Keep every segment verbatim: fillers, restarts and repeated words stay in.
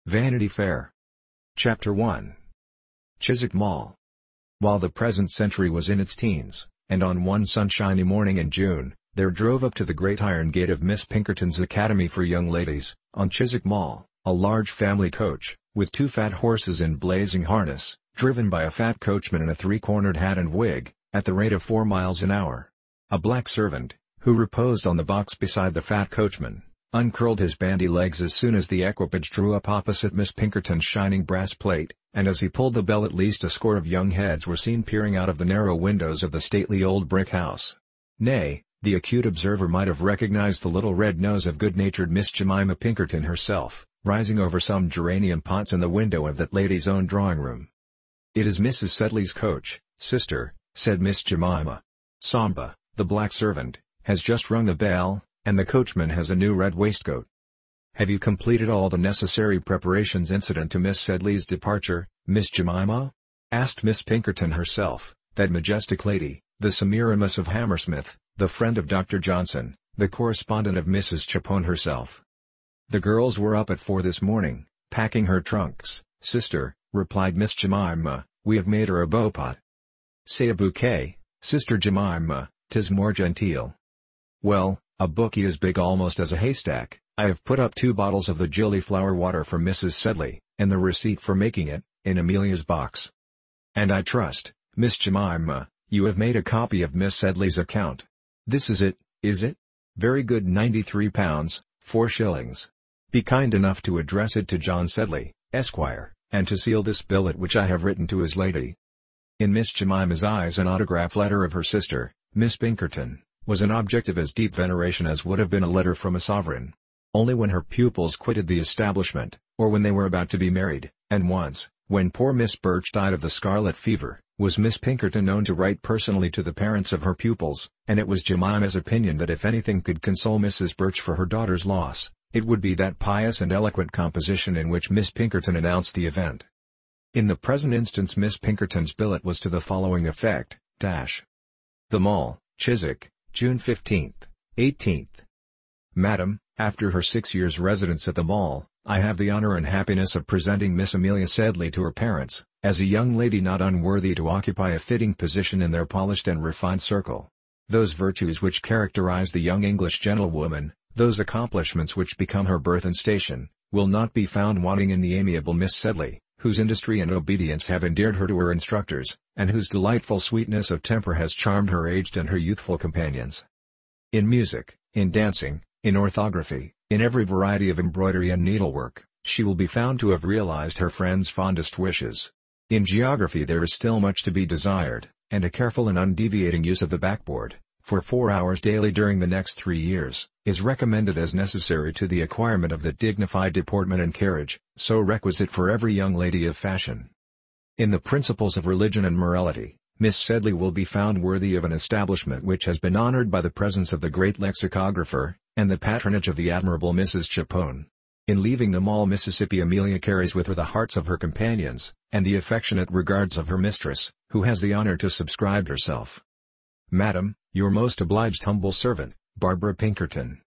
Vanity Fair. Chapter one. Chiswick Mall. While the present century was in its teens, and on one sunshiny morning in June, there drove up to the great iron gate of Miss Pinkerton's Academy for Young Ladies, on Chiswick Mall, a large family coach, with two fat horses in blazing harness, driven by a fat coachman in a three-cornered hat and wig, at the rate of four miles an hour. A black servant, who reposed on the box beside the fat coachman, uncurled his bandy legs as soon as the equipage drew up opposite Miss Pinkerton's shining brass plate, and as he pulled the bell at least a score of young heads were seen peering out of the narrow windows of the stately old brick house. Nay, the acute observer might have recognized the little red nose of good-natured Miss Jemima Pinkerton herself, rising over some geranium pots in the window of that lady's own drawing-room. "It is Missus Sedley's coach, sister," said Miss Jemima. "Samba, the black servant, has just rung the bell, and the coachman has a new red waistcoat." "Have you completed all the necessary preparations incident to Miss Sedley's departure, Miss Jemima?" asked Miss Pinkerton herself, that majestic lady, the Semiramis of Hammersmith, the friend of Doctor Johnson, the correspondent of Missus Chapone herself. "The girls were up at four this morning, packing her trunks, sister," replied Miss Jemima. "We have made her a beau pot." "Say a bouquet, Sister Jemima, 'tis more genteel." "Well, a bouquet is big almost as a haystack. I have put up two bottles of the gilliflower water for Missus Sedley, and the receipt for making it, in Amelia's box." "And I trust, Miss Jemima, you have made a copy of Miss Sedley's account. This is it, is it? Very good, ninety-three pounds, four shillings. Be kind enough to address it to John Sedley, Esquire, and to seal this billet which I have written to his lady." In Miss Jemima's eyes an autograph letter of her sister, Miss Pinkerton, was an object of as deep veneration as would have been a letter from a sovereign. Only when her pupils quitted the establishment, or when they were about to be married, and once, when poor Miss Birch died of the scarlet fever, was Miss Pinkerton known to write personally to the parents of her pupils, and it was Jemima's opinion that if anything could console Missus Birch for her daughter's loss, it would be that pious and eloquent composition in which Miss Pinkerton announced the event. In the present instance Miss Pinkerton's billet was to the following effect, dash. The Mall, Chiswick, June fifteenth, eighteenth. Madam, after her six years' residence at the Mall, I have the honor and happiness of presenting Miss Amelia Sedley to her parents, as a young lady not unworthy to occupy a fitting position in their polished and refined circle. Those virtues which characterize the young English gentlewoman, those accomplishments which become her birth and station, will not be found wanting in the amiable Miss Sedley, whose industry and obedience have endeared her to her instructors, and whose delightful sweetness of temper has charmed her aged and her youthful companions. In music, in dancing, in orthography, in every variety of embroidery and needlework, she will be found to have realized her friends' fondest wishes. In geography there is still much to be desired, and a careful and undeviating use of the backboard, for four hours daily during the next three years, is recommended as necessary to the acquirement of that dignified deportment and carriage, so requisite for every young lady of fashion. In the principles of religion and morality, Miss Sedley will be found worthy of an establishment which has been honored by the presence of the great lexicographer, and the patronage of the admirable Missus Chapone. In leaving the Mall, Mississippi, Amelia carries with her the hearts of her companions, and the affectionate regards of her mistress, who has the honor to subscribe herself, Madam, your most obliged humble servant, Barbara Pinkerton.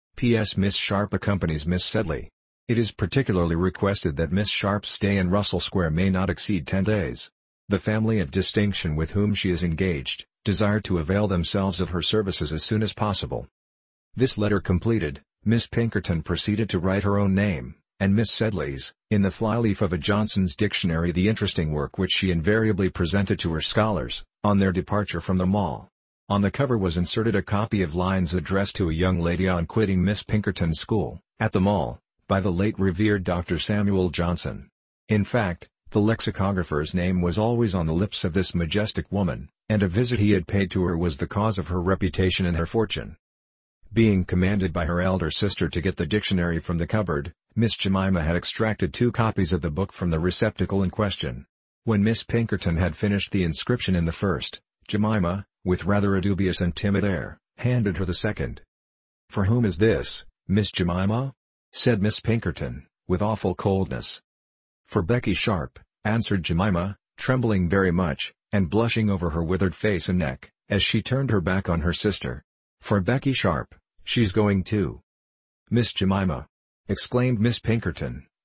P S Miss Sharp accompanies Miss Sedley. It is particularly requested that Miss Sharp's stay in Russell Square may not exceed ten days. The family of distinction with whom she is engaged, desire to avail themselves of her services as soon as possible. This letter completed, Miss Pinkerton proceeded to write her own name, and Miss Sedley's, in the flyleaf of a Johnson's Dictionary, the interesting work which she invariably presented to her scholars, on their departure from the Mall. On the cover was inserted a copy of lines addressed to a young lady on quitting Miss Pinkerton's school, at the Mall, by the late revered Doctor Samuel Johnson. In fact, the lexicographer's name was always on the lips of this majestic woman, and a visit he had paid to her was the cause of her reputation and her fortune. Being commanded by her elder sister to get the dictionary from the cupboard, Miss Jemima had extracted two copies of the book from the receptacle in question. When Miss Pinkerton had finished the inscription in the first, Jemima, with rather a dubious and timid air, handed her the second. "For whom is this, Miss Jemima?" said Miss Pinkerton, with awful coldness. "For Becky Sharp," answered Jemima, trembling very much, and blushing over her withered face and neck, as she turned her back on her sister. "For Becky Sharp, she's going too." "Miss Jemima!" exclaimed Miss Pinkerton,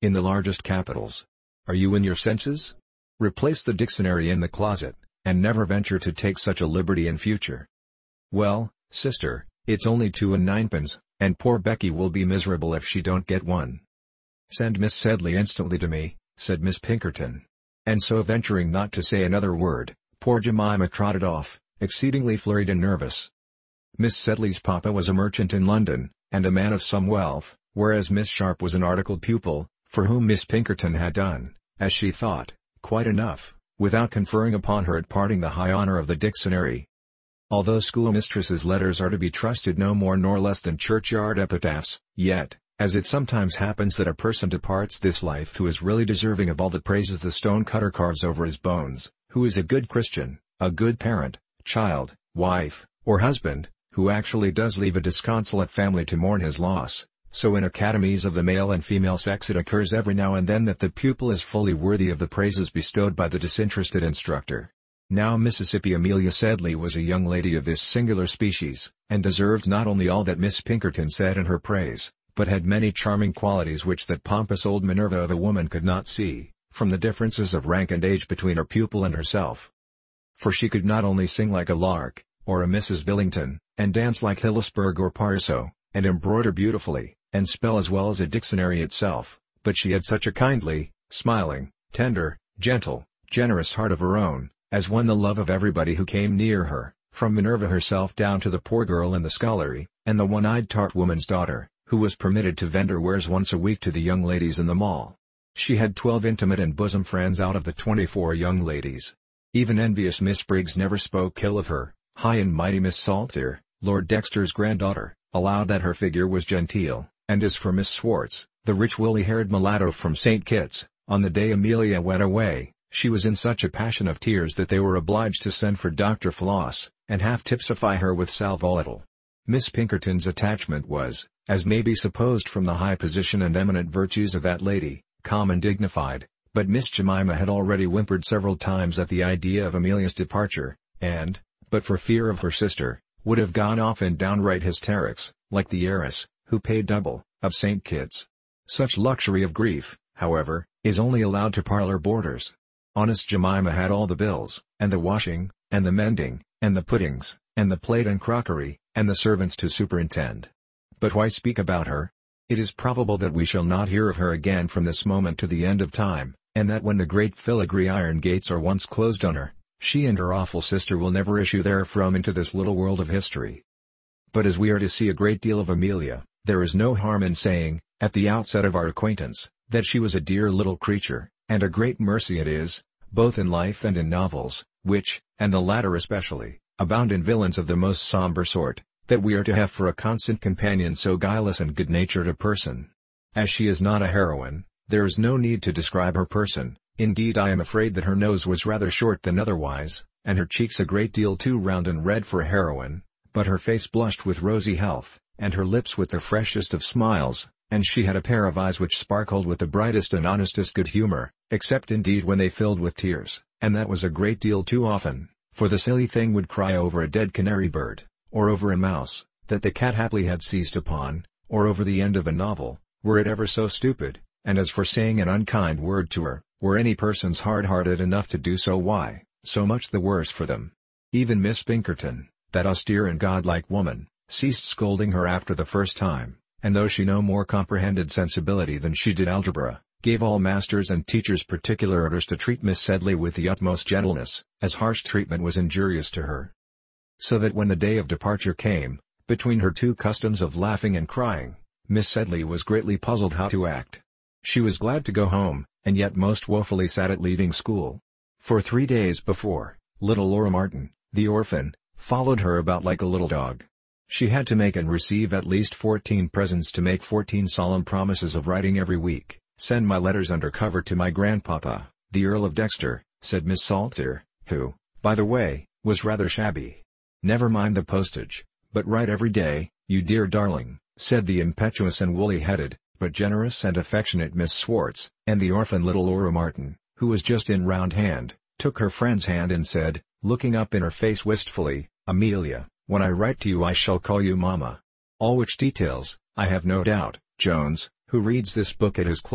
in the largest capitals. Are you in your senses? Replace the dictionary in the closet, and never venture to take such a liberty in future. Well, sister, it's only two and ninepence, and poor Becky will be miserable if she don't get one. Send Miss Sedley instantly to me, said Miss Pinkerton. And so venturing not to say another word, poor Jemima trotted off, exceedingly flurried and nervous. Miss Sedley's papa was a merchant in London, and a man of some wealth, whereas Miss Sharp was an articled pupil, for whom Miss Pinkerton had done, as she thought, quite enough, without conferring upon her at parting the high honour of the dictionary. Although schoolmistresses' letters are to be trusted no more nor less than churchyard epitaphs, yet, as it sometimes happens that a person departs this life who is really deserving of all the praises the stone-cutter carves over his bones, who is a good Christian, a good parent, child, wife, or husband, who actually does leave a disconsolate family to mourn his loss, so in academies of the male and female sex it occurs every now and then that the pupil is fully worthy of the praises bestowed by the disinterested instructor. Now Mississippi Amelia Sedley was a young lady of this singular species, and deserved not only all that Miss Pinkerton said in her praise, but had many charming qualities which that pompous old Minerva of a woman could not see, from the differences of rank and age between her pupil and herself. For she could not only sing like a lark, or a Missus Billington, and dance like Hillisberg or Parso, and embroider beautifully, and spell as well as a dictionary itself, but she had such a kindly, smiling, tender, gentle, generous heart of her own, as won the love of everybody who came near her, from Minerva herself down to the poor girl in the scullery, and the one-eyed tart woman's daughter, who was permitted to vend her wares once a week to the young ladies in the mall. She had twelve intimate and bosom friends out of the twenty-four young ladies. Even envious Miss Briggs never spoke ill of her. High and mighty Miss Saltire, Lord Dexter's granddaughter, allowed that her figure was genteel, and as for Miss Swartz, the rich woolly-haired mulatto from Saint Kitts, on the day Amelia went away, she was in such a passion of tears that they were obliged to send for Doctor Floss, and half-tipsify her with sal volatile. Miss Pinkerton's attachment was, as may be supposed from the high position and eminent virtues of that lady, calm and dignified, but Miss Jemima had already whimpered several times at the idea of Amelia's departure, and, but for fear of her sister, would have gone off in downright hysterics, like the heiress, who paid double, of Saint Kitts. Such luxury of grief, however, is only allowed to parlour boarders. Honest Jemima had all the bills, and the washing, and the mending, and the puddings, and the plate and crockery, and the servants to superintend. But why speak about her? It is probable that we shall not hear of her again from this moment to the end of time, and that when the great filigree iron gates are once closed on her, she and her awful sister will never issue therefrom into this little world of history. But as we are to see a great deal of Amelia, there is no harm in saying, at the outset of our acquaintance, that she was a dear little creature, and a great mercy it is, both in life and in novels, which, and the latter especially, abound in villains of the most sombre sort, that we are to have for a constant companion so guileless and good-natured a person. As she is not a heroine, there is no need to describe her person. Indeed, I am afraid that her nose was rather short than otherwise, and her cheeks a great deal too round and red for a heroine, but her face blushed with rosy health, and her lips with the freshest of smiles, and she had a pair of eyes which sparkled with the brightest and honestest good humour, except indeed when they filled with tears, and that was a great deal too often, for the silly thing would cry over a dead canary bird, or over a mouse, that the cat haply had seized upon, or over the end of a novel, were it ever so stupid, and as for saying an unkind word to her, were any persons hard-hearted enough to do so, why, so much the worse for them. Even Miss Pinkerton, that austere and godlike woman, ceased scolding her after the first time, and though she no more comprehended sensibility than she did algebra, gave all masters and teachers particular orders to treat Miss Sedley with the utmost gentleness, as harsh treatment was injurious to her. So that when the day of departure came, between her two customs of laughing and crying, Miss Sedley was greatly puzzled how to act. She was glad to go home, and yet most woefully sad at leaving school. For three days before, little Laura Martin, the orphan, followed her about like a little dog. She had to make and receive at least fourteen presents to make fourteen solemn promises of writing every week, send my letters under cover to my grandpapa, the Earl of Dexter, said Miss Saltire, who, by the way, was rather shabby. Never mind the postage, but write every day, you dear darling, said the impetuous and woolly-headed, but generous and affectionate Miss Swartz, and the orphan little Laura Martin, who was just in round hand, took her friend's hand and said, looking up in her face wistfully, Amelia, when I write to you I shall call you Mamma. All which details, I have no doubt, Jones, who reads this book at his club,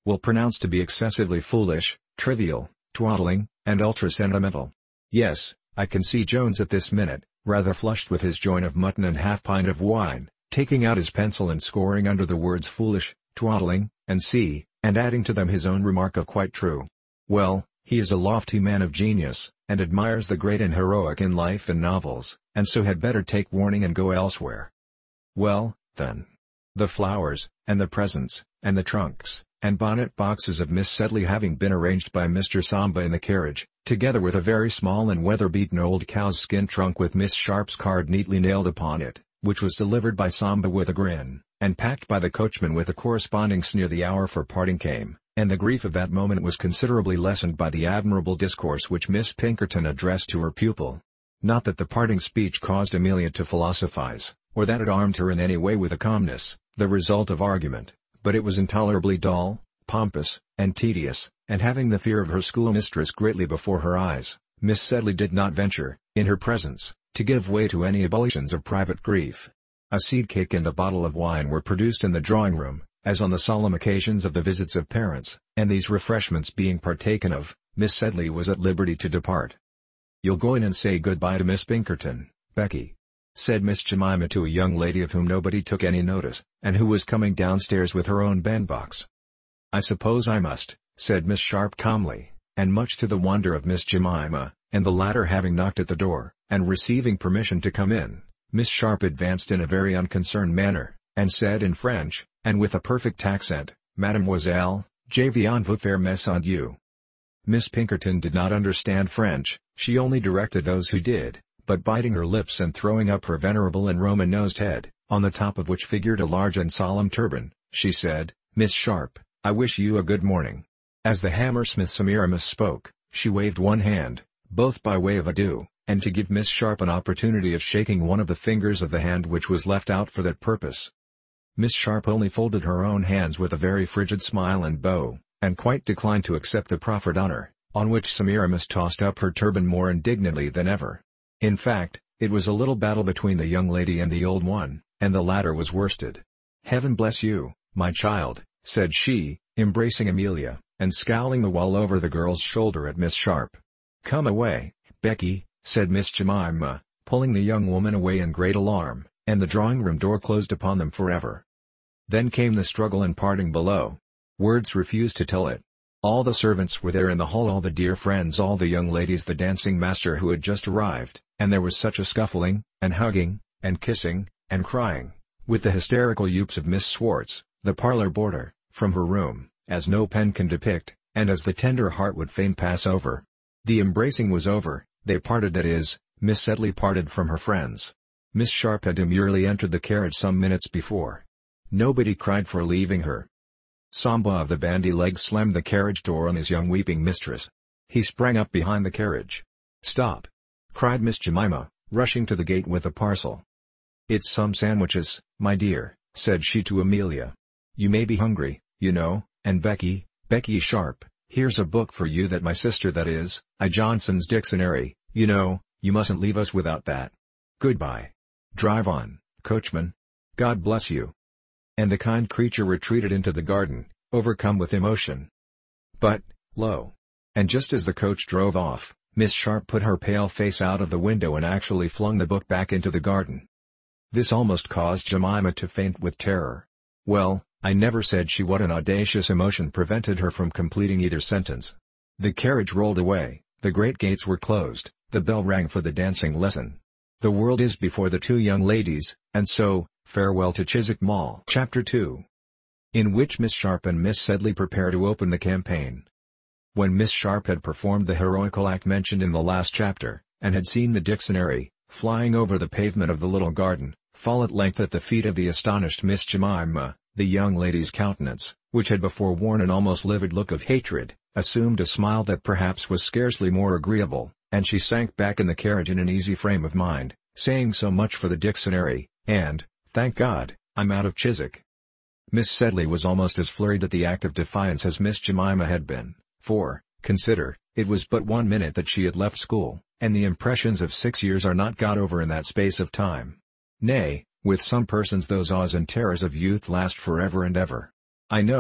will pronounce to be excessively foolish, trivial, twaddling, and ultra-sentimental. Yes, I can see Jones at this minute, rather flushed with his joint of mutton and half-pint of wine, taking out his pencil and scoring under the words foolish, twaddling, and see, and adding to them his own remark of quite true. Well, he is a lofty man of genius, and admires the great and heroic in life and novels, and so had better take warning and go elsewhere. Well, then. The flowers, and the presents, and the trunks, and bonnet boxes of Miss Sedley having been arranged by Mister Samba in the carriage, together with a very small and weather-beaten old cow's skin trunk with Miss Sharp's card neatly nailed upon it, which was delivered by Samba with a grin, and packed by the coachman with a corresponding sneer. The hour for parting came, and the grief of that moment was considerably lessened by the admirable discourse which Miss Pinkerton addressed to her pupil. Not that the parting speech caused Amelia to philosophize, or that it armed her in any way with a calmness, the result of argument, but it was intolerably dull, pompous, and tedious, and having the fear of her schoolmistress greatly before her eyes, Miss Sedley did not venture, in her presence, to give way to any ebullitions of private grief. A seed cake and a bottle of wine were produced in the drawing-room, as on the solemn occasions of the visits of parents, and these refreshments being partaken of, Miss Sedley was at liberty to depart. "You'll go in and say good-bye to Miss Pinkerton, Becky," said Miss Jemima to a young lady of whom nobody took any notice, and who was coming downstairs with her own bandbox. "I suppose I must," said Miss Sharp calmly, and much to the wonder of Miss Jemima, and the latter having knocked at the door, and receiving permission to come in, Miss Sharp advanced in a very unconcerned manner, and said in French, and with a perfect accent, "Mademoiselle, je viens vous faire mes adieux." Miss Pinkerton did not understand French, she only directed those who did, but biting her lips and throwing up her venerable and Roman-nosed head, on the top of which figured a large and solemn turban, she said, "Miss Sharp, I wish you a good morning." As the Hammersmith Semiramis spoke, she waved one hand, both by way of adieu, and to give Miss Sharp an opportunity of shaking one of the fingers of the hand which was left out for that purpose. Miss Sharp only folded her own hands with a very frigid smile and bow, and quite declined to accept the proffered honor, on which Semiramis tossed up her turban more indignantly than ever. In fact, it was a little battle between the young lady and the old one, and the latter was worsted. "Heaven bless you, my child," said she, embracing Amelia, and scowling the while over the girl's shoulder at Miss Sharp. "Come away, Becky," said Miss Jemima, pulling the young woman away in great alarm, and the drawing-room door closed upon them forever. Then came the struggle and parting below. Words refused to tell it. All the servants were there in the hall, all the dear friends, all the young ladies, the dancing master who had just arrived, and there was such a scuffling, and hugging, and kissing, and crying, with the hysterical youps of Miss Swartz, the parlor boarder, from her room, as no pen can depict, and as the tender heart would fain pass over. The embracing was over, they parted, that is, Miss Sedley parted from her friends. Miss Sharp had demurely entered the carriage some minutes before. Nobody cried for leaving her. Samba of the bandy legs slammed the carriage door on his young weeping mistress. He sprang up behind the carriage. "Stop!" cried Miss Jemima, rushing to the gate with a parcel. "It's some sandwiches, my dear," said she to Amelia. "You may be hungry, you know, and Becky, Becky Sharp, here's a book for you that my sister, that is, I Johnson's Dictionary, you know, you mustn't leave us without that. Goodbye. Drive on, coachman. God bless you." And the kind creature retreated into the garden, overcome with emotion. But, lo! And just as the coach drove off, Miss Sharp put her pale face out of the window and actually flung the book back into the garden. This almost caused Jemima to faint with terror. Well, I never said she. What an audacious emotion prevented her from completing either sentence. The carriage rolled away, the great gates were closed, the bell rang for the dancing lesson. The world is before the two young ladies, and so, farewell to Chiswick Mall. Chapter two. In which Miss Sharp and Miss Sedley prepare to open the campaign. When Miss Sharp had performed the heroical act mentioned in the last chapter, and had seen the dictionary, flying over the pavement of the little garden, fall at length at the feet of the astonished Miss Jemima, the young lady's countenance, which had before worn an almost livid look of hatred, assumed a smile that perhaps was scarcely more agreeable, and she sank back in the carriage in an easy frame of mind, saying so much for the dictionary, and, thank God, I'm out of Chiswick. Miss Sedley was almost as flurried at the act of defiance as Miss Jemima had been, for, consider, it was but one minute that she had left school, and the impressions of six years are not got over in that space of time. Nay, with some persons those awes and terrors of youth last forever and ever. I know,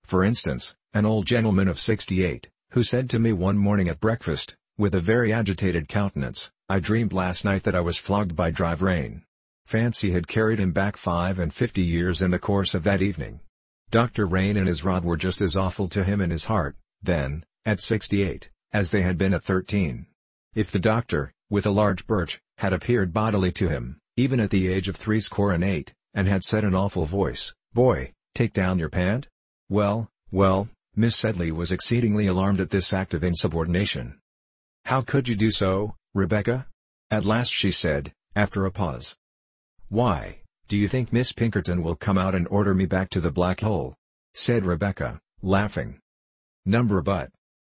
For instance, an old gentleman of sixty-eight, who said to me one morning at breakfast, with a very agitated countenance, "I dreamed last night that I was flogged by drive rain." Fancy had carried him back five and fifty years in the course of that evening. Doctor Rain and his rod were just as awful to him in his heart, then, at sixty-eight, as they had been at thirteen. If the doctor, with a large birch, had appeared bodily to him, even at the age of threescore and eight, and had said in awful voice, "Boy, take down your pant?" Well, well, Miss Sedley was exceedingly alarmed at this act of insubordination. "How could you do so, Rebecca?" at last she said, after a pause. "Why, do you think Miss Pinkerton will come out and order me back to the black hole?" said Rebecca, laughing. "Number but.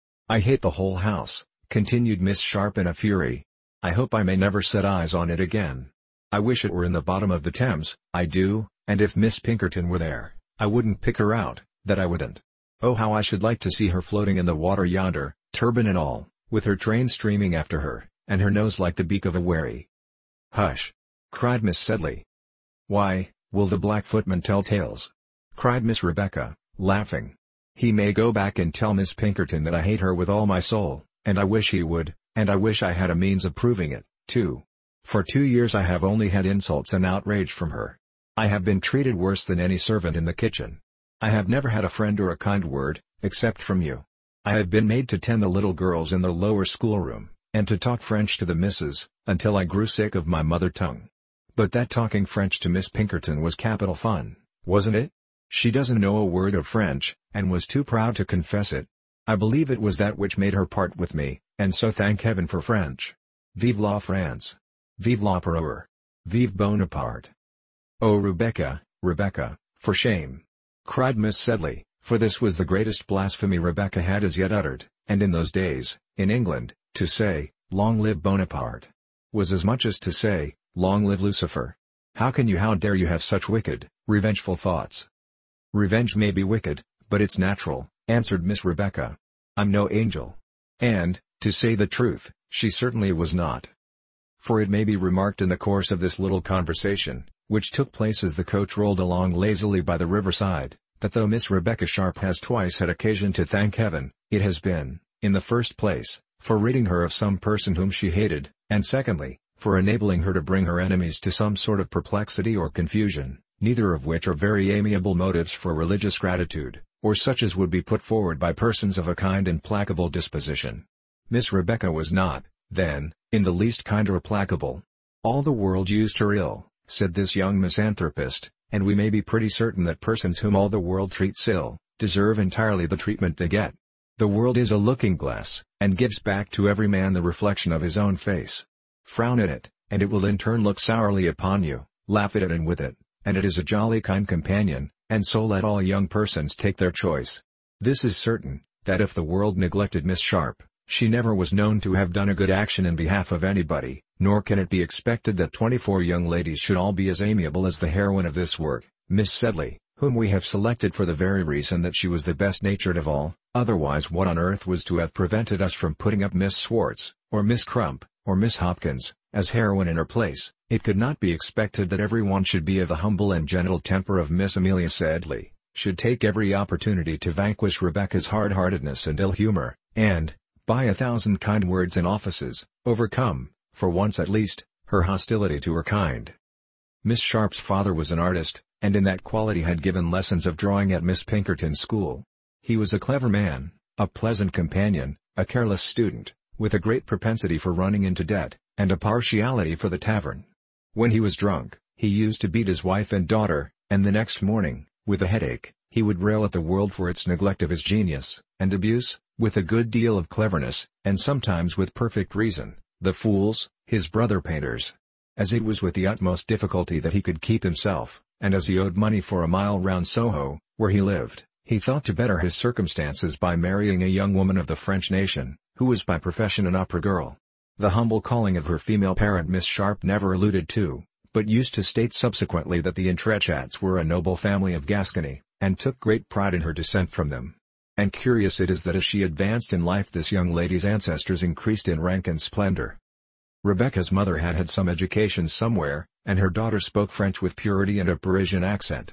I hate the whole house," continued Miss Sharp in a fury. "I hope I may never set eyes on it again. I wish it were in the bottom of the Thames, I do, and if Miss Pinkerton were there, I wouldn't pick her out, that I wouldn't. Oh, how I should like to see her floating in the water yonder, turban and all, with her train streaming after her, and her nose like the beak of a wherry." "Hush!" cried Miss Sedley. "Why, will the black footman tell tales?" cried Miss Rebecca, laughing. "He may go back and tell Miss Pinkerton that I hate her with all my soul, and I wish he would, and I wish I had a means of proving it, too. For two years I have only had insults and outrage from her. I have been treated worse than any servant in the kitchen. I have never had a friend or a kind word, except from you. I have been made to tend the little girls in the lower schoolroom, and to talk French to the misses, until I grew sick of my mother tongue. But that talking French to Miss Pinkerton was capital fun, wasn't it? She doesn't know a word of French, and was too proud to confess it. I believe it was that which made her part with me, and so thank heaven for French. Vive la France! Vive l'Empereur! Vive Bonaparte!" "Oh, Rebecca, Rebecca, for shame!" cried Miss Sedley, for this was the greatest blasphemy Rebecca had as yet uttered, and in those days, in England, to say, "Long live Bonaparte," was as much as to say, "Long live Lucifer." How can you, how dare you have such wicked, revengeful thoughts? "Revenge may be wicked, but it's natural," answered Miss Rebecca. "I'm no angel." And, to say the truth, she certainly was not. For it may be remarked in the course of this little conversation, which took place as the coach rolled along lazily by the riverside, that though Miss Rebecca Sharp has twice had occasion to thank heaven, it has been, in the first place, for ridding her of some person whom she hated, and secondly, for enabling her to bring her enemies to some sort of perplexity or confusion, neither of which are very amiable motives for religious gratitude, or such as would be put forward by persons of a kind and placable disposition. Miss Rebecca was not, then, in the least kind or placable. "All the world used her ill," said this young misanthropist, "and we may be pretty certain that persons whom all the world treats ill, deserve entirely the treatment they get. The world is a looking-glass, and gives back to every man the reflection of his own face. Frown at it, and it will in turn look sourly upon you, laugh at it and with it, and it is a jolly kind companion, and so let all young persons take their choice. This is certain, that if the world neglected Miss Sharp, she never was known to have done a good action in behalf of anybody, nor can it be expected that twenty-four young ladies should all be as amiable as the heroine of this work, Miss Sedley, whom we have selected for the very reason that she was the best-natured of all. Otherwise what on earth was to have prevented us from putting up Miss Swartz, or Miss Crump, or Miss Hopkins, as heroine in her place? It could not be expected that every one should be of the humble and gentle temper of Miss Amelia Sedley, should take every opportunity to vanquish Rebecca's hard-heartedness and ill-humor, and, by a thousand kind words and offices, overcome, for once at least, her hostility to her kind. Miss Sharp's father was an artist, and in that quality had given lessons of drawing at Miss Pinkerton's school. He was a clever man, a pleasant companion, a careless student, with a great propensity for running into debt, and a partiality for the tavern. When he was drunk, he used to beat his wife and daughter, and the next morning, with a headache, he would rail at the world for its neglect of his genius, and abuse, with a good deal of cleverness, and sometimes with perfect reason, the fools, his brother painters. As it was with the utmost difficulty that he could keep himself, and as he owed money for a mile round Soho, where he lived, he thought to better his circumstances by marrying a young woman of the French nation, who was by profession an opera girl. The humble calling of her female parent Miss Sharp never alluded to, but used to state subsequently that the Entrechats were a noble family of Gascony, and took great pride in her descent from them. And curious it is that as she advanced in life this young lady's ancestors increased in rank and splendor. Rebecca's mother had had some education somewhere, and her daughter spoke French with purity and a Parisian accent.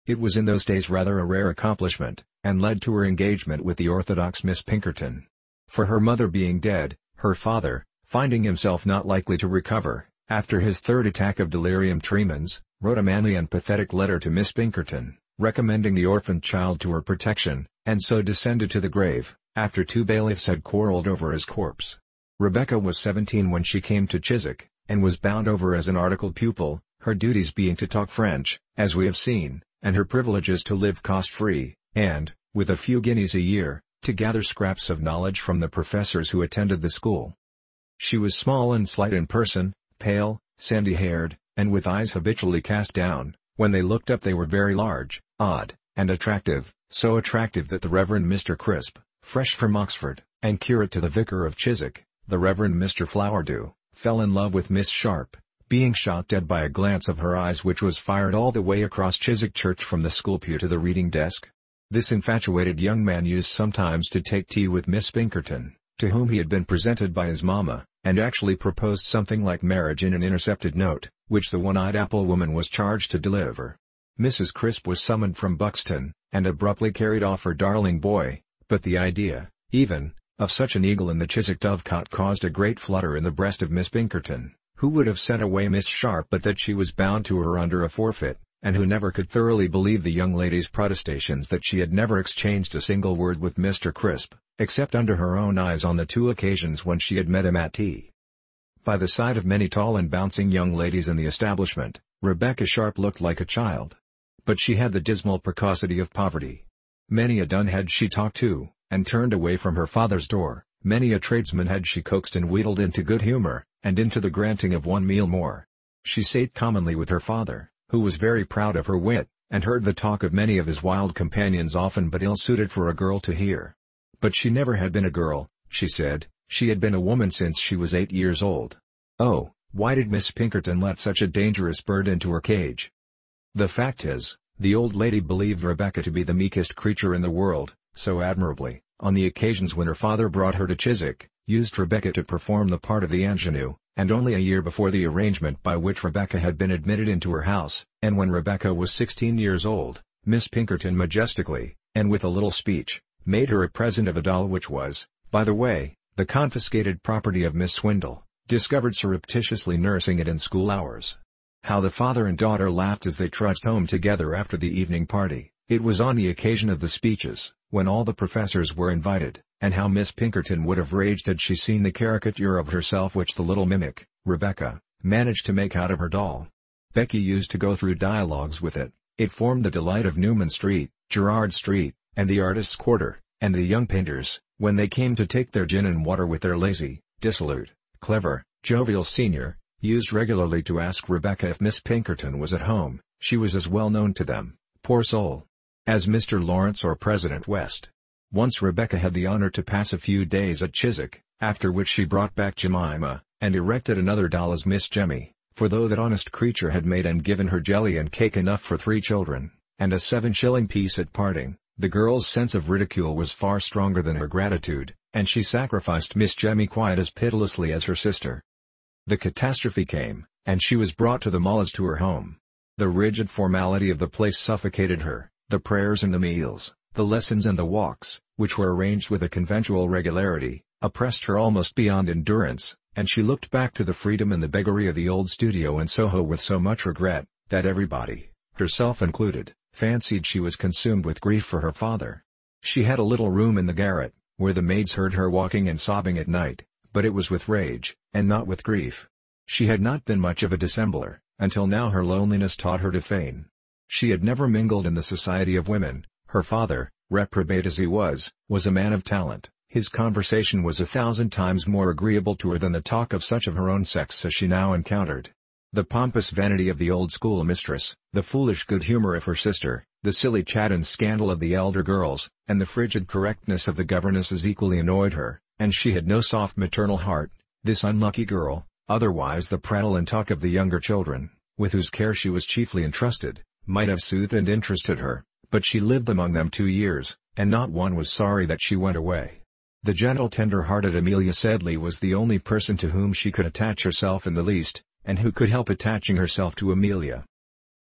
It was in those days rather a rare accomplishment, and led to her engagement with the orthodox Miss Pinkerton. For her mother being dead, her father, finding himself not likely to recover, after his third attack of delirium tremens, wrote a manly and pathetic letter to Miss Pinkerton, recommending the orphaned child to her protection, and so descended to the grave, after two bailiffs had quarreled over his corpse. Rebecca was seventeen when she came to Chiswick, and was bound over as an articled pupil, her duties being to talk French, as we have seen, and her privileges to live cost-free, and, with a few guineas a year, to gather scraps of knowledge from the professors who attended the school. She was small and slight in person, pale, sandy-haired, and with eyes habitually cast down. When they looked up they were very large, odd, and attractive, so attractive that the Reverend Mister Crisp, fresh from Oxford, and curate to the Vicar of Chiswick, the Reverend Mister Flowerdew, fell in love with Miss Sharp, being shot dead by a glance of her eyes which was fired all the way across Chiswick Church from the school pew to the reading desk. This infatuated young man used sometimes to take tea with Miss Pinkerton, to whom he had been presented by his mamma, and actually proposed something like marriage in an intercepted note, which the one-eyed apple woman was charged to deliver. Missus Crisp was summoned from Buxton, and abruptly carried off her darling boy, but the idea, even, of such an eagle in the Chiswick dovecot caused a great flutter in the breast of Miss Pinkerton, who would have sent away Miss Sharp but that she was bound to her under a forfeit, and who never could thoroughly believe the young lady's protestations that she had never exchanged a single word with Mister Crisp, except under her own eyes on the two occasions when she had met him at tea. By the side of many tall and bouncing young ladies in the establishment, Rebecca Sharp looked like a child. But she had the dismal precocity of poverty. Many a dun had she talked to, and turned away from her father's door, many a tradesman had she coaxed and wheedled into good humour, and into the granting of one meal more. She sate commonly with her father, who was very proud of her wit, and heard the talk of many of his wild companions often but ill-suited for a girl to hear. But she never had been a girl, she said, she had been a woman since she was eight years old. Oh, why did Miss Pinkerton let such a dangerous bird into her cage? The fact is, the old lady believed Rebecca to be the meekest creature in the world, so admirably, on the occasions when her father brought her to Chiswick, used Rebecca to perform the part of the ingenue, and only a year before the arrangement by which Rebecca had been admitted into her house, and when Rebecca was sixteen years old, Miss Pinkerton majestically, and with a little speech, made her a present of a doll which was, by the way, the confiscated property of Miss Swindle, discovered surreptitiously nursing it in school hours. How the father and daughter laughed as they trudged home together after the evening party. It was on the occasion of the speeches, when all the professors were invited, and how Miss Pinkerton would have raged had she seen the caricature of herself which the little mimic, Rebecca, managed to make out of her doll. Becky used to go through dialogues with it. It formed the delight of Newman Street, Gerrard Street, and the Artists' Quarter, and the young painters, when they came to take their gin and water with their lazy, dissolute, clever, jovial senior, used regularly to ask Rebecca if Miss Pinkerton was at home. She was as well known to them, poor soul, as Mister Lawrence or President West. Once Rebecca had the honor to pass a few days at Chiswick, after which she brought back Jemima, and erected another doll as Miss Jemmy, for though that honest creature had made and given her jelly and cake enough for three children, and a seven-shilling piece at parting, the girl's sense of ridicule was far stronger than her gratitude, and she sacrificed Miss Jemmy quite as pitilessly as her sister. The catastrophe came, and she was brought to the Mall as to her home. The rigid formality of the place suffocated her, the prayers and the meals, the lessons and the walks, which were arranged with a conventual regularity, oppressed her almost beyond endurance, and she looked back to the freedom and the beggary of the old studio in Soho with so much regret, that everybody, herself included, fancied she was consumed with grief for her father. She had a little room in the garret, where the maids heard her walking and sobbing at night, but it was with rage, and not with grief. She had not been much of a dissembler, until now her loneliness taught her to feign. She had never mingled in the society of women. Her father, reprobate as he was, was a man of talent. His conversation was a thousand times more agreeable to her than the talk of such of her own sex as she now encountered. The pompous vanity of the old schoolmistress, the foolish good humor of her sister, the silly chat and scandal of the elder girls, and the frigid correctness of the governesses equally annoyed her, and she had no soft maternal heart, this unlucky girl, otherwise the prattle and talk of the younger children, with whose care she was chiefly entrusted, might have soothed and interested her, but she lived among them two years, and not one was sorry that she went away. The gentle tender-hearted Amelia Sedley was the only person to whom she could attach herself in the least, and who could help attaching herself to Amelia.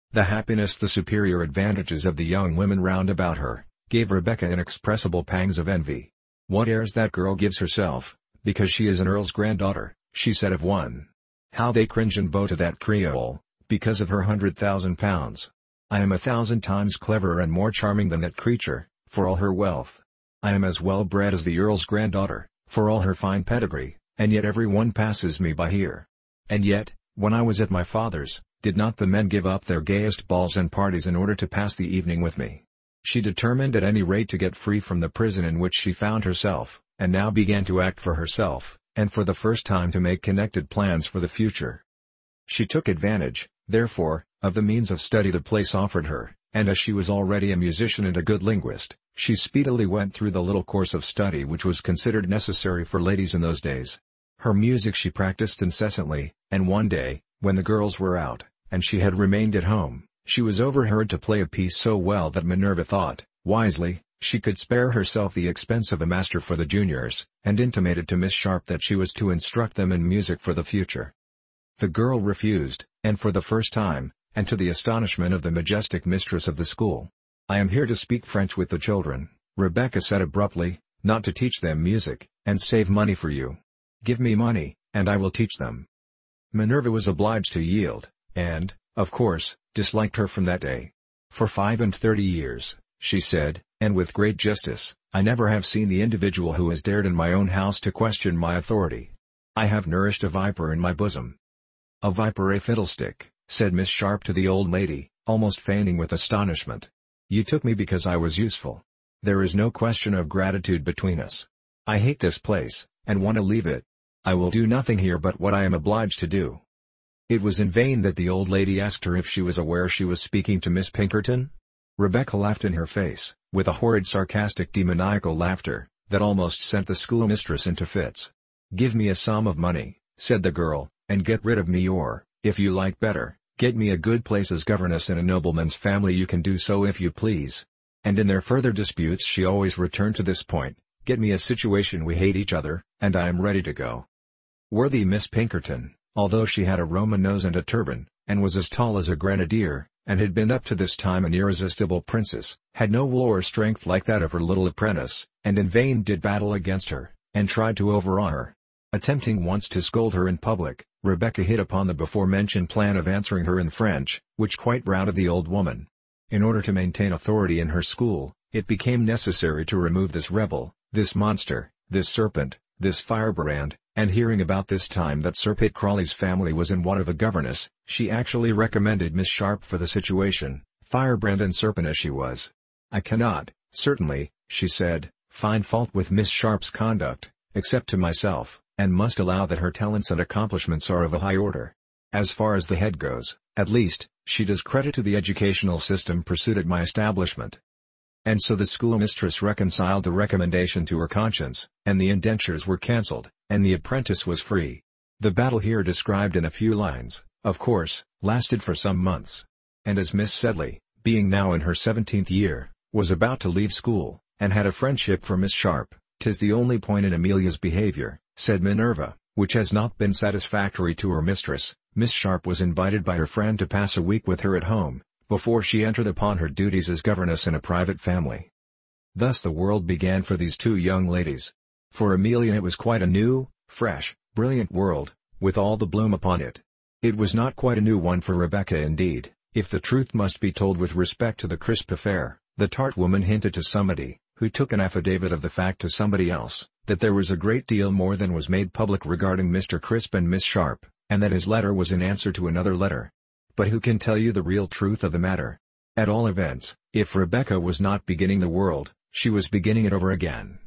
The happiness, the superior advantages of the young women round about her, gave Rebecca inexpressible pangs of envy. "What airs that girl gives herself, because she is an earl's granddaughter," she said of one. "How they cringe and bow to that Creole, because of her hundred thousand pounds. I am a thousand times cleverer and more charming than that creature, for all her wealth. I am as well bred as the earl's granddaughter, for all her fine pedigree, and yet every one passes me by here. And yet, when I was at my father's, did not the men give up their gayest balls and parties in order to pass the evening with me?" She determined at any rate to get free from the prison in which she found herself, and now began to act for herself, and for the first time to make connected plans for the future. She took advantage, therefore, of the means of study the place offered her, and as she was already a musician and a good linguist, she speedily went through the little course of study which was considered necessary for ladies in those days. Her music she practiced incessantly, and one day, when the girls were out, and she had remained at home, she was overheard to play a piece so well that Minerva thought, wisely, she could spare herself the expense of a master for the juniors, and intimated to Miss Sharp that she was to instruct them in music for the future. The girl refused, and for the first time, and to the astonishment of the majestic mistress of the school. "I am here to speak French with the children," Rebecca said abruptly, "not to teach them music, and save money for you. Give me money, and I will teach them." Minerva was obliged to yield, and, of course, disliked her from that day. "For five and thirty years," she said, and with great justice, "I never have seen the individual who has dared in my own house to question my authority. I have nourished a viper in my bosom." "A viper, a fiddlestick," said Miss Sharp to the old lady, almost fainting with astonishment. "You took me because I was useful. There is no question of gratitude between us. I hate this place, and want to leave it. I will do nothing here but what I am obliged to do." It was in vain that the old lady asked her if she was aware she was speaking to Miss Pinkerton. Rebecca laughed in her face, with a horrid sarcastic demoniacal laughter, that almost sent the schoolmistress into fits. "Give me a sum of money," said the girl, "and get rid of me, or, if you like better, get me a good place as governess in a nobleman's family. You can do so if you please." And in their further disputes she always returned to this point: "Get me a situation, we hate each other, and I am ready to go." Worthy Miss Pinkerton, although she had a Roman nose and a turban, and was as tall as a grenadier, and had been up to this time an irresistible princess, had no will or strength like that of her little apprentice, and in vain did battle against her, and tried to overawe her. Attempting once to scold her in public, Rebecca hit upon the before-mentioned plan of answering her in French, which quite routed the old woman. In order to maintain authority in her school, it became necessary to remove this rebel, this monster, this serpent, this firebrand, and hearing about this time that Sir Pitt Crawley's family was in want of a governess, she actually recommended Miss Sharp for the situation, firebrand and serpent as she was. "I cannot, certainly," she said, "find fault with Miss Sharp's conduct, except to myself, and must allow that her talents and accomplishments are of a high order. As far as the head goes, at least, she does credit to the educational system pursued at my establishment." And so the schoolmistress reconciled the recommendation to her conscience, and the indentures were cancelled, and the apprentice was free. The battle here described in a few lines, of course, lasted for some months. And as Miss Sedley, being now in her seventeenth year, was about to leave school, and had a friendship for Miss Sharp, "'Tis the only point in Amelia's behaviour," said Minerva, "which has not been satisfactory to her mistress." Miss Sharp was invited by her friend to pass a week with her at home, before she entered upon her duties as governess in a private family. Thus the world began for these two young ladies. For Amelia it was quite a new, fresh, brilliant world, with all the bloom upon it. It was not quite a new one for Rebecca indeed, if the truth must be told with respect to the Crisp affair. The tart woman hinted to somebody, who took an affidavit of the fact to somebody else, that there was a great deal more than was made public regarding Mister Crisp and Miss Sharp, and that his letter was in answer to another letter. But who can tell you the real truth of the matter? At all events, if Rebecca was not beginning the world, she was beginning it over again.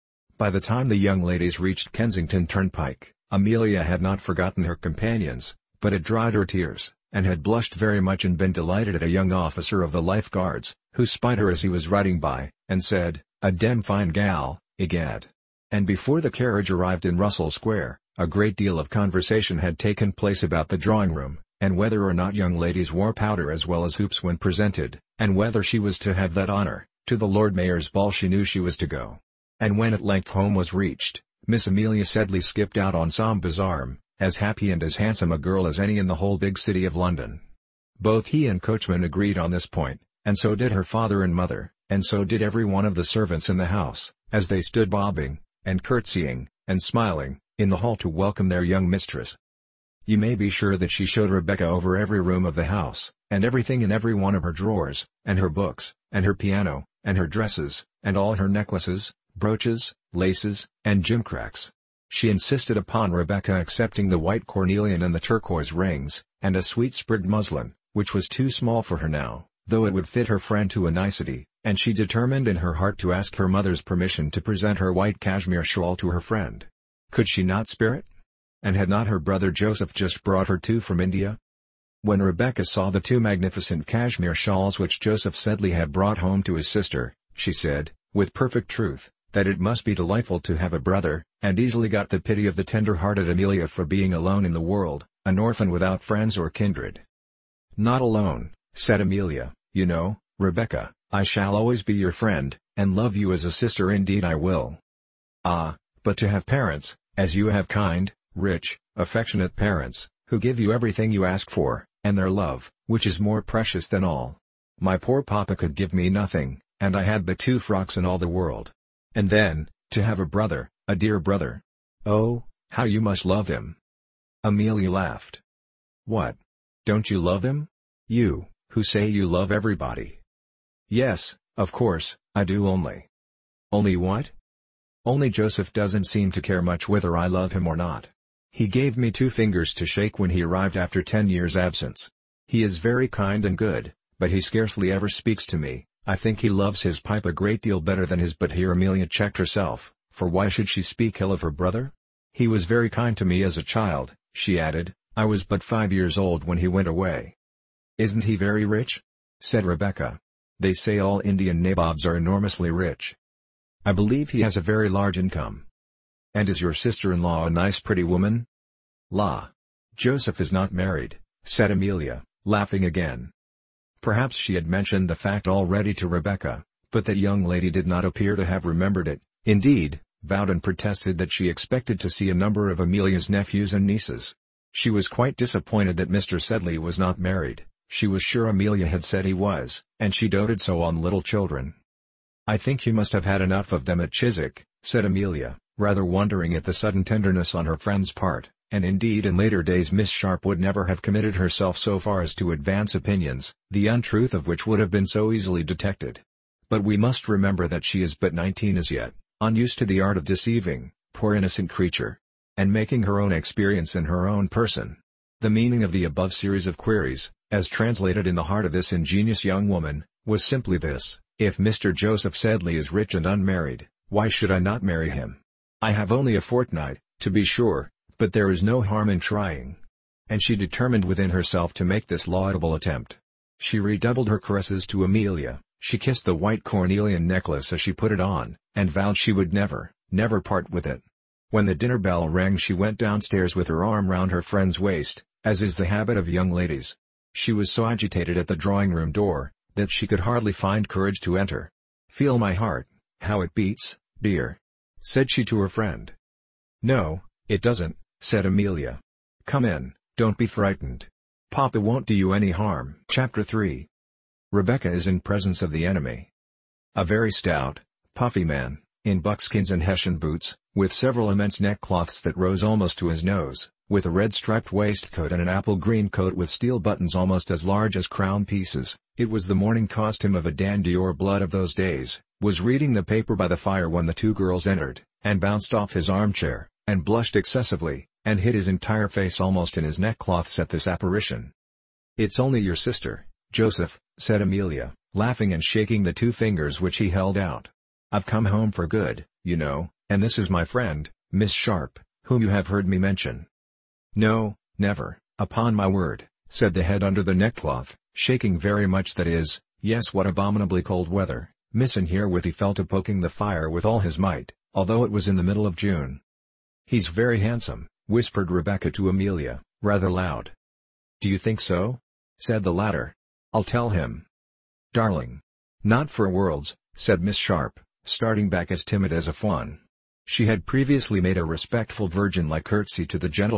By the time the young ladies reached Kensington Turnpike, Amelia had not forgotten her companions, but had dried her tears, and had blushed very much and been delighted at a young officer of the Life Guards, who spied her as he was riding by, and said, "A dem fine gal, egad." And before the carriage arrived in Russell Square, a great deal of conversation had taken place about the drawing-room, and whether or not young ladies wore powder as well as hoops when presented, and whether she was to have that honour. To the Lord Mayor's ball she knew she was to go. And when at length home was reached, Miss Amelia Sedley skipped out on Samba's arm, as happy and as handsome a girl as any in the whole big city of London. Both he and Coachman agreed on this point, and so did her father and mother, and so did every one of the servants in the house, as they stood bobbing, and curtsying, and smiling, in the hall to welcome their young mistress. You may be sure that she showed Rebecca over every room of the house, and everything in every one of her drawers, and her books, and her piano, and her dresses, and all her necklaces, brooches, laces, and gimcracks. She insisted upon Rebecca accepting the white cornelian and the turquoise rings, and a sweet sprigged muslin, which was too small for her now, though it would fit her friend to a nicety, and she determined in her heart to ask her mother's permission to present her white cashmere shawl to her friend. Could she not spare it? And had not her brother Joseph just brought her two from India? When Rebecca saw the two magnificent cashmere shawls which Joseph Sedley had brought home to his sister, she said, with perfect truth, that it must be delightful to have a brother, and easily got the pity of the tender-hearted Amelia for being alone in the world, an orphan without friends or kindred. "Not alone," said Amelia, "you know, Rebecca, I shall always be your friend, and love you as a sister, indeed I will." "Ah, but to have parents, as you have, kind, rich, affectionate parents, who give you everything you ask for, and their love, which is more precious than all. My poor papa could give me nothing, and I had but two frocks in all the world. And then, to have a brother, a dear brother. Oh, how you must love him." Amelia laughed. "What? Don't you love him? You, who say you love everybody." "Yes, of course, I do only." "Only what?" "Only Joseph doesn't seem to care much whether I love him or not. He gave me two fingers to shake when he arrived after ten years' absence. He is very kind and good, but he scarcely ever speaks to me. I think he loves his pipe a great deal better than his—" But here Amelia checked herself, for why should she speak ill of her brother? "He was very kind to me as a child," she added. "I was but five years old when he went away." "Isn't he very rich?" said Rebecca. "They say all Indian nabobs are enormously rich." "I believe he has a very large income." "And is your sister-in-law a nice pretty woman?" "La! Joseph is not married," said Amelia, laughing again. Perhaps she had mentioned the fact already to Rebecca, but that young lady did not appear to have remembered it, indeed, vowed and protested that she expected to see a number of Amelia's nephews and nieces. She was quite disappointed that Mister Sedley was not married. She was sure Amelia had said he was, and she doted so on little children. "I think you must have had enough of them at Chiswick," said Amelia, rather wondering at the sudden tenderness on her friend's part, and indeed in later days Miss Sharp would never have committed herself so far as to advance opinions, the untruth of which would have been so easily detected. "But we must remember that she is but nineteen as yet, unused to the art of deceiving, poor innocent creature, and making her own experience in her own person." The meaning of the above series of queries, as translated in the heart of this ingenious young woman, was simply this: if Mister Joseph Sedley is rich and unmarried, why should I not marry him? I have only a fortnight, to be sure, but there is no harm in trying. And she determined within herself to make this laudable attempt. She redoubled her caresses to Amelia, she kissed the white cornelian necklace as she put it on, and vowed she would never, never part with it. When the dinner bell rang she went downstairs with her arm round her friend's waist, as is the habit of young ladies. She was so agitated at the drawing-room door, that she could hardly find courage to enter. "Feel my heart, how it beats, dear," said she to her friend. "No, it doesn't," said Amelia. "Come in, don't be frightened. Papa won't do you any harm." Chapter three. Rebecca is in presence of the enemy. A very stout, puffy man, in buckskins and Hessian boots, with several immense neckcloths that rose almost to his nose, with a red striped waistcoat and an apple-green coat with steel buttons almost as large as crown pieces, it was the morning costume of a dandy or blood of those days, was reading the paper by the fire when the two girls entered, and bounced off his armchair, and blushed excessively, and hid his entire face almost in his neckcloths at this apparition. "It's only your sister, Joseph," said Amelia, laughing and shaking the two fingers which he held out. "I've come home for good, you know, and this is my friend, Miss Sharp, whom you have heard me mention." "No, never, upon my word," said the head under the neckcloth, shaking very much. "That is, yes, what abominably cold weather, miss, and herewith he fell to poking the fire with all his might, although it was in the middle of June." "He's very handsome," whispered Rebecca to Amelia, rather loud. "Do you think so?" said the latter. "I'll tell him." "Darling." "Not for worlds," said Miss Sharp, starting back as timid as a fawn. She had previously made a respectful virgin-like curtsy to the gentleman,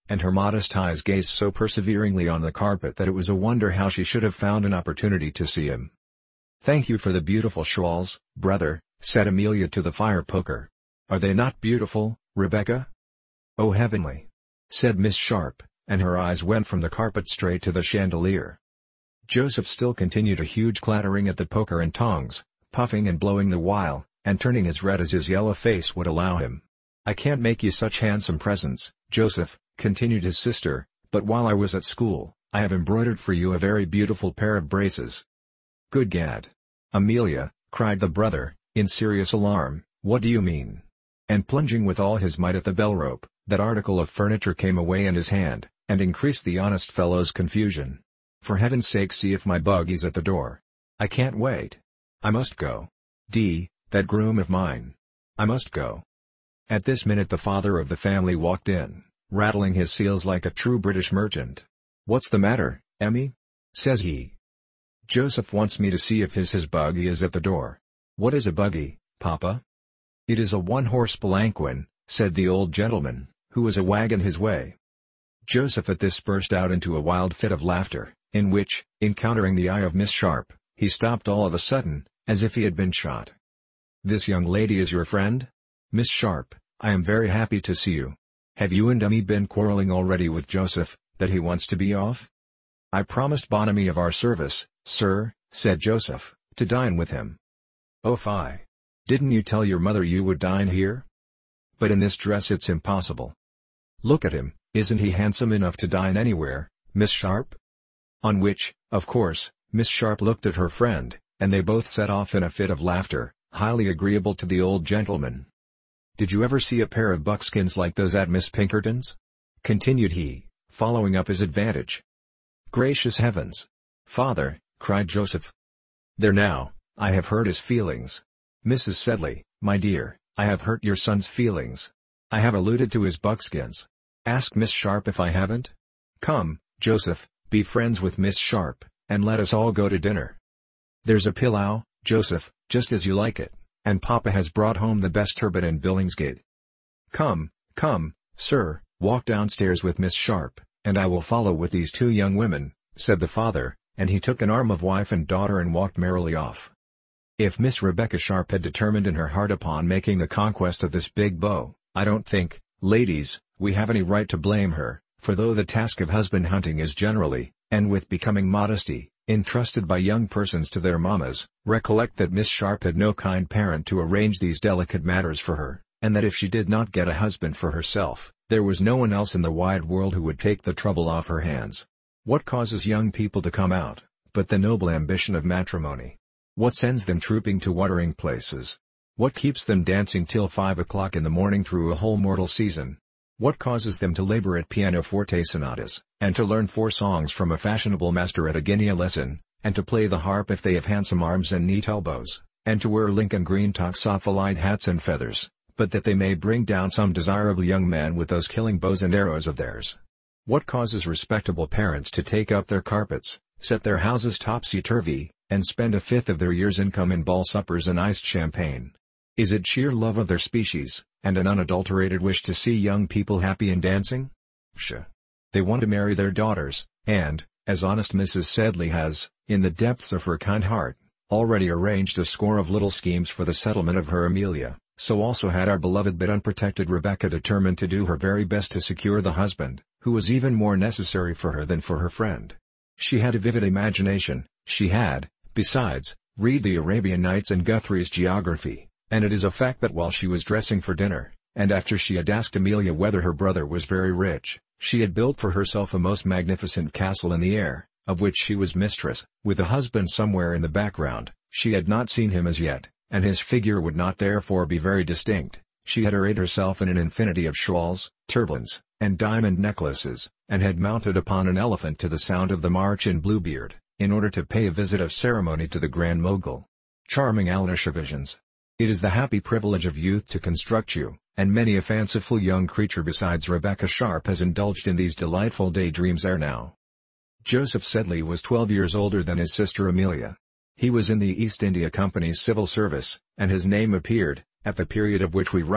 and her modest eyes gazed so perseveringly on the carpet that it was a wonder how she should have found an opportunity to see him. "Thank you for the beautiful shawls, brother," said Amelia to the fire poker. "Are they not beautiful, Rebecca?" "Oh, heavenly," said Miss Sharp, and her eyes went from the carpet straight to the chandelier. Joseph still continued a huge clattering at the poker and tongs, puffing and blowing the while, and turning as red as his yellow face would allow him. "I can't make you such handsome presents, Joseph," continued his sister, "but while I was at school, I have embroidered for you a very beautiful pair of braces." "Good gad! Amelia," cried the brother, in serious alarm, "what do you mean?" And plunging with all his might at the bell rope, that article of furniture came away in his hand, and increased the honest fellow's confusion. "For heaven's sake, see if my buggy's at the door. I can't wait. I must go. D, that groom of mine. I must go." At this minute the father of the family walked in, rattling his seals like a true British merchant. "What's the matter, Emmy?" says he. "Joseph wants me to see if his his buggy is at the door." "What is a buggy, Papa?" "It is a one-horse palanquin," said the old gentleman, who was a wagon his way. Joseph at this burst out into a wild fit of laughter, in which, encountering the eye of Miss Sharp, he stopped all of a sudden, as if he had been shot. "This young lady is your friend? Miss Sharp, I am very happy to see you. Have you and Emmy been quarreling already with Joseph, that he wants to be off?" "I promised Bonamy of our service, sir," said Joseph, "to dine with him." "Oh fie! Didn't you tell your mother you would dine here? But in this dress it's impossible. Look at him, isn't he handsome enough to dine anywhere, Miss Sharp?" On which, of course, Miss Sharp looked at her friend, and they both set off in a fit of laughter, highly agreeable to the old gentleman. "Did you ever see a pair of buckskins like those at Miss Pinkerton's?" continued he, following up his advantage. "Gracious heavens! Father," cried Joseph. "There now, I have hurt his feelings. Missus Sedley, my dear, I have hurt your son's feelings. I have alluded to his buckskins. Ask Miss Sharp if I haven't. Come, Joseph, be friends with Miss Sharp, and let us all go to dinner. There's a pilau, Joseph, just as you like it, and Papa has brought home the best turbot in Billingsgate. Come, come, sir, walk downstairs with Miss Sharp, and I will follow with these two young women," said the father, and he took an arm of wife and daughter and walked merrily off. If Miss Rebecca Sharp had determined in her heart upon making the conquest of this big beau, I don't think, ladies, we have any right to blame her, for though the task of husband hunting is generally, and with becoming modesty, entrusted by young persons to their mammas, recollect that Miss Sharp had no kind parent to arrange these delicate matters for her, and that if she did not get a husband for herself, there was no one else in the wide world who would take the trouble off her hands. What causes young people to come out, but the noble ambition of matrimony? What sends them trooping to watering places? What keeps them dancing till five o'clock in the morning through a whole mortal season? What causes them to labor at pianoforte sonatas, and to learn four songs from a fashionable master at a guinea a lesson, and to play the harp if they have handsome arms and neat elbows, and to wear Lincoln green toxophilide hats and feathers, but that they may bring down some desirable young man with those killing bows and arrows of theirs? What causes respectable parents to take up their carpets, set their houses topsy-turvy, and spend a fifth of their year's income in ball suppers and iced champagne? Is it sheer love of their species, and an unadulterated wish to see young people happy and dancing? Pshaw! They want to marry their daughters, and, as honest Missus Sedley has, in the depths of her kind heart, already arranged a score of little schemes for the settlement of her Amelia, so also had our beloved but unprotected Rebecca determined to do her very best to secure the husband, who was even more necessary for her than for her friend. She had a vivid imagination, she had, besides, read the Arabian Nights and Guthrie's Geography, and it is a fact that while she was dressing for dinner, and after she had asked Amelia whether her brother was very rich, she had built for herself a most magnificent castle in the air, of which she was mistress, with a husband somewhere in the background. She had not seen him as yet, and his figure would not therefore be very distinct. She had arrayed herself in an infinity of shawls, turbans, and diamond necklaces, and had mounted upon an elephant to the sound of the march in Bluebeard, in order to pay a visit of ceremony to the Grand Mogul. Charming Alnishavisions! It is the happy privilege of youth to construct you, and many a fanciful young creature besides Rebecca Sharp has indulged in these delightful daydreams ere now. Joseph Sedley was twelve years older than his sister Amelia. He was in the East India Company's civil service, and his name appeared, at the period of which we write,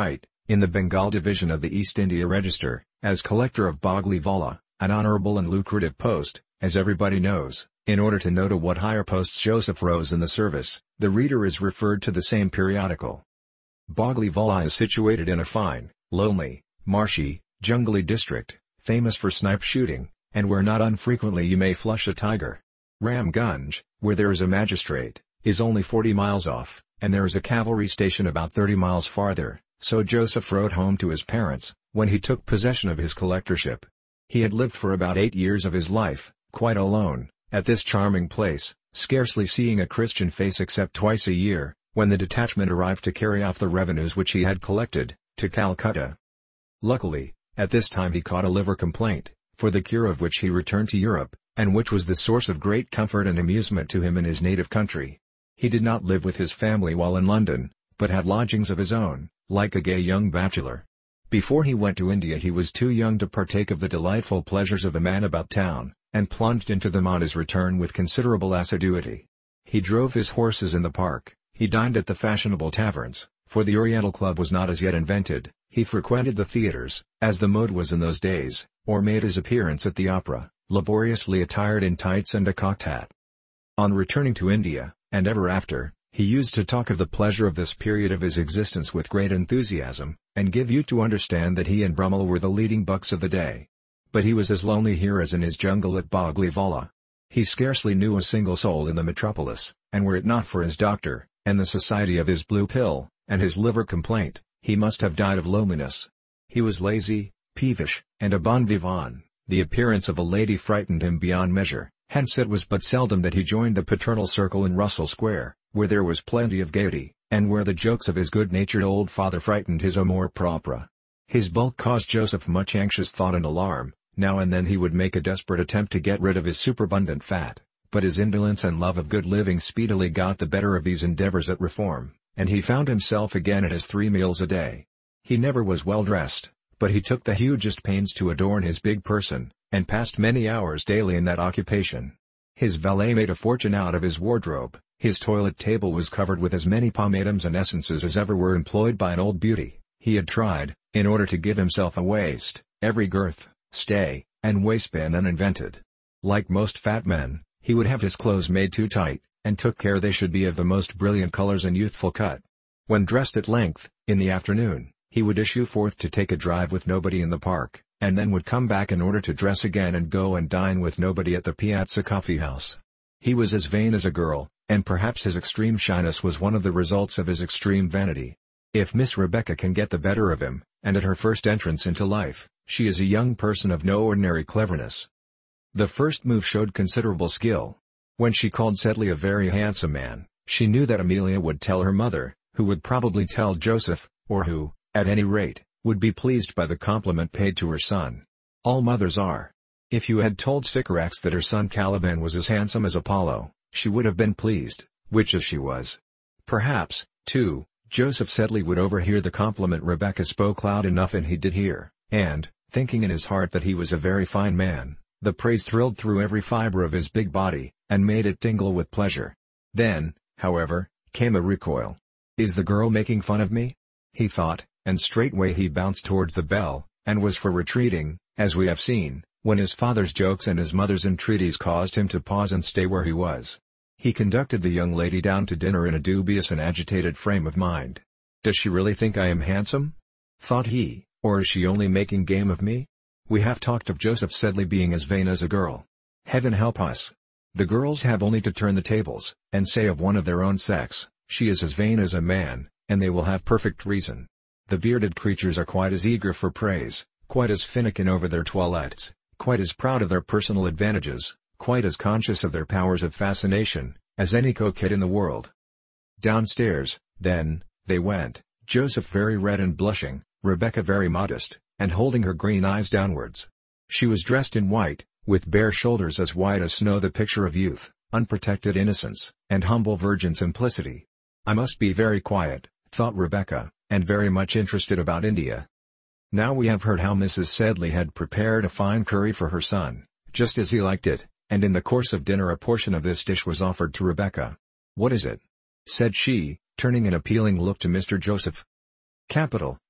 in the Bengal division of the East India Register, as collector of Bogli-Vala, an honourable and lucrative post, as everybody knows. In order to know to what higher posts Joseph rose in the service, the reader is referred to the same periodical. Bogli-Vala is situated in a fine, lonely, marshy, jungly district, famous for snipe shooting, and where not unfrequently you may flush a tiger. Ramgunj, where there is a magistrate, is only forty miles off, and there is a cavalry station about thirty miles farther, so Joseph wrote home to his parents, when he took possession of his collectorship. He had lived for about eight years of his life, quite alone, at this charming place, scarcely seeing a Christian face except twice a year, when the detachment arrived to carry off the revenues which he had collected, to Calcutta. Luckily, at this time he caught a liver complaint, for the cure of which he returned to Europe, and which was the source of great comfort and amusement to him in his native country. He did not live with his family while in London, but had lodgings of his own, like a gay young bachelor. Before he went to India he was too young to partake of the delightful pleasures of a man about town, and plunged into them on his return with considerable assiduity. He drove his horses in the park, he dined at the fashionable taverns, for the Oriental Club was not as yet invented, he frequented the theatres, as the mode was in those days, or made his appearance at the opera, laboriously attired in tights and a cocked hat. On returning to India, and ever after, he used to talk of the pleasure of this period of his existence with great enthusiasm, and give you to understand that he and Brummel were the leading bucks of the day. But he was as lonely here as in his jungle at Bogli-Vala. He scarcely knew a single soul in the metropolis, and were it not for his doctor, and the society of his blue pill, and his liver complaint, he must have died of loneliness. He was lazy, peevish, and a bon vivant. The appearance of a lady frightened him beyond measure, hence it was but seldom that he joined the paternal circle in Russell Square, where there was plenty of gaiety, and where the jokes of his good-natured old father frightened his amour propre. His bulk caused Joseph much anxious thought and alarm. Now and then he would make a desperate attempt to get rid of his superabundant fat, but his indolence and love of good living speedily got the better of these endeavors at reform, and he found himself again at his three meals a day. He never was well dressed, but he took the hugest pains to adorn his big person, and passed many hours daily in that occupation. His valet made a fortune out of his wardrobe, his toilet table was covered with as many pomatums and essences as ever were employed by an old beauty. He had tried, in order to give himself a waist, every girth, stay, and waistband uninvented. Like most fat men, he would have his clothes made too tight, and took care they should be of the most brilliant colors and youthful cut. When dressed at length, in the afternoon, he would issue forth to take a drive with nobody in the park, and then would come back in order to dress again and go and dine with nobody at the Piazza Coffee House. He was as vain as a girl, and perhaps his extreme shyness was one of the results of his extreme vanity. If Miss Rebecca can get the better of him, and at her first entrance into life, she is a young person of no ordinary cleverness. The first move showed considerable skill. When she called Sedley a very handsome man, she knew that Amelia would tell her mother, who would probably tell Joseph, or who, at any rate, would be pleased by the compliment paid to her son. All mothers are. If you had told Sycorax that her son Caliban was as handsome as Apollo, she would have been pleased, which as she was. Perhaps, too, Joseph Sedley would overhear the compliment Rebecca spoke loud enough, and he did hear, and, thinking in his heart that he was a very fine man, the praise thrilled through every fibre of his big body, and made it tingle with pleasure. Then, however, came a recoil. "Is the girl making fun of me?" he thought, and straightway he bounced towards the bell, and was for retreating, as we have seen, when his father's jokes and his mother's entreaties caused him to pause and stay where he was. He conducted the young lady down to dinner in a dubious and agitated frame of mind. "Does she really think I am handsome?" thought he, "or is she only making game of me? We have talked of Joseph Sedley being as vain as a girl. Heaven help us! The girls have only to turn the tables, and say of one of their own sex, she is as vain as a man, and they will have perfect reason. The bearded creatures are quite as eager for praise, quite as finikin over their toilettes, quite as proud of their personal advantages, quite as conscious of their powers of fascination, as any coquette in the world." Downstairs, then, they went, Joseph very red and blushing, Rebecca very modest, and holding her green eyes downwards. She was dressed in white, with bare shoulders as white as snow, the picture of youth, unprotected innocence, and humble virgin simplicity. "I must be very quiet," thought Rebecca, "and very much interested about India." Now we have heard how Missus Sedley had prepared a fine curry for her son, just as he liked it, and in the course of dinner a portion of this dish was offered to Rebecca. "What is it?" said she, turning an appealing look to Mister Joseph. "Capital,"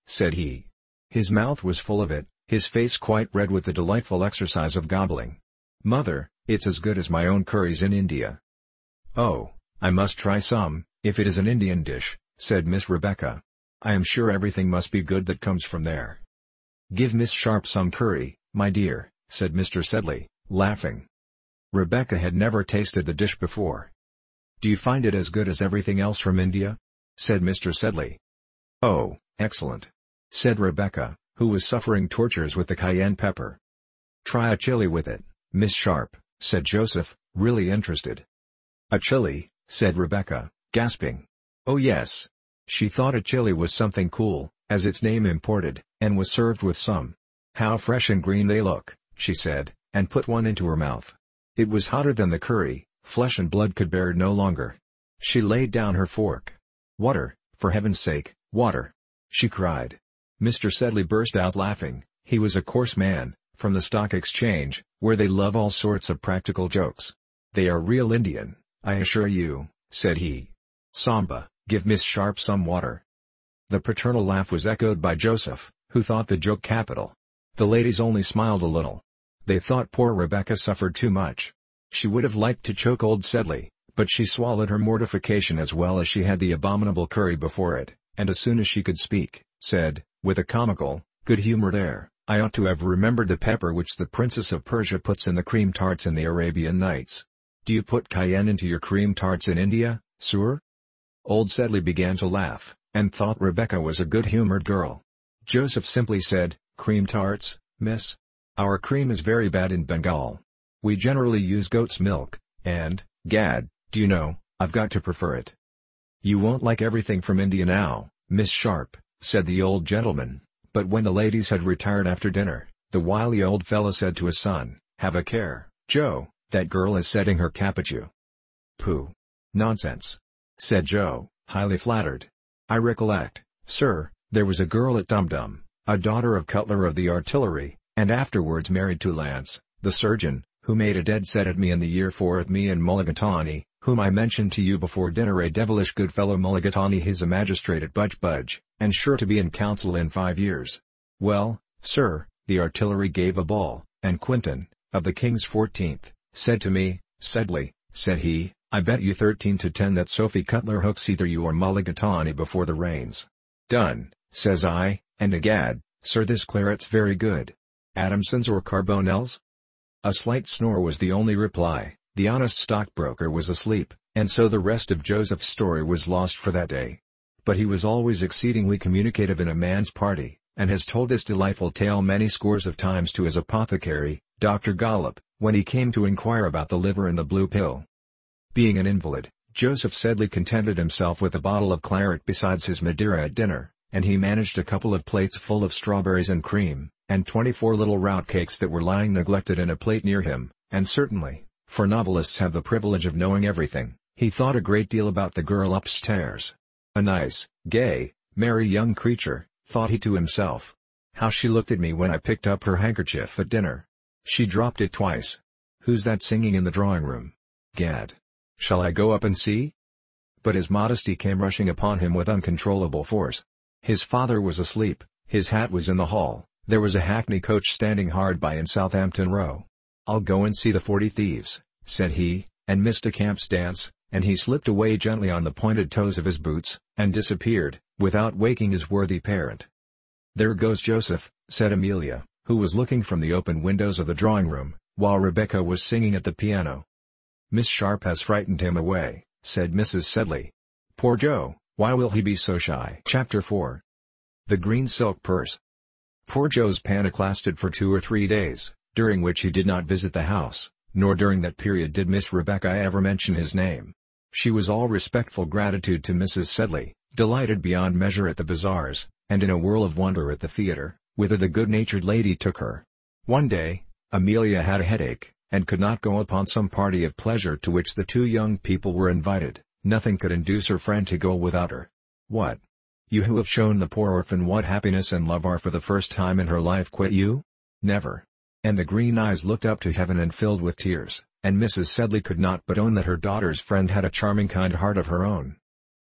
said he. His mouth was full of it, his face quite red with the delightful exercise of gobbling. "Mother, it's as good as my own curries in India." "Oh, I must try some, if it is an Indian dish," said Miss Rebecca. "I am sure everything must be good that comes from there." "Give Miss Sharp some curry, my dear," said Mister Sedley, laughing. Rebecca had never tasted the dish before. "Do you find it as good as everything else from India?" said Mister Sedley. "Oh, excellent," said Rebecca, who was suffering tortures with the cayenne pepper. "Try a chili with it, Miss Sharp," said Joseph, really interested. "A chili," said Rebecca, gasping. Oh yes. She thought a chili was something cool, as its name imported, and was served with some. "How fresh and green they look," she said, and put one into her mouth. It was hotter than the curry, flesh and blood could bear no longer. She laid down her fork. "Water, for heaven's sake, water!" she cried. Mister Sedley burst out laughing. He was a coarse man, from the Stock Exchange, where they love all sorts of practical jokes. "They are real Indian, I assure you," said he. "Samba, give Miss Sharp some water." The paternal laugh was echoed by Joseph, who thought the joke capital. The ladies only smiled a little. They thought poor Rebecca suffered too much. She would have liked to choke old Sedley, but she swallowed her mortification as well as she had the abominable curry before it, and as soon as she could speak, said, with a comical, good-humored air, "I ought to have remembered the pepper which the Princess of Persia puts in the cream tarts in the Arabian Nights. Do you put cayenne into your cream tarts in India, sir?" Old Sedley began to laugh, and thought Rebecca was a good-humored girl. Joseph simply said, "Cream tarts, miss? Our cream is very bad in Bengal. We generally use goat's milk, and, gad, do you know, I've got to prefer it." "You won't like everything from India now, Miss Sharp," said the old gentleman, but when the ladies had retired after dinner, the wily old fellow said to his son, "Have a care, Joe, that girl is setting her cap at you." "Pooh! Nonsense!" said Joe, highly flattered. "I recollect, sir, there was a girl at Dum-Dum, a daughter of Cutler of the Artillery, and afterwards married to Lance, the surgeon, who made a dead set at me in the year four at me and Mulligatawny, whom I mentioned to you before dinner, a devilish good fellow Mulligatawny. He's a magistrate at Budge Budge, and sure to be in council in five years. Well, sir, the Artillery gave a ball, and Quinton, of the King's fourteenth, said to me, 'Sedley,' said he, 'I bet you thirteen to ten that Sophie Cutler hooks either you or Mulligatawny before the rains.' 'Done,' says I, 'and egad, sir, this claret's very good. Adamson's or Carbonell's?' A slight snore was the only reply. The honest stockbroker was asleep, and so the rest of Joseph's story was lost for that day. But he was always exceedingly communicative in a man's party, and has told this delightful tale many scores of times to his apothecary, Doctor Gollop, when he came to inquire about the liver and the blue pill. Being an invalid, Joseph Sedley contented himself with a bottle of claret besides his Madeira at dinner, and he managed a couple of plates full of strawberries and cream, and twenty-four little rout cakes that were lying neglected in a plate near him, and certainly, for novelists have the privilege of knowing everything, he thought a great deal about the girl upstairs. A nice, gay, merry young creature, thought he to himself. How she looked at me when I picked up her handkerchief at dinner. She dropped it twice. Who's that singing in the drawing-room? Gad! Shall I go up and see? But his modesty came rushing upon him with uncontrollable force. His father was asleep, his hat was in the hall, there was a hackney coach standing hard by in Southampton Row. "I'll go and see the Forty Thieves," said he, and missed a camp's dance, and he slipped away gently on the pointed toes of his boots, and disappeared, without waking his worthy parent. "There goes Joseph," said Amelia, who was looking from the open windows of the drawing-room, while Rebecca was singing at the piano. "Miss Sharp has frightened him away," said Missus Sedley. "Poor Joe, why will he be so shy?" Chapter four. The Green Silk Purse. Poor Joe's panic lasted for two or three days, during which he did not visit the house, nor during that period did Miss Rebecca ever mention his name. She was all respectful gratitude to Missus Sedley, delighted beyond measure at the bazaars, and in a whirl of wonder at the theatre, whither the good-natured lady took her. One day, Amelia had a headache, and could not go upon some party of pleasure to which the two young people were invited. Nothing could induce her friend to go without her. "What? You who have shown the poor orphan what happiness and love are for the first time in her life, quit you? Never." And the green eyes looked up to heaven and filled with tears, and Missus Sedley could not but own that her daughter's friend had a charming kind heart of her own.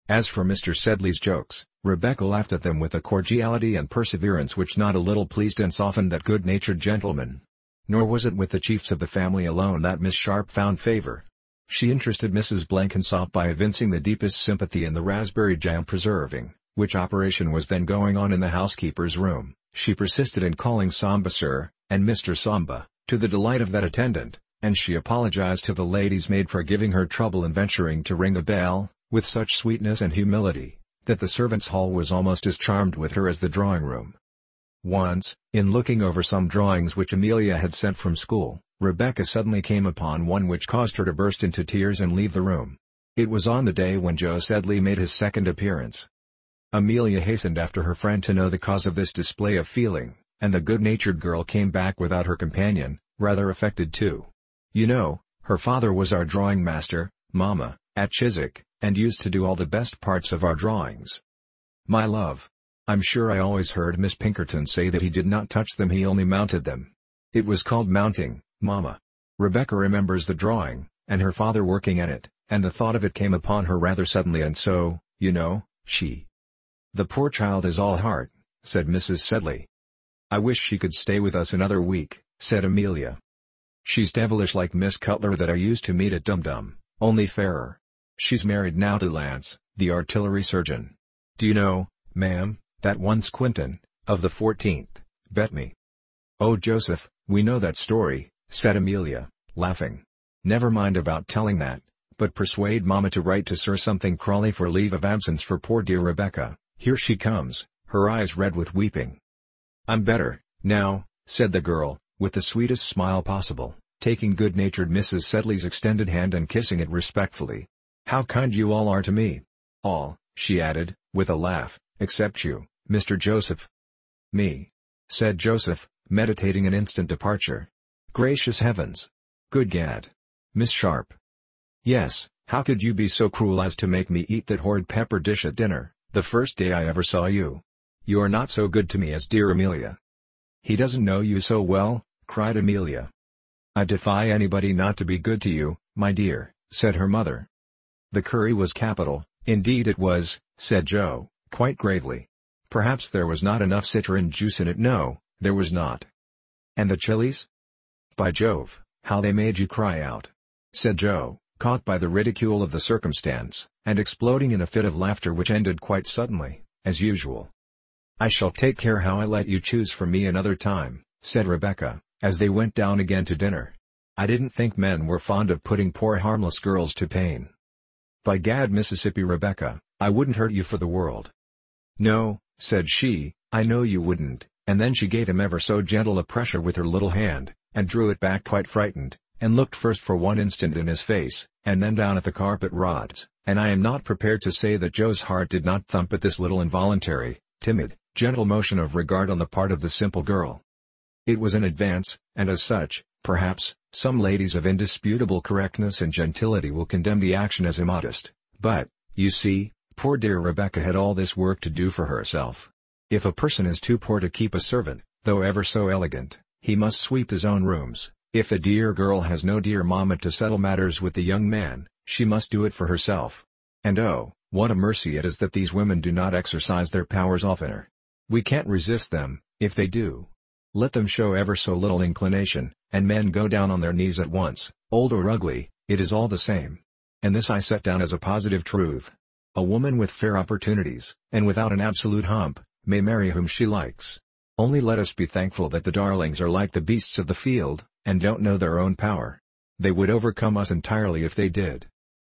As for Mister Sedley's jokes, Rebecca laughed at them with a cordiality and perseverance which not a little pleased and softened that good-natured gentleman. Nor was it with the chiefs of the family alone that Miss Sharp found favor. She interested Missus Blenkinsop by evincing the deepest sympathy in the raspberry jam preserving, which operation was then going on in the housekeeper's room. She persisted in calling Samba Sir, and Mister Samba, to the delight of that attendant, and she apologized to the lady's maid for giving her trouble in venturing to ring the bell, with such sweetness and humility, that the servants' hall was almost as charmed with her as the drawing-room. Once, in looking over some drawings which Amelia had sent from school, Rebecca suddenly came upon one which caused her to burst into tears and leave the room. It was on the day when Joe Sedley made his second appearance. Amelia hastened after her friend to know the cause of this display of feeling, and the good-natured girl came back without her companion, rather affected too. "You know, her father was our drawing master, Mamma, at Chiswick, and used to do all the best parts of our drawings. My love. I'm sure I always heard Miss Pinkerton say that he did not touch them, he only mounted them. It was called mounting, Mamma." Rebecca remembers the drawing, and her father working at it, and the thought of it came upon her rather suddenly, and so, you know, she... "The poor child is all heart," said Missus Sedley. "I wish she could stay with us another week," said Amelia. "She's devilish like Miss Cutler that I used to meet at Dum Dum, only fairer. She's married now to Lance, the artillery surgeon. Do you know, ma'am, that once Quinton, of the fourteenth, bet me." "Oh Joseph, we know that story," said Amelia, laughing. "Never mind about telling that, but persuade Mamma to write to Sir something Crawley for leave of absence for poor dear Rebecca. Here she comes, her eyes red with weeping." "I'm better, now," said the girl, with the sweetest smile possible, taking good-natured Missus Sedley's extended hand and kissing it respectfully. "How kind you all are to me. All," she added, with a laugh, "except you, Mister Joseph." "Me?" said Joseph, meditating an instant departure. "Gracious heavens! Good gad! Miss Sharp." "Yes, how could you be so cruel as to make me eat that horrid pepper dish at dinner, the first day I ever saw you? You are not so good to me as dear Amelia." "He doesn't know you so well," cried Amelia. "I defy anybody not to be good to you, my dear," said her mother. "The curry was capital, indeed it was," said Joe, quite gravely. "Perhaps there was not enough citron juice in it." "No, there was not." "And the chilies? By Jove, how they made you cry out," said Joe, caught by the ridicule of the circumstance, and exploding in a fit of laughter which ended quite suddenly, as usual. "I shall take care how I let you choose for me another time," said Rebecca, as they went down again to dinner. "I didn't think men were fond of putting poor harmless girls to pain. By gad, Mississippi Rebecca, I wouldn't hurt you for the world." "No," said she, "I know you wouldn't," and then she gave him ever so gentle a pressure with her little hand, and drew it back quite frightened, and looked first for one instant in his face, and then down at the carpet rods, and I am not prepared to say that Joe's heart did not thump at this little involuntary, timid, gentle motion of regard on the part of the simple girl. It was an advance, and as such, perhaps, some ladies of indisputable correctness and gentility will condemn the action as immodest, but, you see, poor dear Rebecca had all this work to do for herself. If a person is too poor to keep a servant, though ever so elegant, he must sweep his own rooms. If a dear girl has no dear mamma to settle matters with the young man, she must do it for herself. And oh, what a mercy it is that these women do not exercise their powers oftener. We can't resist them, if they do. Let them show ever so little inclination, and men go down on their knees at once, old or ugly, it is all the same. And this I set down as a positive truth. A woman with fair opportunities, and without an absolute hump, may marry whom she likes. Only let us be thankful that the darlings are like the beasts of the field, and don't know their own power. They would overcome us entirely if they did.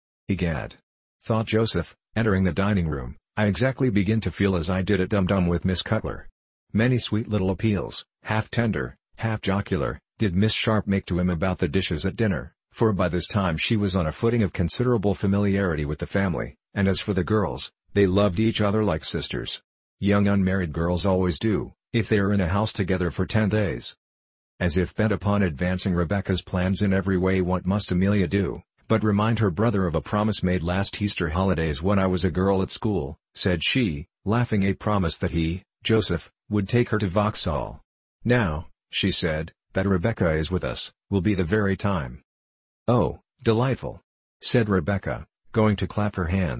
Egad! Thought Joseph, entering the dining room, I exactly begin to feel as I did at Dum Dum with Miss Cutler. Many sweet little appeals, half tender, half jocular, did Miss Sharp make to him about the dishes at dinner, for by this time she was on a footing of considerable familiarity with the family, and as for the girls, they loved each other like sisters. Young unmarried girls always do, if they are in a house together for ten days. As if bent upon advancing Rebecca's plans in every way, what must Amelia do, but remind her brother of a promise made last Easter holidays when I was a girl at school, said she, laughing, a promise that he, Joseph, would take her to Vauxhall. Now, she said, that Rebecca is with us, will be the very time. Oh, delightful! Said Rebecca, going to clap her hands,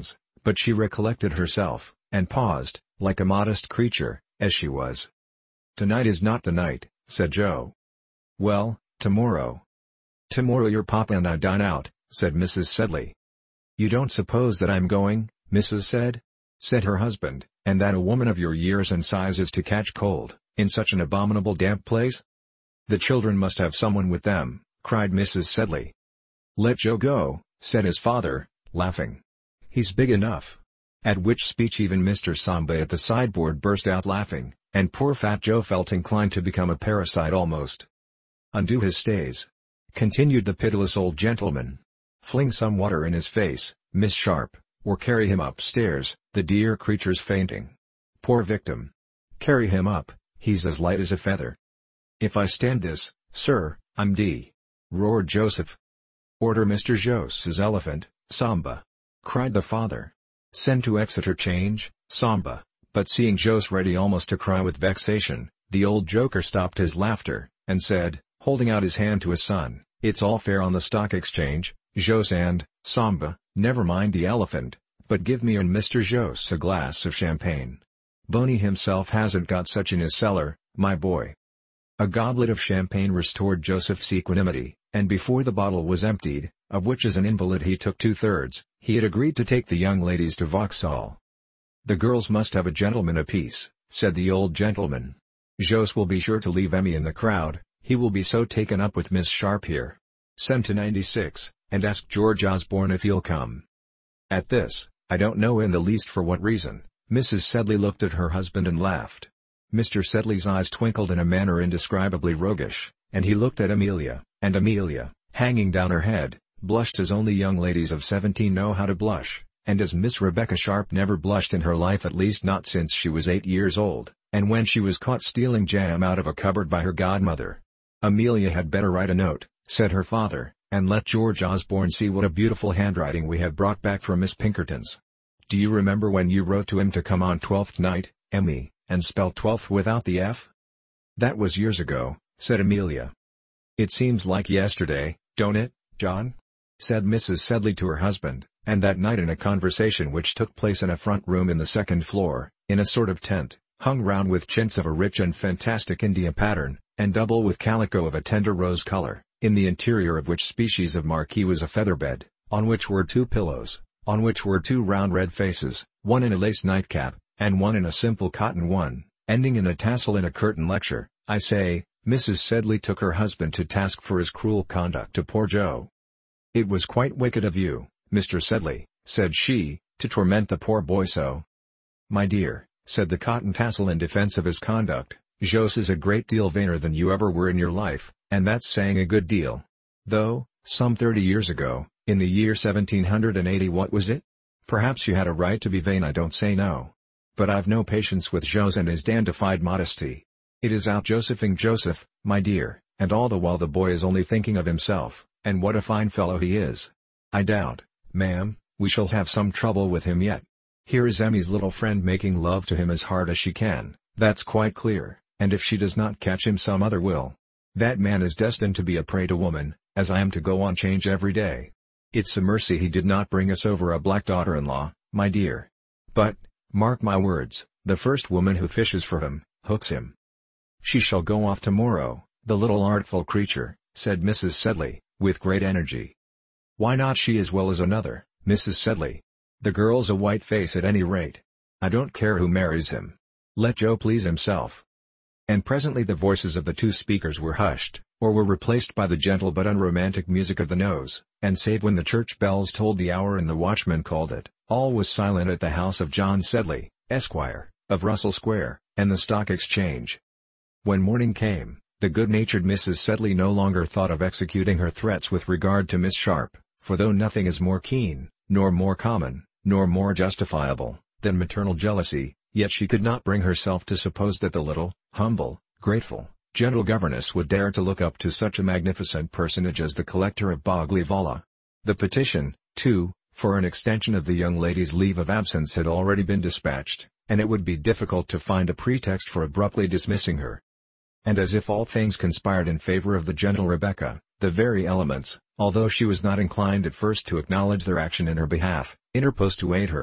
But she recollected herself, and paused, like a modest creature, as she was. "Tonight is not the night," said Joe. "Well, tomorrow." "Tomorrow your papa and I dine out," said Missus Sedley. "You don't suppose that I'm going, Missus said?" said her husband, "and that a woman of your years and size is to catch cold, in such an abominable damp place?" "The children must have someone with them," cried Missus Sedley. "Let Joe go," said his father, laughing. "He's big enough." At which speech even Mister Samba at the sideboard burst out laughing, and poor fat Joe felt inclined to become a parasite almost. "Undo his stays," continued the pitiless old gentleman. "Fling some water in his face, Miss Sharp, or carry him upstairs, the dear creature's fainting. Poor victim! Carry him up, he's as light as a feather." "If I stand this, sir, I'm d—" roared Joseph. "Order Mister Jose's elephant, Samba!" cried the father. "Send to Exeter Change, Samba." But seeing Jose ready almost to cry with vexation, the old joker stopped his laughter, and said, holding out his hand to his son, "It's all fair on the Stock Exchange, Jose and, Samba, never mind the elephant, but give me and Mister Jose a glass of champagne. Boney himself hasn't got such in his cellar, my boy." A goblet of champagne restored Joseph's equanimity, and before the bottle was emptied, of which as an invalid he took two-thirds, he had agreed to take the young ladies to Vauxhall. "The girls must have a gentleman apiece," said the old gentleman. "Jose will be sure to leave Emmy in the crowd, he will be so taken up with Miss Sharp here. Send to ninety-six, and ask George Osborne if he'll come." At this, I don't know in the least for what reason, Missus Sedley looked at her husband and laughed. Mister Sedley's eyes twinkled in a manner indescribably roguish, and he looked at Amelia, and Amelia, hanging down her head, blushed as only young ladies of seventeen know how to blush, and as Miss Rebecca Sharp never blushed in her life, at least not since she was eight years old, and when she was caught stealing jam out of a cupboard by her godmother. "Amelia had better write a note," said her father, "and let George Osborne see what a beautiful handwriting we have brought back from Miss Pinkerton's. Do you remember when you wrote to him to come on Twelfth night, Emmy, and spell twelfth without the F?" "That was years ago," said Amelia. "It seems like yesterday, don't it, John?" said Missus Sedley to her husband, and that night in a conversation which took place in a front room in the second floor, in a sort of tent, hung round with chintz of a rich and fantastic India pattern, and double with calico of a tender rose color, in the interior of which species of marquee was a feather bed, on which were two pillows, on which were two round red faces, one in a lace nightcap, and one in a simple cotton one, ending in a tassel in a curtain lecture. I say, Missus Sedley took her husband to task for his cruel conduct to poor Joe. "It was quite wicked of you, Mister Sedley," said she, "to torment the poor boy so." "My dear," said the cotton tassel in defense of his conduct, "Jose is a great deal vainer than you ever were in your life, and that's saying a good deal. Though, some thirty years ago, in the year seventeen hundred eighty what was it? Perhaps you had a right to be vain, I don't say no. But I've no patience with Jose and his dandified modesty. It is out Josephing Joseph, my dear, and all the while the boy is only thinking of himself, and what a fine fellow he is. I doubt, ma'am, we shall have some trouble with him yet. Here is Emmy's little friend making love to him as hard as she can, that's quite clear, and if she does not catch him some other will. That man is destined to be a prey to woman, as I am to go on change every day. It's a mercy he did not bring us over a black daughter-in-law, my dear. But, mark my words, the first woman who fishes for him, hooks him. She shall go off tomorrow, the little artful creature," said Missus Sedley, with great energy. "Why not she as well as another, Missus Sedley? The girl's a white face at any rate. I don't care who marries him. Let Joe please himself." And presently the voices of the two speakers were hushed, or were replaced by the gentle but unromantic music of the nose, and save when the church bells tolled the hour and the watchman called it, all was silent at the house of John Sedley, Esquire, of Russell Square, and the Stock Exchange. When morning came, the good-natured Missus Sedley no longer thought of executing her threats with regard to Miss Sharp, for though nothing is more keen, nor more common, nor more justifiable, than maternal jealousy, yet she could not bring herself to suppose that the little, humble, grateful, gentle governess would dare to look up to such a magnificent personage as the collector of Boggley Wollah. The petition, too, for an extension of the young lady's leave of absence had already been dispatched, and it would be difficult to find a pretext for abruptly dismissing her. And as if all things conspired in favor of the gentle Rebecca, the very elements, although she was not inclined at first to acknowledge their action in her behalf, interposed to aid her.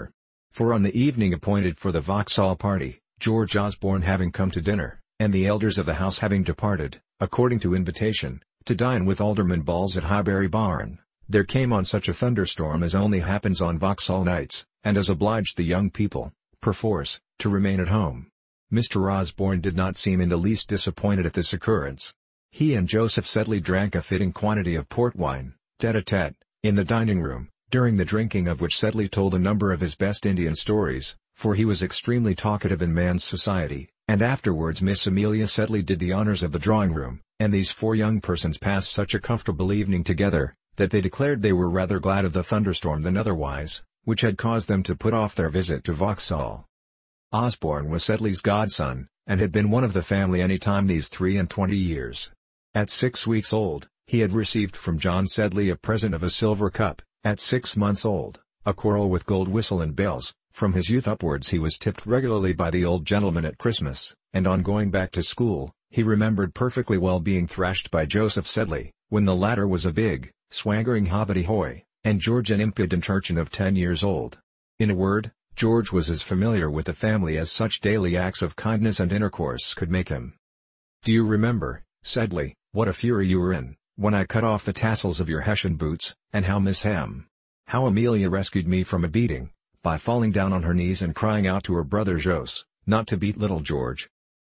For on the evening appointed for the Vauxhall party, George Osborne having come to dinner, and the elders of the house having departed, according to invitation, to dine with Alderman Balls at Highbury Barn, there came on such a thunderstorm as only happens on Vauxhall nights, and as obliged the young people, perforce, to remain at home. Mister Osborne did not seem in the least disappointed at this occurrence. He and Joseph Sedley drank a fitting quantity of port wine, tete-a-tete, in the dining room, during the drinking of which Sedley told a number of his best Indian stories, for he was extremely talkative in man's society, and afterwards Miss Amelia Sedley did the honors of the drawing-room, and these four young persons passed such a comfortable evening together, that they declared they were rather glad of the thunderstorm than otherwise, which had caused them to put off their visit to Vauxhall. Osborne was Sedley's godson, and had been one of the family any time these three and twenty years. At six weeks old, he had received from John Sedley a present of a silver cup. At six months old, a quarrel with gold whistle and bells. From his youth upwards he was tipped regularly by the old gentleman at Christmas, and on going back to school, he remembered perfectly well being thrashed by Joseph Sedley, when the latter was a big, swaggering hobbity-hoy, and George an impudent urchin of ten years old. In a word, George was as familiar with the family as such daily acts of kindness and intercourse could make him. "Do you remember, Sedley, what a fury you were in, when I cut off the tassels of your Hessian boots, and how Miss Ham, how Amelia rescued me from a beating, by falling down on her knees and crying out to her brother Jos, not to beat little George?"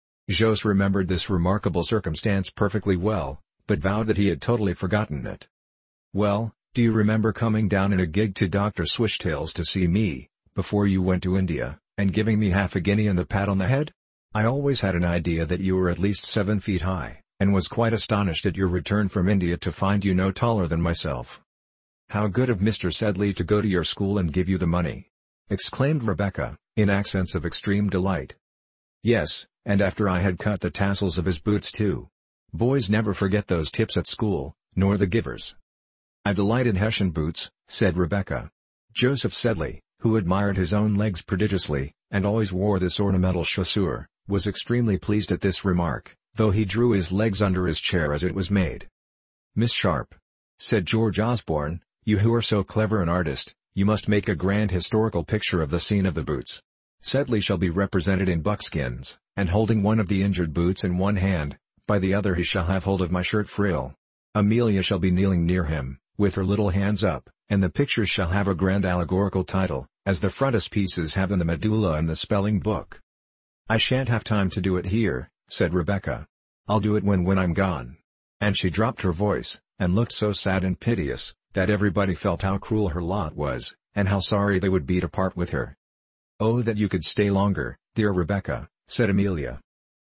Jos remembered this remarkable circumstance perfectly well, but vowed that he had totally forgotten it. "Well, do you remember coming down in a gig to Doctor Swishtail's to see me, before you went to India, and giving me half a guinea and a pat on the head? I always had an idea that you were at least seven feet high, and was quite astonished at your return from India to find you no taller than myself." "How good of Mister Sedley to go to your school and give you the money!" exclaimed Rebecca, in accents of extreme delight. "Yes, and after I had cut the tassels of his boots too. Boys never forget those tips at school, nor the givers." "I delight in Hessian boots," said Rebecca. Joseph Sedley, who admired his own legs prodigiously, and always wore this ornamental chaussure, was extremely pleased at this remark, though he drew his legs under his chair as it was made. "Miss Sharp," said George Osborne, "you who are so clever an artist, you must make a grand historical picture of the scene of the boots. Sedley shall be represented in buckskins, and holding one of the injured boots in one hand, by the other he shall have hold of my shirt frill. Amelia shall be kneeling near him, with her little hands up, and the pictures shall have a grand allegorical title, as the frontispieces have in the medulla and the spelling book." "I shan't have time to do it here," said Rebecca. "I'll do it when when I'm gone." And she dropped her voice, and looked so sad and piteous, that everybody felt how cruel her lot was, and how sorry they would be to part with her. "Oh, that you could stay longer, dear Rebecca," said Amelia.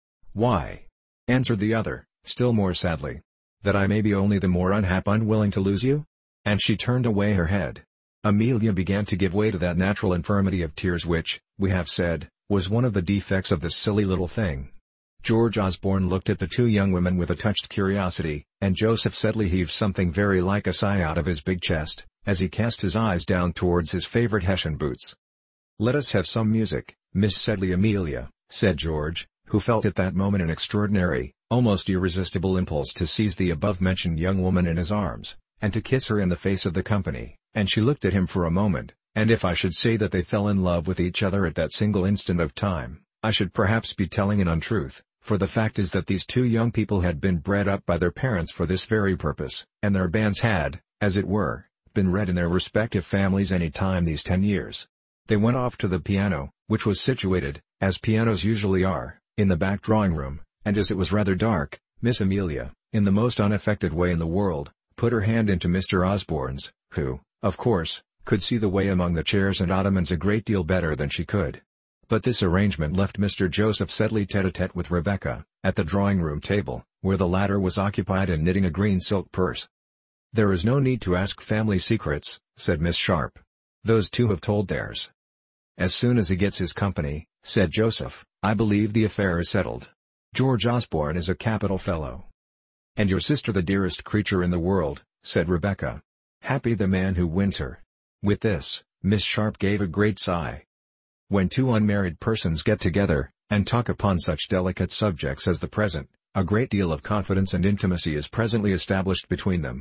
"Why?" answered the other, still more sadly. "That I may be only the more unhap unwilling to lose you?" And she turned away her head. Amelia began to give way to that natural infirmity of tears which, we have said, was one of the defects of this silly little thing. George Osborne looked at the two young women with a touched curiosity, and Joseph Sedley heaved something very like a sigh out of his big chest, as he cast his eyes down towards his favourite Hessian boots. "Let us have some music, Miss Sedley Amelia," said George, who felt at that moment an extraordinary, almost irresistible impulse to seize the above-mentioned young woman in his arms, and to kiss her in the face of the company, and she looked at him for a moment, and if I should say that they fell in love with each other at that single instant of time, I should perhaps be telling an untruth, for the fact is that these two young people had been bred up by their parents for this very purpose, and their banns had, as it were, been read in their respective families any time these ten years. They went off to the piano, which was situated, as pianos usually are, in the back drawing-room, and as it was rather dark, Miss Amelia, in the most unaffected way in the world, put her hand into Mister Osborne's, who, of course, could see the way among the chairs and ottomans a great deal better than she could. But this arrangement left Mister Joseph Sedley tete-a-tete with Rebecca, at the drawing-room table, where the latter was occupied in knitting a green silk purse. "There is no need to ask family secrets," said Miss Sharp. "Those two have told theirs." "As soon as he gets his company," said Joseph, "I believe the affair is settled. George Osborne is a capital fellow." "And your sister the dearest creature in the world," said Rebecca. "Happy the man who wins her." With this, Miss Sharp gave a great sigh. When two unmarried persons get together, and talk upon such delicate subjects as the present, a great deal of confidence and intimacy is presently established between them.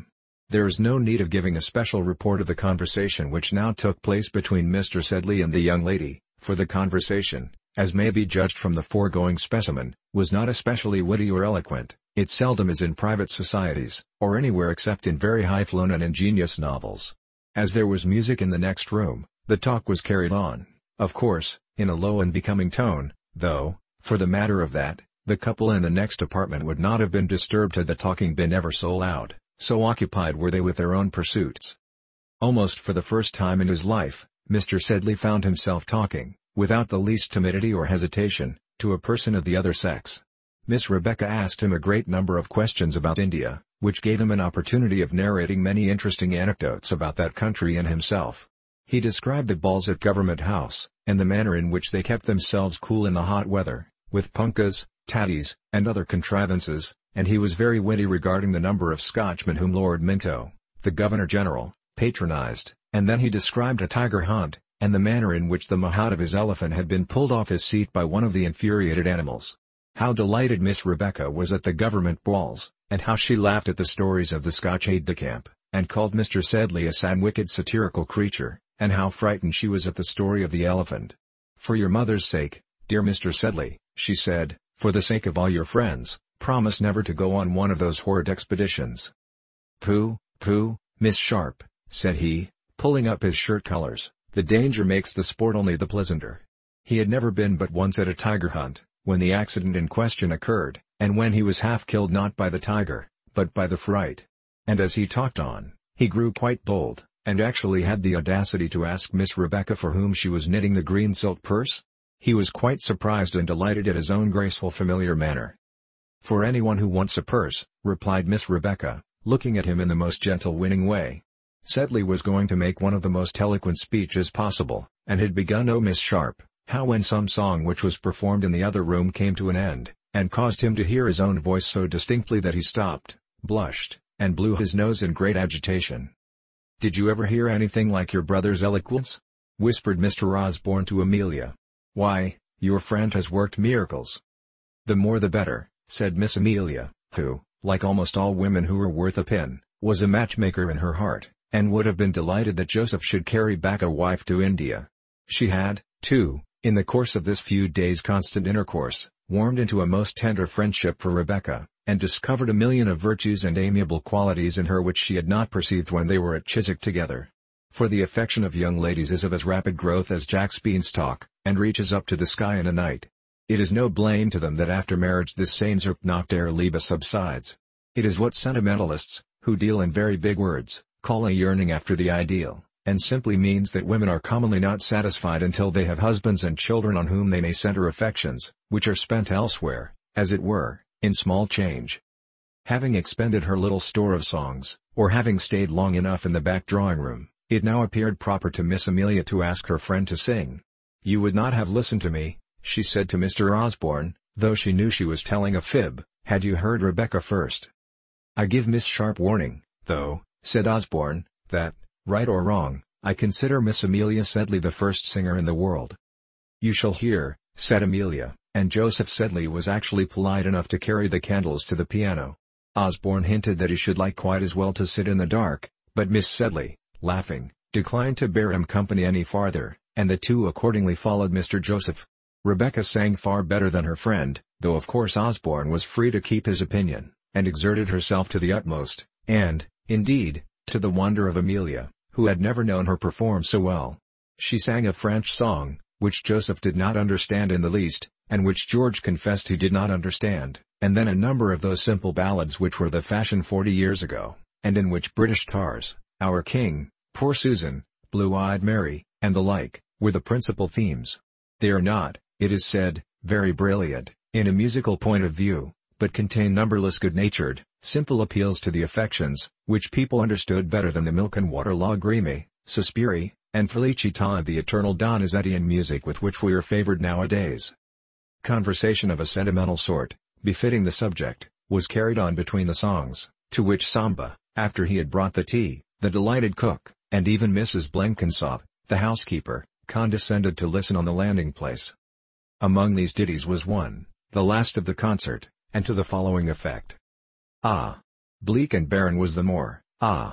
There is no need of giving a special report of the conversation which now took place between Mister Sedley and the young lady, for the conversation, as may be judged from the foregoing specimen, was not especially witty or eloquent. It seldom is in private societies, or anywhere except in very high-flown and ingenious novels. As there was music in the next room, the talk was carried on, of course, in a low and becoming tone, though, for the matter of that, the couple in the next apartment would not have been disturbed had the talking been ever so loud, so occupied were they with their own pursuits. Almost for the first time in his life, Mister Sedley found himself talking, without the least timidity or hesitation, to a person of the other sex. Miss Rebecca asked him a great number of questions about India, which gave him an opportunity of narrating many interesting anecdotes about that country and himself. He described the balls at Government House, and the manner in which they kept themselves cool in the hot weather, with punkas, tatties, and other contrivances, and he was very witty regarding the number of Scotchmen whom Lord Minto, the Governor-General, patronized, and then he described a tiger hunt, and the manner in which the mahout of his elephant had been pulled off his seat by one of the infuriated animals. How delighted Miss Rebecca was at the government balls, and how she laughed at the stories of the Scotch aide-de-camp, and called Mister Sedley a sad wicked satirical creature, and how frightened she was at the story of the elephant. "For your mother's sake, dear Mister Sedley," she said, "for the sake of all your friends, promise never to go on one of those horrid expeditions." "Pooh, pooh, Miss Sharp," said he, pulling up his shirt collars, "the danger makes the sport only the pleasanter." He had never been but once at a tiger hunt, when the accident in question occurred, and when he was half killed not by the tiger, but by the fright. And as he talked on, he grew quite bold, and actually had the audacity to ask Miss Rebecca for whom she was knitting the green silk purse? He was quite surprised and delighted at his own graceful familiar manner. "For anyone who wants a purse," replied Miss Rebecca, looking at him in the most gentle winning way. Sedley was going to make one of the most eloquent speeches possible, and had begun "Oh Miss Sharp," how when some song which was performed in the other room came to an end, and caused him to hear his own voice so distinctly that he stopped, blushed, and blew his nose in great agitation. "Did you ever hear anything like your brother's eloquence?" whispered Mister Osborne to Amelia. "Why, your friend has worked miracles." "The more the better," said Miss Amelia, who, like almost all women who are worth a pin, was a matchmaker in her heart, and would have been delighted that Joseph should carry back a wife to India. She had, too, in the course of this few days' constant intercourse, warmed into a most tender friendship for Rebecca, and discovered a million of virtues and amiable qualities in her which she had not perceived when they were at Chiswick together. For the affection of young ladies is of as rapid growth as Jack's beanstalk, and reaches up to the sky in a night. It is no blame to them that after marriage this Sehnsucht nach der Liebe subsides. It is what sentimentalists, who deal in very big words, call a yearning after the ideal, and simply means that women are commonly not satisfied until they have husbands and children on whom they may center affections, which are spent elsewhere, as it were, in small change. Having expended her little store of songs, or having stayed long enough in the back drawing-room, it now appeared proper to Miss Amelia to ask her friend to sing. "You would not have listened to me," she said to Mister Osborne, though she knew she was telling a fib, "had you heard Rebecca first." "I give Miss Sharp warning, though," said Osborne, "that, right or wrong, I consider Miss Amelia Sedley the first singer in the world." "You shall hear," said Amelia, and Joseph Sedley was actually polite enough to carry the candles to the piano. Osborne hinted that he should like quite as well to sit in the dark, but Miss Sedley, laughing, declined to bear him company any farther, and the two accordingly followed Mister Joseph. Rebecca sang far better than her friend, though of course Osborne was free to keep his opinion, and exerted herself to the utmost, and, indeed, to the wonder of Amelia, who had never known her perform so well. She sang a French song, which Joseph did not understand in the least, and which George confessed he did not understand, and then a number of those simple ballads which were the fashion forty years ago, and in which British tars, Our King, Poor Susan, Blue-Eyed Mary, and the like, were the principal themes. They are not, it is said, very brilliant, in a musical point of view, but contain numberless good-natured, simple appeals to the affections, which people understood better than the milk and water lagrime, sospiri, and felicità of the eternal Donizettian music with which we are favored nowadays. Conversation of a sentimental sort, befitting the subject, was carried on between the songs, to which Samba, after he had brought the tea, the delighted cook, and even Missus Blenkinsop, the housekeeper, condescended to listen on the landing-place. Among these ditties was one, the last of the concert, and to the following effect. Ah! Bleak and barren was the moor, ah!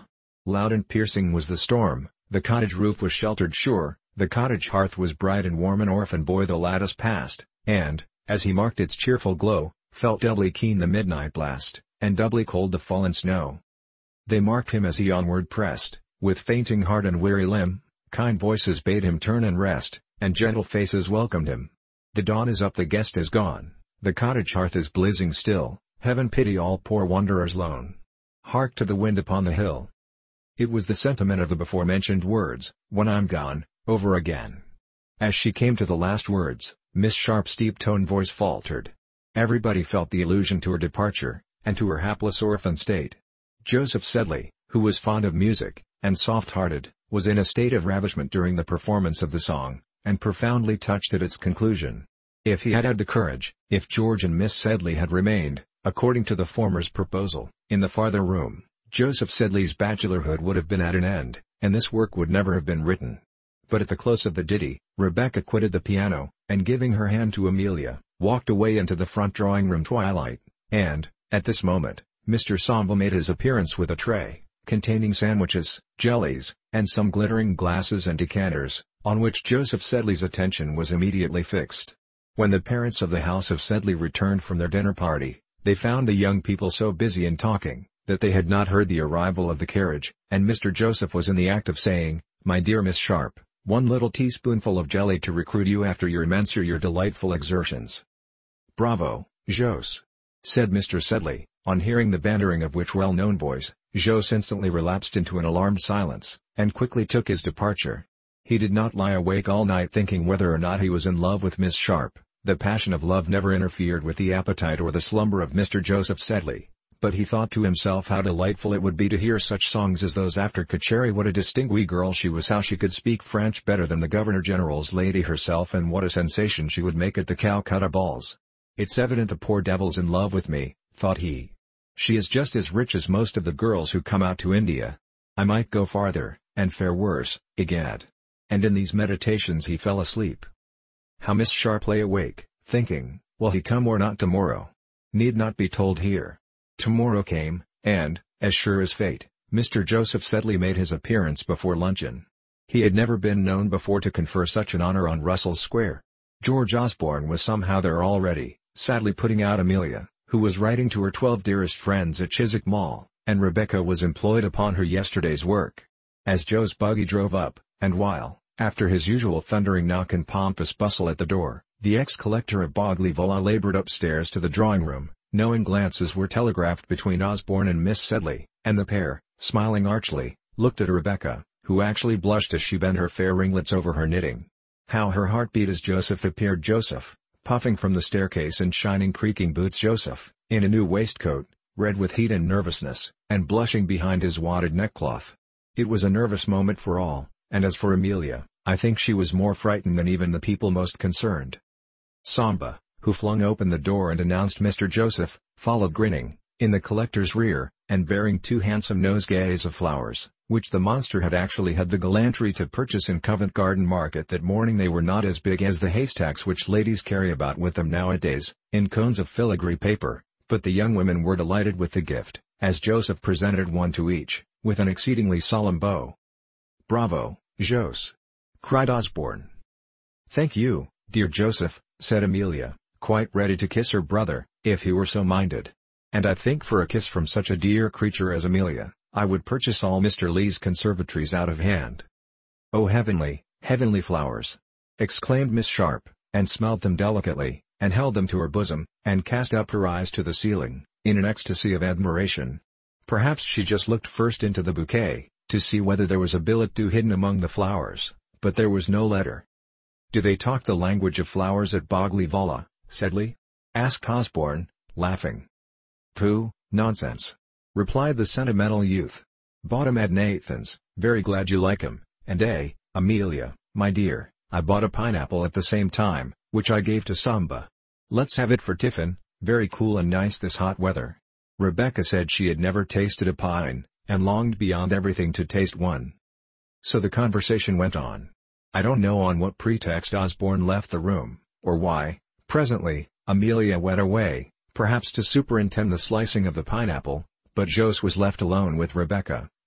Loud and piercing was the storm, the cottage roof was sheltered sure, the cottage hearth was bright and warm. An orphan boy the lattice passed, and, as he marked its cheerful glow, felt doubly keen the midnight blast, and doubly cold the fallen snow. They marked him as he onward pressed, with fainting heart and weary limb, kind voices bade him turn and rest, and gentle faces welcomed him. The dawn is up, the guest is gone, the cottage hearth is blazing still, heaven pity all poor wanderers lone. Hark to the wind upon the hill. It was the sentiment of the before-mentioned words, when I'm gone, over again. As she came to the last words, Miss Sharp's deep-toned voice faltered. Everybody felt the allusion to her departure, and to her hapless orphan state. Joseph Sedley, who was fond of music, and soft-hearted, was in a state of ravishment during the performance of the song, and profoundly touched at its conclusion. If he had had the courage, if George and Miss Sedley had remained, according to the former's proposal, in the farther room, Joseph Sedley's bachelorhood would have been at an end, and this work would never have been written. But at the close of the ditty, Rebecca quitted the piano, and giving her hand to Amelia, walked away into the front drawing-room twilight, and, at this moment, Mister Samba made his appearance with a tray, containing sandwiches, jellies, and some glittering glasses and decanters, on which Joseph Sedley's attention was immediately fixed. When the parents of the house of Sedley returned from their dinner party, they found the young people so busy in talking, that they had not heard the arrival of the carriage, and Mister Joseph was in the act of saying, "My dear Miss Sharp, one little teaspoonful of jelly to recruit you after your immense or your delightful exertions." "Bravo, Jos," said Mister Sedley, on hearing the bantering of which well-known voice. Jos instantly relapsed into an alarmed silence, and quickly took his departure. He did not lie awake all night thinking whether or not he was in love with Miss Sharp. The passion of love never interfered with the appetite or the slumber of Mister Joseph Sedley, but he thought to himself how delightful it would be to hear such songs as those after Cacciari. What a distinguée girl she was, how she could speak French better than the Governor-General's lady herself, and what a sensation she would make at the Calcutta balls. "It's evident the poor devil's in love with me," thought he. "She is just as rich as most of the girls who come out to India. I might go farther, and fare worse, egad." And in these meditations he fell asleep. How Miss Sharp lay awake, thinking, will he come or not tomorrow? Need not be told here. Tomorrow came, and, as sure as fate, Mister Joseph Sedley made his appearance before luncheon. He had never been known before to confer such an honor on Russell Square. George Osborne was somehow there already, sadly putting out Amelia, who was writing to her twelve dearest friends at Chiswick Mall, and Rebecca was employed upon her yesterday's work. As Joe's buggy drove up, and while, after his usual thundering knock and pompous bustle at the door, the ex-collector of Bogley Vola labored upstairs to the drawing-room, knowing glances were telegraphed between Osborne and Miss Sedley, and the pair, smiling archly, looked at Rebecca, who actually blushed as she bent her fair ringlets over her knitting. How her heart beat as Joseph appeared. Joseph, puffing from the staircase in shining creaking boots. Joseph, in a new waistcoat, red with heat and nervousness, and blushing behind his wadded neckcloth. It was a nervous moment for all, and as for Amelia, I think she was more frightened than even the people most concerned. Samba, who flung open the door and announced Mister Joseph, followed grinning, in the collector's rear, and bearing two handsome nosegays of flowers, which the monster had actually had the gallantry to purchase in Covent Garden Market that morning. They were not as big as the haystacks which ladies carry about with them nowadays, in cones of filigree paper, but the young women were delighted with the gift, as Joseph presented one to each, with an exceedingly solemn bow. "Bravo, Jos!" cried Osborne. "Thank you, dear Joseph," said Amelia, quite ready to kiss her brother, if he were so minded. "And I think for a kiss from such a dear creature as Amelia, I would purchase all Mister Lee's conservatories out of hand." "Oh heavenly, heavenly flowers!" exclaimed Miss Sharp, and smelled them delicately, and held them to her bosom, and cast up her eyes to the ceiling, in an ecstasy of admiration. Perhaps she just looked first into the bouquet, to see whether there was a billet doux hidden among the flowers, but there was no letter. "Do they talk the language of flowers at Bogley Vola, Sedley?" asked Osborne, laughing. "Pooh, nonsense," replied the sentimental youth. "Bought 'em at Nathan's, very glad you like 'em, and eh, Amelia, my dear, I bought a pineapple at the same time, which I gave to Samba. Let's have it for tiffin, very cool and nice this hot weather." Rebecca said she had never tasted a pine, and longed beyond everything to taste one. So the conversation went on. I don't know on what pretext Osborne left the room, or why. Presently, Amelia went away, perhaps to superintend the slicing of the pineapple, but Jos was left alone with Rebecca,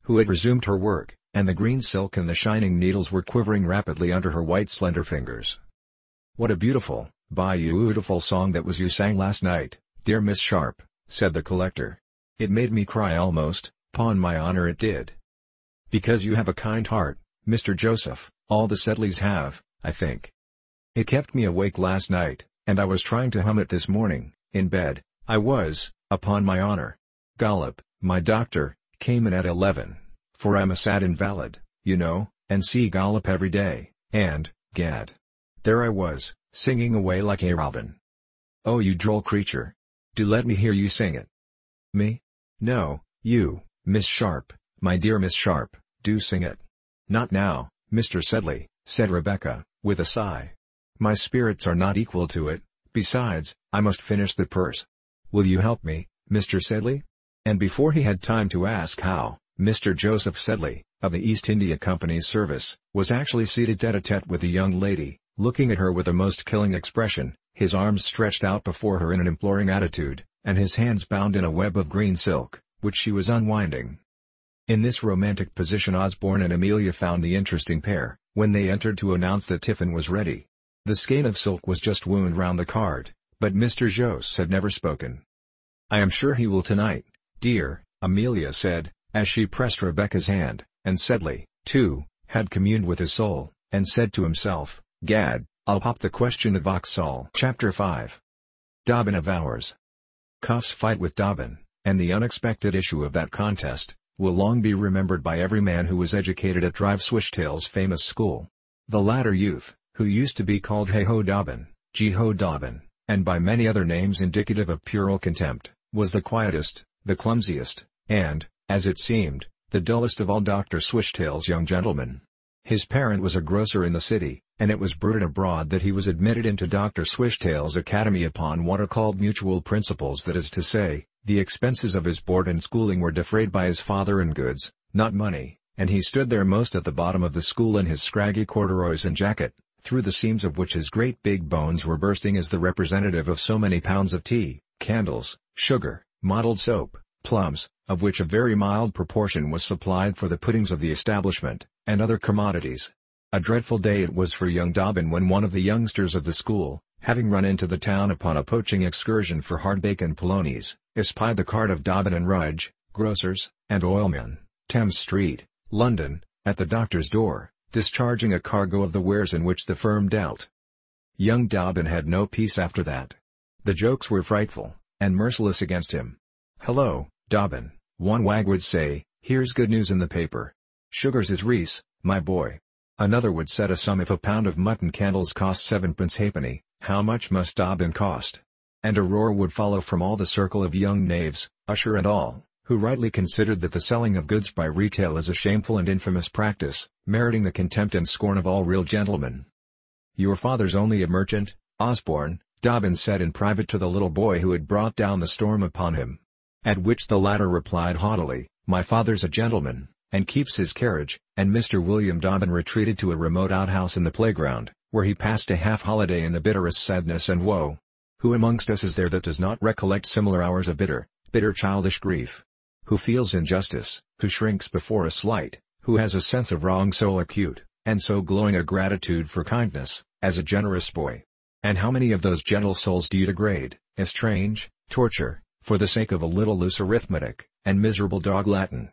who had resumed her work, and the green silk and the shining needles were quivering rapidly under her white slender fingers. "What a beautiful, beautiful song that was you sang last night, dear Miss Sharp," said the collector. "It made me cry almost, 'pon my honor it did." "Because you have a kind heart, Mister Joseph, all the Sedleys have, I think. It kept me awake last night, and I was trying to hum it this morning, in bed, I was, upon my honor. Gollop, my doctor, came in at eleven, for I'm a sad invalid, you know, and see Gollop every day, and, gad, there I was, singing away like a robin." "Oh, you droll creature! Do let me hear you sing it." "Me? No, you, Miss Sharp, my dear Miss Sharp, do sing it." "Not now, Mister Sedley," said Rebecca, with a sigh. "My spirits are not equal to it, besides, I must finish the purse. Will you help me, Mister Sedley?" And before he had time to ask how, Mister Joseph Sedley, of the East India Company's service, was actually seated tete-a-tete with the young lady, looking at her with a most killing expression, his arms stretched out before her in an imploring attitude, and his hands bound in a web of green silk, which she was unwinding. In this romantic position Osborne and Amelia found the interesting pair, when they entered to announce that tiffin was ready. The skein of silk was just wound round the card, but Mister Jos had never spoken. "I am sure he will tonight, dear," Amelia said, as she pressed Rebecca's hand, and Sedley, too, had communed with his soul, and said to himself, "Gad, I'll pop the question at Vauxhall." Chapter five. Dobbin avours. Cuff's fight with Dobbin, and the unexpected issue of that contest, will long be remembered by every man who was educated at Drive Swishtail's famous school. The latter youth, who used to be called Hey-Ho Dobbin, Gee-Ho Dobbin, and by many other names indicative of puerile contempt, was the quietest, the clumsiest, and, as it seemed, the dullest of all Doctor Swishtail's young gentlemen. His parent was a grocer in the city, and it was bruited abroad that he was admitted into Doctor Swishtail's academy upon what are called mutual principles, that is to say, the expenses of his board and schooling were defrayed by his father in goods, not money, and he stood there most at the bottom of the school in his scraggy corduroys and jacket, through the seams of which his great big bones were bursting as the representative of so many pounds of tea, candles, sugar, mottled soap, plums, of which a very mild proportion was supplied for the puddings of the establishment, and other commodities. A dreadful day it was for young Dobbin when one of the youngsters of the school, having run into the town upon a poaching excursion for hardbake and polonies, espied the cart of Dobbin and Rudge, grocers, and oilmen, Thames Street, London, at the doctor's door, discharging a cargo of the wares in which the firm dealt. Young Dobbin had no peace after that. The jokes were frightful, and merciless against him. "Hello, Dobbin," one wag would say, "here's good news in the paper. Sugar's is Reese, my boy." Another would set a sum if a pound of mutton candles cost sevenpence halfpenny, how much must Dobbin cost? And a roar would follow from all the circle of young knaves, usher and all, who rightly considered that the selling of goods by retail is a shameful and infamous practice, meriting the contempt and scorn of all real gentlemen. "Your father's only a merchant, Osborne," Dobbin said in private to the little boy who had brought down the storm upon him. At which the latter replied haughtily, "My father's a gentleman, and keeps his carriage," and Mister William Dobbin retreated to a remote outhouse in the playground, where he passed a half-holiday in the bitterest sadness and woe. Who amongst us is there that does not recollect similar hours of bitter, bitter childish grief? Who feels injustice, who shrinks before a slight, who has a sense of wrong so acute, and so glowing a gratitude for kindness, as a generous boy? And how many of those gentle souls do you degrade, estrange, torture, for the sake of a little loose arithmetic, and miserable dog Latin?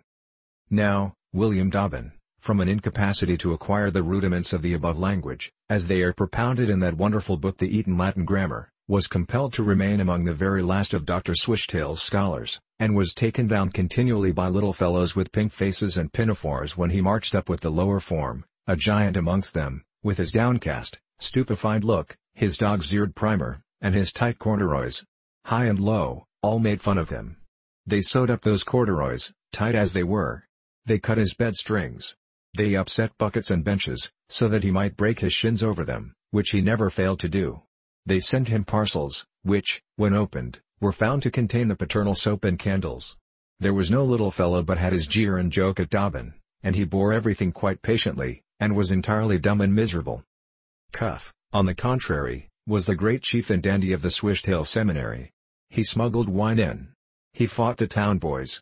Now, William Dobbin, from an incapacity to acquire the rudiments of the above language, as they are propounded in that wonderful book the Eton Latin Grammar, was compelled to remain among the very last of Doctor Swishtail's scholars, and was taken down continually by little fellows with pink faces and pinafores when he marched up with the lower form, a giant amongst them, with his downcast, stupefied look, his dog's-eared primer, and his tight corduroys. High and low, all made fun of him. They sewed up those corduroys, tight as they were. They cut his bed strings. They upset buckets and benches, so that he might break his shins over them, which he never failed to do. They sent him parcels, which, when opened, were found to contain the paternal soap and candles. There was no little fellow but had his jeer and joke at Dobbin, and he bore everything quite patiently, and was entirely dumb and miserable. Cuff, on the contrary, was the great chief and dandy of the Swishtail Seminary. He smuggled wine in. He fought the town boys.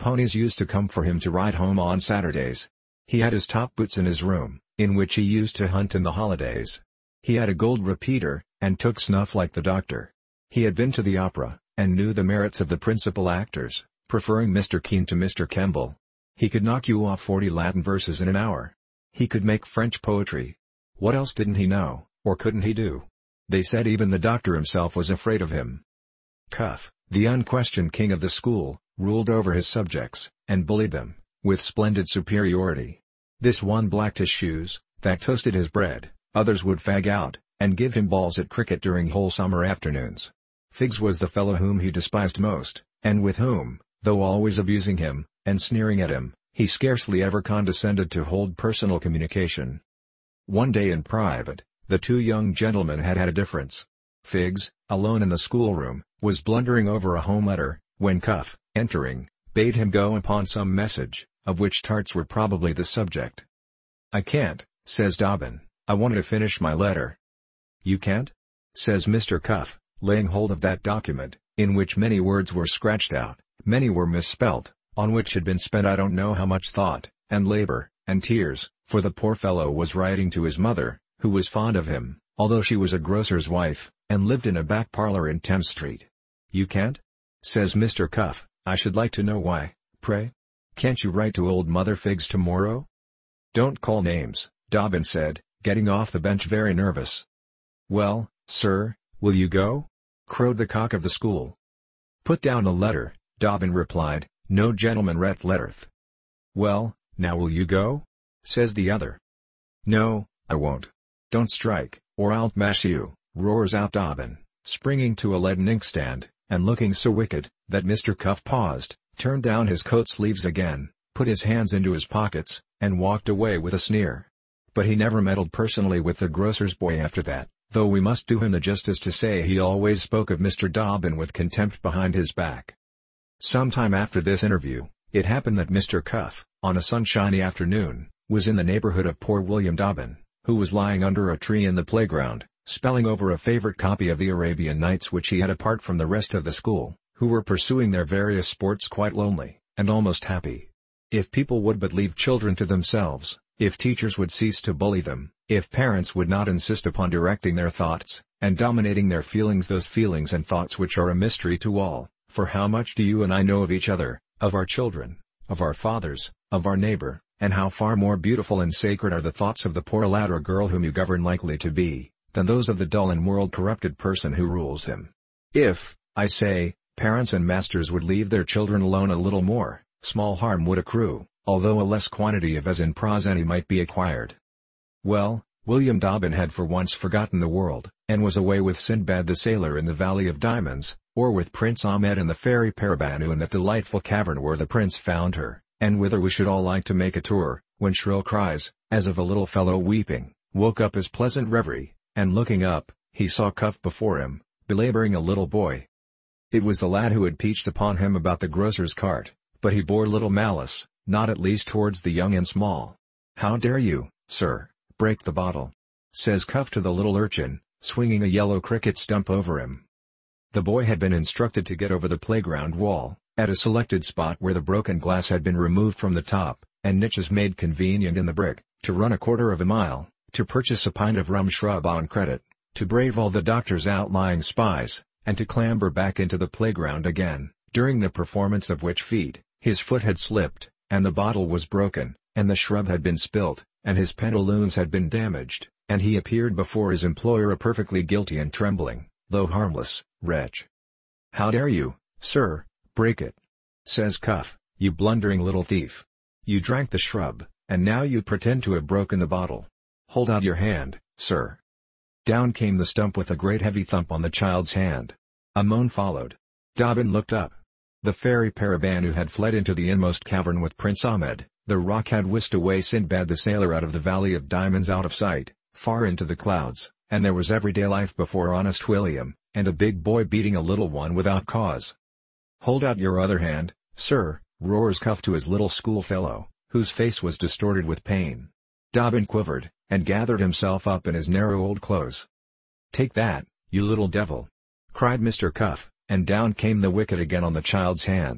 ponies used to come for him to ride home on Saturdays. He had his top boots in his room, in which he used to hunt in the holidays. He had a gold repeater, and took snuff like the doctor. He had been to the opera, and knew the merits of the principal actors, preferring Mister Kean to Mister Kemble. He could knock you off forty Latin verses in an hour. He could make French poetry. What else didn't he know, or couldn't he do? They said even the doctor himself was afraid of him. Cuff, the unquestioned king of the school, ruled over his subjects, and bullied them, with splendid superiority. This one blacked his shoes, that toasted his bread, others would fag out, and give him balls at cricket during whole summer afternoons. Figs was the fellow whom he despised most, and with whom, though always abusing him, and sneering at him, he scarcely ever condescended to hold personal communication. One day in private, the two young gentlemen had had a difference. Figs, alone in the schoolroom, was blundering over a home letter, when Cuff, entering, bade him go upon some message, of which tarts were probably the subject. "I can't," says Dobbin, "I wanted to finish my letter." "You can't?" says Mister Cuff, laying hold of that document, in which many words were scratched out, many were misspelt, on which had been spent I don't know how much thought, and labor, and tears, for the poor fellow was writing to his mother, who was fond of him, although she was a grocer's wife, and lived in a back parlor in Thames Street. "You can't?" says Mister Cuff, "I should like to know why, pray. Can't you write to old Mother Figs tomorrow?" "Don't call names," Dobbin said, getting off the bench very nervous. "Well, sir, will you go?" crowed the cock of the school. "Put down the letter," Dobbin replied, "no gentleman writ letterth." "Well, now will you go?" says the other. "No, I won't. Don't strike, or I'll mash you," roars out Dobbin, springing to a leaden inkstand, and looking so wicked, that Mister Cuff paused, turned down his coat sleeves again, put his hands into his pockets, and walked away with a sneer. But he never meddled personally with the grocer's boy after that, though we must do him the justice to say he always spoke of Mister Dobbin with contempt behind his back. Some time after this interview, it happened that Mister Cuff, on a sunshiny afternoon, was in the neighborhood of poor William Dobbin, who was lying under a tree in the playground, spelling over a favorite copy of the Arabian Nights which he had apart from the rest of the school, who were pursuing their various sports quite lonely, and almost happy. If people would but leave children to themselves, if teachers would cease to bully them, if parents would not insist upon directing their thoughts, and dominating their feelings, those feelings and thoughts which are a mystery to all, for how much do you and I know of each other, of our children, of our fathers, of our neighbor, and how far more beautiful and sacred are the thoughts of the poor lad or girl whom you govern likely to be, than those of the dull and world-corrupted person who rules him. If, I say, parents and masters would leave their children alone a little more, small harm would accrue, although a less quantity of as in prosody might be acquired. Well, William Dobbin had for once forgotten the world, and was away with Sindbad the sailor in the Valley of Diamonds, or with Prince Ahmed in the fairy Parabanu in that delightful cavern where the prince found her, and whither we should all like to make a tour, when shrill cries, as of a little fellow weeping, woke up his pleasant reverie, and looking up, he saw Cuff before him, belaboring a little boy. It was the lad who had peached upon him about the grocer's cart, but he bore little malice, not at least towards the young and small. "How dare you, sir, break the bottle?" says Cuff to the little urchin, swinging a yellow cricket stump over him. The boy had been instructed to get over the playground wall, at a selected spot where the broken glass had been removed from the top, and niches made convenient in the brick, to run a quarter of a mile, to purchase a pint of rum shrub on credit, to brave all the doctor's outlying spies, and to clamber back into the playground again, during the performance of which feat, his foot had slipped, and the bottle was broken, and the shrub had been spilt, and his pantaloons had been damaged, and he appeared before his employer a perfectly guilty and trembling, though harmless, wretch. "How dare you, sir, break it?" says Cuff, "you blundering little thief. You drank the shrub, and now you pretend to have broken the bottle. Hold out your hand, sir." Down came the stump with a great heavy thump on the child's hand. A moan followed. Dobbin looked up. The fairy Parabanu had fled into the inmost cavern with Prince Ahmed, the rock had whisked away Sindbad the sailor out of the Valley of Diamonds out of sight, far into the clouds, and there was everyday life before honest William, and a big boy beating a little one without cause. "Hold out your other hand, sir," roars Cuff to his little schoolfellow, whose face was distorted with pain. Dobbin quivered, and gathered himself up in his narrow old clothes. "Take that, you little devil!" cried Mister Cuff, and down came the wicket again on the child's hand.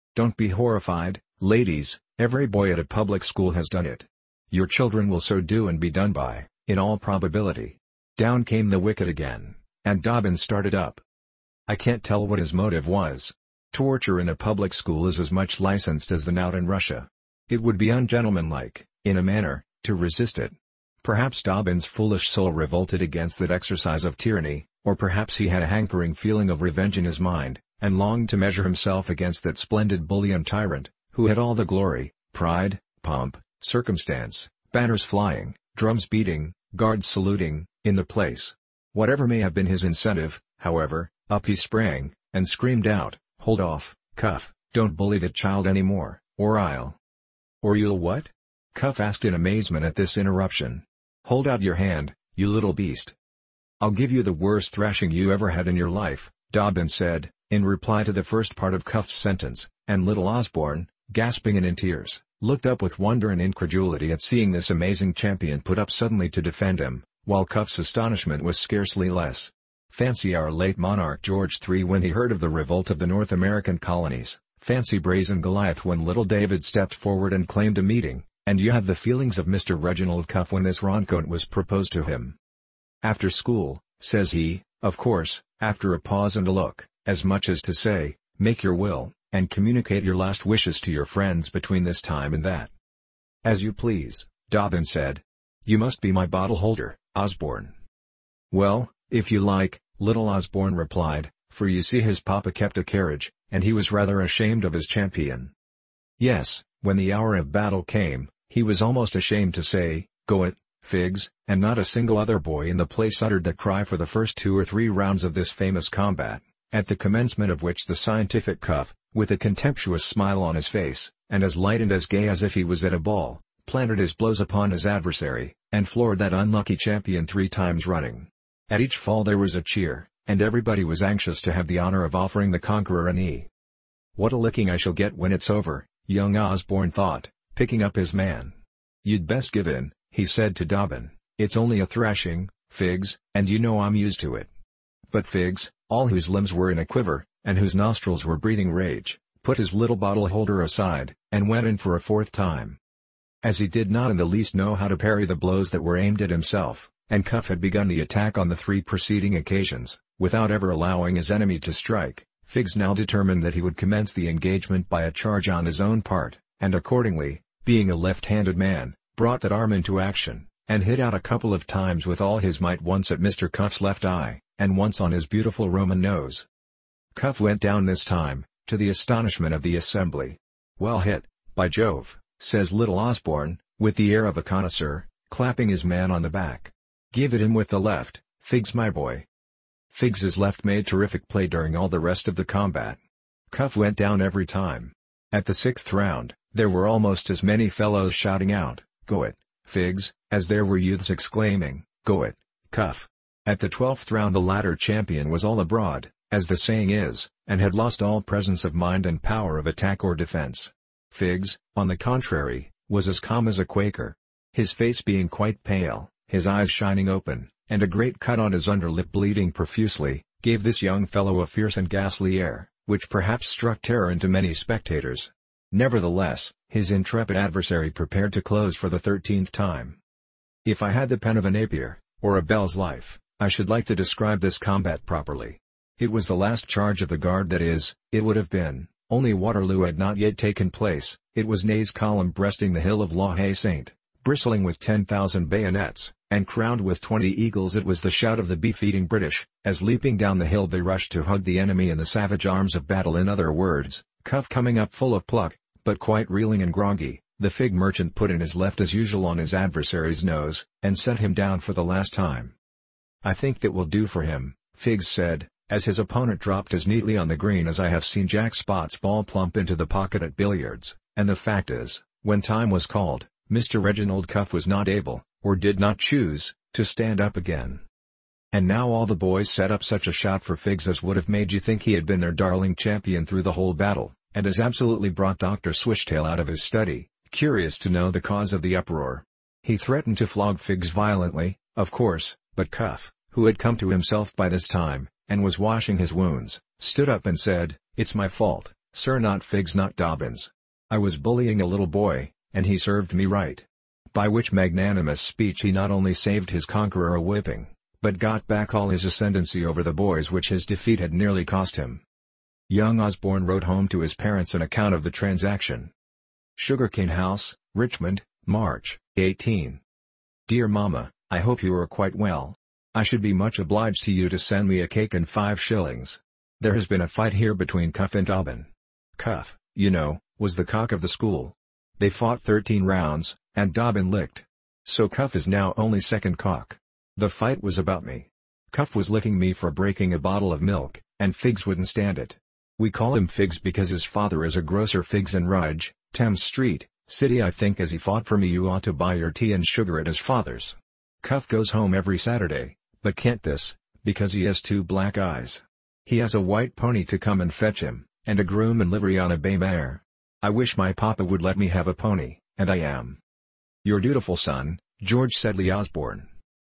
Don't be horrified, ladies, every boy at a public school has done it. Your children will so do and be done by, in all probability. Down came the wicket again, and Dobbins started up. I can't tell what his motive was. Torture in a public school is as much licensed as the knout in Russia. It would be ungentlemanlike, in a manner, to resist it. Perhaps Dobbins' foolish soul revolted against that exercise of tyranny, or perhaps he had a hankering feeling of revenge in his mind, and longed to measure himself against that splendid bully and tyrant, who had all the glory, pride, pomp, circumstance, banners flying, drums beating, guards saluting, in the place. Whatever may have been his incentive, however, up he sprang, and screamed out, "Hold off, Cuff, don't bully that child any more, or I'll—" "Or you'll what?" Cuff asked in amazement at this interruption. "Hold out your hand, you little beast." "I'll give you the worst thrashing you ever had in your life," Dobbins said, in reply to the first part of Cuff's sentence, and little Osborne, gasping and in tears, looked up with wonder and incredulity at seeing this amazing champion put up suddenly to defend him, while Cuff's astonishment was scarcely less. Fancy our late monarch George the Third when he heard of the revolt of the North American colonies, fancy brazen Goliath when little David stepped forward and claimed a meeting, and you have the feelings of Mister Reginald Cuff when this Roncoat was proposed to him. "After school," says he, of course, after a pause and a look, as much as to say, "Make your will, and communicate your last wishes to your friends between this time and that." "As you please," Dobbins said. "You must be my bottle holder, Osborne." "Well, if you like," little Osborne replied, for you see his papa kept a carriage, and he was rather ashamed of his champion. Yes, when the hour of battle came, he was almost ashamed to say, "Go it, Figs," and not a single other boy in the place uttered the cry for the first two or three rounds of this famous combat, at the commencement of which the scientific Cuff, with a contemptuous smile on his face, and as light and as gay as if he was at a ball, planted his blows upon his adversary, and floored that unlucky champion three times running. At each fall there was a cheer, and everybody was anxious to have the honor of offering the conqueror a knee. "What a licking I shall get when it's over," young Osborne thought, picking up his man. "You'd best give in," he said to Dobbin. "It's only a thrashing, Figs, and you know I'm used to it." But Figs, all whose limbs were in a quiver, and whose nostrils were breathing rage, put his little bottle holder aside, and went in for a fourth time. As he did not in the least know how to parry the blows that were aimed at himself, and Cuff had begun the attack on the three preceding occasions, without ever allowing his enemy to strike, Figs now determined that he would commence the engagement by a charge on his own part, and accordingly, being a left-handed man, brought that arm into action, and hit out a couple of times with all his might, once at Mister Cuff's left eye, and once on his beautiful Roman nose. Cuff went down this time, to the astonishment of the assembly. "Well hit, by Jove," says little Osborne, with the air of a connoisseur, clapping his man on the back. "Give it him with the left, Figs my boy." Figs's left made terrific play during all the rest of the combat. Cuff went down every time. At the sixth round, there were almost as many fellows shouting out, "Go it, Figs," as there were youths exclaiming, "Go it, Cuff." At the twelfth round the latter champion was all abroad, as the saying is, and had lost all presence of mind and power of attack or defense. Figs, on the contrary, was as calm as a Quaker. His face being quite pale, his eyes shining open, and a great cut on his underlip bleeding profusely, gave this young fellow a fierce and ghastly air, which perhaps struck terror into many spectators. Nevertheless, his intrepid adversary prepared to close for the thirteenth time. If I had the pen of a Napier, or a Bell's Life, I should like to describe this combat properly. It was the last charge of the Guard, that is, it would have been, only Waterloo had not yet taken place. It was Ney's column breasting the hill of La Haye Sainte, bristling with ten thousand bayonets, and crowned with twenty eagles. It was the shout of the beef-eating British, as leaping down the hill they rushed to hug the enemy in the savage arms of battle. In other words, Cuff coming up full of pluck, but quite reeling and groggy, the fig merchant put in his left as usual on his adversary's nose, and set him down for the last time. "I think that will do for him," Figs said, as his opponent dropped as neatly on the green as I have seen Jack Spot's ball plump into the pocket at billiards, and the fact is, when time was called, Mister Reginald Cuff was not able, or did not choose, to stand up again. And now all the boys set up such a shout for Figs as would have made you think he had been their darling champion through the whole battle, and has absolutely brought Doctor Swishtail out of his study, curious to know the cause of the uproar. He threatened to flog Figs violently, of course, but Cuff, who had come to himself by this time, and was washing his wounds, stood up and said, "It's my fault, "Sir, not Figs, not Dobbins. I was bullying a little boy, and he served me right." By which magnanimous speech he not only saved his conqueror a whipping, but got back all his ascendancy over the boys which his defeat had nearly cost him. Young Osborne wrote home to his parents an account of the transaction. Sugarcane House, Richmond, March, eighteen. Dear Mama, I hope you are quite well. I should be much obliged to you to send me a cake and five shillings. There has been a fight here between Cuff and Dobbin. Cuff, you know, was the cock of the school. They fought thirteen rounds, and Dobbin licked. So Cuff is now only second cock. The fight was about me. Cuff was licking me for breaking a bottle of milk, and Figs wouldn't stand it. We call him Figs because his father is a grocer, Figs and Rudge, Thames Street, City. I think as he fought for me you ought to buy your tea and sugar at his father's. Cuff goes home every Saturday, but can't this, because he has two black eyes. He has a white pony to come and fetch him, and a groom in livery on a bay mare. I wish my papa would let me have a pony, and I am your dutiful son, George Sedley Osborne.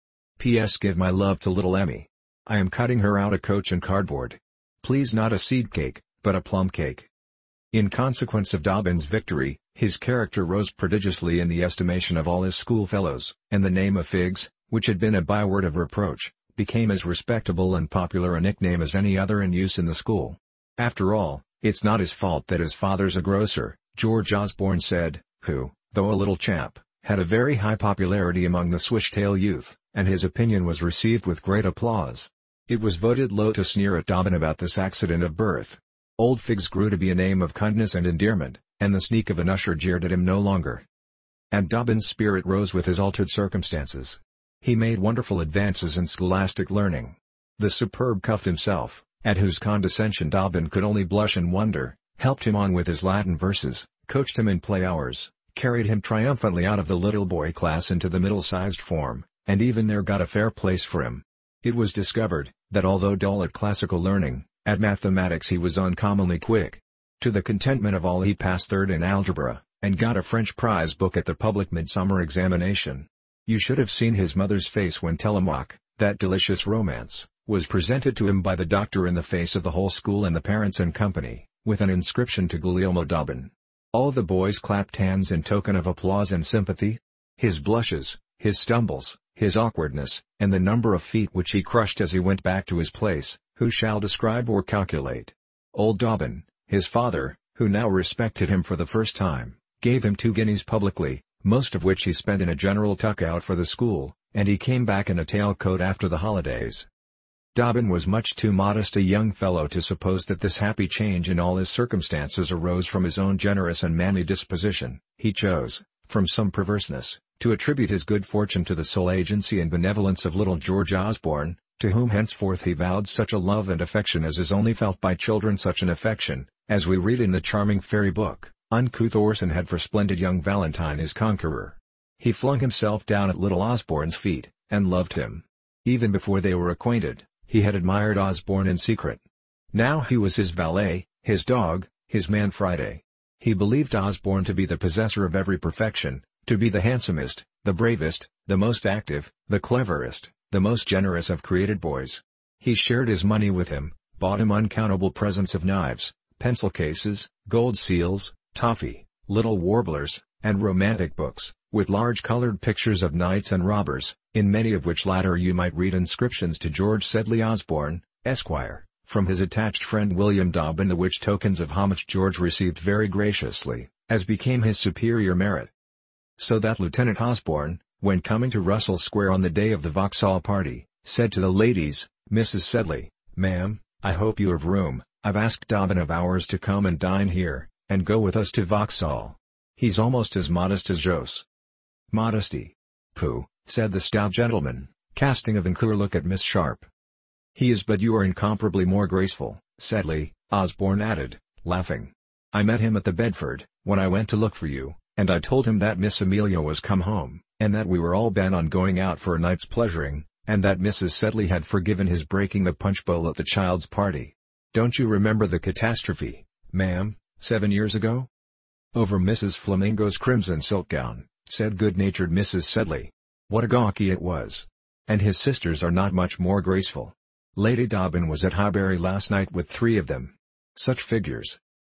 P S Give my love to little Emmy. I am cutting her out a coach and cardboard. Please, not a seed cake, but a plum cake. In consequence of Dobbin's victory, his character rose prodigiously in the estimation of all his schoolfellows, and the name of Figs, which had been a byword of reproach, became as respectable and popular a nickname as any other in use in the school. After all, it's not his fault that his father's a grocer, George Osborne said, who, though a little chap, had a very high popularity among the Swishtail youth, and his opinion was received with great applause. It was voted low to sneer at Dobbin about this accident of birth. Old Figs grew to be a name of kindness and endearment, and the sneak of an usher jeered at him no longer. And Dobbin's spirit rose with his altered circumstances. He made wonderful advances in scholastic learning. The superb Cuff himself, at whose condescension Dobbin could only blush and wonder, helped him on with his Latin verses, coached him in play hours, carried him triumphantly out of the little boy class into the middle-sized form, and even there got a fair place for him. It was discovered, that although dull at classical learning, at mathematics he was uncommonly quick. To the contentment of all he passed third in algebra, and got a French prize book at the public midsummer examination. You should have seen his mother's face when Telemoque, that delicious romance, was presented to him by the doctor in the face of the whole school and the parents and company, with an inscription to Guglielmo Dobbin. All the boys clapped hands in token of applause and sympathy. His blushes, his stumbles, his awkwardness, and the number of feet which he crushed as he went back to his place, who shall describe or calculate? Old Dobbin, his father, who now respected him for the first time, gave him two guineas publicly, most of which he spent in a general tuck-out for the school, and he came back in a tail-coat after the holidays. Dobbin was much too modest a young fellow to suppose that this happy change in all his circumstances arose from his own generous and manly disposition. He chose, from some perverseness, to attribute his good fortune to the sole agency and benevolence of little George Osborne, to whom henceforth he vowed such a love and affection as is only felt by children, such an affection, as we read in the charming fairy book, uncouth Orson had for splendid young Valentine his conqueror. He flung himself down at little Osborne's feet, and loved him. Even before they were acquainted, he had admired Osborne in secret. Now he was his valet, his dog, his man Friday. He believed Osborne to be the possessor of every perfection, to be the handsomest, the bravest, the most active, the cleverest, the most generous of created boys. He shared his money with him, bought him uncountable presents of knives, pencil cases, gold seals, toffee, little warblers, and romantic books, with large colored pictures of knights and robbers, in many of which latter you might read inscriptions to George Sedley Osborne, Esquire, from his attached friend William Dobbin, the which tokens of homage George received very graciously, as became his superior merit. So that Lieutenant Osborne, when coming to Russell Square on the day of the Vauxhall party, said to the ladies, "Missus Sedley, ma'am, I hope you have room. I've asked Dobbin of ours to come and dine here, and go with us to Vauxhall. He's almost as modest as Jos." "Modesty? Pooh," said the stout gentleman, casting a vainqueur look at Miss Sharp. "He is, but you are incomparably more graceful, Sedley," Osborne added, laughing. "I met him at the Bedford, when I went to look for you, and I told him that Miss Amelia was come home, and that we were all bent on going out for a night's pleasuring, and that Missus Sedley had forgiven his breaking the punch bowl at the child's party. Don't you remember the catastrophe, ma'am, seven years ago?" "Over Missus Flamingo's crimson silk gown," said good-natured Missus Sedley. "What a gawky it was! And his sisters are not much more graceful. Lady Dobbin was at Highbury last night with three of them. Such figures!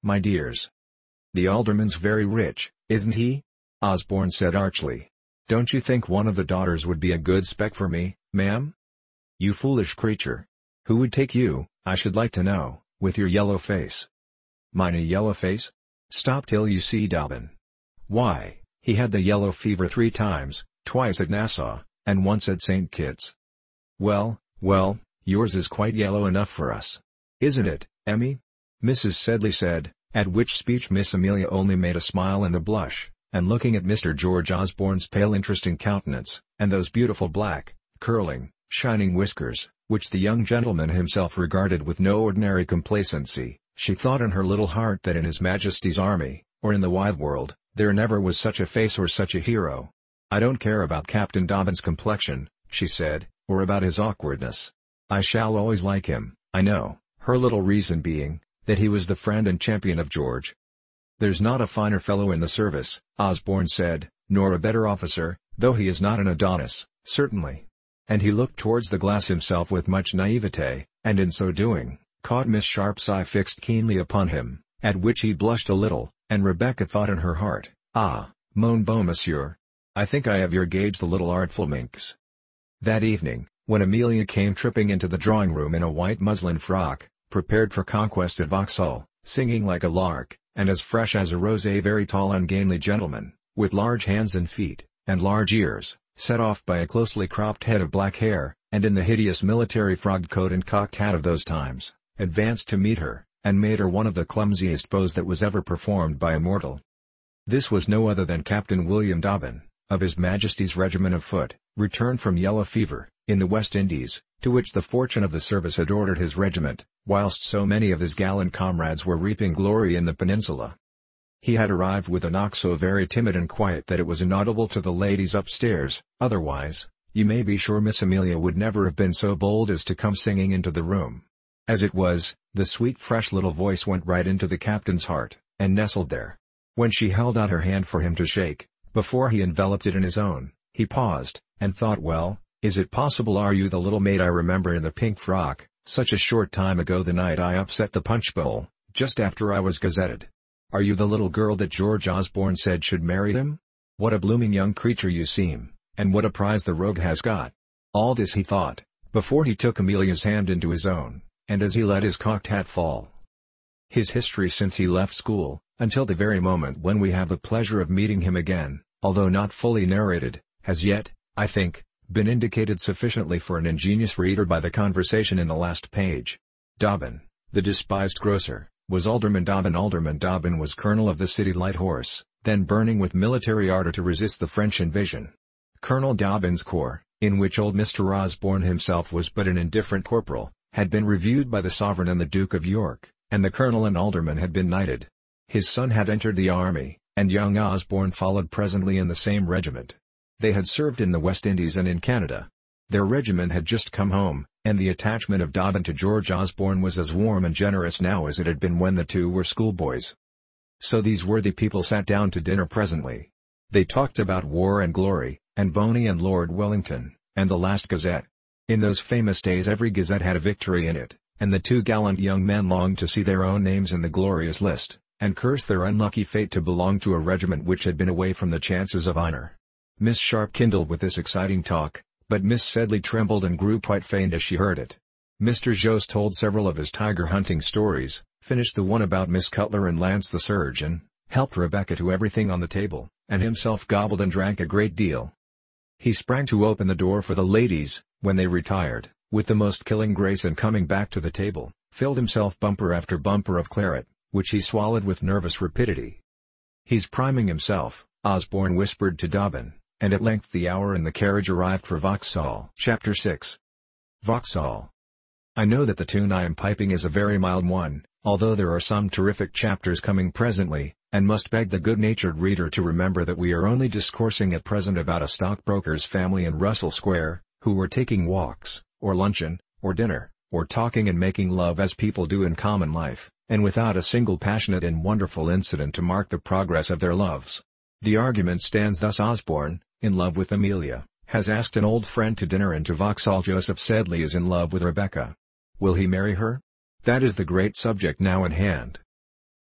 my dears. The alderman's very rich, isn't he? Osborne said archly. Don't you think one of the daughters would be a good spec for me, ma'am? You foolish creature. Who would take you, I should like to know, with your yellow face? Mine a yellow face? Stop till you see Dobbin. Why, he had the yellow fever three times, twice at Nassau, and once at Saint Kitts. Well, well, yours is quite yellow enough for us. Isn't it, Emmy? Missus Sedley said, at which speech Miss Amelia only made a smile and a blush, and looking at Mister George Osborne's pale interesting countenance, and those beautiful black, curling, shining whiskers, which the young gentleman himself regarded with no ordinary complacency, she thought in her little heart that in His Majesty's army, or in the wide world, there never was such a face or such a hero. I don't care about Captain Dobbin's complexion, she said, or about his awkwardness. I shall always like him, I know, her little reason being, that he was the friend and champion of George. There's not a finer fellow in the service, Osborne said, nor a better officer, though he is not an Adonis, certainly. And he looked towards the glass himself with much naivete, and in so doing, caught Miss Sharp's eye fixed keenly upon him, at which he blushed a little, and Rebecca thought in her heart, ah, mon bon monsieur. I think I have your gauge the little artful minx. That evening, when Amelia came tripping into the drawing-room in a white muslin frock, prepared for conquest at Vauxhall, singing like a lark, and as fresh as a rose, a very tall ungainly gentleman, with large hands and feet, and large ears, set off by a closely cropped head of black hair, and in the hideous military frogged coat and cocked hat of those times, advanced to meet her, and made her one of the clumsiest bows that was ever performed by a mortal. This was no other than Captain William Dobbin, of His Majesty's Regiment of Foot, returned from yellow fever, in the West Indies, to which the fortune of the service had ordered his regiment, whilst so many of his gallant comrades were reaping glory in the peninsula. He had arrived with a knock so very timid and quiet that it was inaudible to the ladies upstairs, otherwise, you may be sure Miss Amelia would never have been so bold as to come singing into the room. As it was, the sweet fresh little voice went right into the captain's heart, and nestled there. When she held out her hand for him to shake, before he enveloped it in his own, he paused, and thought, well, is it possible are you the little maid I remember in the pink frock, such a short time ago the night I upset the punch bowl, just after I was gazetted? Are you the little girl that George Osborne said should marry him? What a blooming young creature you seem, and what a prize the rogue has got. All this he thought, before he took Amelia's hand into his own, and as he let his cocked hat fall. His history since he left school, until the very moment when we have the pleasure of meeting him again, although not fully narrated, has yet, I think, been indicated sufficiently for an ingenious reader by the conversation in the last page. Dobbin, the despised grocer, was Alderman Dobbin. Alderman Dobbin was colonel of the City Light Horse, then burning with military ardor to resist the French invasion. Colonel Dobbin's corps, in which old Mister Osborne himself was but an indifferent corporal, had been reviewed by the Sovereign and the Duke of York, and the colonel and alderman had been knighted. His son had entered the army, and young Osborne followed presently in the same regiment. They had served in the West Indies and in Canada. Their regiment had just come home, and the attachment of Dobbin to George Osborne was as warm and generous now as it had been when the two were schoolboys. So these worthy people sat down to dinner presently. They talked about war and glory, and Boney and Lord Wellington, and the last Gazette. In those famous days every Gazette had a victory in it, and the two gallant young men longed to see their own names in the glorious list, and cursed their unlucky fate to belong to a regiment which had been away from the chances of honour. Miss Sharp kindled with this exciting talk, but Miss Sedley trembled and grew quite faint as she heard it. Mister Jost told several of his tiger hunting stories, finished the one about Miss Cutler and Lance the surgeon, helped Rebecca to everything on the table, and himself gobbled and drank a great deal. He sprang to open the door for the ladies, when they retired, with the most killing grace, and coming back to the table, filled himself bumper after bumper of claret, which he swallowed with nervous rapidity. "He's priming himself," Osborne whispered to Dobbin, and at length the hour and the carriage arrived for Vauxhall. Chapter six. Vauxhall. I know that the tune I am piping is a very mild one, although there are some terrific chapters coming presently, and must beg the good-natured reader to remember that we are only discoursing at present about a stockbroker's family in Russell Square, who were taking walks, or luncheon, or dinner, or talking and making love as people do in common life, and without a single passionate and wonderful incident to mark the progress of their loves. The argument stands thus: Osborne, in love with Amelia, has asked an old friend to dinner and to Vauxhall. Joseph Sedley is in love with Rebecca. Will he marry her? That is the great subject now in hand.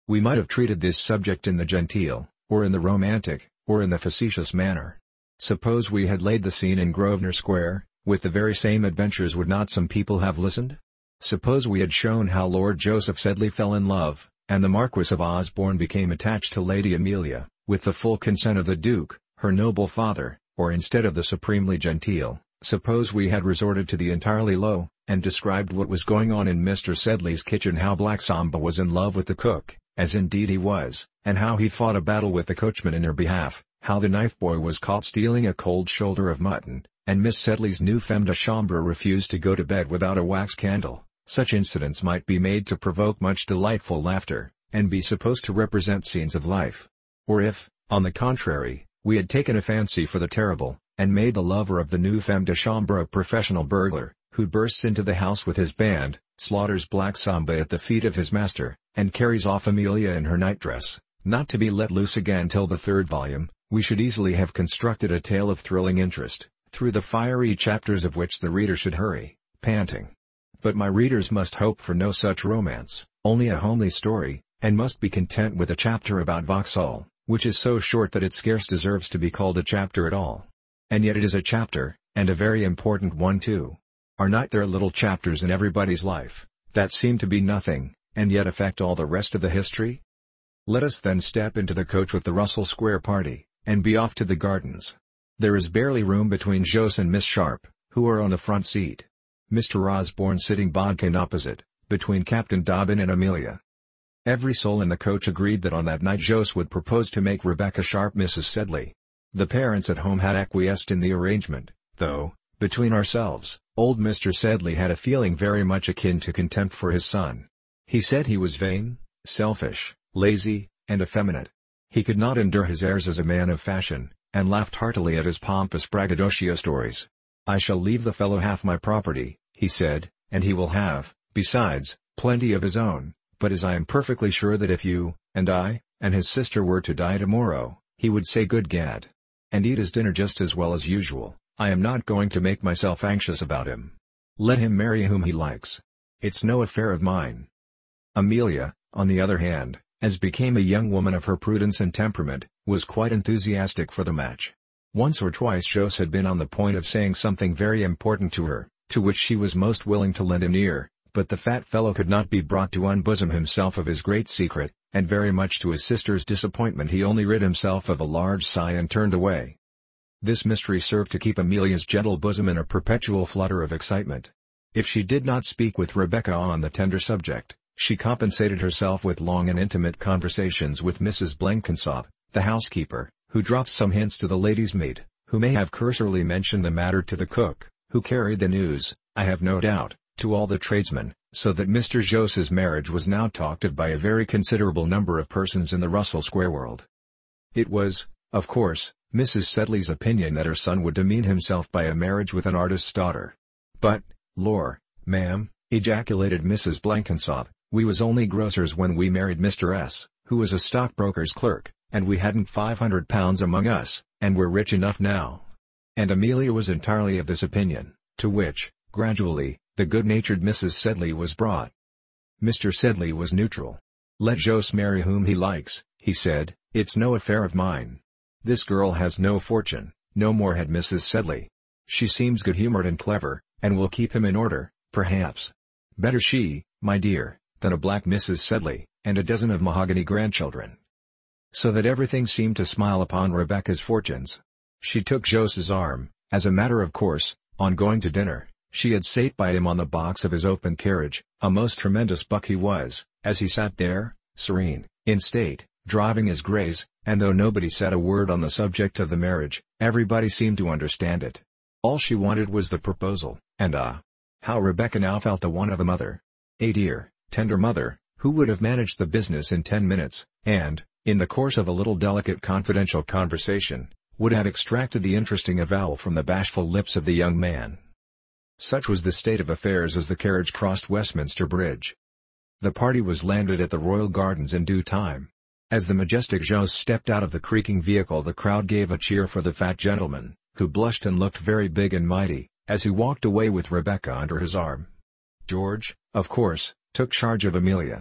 We might have treated this subject in the genteel, or in the romantic, or in the facetious manner. Suppose we had laid the scene in Grosvenor Square, with the very same adventures, would not some people have listened? Suppose we had shown how Lord Joseph Sedley fell in love, and the Marquis of Osborne became attached to Lady Amelia, with the full consent of the Duke, her noble father, or instead of the supremely genteel, suppose we had resorted to the entirely low, and described what was going on in Mister Sedley's kitchen, how Black Samba was in love with the cook, as indeed he was, and how he fought a battle with the coachman in her behalf, how the knife boy was caught stealing a cold shoulder of mutton, and Miss Sedley's new femme de chambre refused to go to bed without a wax candle. Such incidents might be made to provoke much delightful laughter, and be supposed to represent scenes of life. Or if, on the contrary, we had taken a fancy for the terrible, and made the lover of the new femme de chambre a professional burglar, who bursts into the house with his band, slaughters Black Samba at the feet of his master, and carries off Amelia in her nightdress, not to be let loose again till the third volume, we should easily have constructed a tale of thrilling interest, through the fiery chapters of which the reader should hurry, panting. But my readers must hope for no such romance, only a homely story, and must be content with a chapter about Vauxhall, which is so short that it scarce deserves to be called a chapter at all. And yet it is a chapter, and a very important one too. Are not there little chapters in everybody's life, that seem to be nothing, and yet affect all the rest of the history? Let us then step into the coach with the Russell Square party, and be off to the gardens. There is barely room between Jos and Miss Sharp, who are on the front seat. Mister Osborne sitting bodkin opposite, between Captain Dobbin and Amelia. Every soul in the coach agreed that on that night Jos would propose to make Rebecca Sharp Missus Sedley. The parents at home had acquiesced in the arrangement, though, between ourselves, old Mister Sedley had a feeling very much akin to contempt for his son. He said he was vain, selfish, lazy, and effeminate. He could not endure his airs as a man of fashion, and laughed heartily at his pompous braggadocio stories. "I shall leave the fellow half my property," he said, "and he will have, besides, plenty of his own, but as I am perfectly sure that if you, and I, and his sister were to die tomorrow, he would say good gad, and eat his dinner just as well as usual, I am not going to make myself anxious about him. Let him marry whom he likes. It's no affair of mine." Amelia, on the other hand, as became a young woman of her prudence and temperament, was quite enthusiastic for the match. Once or twice Jos had been on the point of saying something very important to her, to which she was most willing to lend an ear, but the fat fellow could not be brought to unbosom himself of his great secret, and very much to his sister's disappointment he only rid himself of a large sigh and turned away. This mystery served to keep Amelia's gentle bosom in a perpetual flutter of excitement. If she did not speak with Rebecca on the tender subject, she compensated herself with long and intimate conversations with Missus Blenkinsop, the housekeeper, who dropped some hints to the lady's maid, who may have cursorily mentioned the matter to the cook, who carried the news, I have no doubt, to all the tradesmen, so that Mister Jos's marriage was now talked of by a very considerable number of persons in the Russell Square world. It was, of course, Missus Sedley's opinion that her son would demean himself by a marriage with an artist's daughter. "But, lor, ma'am," ejaculated Missus Blenkinsop, "we was only grocers when we married Mister S, who was a stockbroker's clerk, and we hadn't five hundred pounds among us, and we're rich enough now." And Amelia was entirely of this opinion, to which, gradually, the good-natured Missus Sedley was brought. Mister Sedley was neutral. "Let Jos marry whom he likes," he said, "it's no affair of mine. This girl has no fortune, no more had Missus Sedley. She seems good-humoured and clever, and will keep him in order, perhaps. Better she, my dear, than a black Missus Sedley, and a dozen of mahogany grandchildren." So that everything seemed to smile upon Rebecca's fortunes. She took Jos's arm, as a matter of course, on going to dinner. She had sate by him on the box of his open carriage, a most tremendous buck he was, as he sat there, serene, in state, driving his greys, and though nobody said a word on the subject of the marriage, everybody seemed to understand it. All she wanted was the proposal, and ah! how Rebecca now felt the want of a mother. A dear, tender mother, who would have managed the business in ten minutes, and, in the course of a little delicate confidential conversation, would have extracted the interesting avowal from the bashful lips of the young man. Such was the state of affairs as the carriage crossed Westminster Bridge. The party was landed at the Royal Gardens in due time. As the majestic Jos stepped out of the creaking vehicle, the crowd gave a cheer for the fat gentleman, who blushed and looked very big and mighty, as he walked away with Rebecca under his arm. George, of course, took charge of Amelia.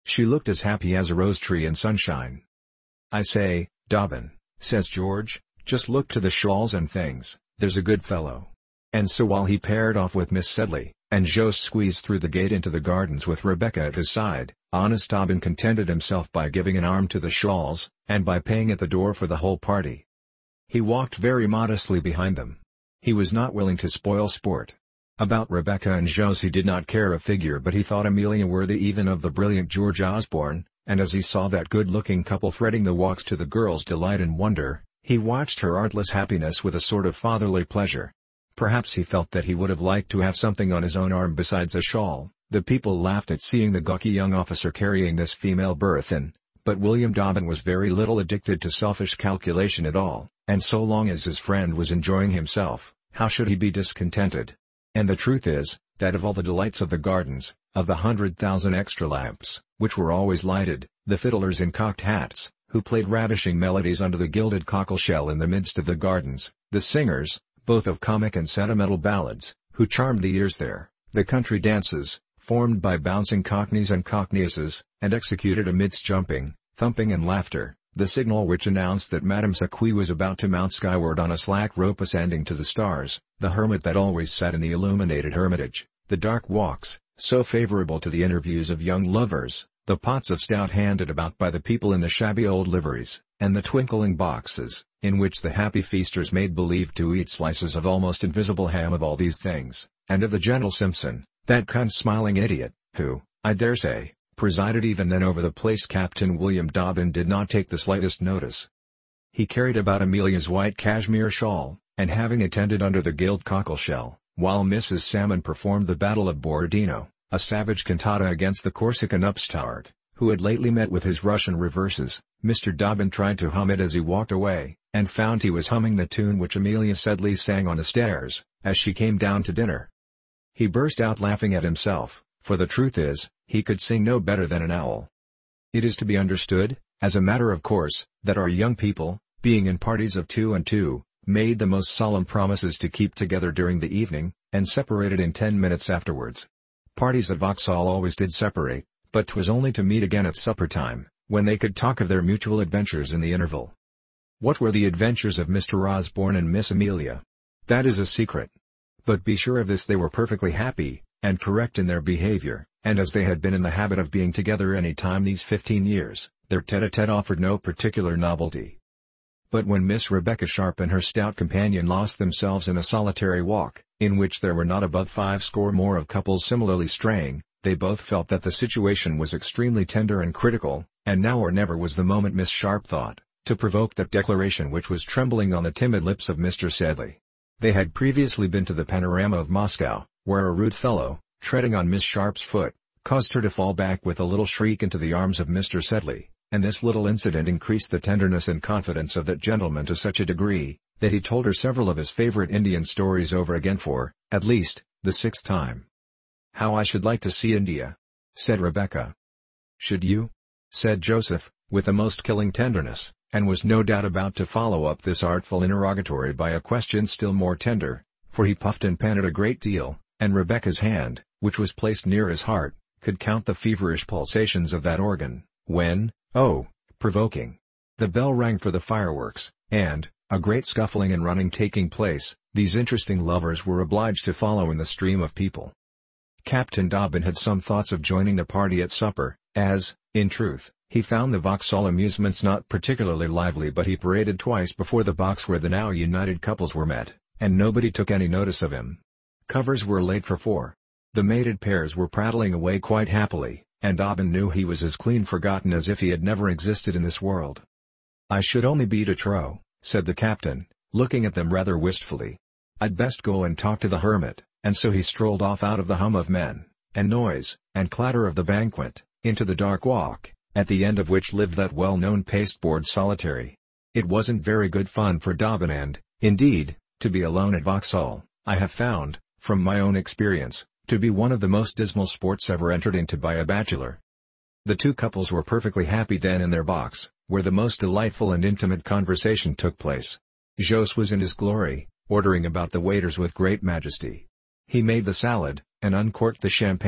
She looked as happy as a rose tree in sunshine. "I say, Dobbin," says George, "just look to the shawls and things, there's a good fellow." And so while he paired off with Miss Sedley, and Jos squeezed through the gate into the gardens with Rebecca at his side, honest Dobbin contented himself by giving an arm to the shawls, and by paying at the door for the whole party. He walked very modestly behind them. He was not willing to spoil sport. About Rebecca and Jos he did not care a figure, but he thought Amelia worthy even of the brilliant George Osborne, and as he saw that good-looking couple threading the walks to the girl's delight and wonder, he watched her artless happiness with a sort of fatherly pleasure. Perhaps he felt that he would have liked to have something on his own arm besides a shawl. The people laughed at seeing the gawky young officer carrying this female burthen, but William Dobbin was very little addicted to selfish calculation at all, and so long as his friend was enjoying himself, how should he be discontented? And the truth is, that of all the delights of the gardens, of the hundred thousand extra lamps, which were always lighted, the fiddlers in cocked hats, who played ravishing melodies under the gilded cockleshell in the midst of the gardens, the singers, both of comic and sentimental ballads, who charmed the ears there, the country dances, formed by bouncing cockneys and cockneyesses, and executed amidst jumping, thumping and laughter, the signal which announced that Madame Saqui was about to mount skyward on a slack rope ascending to the stars, the hermit that always sat in the illuminated hermitage, the dark walks, so favorable to the interviews of young lovers, the pots of stout handed about by the people in the shabby old liveries, and the twinkling boxes, in which the happy feasters made believe to eat slices of almost invisible ham. Of all these things, and of the gentle Simpson, that cunt smiling idiot, who, I dare say, presided even then over the place, Captain William Dobbin did not take the slightest notice. He carried about Amelia's white cashmere shawl, and having attended under the gilt cockleshell, while Missus Salmon performed the Battle of Borodino, a savage cantata against the Corsican upstart, who had lately met with his Russian reverses, Mister Dobbin tried to hum it as he walked away, and found he was humming the tune which Amelia Sedley sang on the stairs, as she came down to dinner. He burst out laughing at himself, for the truth is, he could sing no better than an owl. It is to be understood, as a matter of course, that our young people, being in parties of two and two, made the most solemn promises to keep together during the evening, and separated in ten minutes afterwards. Parties at Vauxhall always did separate, but 'twas only to meet again at supper time, when they could talk of their mutual adventures in the interval. What were the adventures of Mister Osborne and Miss Amelia? That is a secret. But be sure of this, they were perfectly happy, and correct in their behavior, and as they had been in the habit of being together any time these fifteen years, their tete-a-tete offered no particular novelty. But when Miss Rebecca Sharp and her stout companion lost themselves in a solitary walk, in which there were not above five score more of couples similarly straying, they both felt that the situation was extremely tender and critical, and now or never was the moment, Miss Sharp thought, to provoke that declaration which was trembling on the timid lips of Mister Sedley. They had previously been to the Panorama of Moscow, where a rude fellow, treading on Miss Sharp's foot, caused her to fall back with a little shriek into the arms of Mister Sedley, and this little incident increased the tenderness and confidence of that gentleman to such a degree, that he told her several of his favorite Indian stories over again for, at least, the sixth time. "How I should like to see India," said Rebecca. "Should you?" said Joseph, with a most killing tenderness, and was no doubt about to follow up this artful interrogatory by a question still more tender, for he puffed and panted a great deal, and Rebecca's hand, which was placed near his heart, could count the feverish pulsations of that organ, when, oh, provoking! The bell rang for the fireworks, and, a great scuffling and running taking place, these interesting lovers were obliged to follow in the stream of people. Captain Dobbin had some thoughts of joining the party at supper, as, in truth, he found the Vauxhall amusements not particularly lively, but he paraded twice before the box where the now united couples were met, and nobody took any notice of him. Covers were laid for four. The mated pairs were prattling away quite happily, and Dobbin knew he was as clean forgotten as if he had never existed in this world. "I should only be de trop," said the captain, looking at them rather wistfully. "I'd best go and talk to the hermit," and so he strolled off out of the hum of men, and noise, and clatter of the banquet, into the dark walk, at the end of which lived that well-known pasteboard solitary. It wasn't very good fun for Dobbin, and, indeed, to be alone at Vauxhall, I have found, from my own experience, to be one of the most dismal sports ever entered into by a bachelor. The two couples were perfectly happy then in their box, where the most delightful and intimate conversation took place. Jos was in his glory, ordering about the waiters with great majesty. He made the salad, and uncorked the champagne,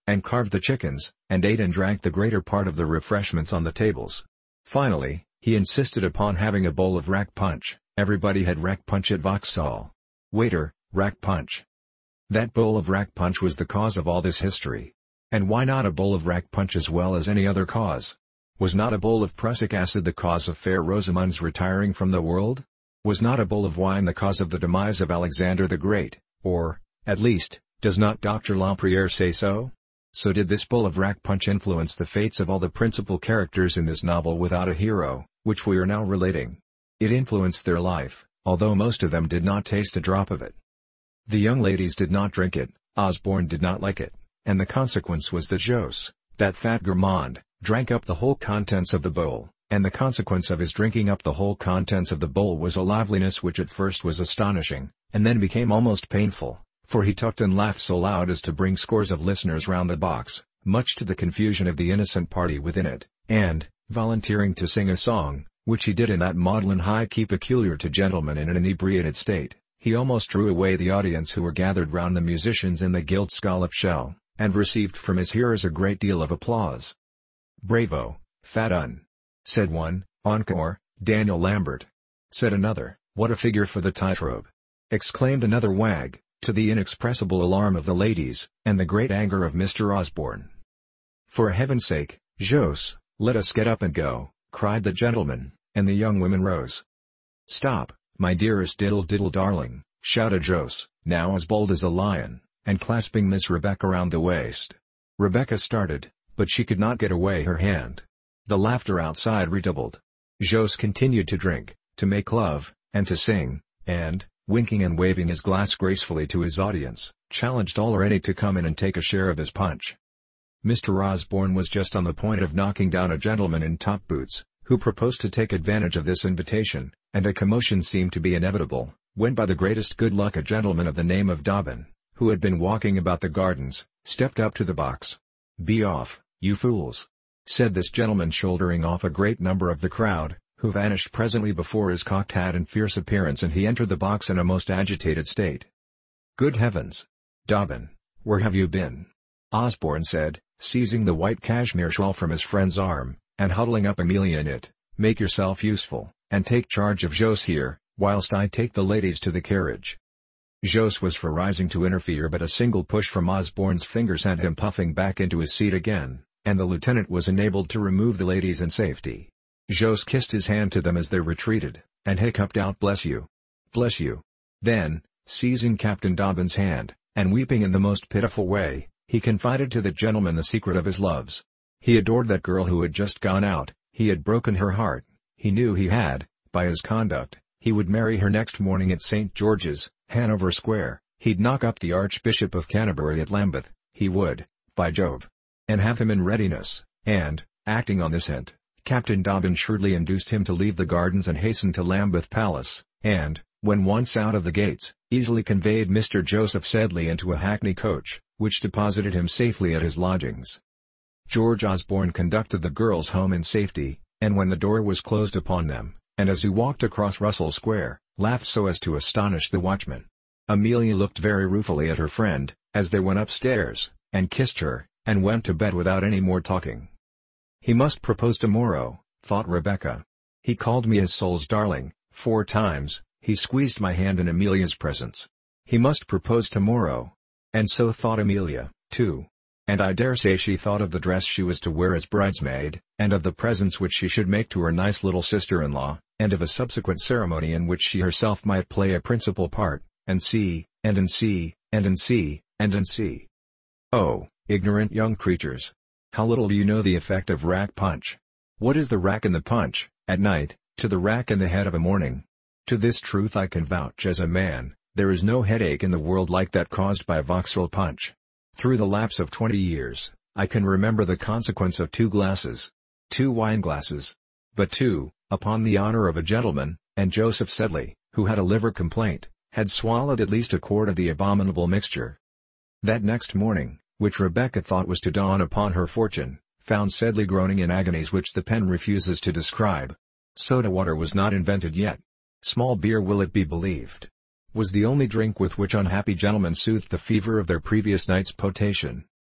and carved the chickens, and ate and drank the greater part of the refreshments on the tables. Finally, he insisted upon having a bowl of rack punch. Everybody had rack punch at Vauxhall. Waiter, rack punch. That bowl of rack punch was the cause of all this history. And why not a bowl of rack punch as well as any other cause? Was not a bowl of prussic acid the cause of fair Rosamund's retiring from the world? Was not a bowl of wine the cause of the demise of Alexander the Great, or, at least, does not Doctor Lempriere say so? So did this bowl of rack punch influence the fates of all the principal characters in this novel without a hero, which we are now relating. It influenced their life, although most of them did not taste a drop of it. The young ladies did not drink it, Osborne did not like it, and the consequence was that Jos, that fat gourmand, drank up the whole contents of the bowl, and the consequence of his drinking up the whole contents of the bowl was a liveliness which at first was astonishing, and then became almost painful, for he talked and laughed so loud as to bring scores of listeners round the box, much to the confusion of the innocent party within it, and, volunteering to sing a song, which he did in that maudlin high key peculiar to gentlemen in an inebriated state, he almost drew away the audience who were gathered round the musicians in the gilt scallop shell, and received from his hearers a great deal of applause. "Bravo, fat un!" said one. "Encore, Daniel Lambert!" said another. "What a figure for the tightrope!" exclaimed another wag, to the inexpressible alarm of the ladies, and the great anger of Mister Osborne. "For heaven's sake, Jos, let us get up and go," cried the gentlemen, and the young women rose. "Stop, my dearest diddle diddle darling," shouted Jos, now as bold as a lion, and clasping Miss Rebecca round the waist. Rebecca started, but she could not get away her hand. The laughter outside redoubled. Jos continued to drink, to make love, and to sing, and, winking and waving his glass gracefully to his audience, challenged all or any to come in and take a share of his punch. Mister Osborne was just on the point of knocking down a gentleman in top boots, who proposed to take advantage of this invitation, and a commotion seemed to be inevitable, when by the greatest good luck a gentleman of the name of Dobbin, who had been walking about the gardens, stepped up to the box. "Be off, you fools!" said this gentleman, shouldering off a great number of the crowd, who vanished presently before his cocked hat and fierce appearance, and he entered the box in a most agitated state. "Good heavens! Dobbin, where have you been?" Osborne said, seizing the white cashmere shawl from his friend's arm, and huddling up Amelia in it. "Make yourself useful, and take charge of Jos here, whilst I take the ladies to the carriage." Jos was for rising to interfere, but a single push from Osborne's finger sent him puffing back into his seat again, and the lieutenant was enabled to remove the ladies in safety. Jos kissed his hand to them as they retreated, and hiccuped out, "Bless you! Bless you!" Then, seizing Captain Dobbin's hand, and weeping in the most pitiful way, he confided to the gentleman the secret of his loves. He adored that girl who had just gone out, he had broken her heart, he knew he had, by his conduct, he would marry her next morning at Saint George's, Hanover Square, he'd knock up the Archbishop of Canterbury at Lambeth, he would, by Jove, and have him in readiness, and, acting on this hint, Captain Dobbin shrewdly induced him to leave the gardens and hasten to Lambeth Palace, and, when once out of the gates, easily conveyed Mister Joseph Sedley into a hackney coach, which deposited him safely at his lodgings. George Osborne conducted the girls home in safety, and when the door was closed upon them, and as he walked across Russell Square, laughed so as to astonish the watchman. Amelia looked very ruefully at her friend, as they went upstairs, and kissed her, and went to bed without any more talking. "He must propose tomorrow," thought Rebecca. "He called me his soul's darling, four times, he squeezed my hand in Amelia's presence. He must propose tomorrow." And so thought Amelia, too. And I dare say she thought of the dress she was to wear as bridesmaid, and of the presents which she should make to her nice little sister-in-law, and of a subsequent ceremony in which she herself might play a principal part, and see, and and see, and and see, and and see. Oh, ignorant young creatures! How little do you know the effect of rack punch! What is the rack in the punch, at night, to the rack in the head of a morning? To this truth I can vouch as a man, there is no headache in the world like that caused by Vauxhall punch. Through the lapse of twenty years, I can remember the consequence of two glasses. Two wine glasses. But two, upon the honor of a gentleman, and Joseph Sedley, who had a liver complaint, had swallowed at least a quart of the abominable mixture. That next morning, which Rebecca thought was to dawn upon her fortune, found Sedley groaning in agonies which the pen refuses to describe. Soda water was not invented yet. Small beer, will it be believed, was the only drink with which unhappy gentlemen soothed the fever of their previous night's potation.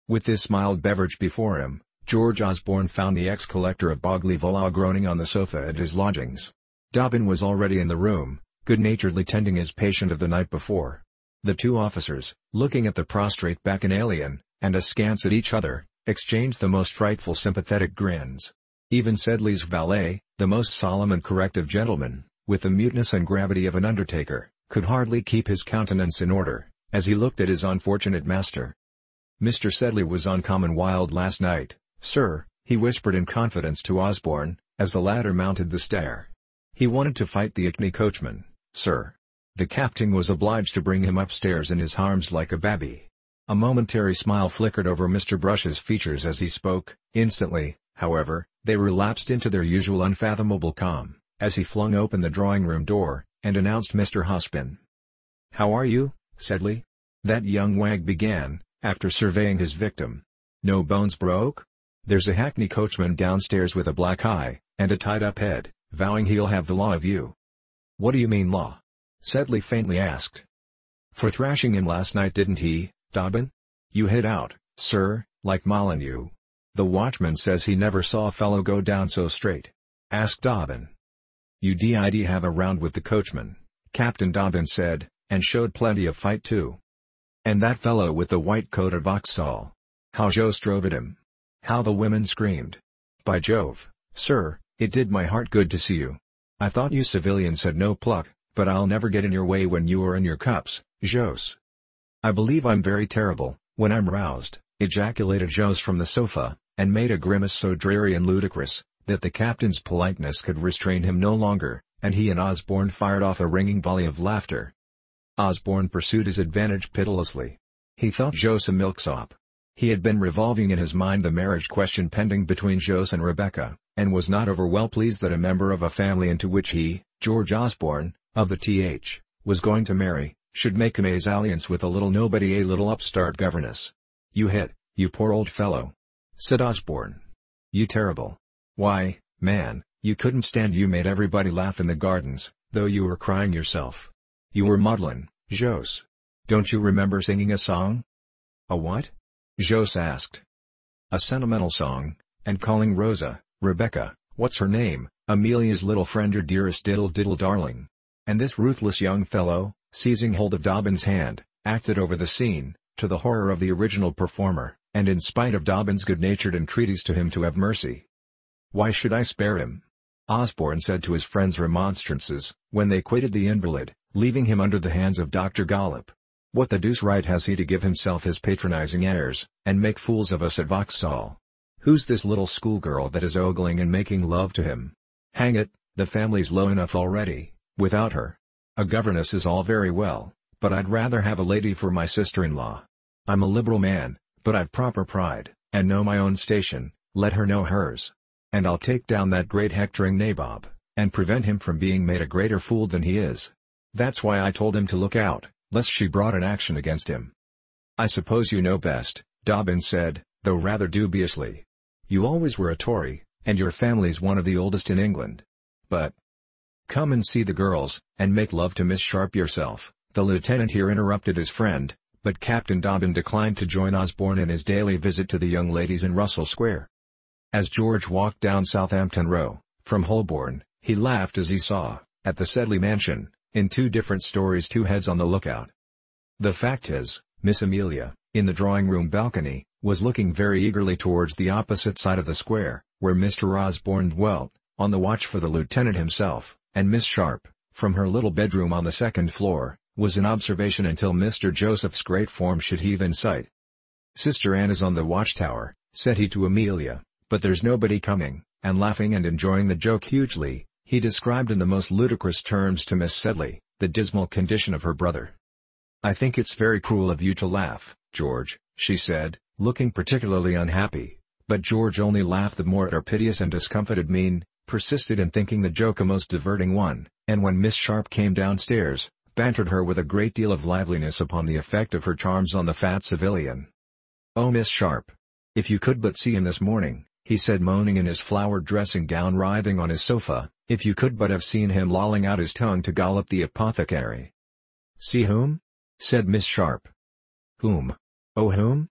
With this mild beverage before him, George Osborne found the ex-collector of Bogley Volagh groaning on the sofa at his lodgings. Dobbin was already in the room, good-naturedly tending his patient of the night before. The two officers, looking at the prostrate bacchanalian, and askance at each other, exchanged the most frightful sympathetic grins. Even Sedley's valet, the most solemn and corrective gentleman, with the muteness and gravity of an undertaker, could hardly keep his countenance in order, as he looked at his unfortunate master. "Mister Sedley was uncommon wild last night, sir," he whispered in confidence to Osborne, as the latter mounted the stair. "He wanted to fight the hackney coachman, sir. The captain was obliged to bring him upstairs in his arms like a babby." A momentary smile flickered over Mister Brush's features as he spoke. Instantly, however, they relapsed into their usual unfathomable calm, as he flung open the drawing-room door, and announced Mister Hospin. "How are you, Sedley?" that young wag began, after surveying his victim. "No bones broke? There's a hackney coachman downstairs with a black eye, and a tied-up head, vowing he'll have the law of you." "What do you mean law?" Sedley faintly asked. "For thrashing him last night, didn't he, Dobbin? You hid out, sir, like Molyneux. The watchman says he never saw a fellow go down so straight," asked Dobbin. "You did have a round with the coachman," Captain Dobbin said, "and showed plenty of fight too. And that fellow with the white coat at Vauxhall. How Joe strove at him! How the women screamed! By Jove, sir, it did my heart good to see you. I thought you civilians had no pluck, but I'll never get in your way when you are in your cups, Jos." "I believe I'm very terrible, when I'm roused," ejaculated Jos from the sofa, and made a grimace so dreary and ludicrous, that the captain's politeness could restrain him no longer, and he and Osborne fired off a ringing volley of laughter. Osborne pursued his advantage pitilessly. He thought Jos a milksop. He had been revolving in his mind the marriage question pending between Jos and Rebecca, and was not over well pleased that a member of a family into which he, George Osborne, of the Th, was going to marry, should make a mésalliance with a little nobody, a little upstart governess. "You hit, you poor old fellow," said Osborne. "You terrible. Why, man, you couldn't stand you made everybody laugh in the gardens, though you were crying yourself. You were maudlin, Jos. Don't you remember singing a song?" "A what?" Jos asked. "A sentimental song, and calling Rosa, Rebecca, what's her name, Amelia's little friend, your dearest diddle diddle darling." And this ruthless young fellow, seizing hold of Dobbin's hand, acted over the scene, to the horror of the original performer, and in spite of Dobbin's good-natured entreaties to him to have mercy. "Why should I spare him?" Osborne said to his friend's remonstrances, when they quitted the invalid, leaving him under the hands of Doctor Gollop. "What the deuce right has he to give himself his patronizing airs, and make fools of us at Vauxhall? Who's this little schoolgirl that is ogling and making love to him? Hang it, the family's low enough already, without her. A governess is all very well, but I'd rather have a lady for my sister-in-law. I'm a liberal man, but I've proper pride, and know my own station, let her know hers. And I'll take down that great hectoring nabob, and prevent him from being made a greater fool than he is. That's why I told him to look out, lest she brought an action against him." "I suppose you know best," Dobbin said, though rather dubiously. "You always were a Tory, and your family's one of the oldest in England. But—" "Come and see the girls, and make love to Miss Sharp yourself," the lieutenant here interrupted his friend, but Captain Dobbin declined to join Osborne in his daily visit to the young ladies in Russell Square. As George walked down Southampton Row, from Holborn, he laughed as he saw, at the Sedley mansion, in two different stories, two heads on the lookout. The fact is, Miss Amelia, in the drawing-room balcony, was looking very eagerly towards the opposite side of the square, where Mister Osborne dwelt, on the watch for the lieutenant himself, and Miss Sharp, from her little bedroom on the second floor, was in observation until Mister Joseph's great form should heave in sight. "Sister Anne is on the watchtower," said he to Amelia, "but there's nobody coming," and laughing and enjoying the joke hugely, he described in the most ludicrous terms to Miss Sedley, the dismal condition of her brother. "I think it's very cruel of you to laugh, George," she said, looking particularly unhappy, but George only laughed the more at her piteous and discomfited mien, persisted in thinking the joke a most diverting one, and when Miss Sharp came downstairs, bantered her with a great deal of liveliness upon the effect of her charms on the fat civilian. "Oh, Miss Sharp! If you could but see him this morning," he said, moaning in his flowered dressing-gown, writhing on his sofa, "if you could but have seen him lolling out his tongue to Gollop the apothecary." "See whom?" said Miss Sharp. "Whom? Oh, whom?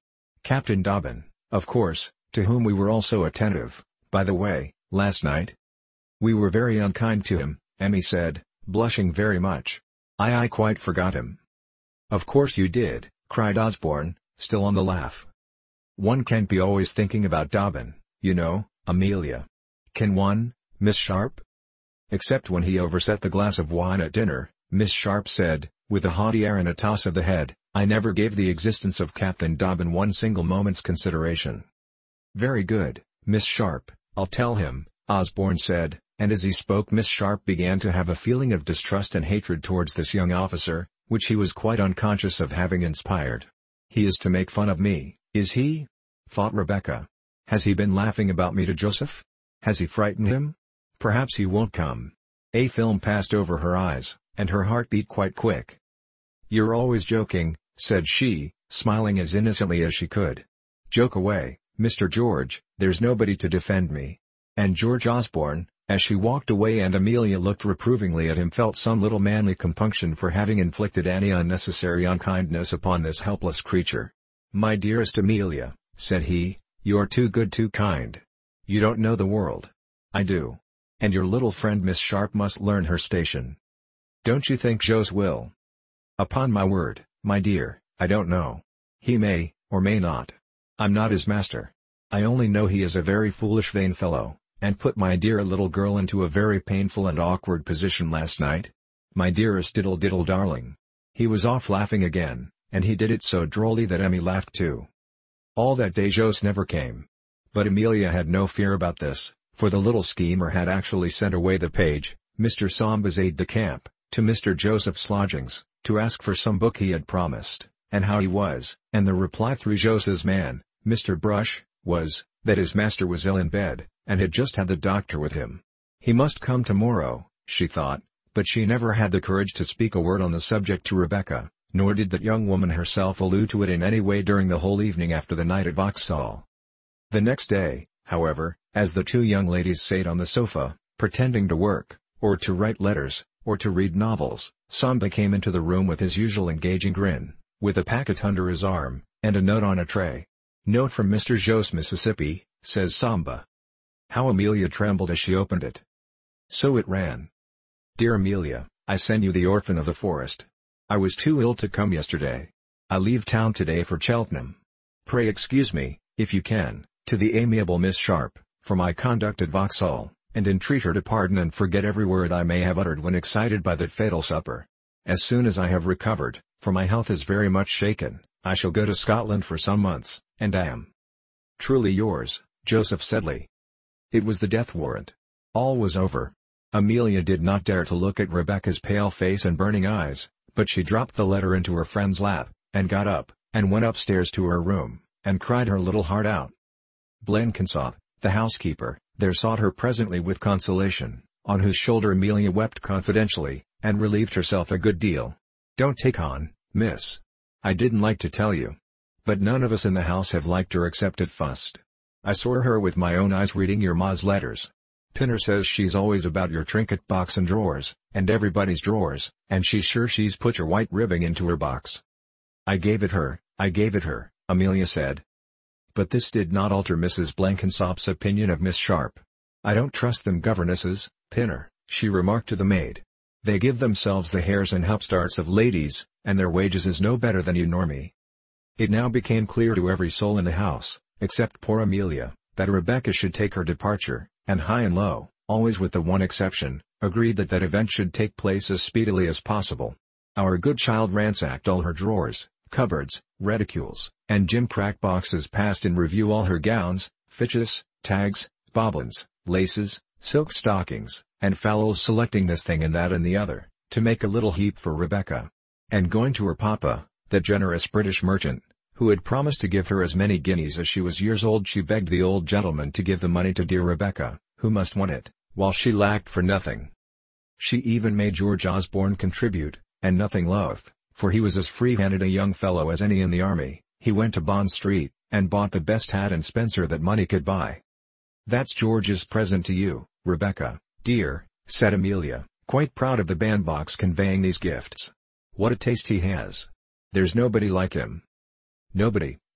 Captain Dobbin, of course, to whom we were all so attentive, by the way, last night. We were very unkind to him, Emmy said, blushing very much. I I quite forgot him. Of course you did, cried Osborne, still on the laugh. One can't be always thinking about Dobbin, you know, Amelia. Can one, Miss Sharp? Except when he overset the glass of wine at dinner, Miss Sharp said, with a haughty air and a toss of the head, I never gave the existence of Captain Dobbin one single moment's consideration. Very good, Miss Sharp, I'll tell him, Osborne said, and as he spoke Miss Sharp began to have a feeling of distrust and hatred towards this young officer, which he was quite unconscious of having inspired. He is to make fun of me, is he? Thought Rebecca. Has he been laughing about me to Joseph? Has he frightened him? Perhaps he won't come. A film passed over her eyes, and her heart beat quite quick. You're always joking, said she, smiling as innocently as she could. Joke away, Mister George, there's nobody to defend me. And George Osborne, as she walked away and Amelia looked reprovingly at him, felt some little manly compunction for having inflicted any unnecessary unkindness upon this helpless creature. My dearest Amelia, said he, you're too good, too kind. You don't know the world. I do. And your little friend Miss Sharp must learn her station. Don't you think Jos will? Upon my word, my dear, I don't know. He may, or may not. I'm not his master. I only know he is a very foolish vain fellow, and put my dear little girl into a very painful and awkward position last night. My dearest diddle diddle darling. He was off laughing again, and he did it so drolly that Emmy laughed too. All that day Jos never came. But Amelia had no fear about this, for the little schemer had actually sent away the page, Mister Samba's aide-de-camp, to Mister Joseph's lodgings, to ask for some book he had promised, and how he was, and the reply through Joseph's man, Mister Brush, was, that his master was ill in bed, and had just had the doctor with him. He must come tomorrow, she thought, but she never had the courage to speak a word on the subject to Rebecca, nor did that young woman herself allude to it in any way during the whole evening after the night at Vauxhall. The next day, however, as the two young ladies sat on the sofa, pretending to work, or to write letters, or to read novels, Samba came into the room with his usual engaging grin, with a packet under his arm, and a note on a tray. Note from Mister Jos, Mississippi, says Samba. How Amelia trembled as she opened it. So it ran. Dear Amelia, I send you The Orphan of the Forest. I was too ill to come yesterday. I leave town today for Cheltenham. Pray excuse me, if you can, to the amiable Miss Sharp, for my conduct at Vauxhall, and entreat her to pardon and forget every word I may have uttered when excited by that fatal supper. As soon as I have recovered, for my health is very much shaken, I shall go to Scotland for some months, and am truly yours, Joseph Sedley. It was the death warrant. All was over. Amelia did not dare to look at Rebecca's pale face and burning eyes, but she dropped the letter into her friend's lap, and got up, and went upstairs to her room, and cried her little heart out. Blenkinsop, the housekeeper, there sought her presently with consolation, on whose shoulder Amelia wept confidentially, and relieved herself a good deal. Don't take on, miss. I didn't like to tell you. But none of us in the house have liked her except at fust. I saw her with my own eyes reading your ma's letters. Pinner says she's always about your trinket box and drawers, and everybody's drawers, and she's sure she's put your white ribbing into her box. I gave it her, I gave it her, Amelia said. But this did not alter Missus Blenkinsop's opinion of Miss Sharp. I don't trust them governesses, Pinner, she remarked to the maid. They give themselves the hairs and upstarts of ladies, and their wages is no better than you nor me. It now became clear to every soul in the house, except poor Amelia, that Rebecca should take her departure, and high and low, always with the one exception, agreed that that event should take place as speedily as possible. Our good child ransacked all her drawers, cupboards, reticules, and gimcrack boxes, passed in review all her gowns, fichus, tags, bobbins, laces, silk stockings, and fowls, selecting this thing and that and the other, to make a little heap for Rebecca. And going to her papa, the generous British merchant, who had promised to give her as many guineas as she was years old, she begged the old gentleman to give the money to dear Rebecca, who must want it, while she lacked for nothing. She even made George Osborne contribute, and nothing loath, for he was as free-handed a young fellow as any in the army. He went to Bond Street, and bought the best hat and spencer that money could buy. That's George's present to you, Rebecca, dear, said Amelia, quite proud of the bandbox conveying these gifts. What a taste he has. There's nobody like him. Nobody,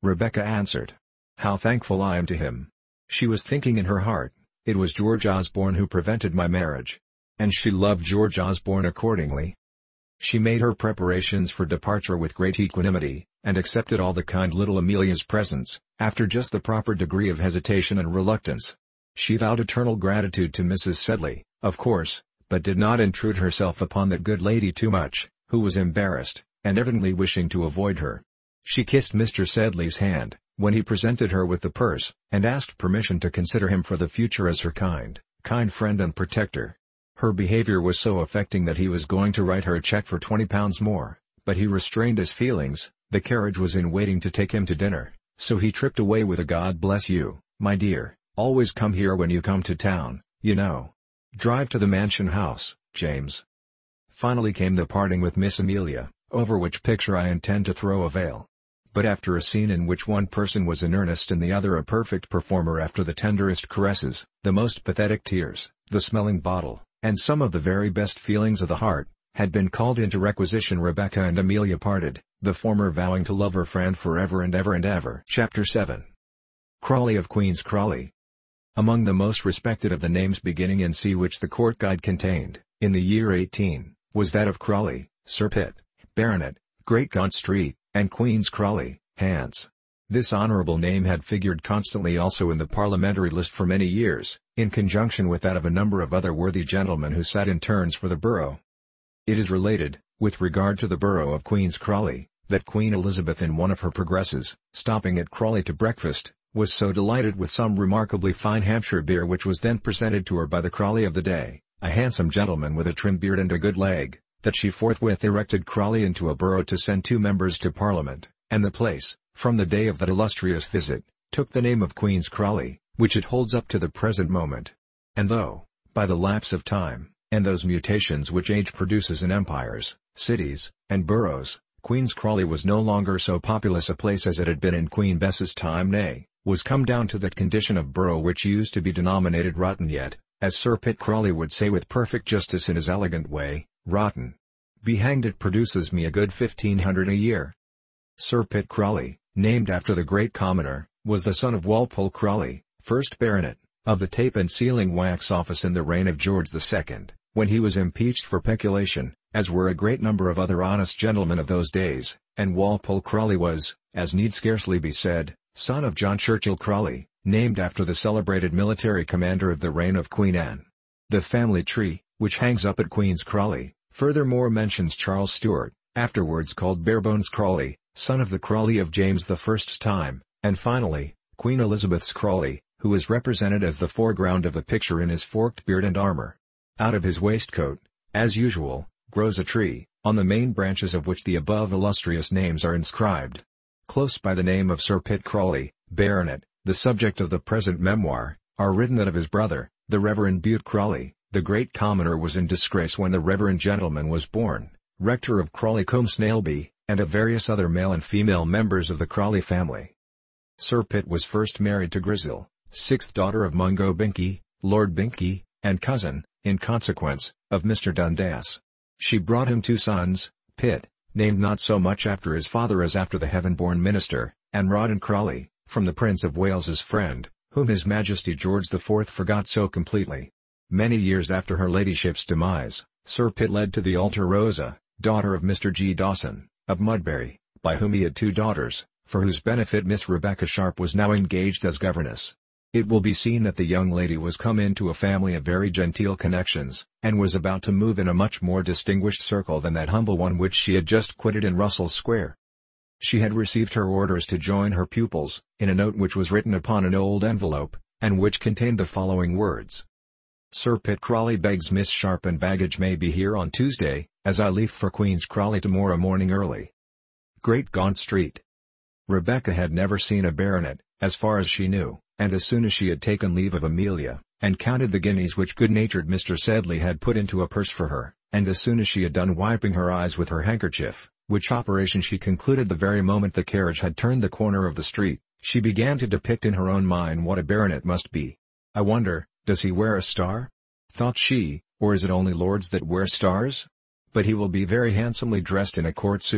Rebecca answered. "How thankful I am to him." She was thinking in her heart, "It was George Osborne who prevented my marriage." And she loved George Osborne accordingly. She made her preparations for departure with great equanimity, and accepted all the kind little Amelia's presents, after just the proper degree of hesitation and reluctance. She vowed eternal gratitude to Missus Sedley, of course, but did not intrude herself upon that good lady too much, who was embarrassed, and evidently wishing to avoid her. She kissed Mister Sedley's hand, when he presented her with the purse, and asked permission to consider him for the future as her kind, kind friend and protector. Her behavior was so affecting that he was going to write her a cheque for twenty pounds more, but he restrained his feelings. The carriage was in waiting to take him to dinner, so he tripped away with a "God bless you, my dear, always come here when you come to town, you know. Drive to the Mansion House, James." Finally came the parting with Miss Amelia, over which picture I intend to throw a veil. But after a scene in which one person was in earnest and the other a perfect performer, after the tenderest caresses, the most pathetic tears, the smelling bottle, and some of the very best feelings of the heart, had been called into requisition, Rebecca and Amelia parted, the former vowing to love her friend forever and ever and ever. Chapter seven. Crawley of Queen's Crawley. Among the most respected of the names beginning in C which the Court Guide contained, in the year eighteen, was that of Crawley, Sir Pitt, Baronet, Great Gaunt Street, and Queen's Crawley, Hants. This honourable name had figured constantly also in the parliamentary list for many years, in conjunction with that of a number of other worthy gentlemen who sat in turns for the borough. It is related, with regard to the borough of Queen's Crawley, that Queen Elizabeth in one of her progresses, stopping at Crawley to breakfast, was so delighted with some remarkably fine Hampshire beer which was then presented to her by the Crawley of the day, a handsome gentleman with a trim beard and a good leg, that she forthwith erected Crawley into a borough to send two members to Parliament, and the place, from the day of that illustrious visit, took the name of Queen's Crawley, which it holds up to the present moment. And though, by the lapse of time, and those mutations which age produces in empires, cities, and boroughs, Queen's Crawley was no longer so populous a place as it had been in Queen Bess's time, nay, was come down to that condition of borough which used to be denominated rotten, yet, as Sir Pitt Crawley would say with perfect justice in his elegant way, rotten. Be hanged, it produces me a good fifteen hundred a year. Sir Pitt Crawley, named after the great commoner, was the son of Walpole Crawley, first baronet, of the tape and sealing wax office in the reign of George the Second, when he was impeached for peculation, as were a great number of other honest gentlemen of those days, and Walpole Crawley was, as need scarcely be said, son of John Churchill Crawley, named after the celebrated military commander of the reign of Queen Anne. The family tree, which hangs up at Queen's Crawley, furthermore mentions Charles Stuart, afterwards called Barebones Crawley, son of the Crawley of James the First's time, and finally, Queen Elizabeth's Crawley, who is represented as the foreground of the picture in his forked beard and armour. Out of his waistcoat, as usual, grows a tree, on the main branches of which the above illustrious names are inscribed. Close by the name of Sir Pitt Crawley, Baronet, the subject of the present memoir, are written that of his brother, the Reverend Bute Crawley. The great commoner was in disgrace when the reverend gentleman was born, rector of Crawley Combe Snailby, and of various other male and female members of the Crawley family. Sir Pitt was first married to Grizzel, sixth daughter of Mungo Binkie, Lord Binkie, and cousin, in consequence, of Mister Dundas. She brought him two sons, Pitt, named not so much after his father as after the heaven-born minister, and Rawdon Crawley, from the Prince of Wales's friend, whom His Majesty George the Fourth forgot so completely. Many years after her ladyship's demise, Sir Pitt led to the altar Rosa, daughter of Mister G. Dawson, of Mudbury, by whom he had two daughters, for whose benefit Miss Rebecca Sharp was now engaged as governess. It will be seen that the young lady was come into a family of very genteel connections, and was about to move in a much more distinguished circle than that humble one which she had just quitted in Russell Square. She had received her orders to join her pupils, in a note which was written upon an old envelope, and which contained the following words. Sir Pitt Crawley begs Miss Sharp and baggage may be here on Tuesday, as I leave for Queen's Crawley tomorrow morning early. Great Gaunt Street. Rebecca had never seen a baronet, as far as she knew, and as soon as she had taken leave of Amelia, and counted the guineas which good-natured Mister Sedley had put into a purse for her, and as soon as she had done wiping her eyes with her handkerchief, which operation she concluded the very moment the carriage had turned the corner of the street, she began to depict in her own mind what a baronet must be. I wonder, does he wear a star? Thought she, or is it only lords that wear stars? But he will be very handsomely dressed in a court suit, with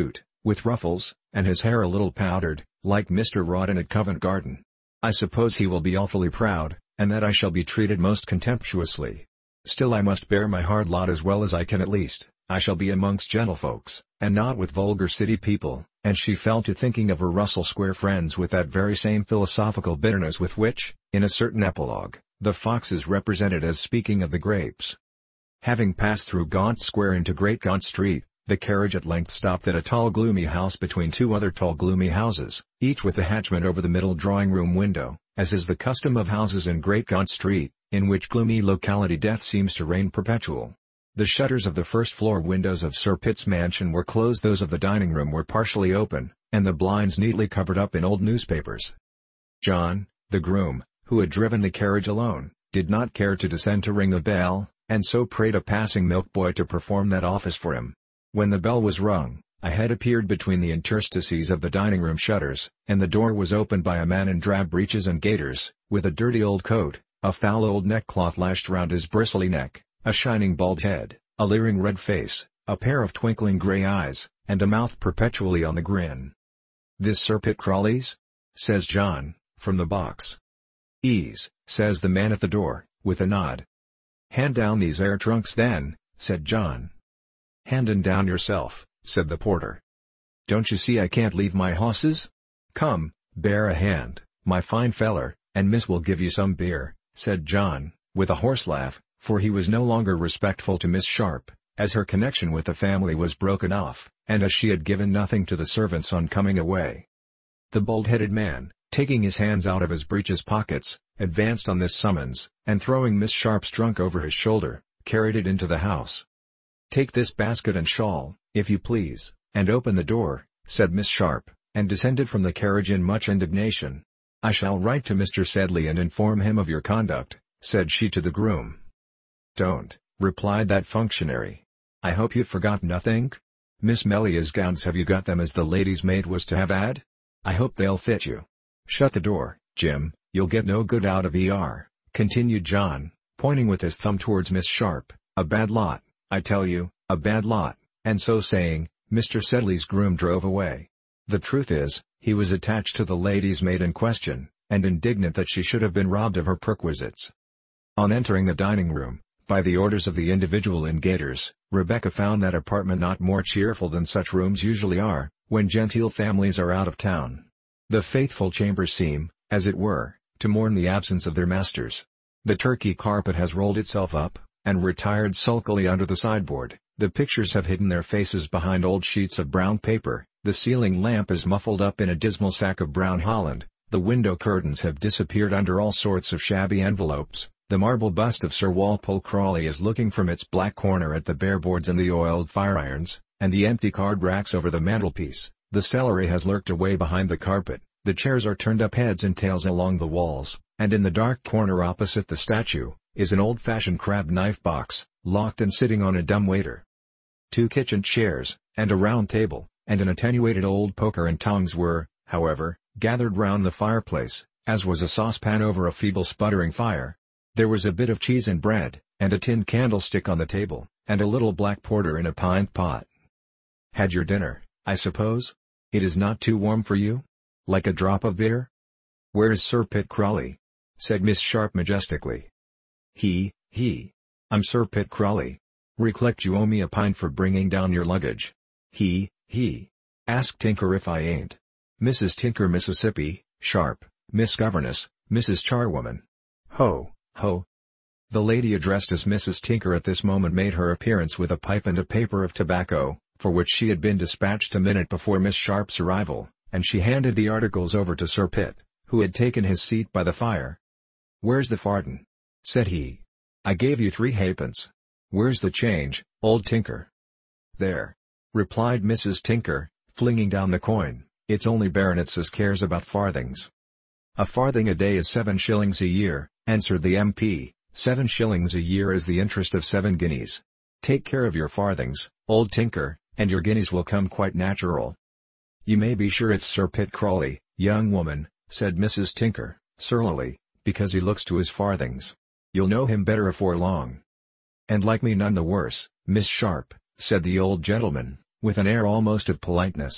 with ruffles, and his hair a little powdered, like Mister Rawdon at Covent Garden. I suppose he will be awfully proud, and that I shall be treated most contemptuously. Still I must bear my hard lot as well as I can at least. I shall be amongst gentlefolks, and not with vulgar city people," and she fell to thinking of her Russell Square friends with that very same philosophical bitterness with which, in a certain epilogue, the fox is represented as speaking of the grapes. Having passed through Gaunt Square into Great Gaunt Street, the carriage at length stopped at a tall gloomy house between two other tall gloomy houses, each with a hatchment over the middle drawing-room window, as is the custom of houses in Great Gaunt Street, in which gloomy locality death seems to reign perpetual. The shutters of the first-floor windows of Sir Pitt's mansion were closed, those of the dining-room were partially open, and the blinds neatly covered up in old newspapers. John, the groom, who had driven the carriage alone, did not care to descend to ring the bell, and so prayed a passing milk-boy to perform that office for him. When the bell was rung, a head appeared between the interstices of the dining-room shutters, and the door was opened by a man in drab breeches and gaiters, with a dirty old coat, a foul old neckcloth lashed round his bristly neck, a shining bald head, a leering red face, a pair of twinkling grey eyes, and a mouth perpetually on the grin. "This Sir Pitt Crawley's?" says John, from the box. "Ease," says the man at the door, with a nod. "Hand down these air trunks then," said John. "Hand 'em down yourself," said the porter. "Don't you see I can't leave my hosses? Come, bear a hand, my fine feller, and miss will give you some beer," said John, with a horse laugh, for he was no longer respectful to Miss Sharp, as her connection with the family was broken off, and as she had given nothing to the servants on coming away. The bald-headed man, taking his hands out of his breeches pockets, advanced on this summons, and throwing Miss Sharp's trunk over his shoulder, carried it into the house. "Take this basket and shawl, if you please, and open the door," said Miss Sharp, and descended from the carriage in much indignation. "I shall write to Mister Sedley and inform him of your conduct," said she to the groom. "Don't," replied that functionary. "I hope you've forgot nothing? Miss Melia's gowns, have you got them as the lady's maid was to have had? I hope they'll fit you. Shut the door, Jim, you'll get no good out of er," continued John, pointing with his thumb towards Miss Sharp. "A bad lot, I tell you, a bad lot," and so saying, Mister Sedley's groom drove away. The truth is, he was attached to the lady's maid in question, and indignant that she should have been robbed of her perquisites. On entering the dining-room, by the orders of the individual in gaiters, Rebecca found that apartment not more cheerful than such rooms usually are, when genteel families are out of town. The faithful chambers seem, as it were, to mourn the absence of their masters. The Turkey carpet has rolled itself up, and retired sulkily under the sideboard, the pictures have hidden their faces behind old sheets of brown paper, the ceiling lamp is muffled up in a dismal sack of brown holland, the window curtains have disappeared under all sorts of shabby envelopes. The marble bust of Sir Walpole Crawley is looking from its black corner at the bare boards and the oiled fire-irons, and the empty card racks over the mantelpiece. The celery has lurked away behind the carpet, the chairs are turned up heads and tails along the walls, and in the dark corner opposite the statue, is an old-fashioned crab knife box, locked and sitting on a dumb-waiter. Two kitchen chairs, and a round table, and an attenuated old poker and tongs were, however, gathered round the fireplace, as was a saucepan over a feeble sputtering fire. There was a bit of cheese and bread, and a tin candlestick on the table, and a little black porter in a pint pot. "Had your dinner, I suppose? It is not too warm for you? Like a drop of beer?" "Where's Sir Pitt Crawley?" said Miss Sharp majestically. He, he. "I'm Sir Pitt Crawley. Recollect you owe me a pint for bringing down your luggage." He, he. "Ask Tinker if I ain't. Missus Tinker, Mississippi, Sharp, Miss Governess, Missus Charwoman. Ho, ho." The lady addressed as Missus Tinker at this moment made her appearance with a pipe and a paper of tobacco, for which she had been dispatched a minute before Miss Sharp's arrival, and she handed the articles over to Sir Pitt, who had taken his seat by the fire. "Where's the farden?" said he. "I gave you three halfpence. Where's the change, old Tinker?" "There," replied Missus Tinker, flinging down the coin. "It's only baronets as cares about farthings." "A farthing a day is seven shillings a year," answered the M P, "seven shillings a year is the interest of seven guineas. Take care of your farthings, old Tinker, and your guineas will come quite natural." "You may be sure it's Sir Pitt Crawley, young woman," said Missus Tinker, surlily, "because he looks to his farthings. You'll know him better afore long." "And like me none the worse, Miss Sharp," said the old gentleman, with an air almost of politeness.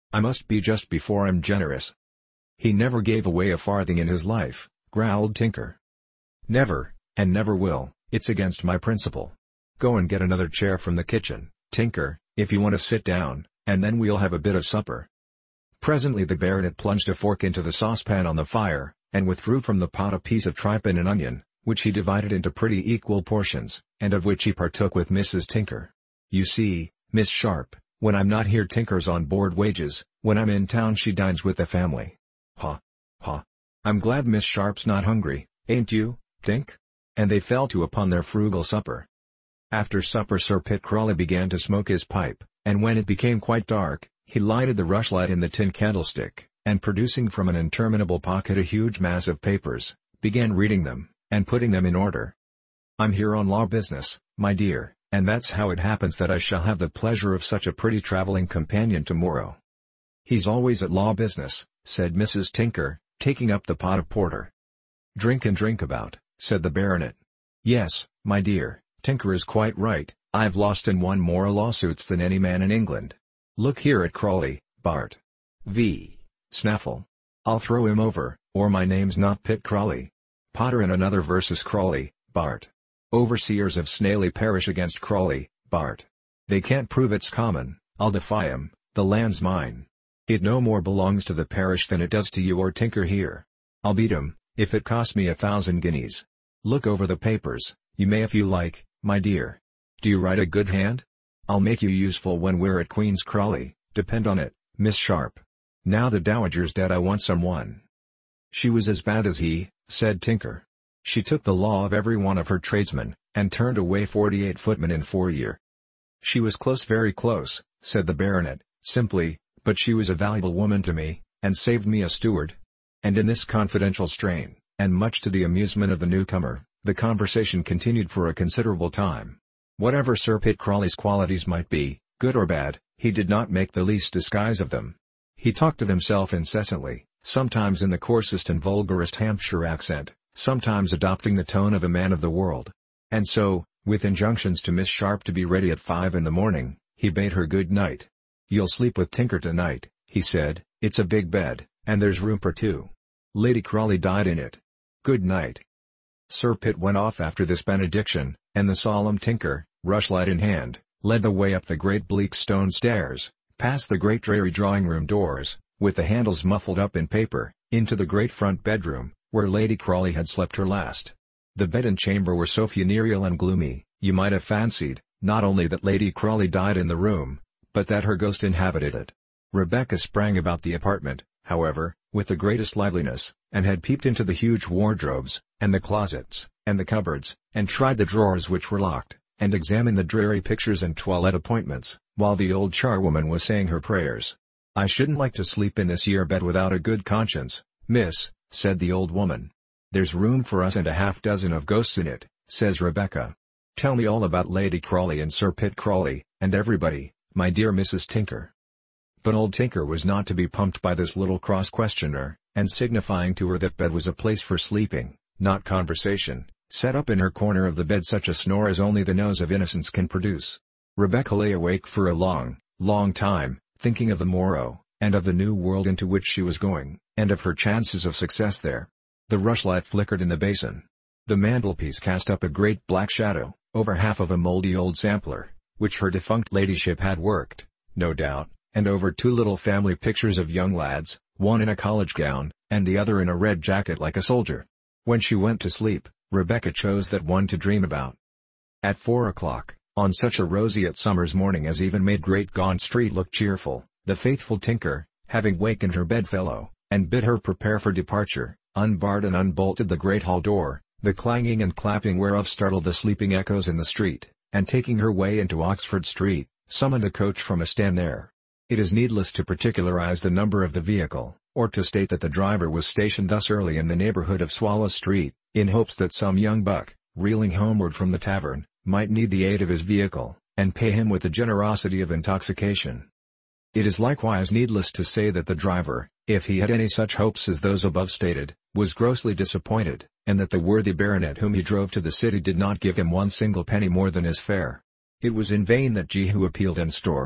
I must be just before I'm generous." "He never gave away a farthing in his life," growled Tinker. "Never, and never will. It's against my principle. Go and get another chair from the kitchen, Tinker, if you want to sit down, and then we'll have a bit of supper." Presently the baronet plunged a fork into the saucepan on the fire, and withdrew from the pot a piece of tripe and an onion, which he divided into pretty equal portions, and of which he partook with Missus Tinker. "You see, Miss Sharp, when I'm not here Tinker's on board wages, when I'm in town she dines with the family. Ha! Ha! I'm glad Miss Sharp's not hungry, ain't you, Tink?" And they fell to upon their frugal supper. After supper Sir Pitt Crawley began to smoke his pipe, and when it became quite dark, he lighted the rushlight in the tin candlestick, and producing from an interminable pocket a huge mass of papers, began reading them, and putting them in order. "I'm here on law business, my dear, and that's how it happens that I shall have the pleasure of such a pretty travelling companion tomorrow." "He's always at law business," said Missus Tinker, taking up the pot of porter. "Drink and drink about," said the baronet. "Yes, my dear, Tinker is quite right, I've lost and won more lawsuits than any man in England. Look here at Crawley, Bart. v. Snaffle. I'll throw him over, or my name's not Pitt Crawley. Potter and another versus Crawley, Bart. Overseers of Sneley Parish against Crawley, Bart. They can't prove it's common, I'll defy 'em, the land's mine. It no more belongs to the parish than it does to you or Tinker here. I'll beat 'em, if it costs me a thousand guineas. Look over the papers, you may if you like, my dear. Do you write a good hand? I'll make you useful when we're at Queen's Crawley, depend on it, Miss Sharp. Now the dowager's dead I want someone." "She was as bad as he," said Tinker. "She took the law of every one of her tradesmen, and turned away forty-eight footmen in four year." "She was close, very close," said the baronet, simply, "but she was a valuable woman to me, and saved me a steward." And in this confidential strain, and much to the amusement of the newcomer, the conversation continued for a considerable time. Whatever Sir Pitt Crawley's qualities might be, good or bad, he did not make the least disguise of them. He talked of himself incessantly, sometimes in the coarsest and vulgarest Hampshire accent, sometimes adopting the tone of a man of the world. And so, with injunctions to Miss Sharp to be ready at five in the morning, he bade her good night. "You'll sleep with Tinker tonight," he said, "it's a big bed, and there's room for two. Lady Crawley died in it. Good night." Sir Pitt went off after this benediction, and the solemn Tinker, rushlight in hand, led the way up the great bleak stone stairs, past the great dreary drawing-room doors, with the handles muffled up in paper, into the great front bedroom, where Lady Crawley had slept her last. The bed and chamber were so funereal and gloomy, you might have fancied, not only that Lady Crawley died in the room, but that her ghost inhabited it. Rebecca sprang about the apartment, however, with the greatest liveliness, and had peeped into the huge wardrobes, and the closets, and the cupboards, and tried the drawers which were locked, and examined the dreary pictures and toilette appointments, while the old charwoman was saying her prayers. "I shouldn't like to sleep in this here bed without a good conscience, miss," said the old woman. "There's room for us and a half dozen of ghosts in it," says Rebecca. "Tell me all about Lady Crawley and Sir Pitt Crawley, and everybody, my dear Missus Tinker." But old Tinker was not to be pumped by this little cross-questioner, and signifying to her that bed was a place for sleeping, not conversation, set up in her corner of the bed such a snore as only the nose of innocence can produce. Rebecca lay awake for a long, long time, thinking of the morrow, and of the new world into which she was going, and of her chances of success there. The rushlight flickered in the basin. The mantelpiece cast up a great black shadow, over half of a mouldy old sampler, which her defunct ladyship had worked, no doubt, and over two little family pictures of young lads, one in a college gown, and the other in a red jacket like a soldier. When she went to sleep, Rebecca chose that one to dream about. At four o'clock, on such a roseate summer's morning as even made Great Gaunt Street look cheerful, the faithful Tinker, having wakened her bedfellow, and bid her prepare for departure, unbarred and unbolted the great hall door, the clanging and clapping whereof startled the sleeping echoes in the street, and taking her way into Oxford Street, summoned a coach from a stand there. It is needless to particularize the number of the vehicle, or to state that the driver was stationed thus early in the neighborhood of Swallow Street, in hopes that some young buck, reeling homeward from the tavern, might need the aid of his vehicle, and pay him with the generosity of intoxication. It is likewise needless to say that the driver, if he had any such hopes as those above stated, was grossly disappointed, and that the worthy baronet whom he drove to the city did not give him one single penny more than his fare. It was in vain that Jehu appealed and stormed,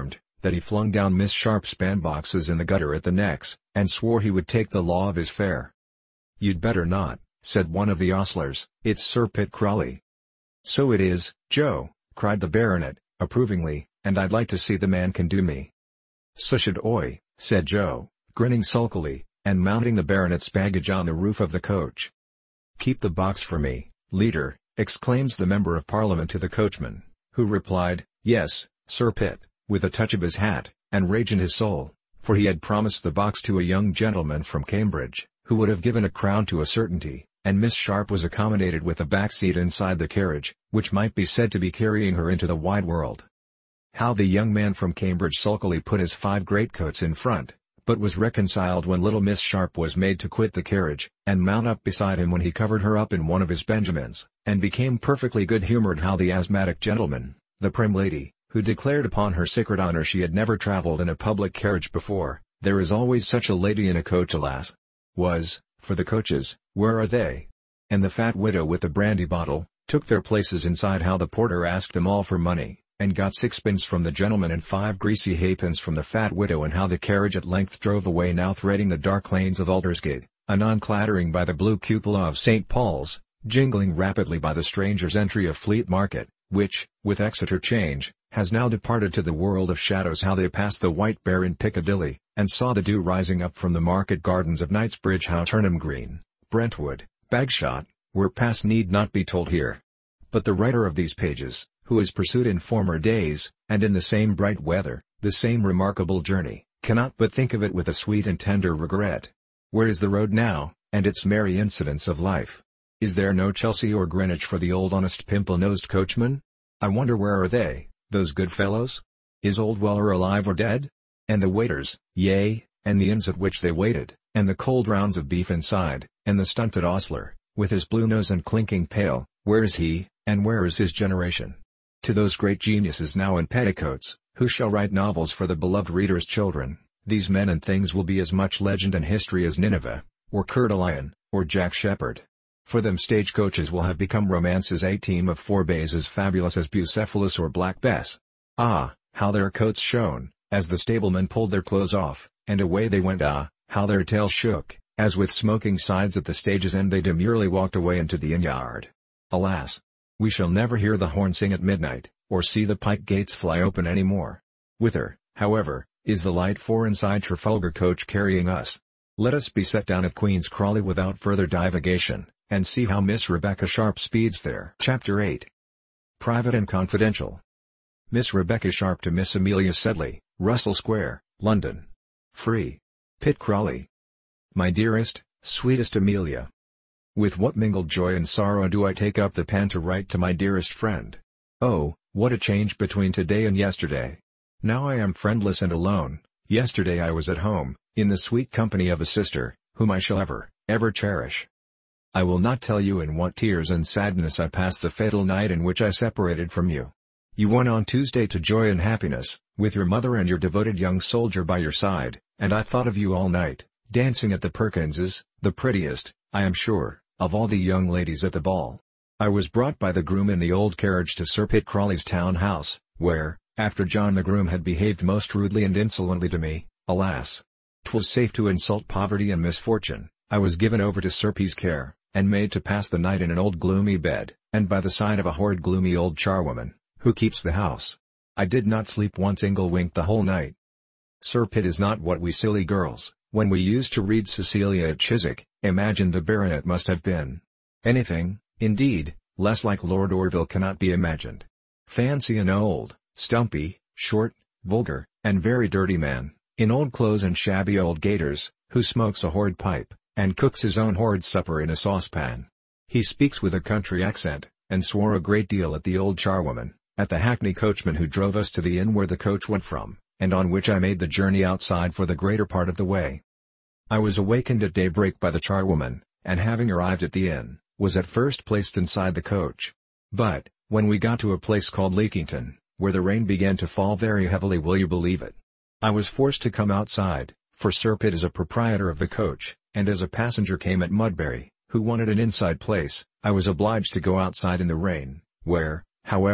that he flung down Miss Sharp's bandboxes in the gutter at the Necks, and swore he would take the law of his fare. "You'd better not," said one of the ostlers, "it's Sir Pitt Crawley." "So it is, Joe," cried the baronet, approvingly, "and I'd like to see the man can do me." "So should oi," said Joe, grinning sulkily, and mounting the baronet's baggage on the roof of the coach. "Keep the box for me, leader," exclaims the Member of Parliament to the coachman, who replied, "Yes, Sir Pitt," with a touch of his hat, and rage in his soul, for he had promised the box to a young gentleman from Cambridge, who would have given a crown to a certainty, and Miss Sharp was accommodated with a back seat inside the carriage, which might be said to be carrying her into the wide world. How the young man from Cambridge sulkily put his five greatcoats in front, but was reconciled when little Miss Sharp was made to quit the carriage, and mount up beside him when he covered her up in one of his Benjamins, and became perfectly good-humoured how the asthmatic gentleman, the prim lady, who declared upon her sacred honour she had never travelled in a public carriage before, "There is always such a lady in a coach, alas!" was, for the coaches, "Where are they?" And the fat widow with the brandy bottle, took their places inside how the porter asked them all for money, and got sixpence from the gentleman and five greasy halfpence from the fat widow, and how the carriage at length drove away, now threading the dark lanes of Aldersgate, anon clattering by the blue cupola of Saint Paul's, jingling rapidly by the Stranger's Entry of Fleet Market, which, with Exeter Change, has now departed to the world of shadows, how they passed the White Bear in Piccadilly, and saw the dew rising up from the market gardens of Knightsbridge, how Turnham Green, Brentwood, Bagshot, where pass need not be told here. But the writer of these pages, who is pursued in former days, and in the same bright weather, the same remarkable journey, cannot but think of it with a sweet and tender regret. Where is the road now, and its merry incidents of life? Is there no Chelsea or Greenwich for the old honest pimple-nosed coachman? I wonder where are they, those good fellows? Is old Weller alive or dead? And the waiters, yea, and the inns at which they waited, and the cold rounds of beef inside, and the stunted ostler, with his blue nose and clinking pail, where is he, and where is his generation? To those great geniuses now in petticoats, who shall write novels for the beloved reader's children, these men and things will be as much legend and history as Nineveh, or Coeur de Lion, or Jack Sheppard. For them stagecoaches will have become romances, a team of four bays as fabulous as Bucephalus or Black Bess. Ah, how their coats shone, as the stablemen pulled their clothes off, and away they went. Ah, how their tails shook, as with smoking sides at the stage's end they demurely walked away into the inn-yard. Alas! We shall never hear the horn sing at midnight, or see the pike gates fly open any more. Whither, however, is the light four-inside Trafalgar coach carrying us? Let us be set down at Queen's Crawley without further divagation, and see how Miss Rebecca Sharp speeds there. Chapter eight. Private and Confidential. Miss Rebecca Sharp to Miss Amelia Sedley, Russell Square, London. Free. Pitt Crawley. My dearest, sweetest Amelia. With what mingled joy and sorrow do I take up the pen to write to my dearest friend. Oh, what a change between today and yesterday! Now I am friendless and alone. Yesterday I was at home, in the sweet company of a sister, whom I shall ever, ever cherish. I will not tell you in what tears and sadness I passed the fatal night in which I separated from you. You went on Tuesday to joy and happiness, with your mother and your devoted young soldier by your side, and I thought of you all night, dancing at the Perkinses, the prettiest, I am sure, of all the young ladies at the ball. I was brought by the groom in the old carriage to Sir Pitt Crawley's town house, where, after John the groom had behaved most rudely and insolently to me, alas! 'Twas safe to insult poverty and misfortune, I was given over to Sir P.'s care, and made to pass the night in an old gloomy bed, and by the side of a horrid gloomy old charwoman, who keeps the house. I did not sleep one single wink the whole night. Sir Pitt is not what we silly girls, when we used to read Cecilia at Chiswick, imagined the baronet must have been. Anything, indeed, less like Lord Orville cannot be imagined. Fancy an old, stumpy, short, vulgar, and very dirty man, in old clothes and shabby old gaiters, who smokes a horrid pipe, and cooks his own horrid supper in a saucepan. He speaks with a country accent, and swore a great deal at the old charwoman, at the hackney coachman who drove us to the inn where the coach went from, and on which I made the journey outside for the greater part of the way. I was awakened at daybreak by the charwoman, and having arrived at the inn, was at first placed inside the coach. But, when we got to a place called Leakington, where the rain began to fall very heavily, will you believe it? I was forced to come outside, for Sir Pitt is a proprietor of the coach, and as a passenger came at Mudbury, who wanted an inside place, I was obliged to go outside in the rain, where, however,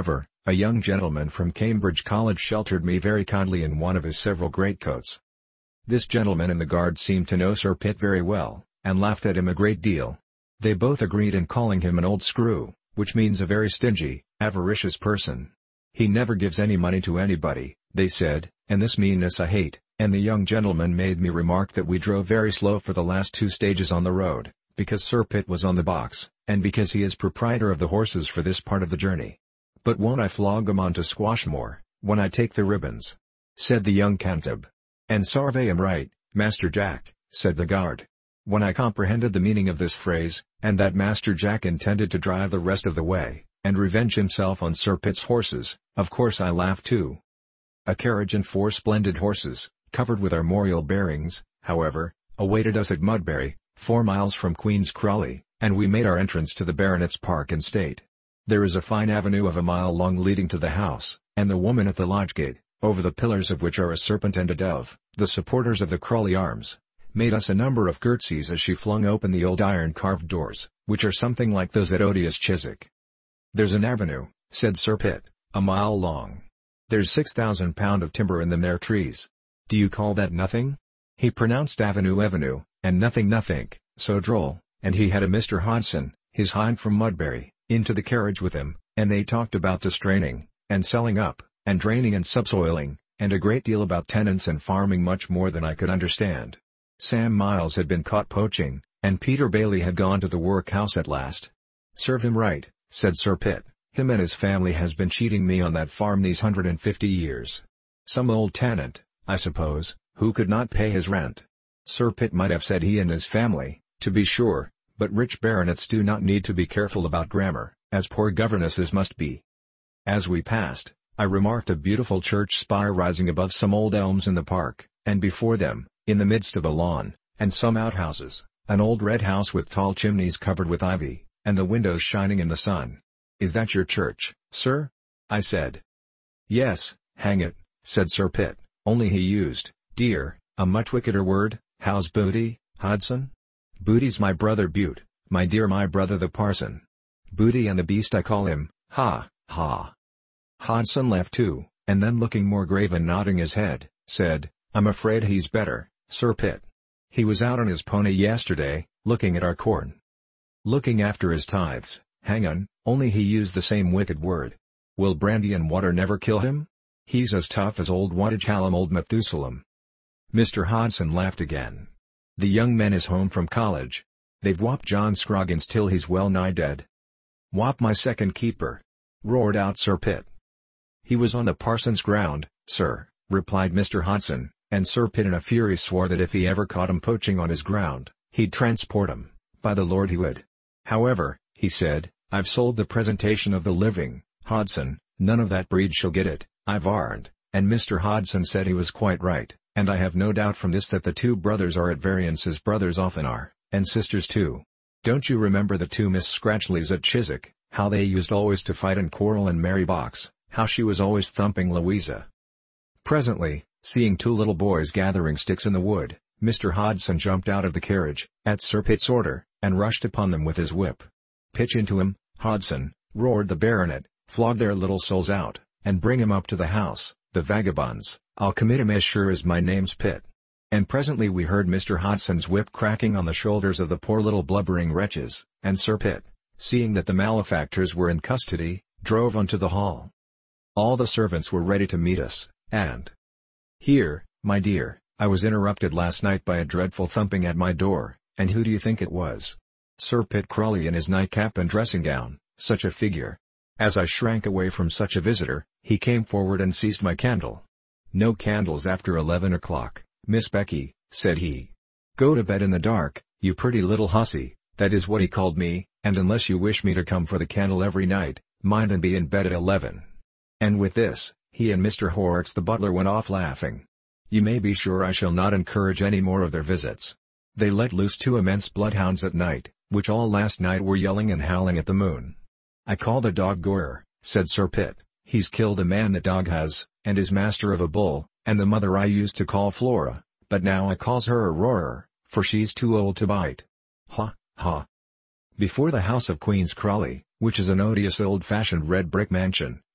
A young gentleman from Cambridge College sheltered me very kindly in one of his several greatcoats. This gentleman and the guard seemed to know Sir Pitt very well, and laughed at him a great deal. They both agreed in calling him an old screw, which means a very stingy, avaricious person. He never gives any money to anybody, they said, and this meanness I hate, and the young gentleman made me remark that we drove very slow for the last two stages on the road, because Sir Pitt was on the box, and because he is proprietor of the horses for this part of the journey. "But won't I flog 'em on to Squashmore, when I take the ribbons?" said the young Cantab. "And sarve 'em right, Master Jack," said the guard. When I comprehended the meaning of this phrase, and that Master Jack intended to drive the rest of the way, and revenge himself on Sir Pitt's horses, of course I laughed too. A carriage and four splendid horses, covered with armorial bearings, however, awaited us at Mudbury, four miles from Queen's Crawley, and we made our entrance to the Baronet's park in state. There is a fine avenue of a mile long leading to the house, and the woman at the lodge gate, over the pillars of which are a serpent and a dove, the supporters of the Crawley arms, made us a number of curtsies as she flung open the old iron-carved doors, which are something like those at odious Chiswick. "There's an avenue," said Sir Pitt, "a mile long. There's six thousand pound of timber in them there trees. Do you call that nothing?" He pronounced avenue avenue, and nothing nothink, so droll, and he had a Mister Hodson, his hind from Mudbury, into the carriage with him, and they talked about distraining, and selling up, and draining and subsoiling, and a great deal about tenants and farming, much more than I could understand. Sam Miles had been caught poaching, and Peter Bailey had gone to the workhouse at last. "Serve him right," said Sir Pitt, "him and his family has been cheating me on that farm these hundred and fifty years. Some old tenant, I suppose, who could not pay his rent." Sir Pitt might have said he and his family, to be sure, but rich baronets do not need to be careful about grammar, as poor governesses must be. As we passed, I remarked a beautiful church spire rising above some old elms in the park, and before them, in the midst of a lawn, and some outhouses, an old red house with tall chimneys covered with ivy, and the windows shining in the sun. "Is that your church, sir?" I said. "Yes, hang it," said Sir Pitt, only he used, dear, a much wickeder word. "How's Booty, Hodson?" "Booty's my brother Bute, my dear, my brother the parson. Booty and the beast I call him, ha, ha." Hodson laughed too, and then looking more grave and nodding his head, said, "I'm afraid he's better, Sir Pitt. He was out on his pony yesterday, looking at our corn. Looking after his tithes, hang on, only he used the same wicked word. Will brandy and water never kill him? He's as tough as old Wattage Hallam, old Methusalem." Mister Hodson laughed again. "The young man is home from college. They've whopped John Scroggins till he's well nigh dead." "Whop my second keeper!" roared out Sir Pitt. "He was on the parson's ground, sir," replied Mister Hodson, and Sir Pitt in a fury swore that if he ever caught 'em poaching on his ground, he'd transport 'em, by the Lord he would. "However," he said, "I've sold the presentation of the living, Hodson, none of that breed shall get it, I warrant," and Mister Hodson said he was quite right, and I have no doubt from this that the two brothers are at variance, as brothers often are, and sisters too. Don't you remember the two Miss Scratchleys at Chiswick, how they used always to fight and quarrel, and Mary Box, how she was always thumping Louisa? Presently, seeing two little boys gathering sticks in the wood, Mister Hodson jumped out of the carriage, at Sir Pitt's order, and rushed upon them with his whip. "Pitch into 'em, Hodson," roared the baronet, "flog their little souls out, and bring 'em up to the house, the vagabonds, I'll commit 'em as sure as my name's Pitt." And presently we heard Mister Hodson's whip cracking on the shoulders of the poor little blubbering wretches, and Sir Pitt, seeing that the malefactors were in custody, drove unto the hall. All the servants were ready to meet us, and here, my dear, I was interrupted last night by a dreadful thumping at my door, and who do you think it was? Sir Pitt Crawley in his nightcap and dressing gown, such a figure. As I shrank away from such a visitor, he came forward and seized my candle. "No candles after eleven o'clock, Miss Becky," said he. "Go to bed in the dark, you pretty little hussy," that is what he called me, "and unless you wish me to come for the candle every night, mind and be in bed at eleven." And with this, he and Mister Horrocks the butler went off laughing. You may be sure I shall not encourage any more of their visits. They let loose two immense bloodhounds at night, which all last night were yelling and howling at the moon. "I call the dog Gorer," said Sir Pitt. "He's killed a man the dog has, and is master of a bull, and the mother I used to call Flora, but now I calls her a roarer, for she's too old to bite." Ha, ha. Before the house of Queen's Crawley, which is an odious old-fashioned red brick mansion,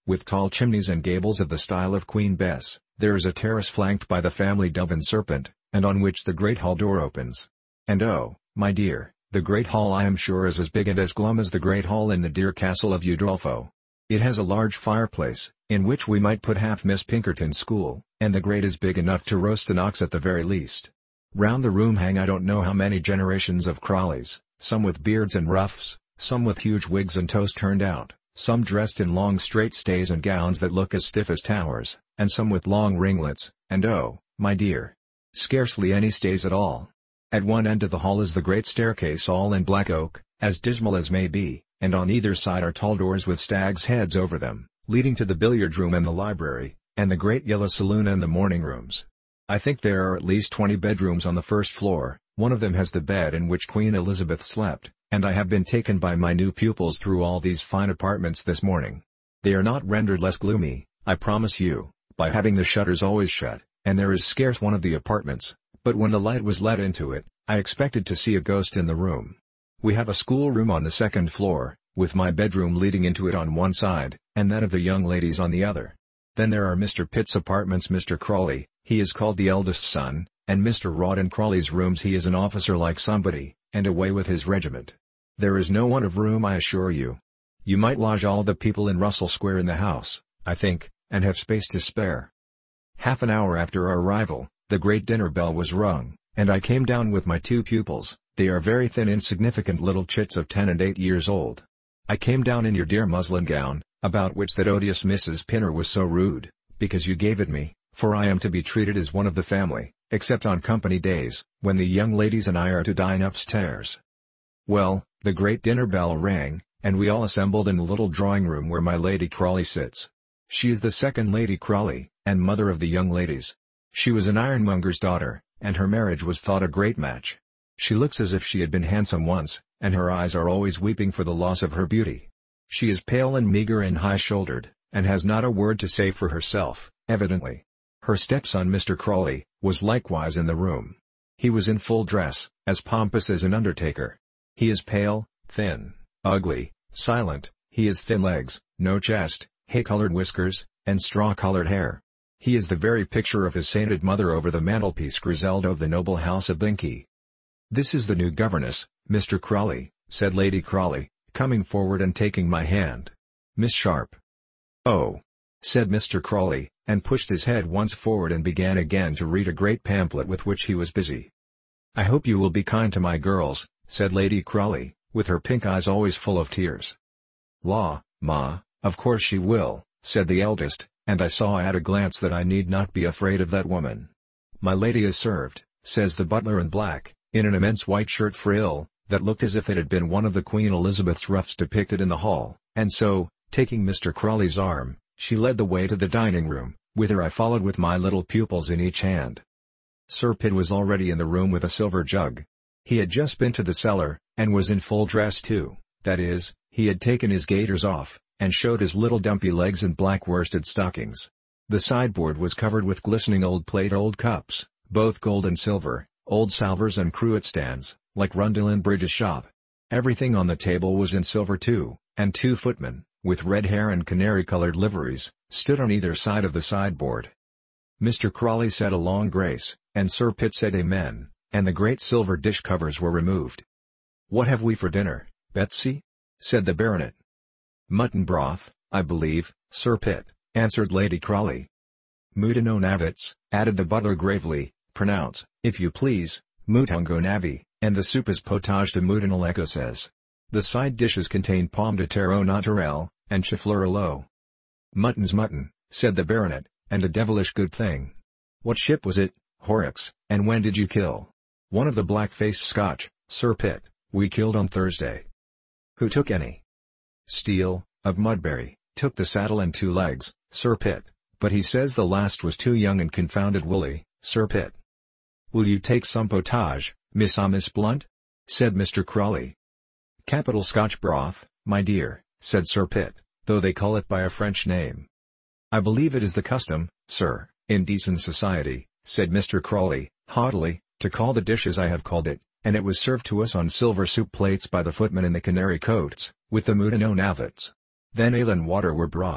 with tall chimneys and gables of the style of Queen Bess. There is a terrace flanked by the family dove and serpent, and on which the great hall door opens. And oh, my dear, the great hall I am sure is as big and as glum as the great hall in the dear castle of Udolpho. It has a large fireplace, in which we might put half Miss Pinkerton's school, and the grate is big enough to roast an ox at the very least. Round the room hang I don't know how many generations of Crawleys, some with beards and ruffs, some with huge wigs and toes turned out, some dressed in long straight stays and gowns that look as stiff as towers, and some with long ringlets, and oh, my dear, scarcely any stays at all. At one end of the hall is the great staircase all in black oak, as dismal as may be, and on either side are tall doors with stags' heads over them, leading to the billiard room and the library, and the great yellow saloon and the morning rooms. I think there are at least twenty bedrooms on the first floor. One of them has the bed in which Queen Elizabeth slept, and I have been taken by my new pupils through all these fine apartments this morning. They are not rendered less gloomy, I promise you, by having the shutters always shut, and there is scarce one of the apartments, but when the light was let into it, I expected to see a ghost in the room. We have a schoolroom on the second floor, with my bedroom leading into it on one side, and that of the young ladies on the other. Then there are Mister Pitt's apartments. Mister Crawley, he is called the eldest son, and Mister Rawdon Crawley's rooms. He is an officer like somebody, and away with his regiment. There is no want of room, I assure you. You might lodge all the people in Russell Square in the house, I think, and have space to spare. Half an hour after our arrival, the great dinner bell was rung, and I came down with my two pupils. They are very thin insignificant little chits of ten and eight years old. I came down in your dear muslin gown, about which that odious Missus Pinner was so rude, because you gave it me, for I am to be treated as one of the family, except on company days, when the young ladies and I are to dine upstairs. Well, the great dinner bell rang, and we all assembled in the little drawing-room where my Lady Crawley sits. She is the second Lady Crawley, and mother of the young ladies. She was an ironmonger's daughter, and her marriage was thought a great match. She looks as if she had been handsome once, and her eyes are always weeping for the loss of her beauty. She is pale and meagre and high-shouldered, and has not a word to say for herself, evidently. Her stepson Mister Crawley was likewise in the room. He was in full dress, as pompous as an undertaker. He is pale, thin, ugly, silent. He has thin legs, no chest, hay-colored whiskers, and straw-colored hair. He is the very picture of his sainted mother over the mantelpiece, Griselda of the noble house of Binkie. "This is the new governess, Mister Crawley," said Lady Crawley, coming forward and taking my hand. "Miss Sharp." "Oh," said Mister Crawley, and pushed his head once forward and began again to read a great pamphlet with which he was busy. "I hope you will be kind to my girls," said Lady Crawley, with her pink eyes always full of tears. "La, ma, of course she will," said the eldest, and I saw at a glance that I need not be afraid of that woman. "My lady is served," says the butler in black, in an immense white shirt frill, that looked as if it had been one of the Queen Elizabeth's ruffs depicted in the hall, and so, taking Mister Crawley's arm, she led the way to the dining-room, whither I followed with my little pupils in each hand. Sir Pitt was already in the room with a silver jug. He had just been to the cellar, and was in full dress too, that is, he had taken his gaiters off, and showed his little dumpy legs in black worsted stockings. The sideboard was covered with glistening old plate, old cups, both gold and silver, old salvers and cruet stands, like Rundell and Bridges' shop. Everything on the table was in silver too, and two footmen, with red hair and canary-colored liveries, stood on either side of the sideboard. Mister Crawley said a long grace, and Sir Pitt said amen, and the great silver dish covers were removed. "What have we for dinner, Betsy?" said the baronet. "Mutton broth, I believe, Sir Pitt," answered Lady Crawley. "Mouton navets," added the butler gravely, "pronounce, if you please, moutongo navy, and the soup is potage de mouton à l'écossaise. The side dishes contain pomme de terre au naturel, and chou-fleur à l'eau." "Mutton's mutton," said the baronet, "and a devilish good thing. What ship was it, Horrocks, and when did you kill?" "One of the black-faced Scotch, Sir Pitt, we killed on Thursday." "Who took any?" "Steele, of Mudbury, took the saddle and two legs, Sir Pitt, but he says the last was too young and confounded woolly, Sir Pitt." "Will you take some potage, Miss ah Miss Blunt?" said Mister Crawley. "Capital Scotch broth, my dear," said Sir Pitt, "though they call it by a French name." "I believe it is the custom, sir, in decent society," said Mister Crawley, haughtily, "to call the dish as I have called it, and it was served to us on silver soup plates by the footmen in the canary coats, with the mouton aux navets. Then ale and water were brought,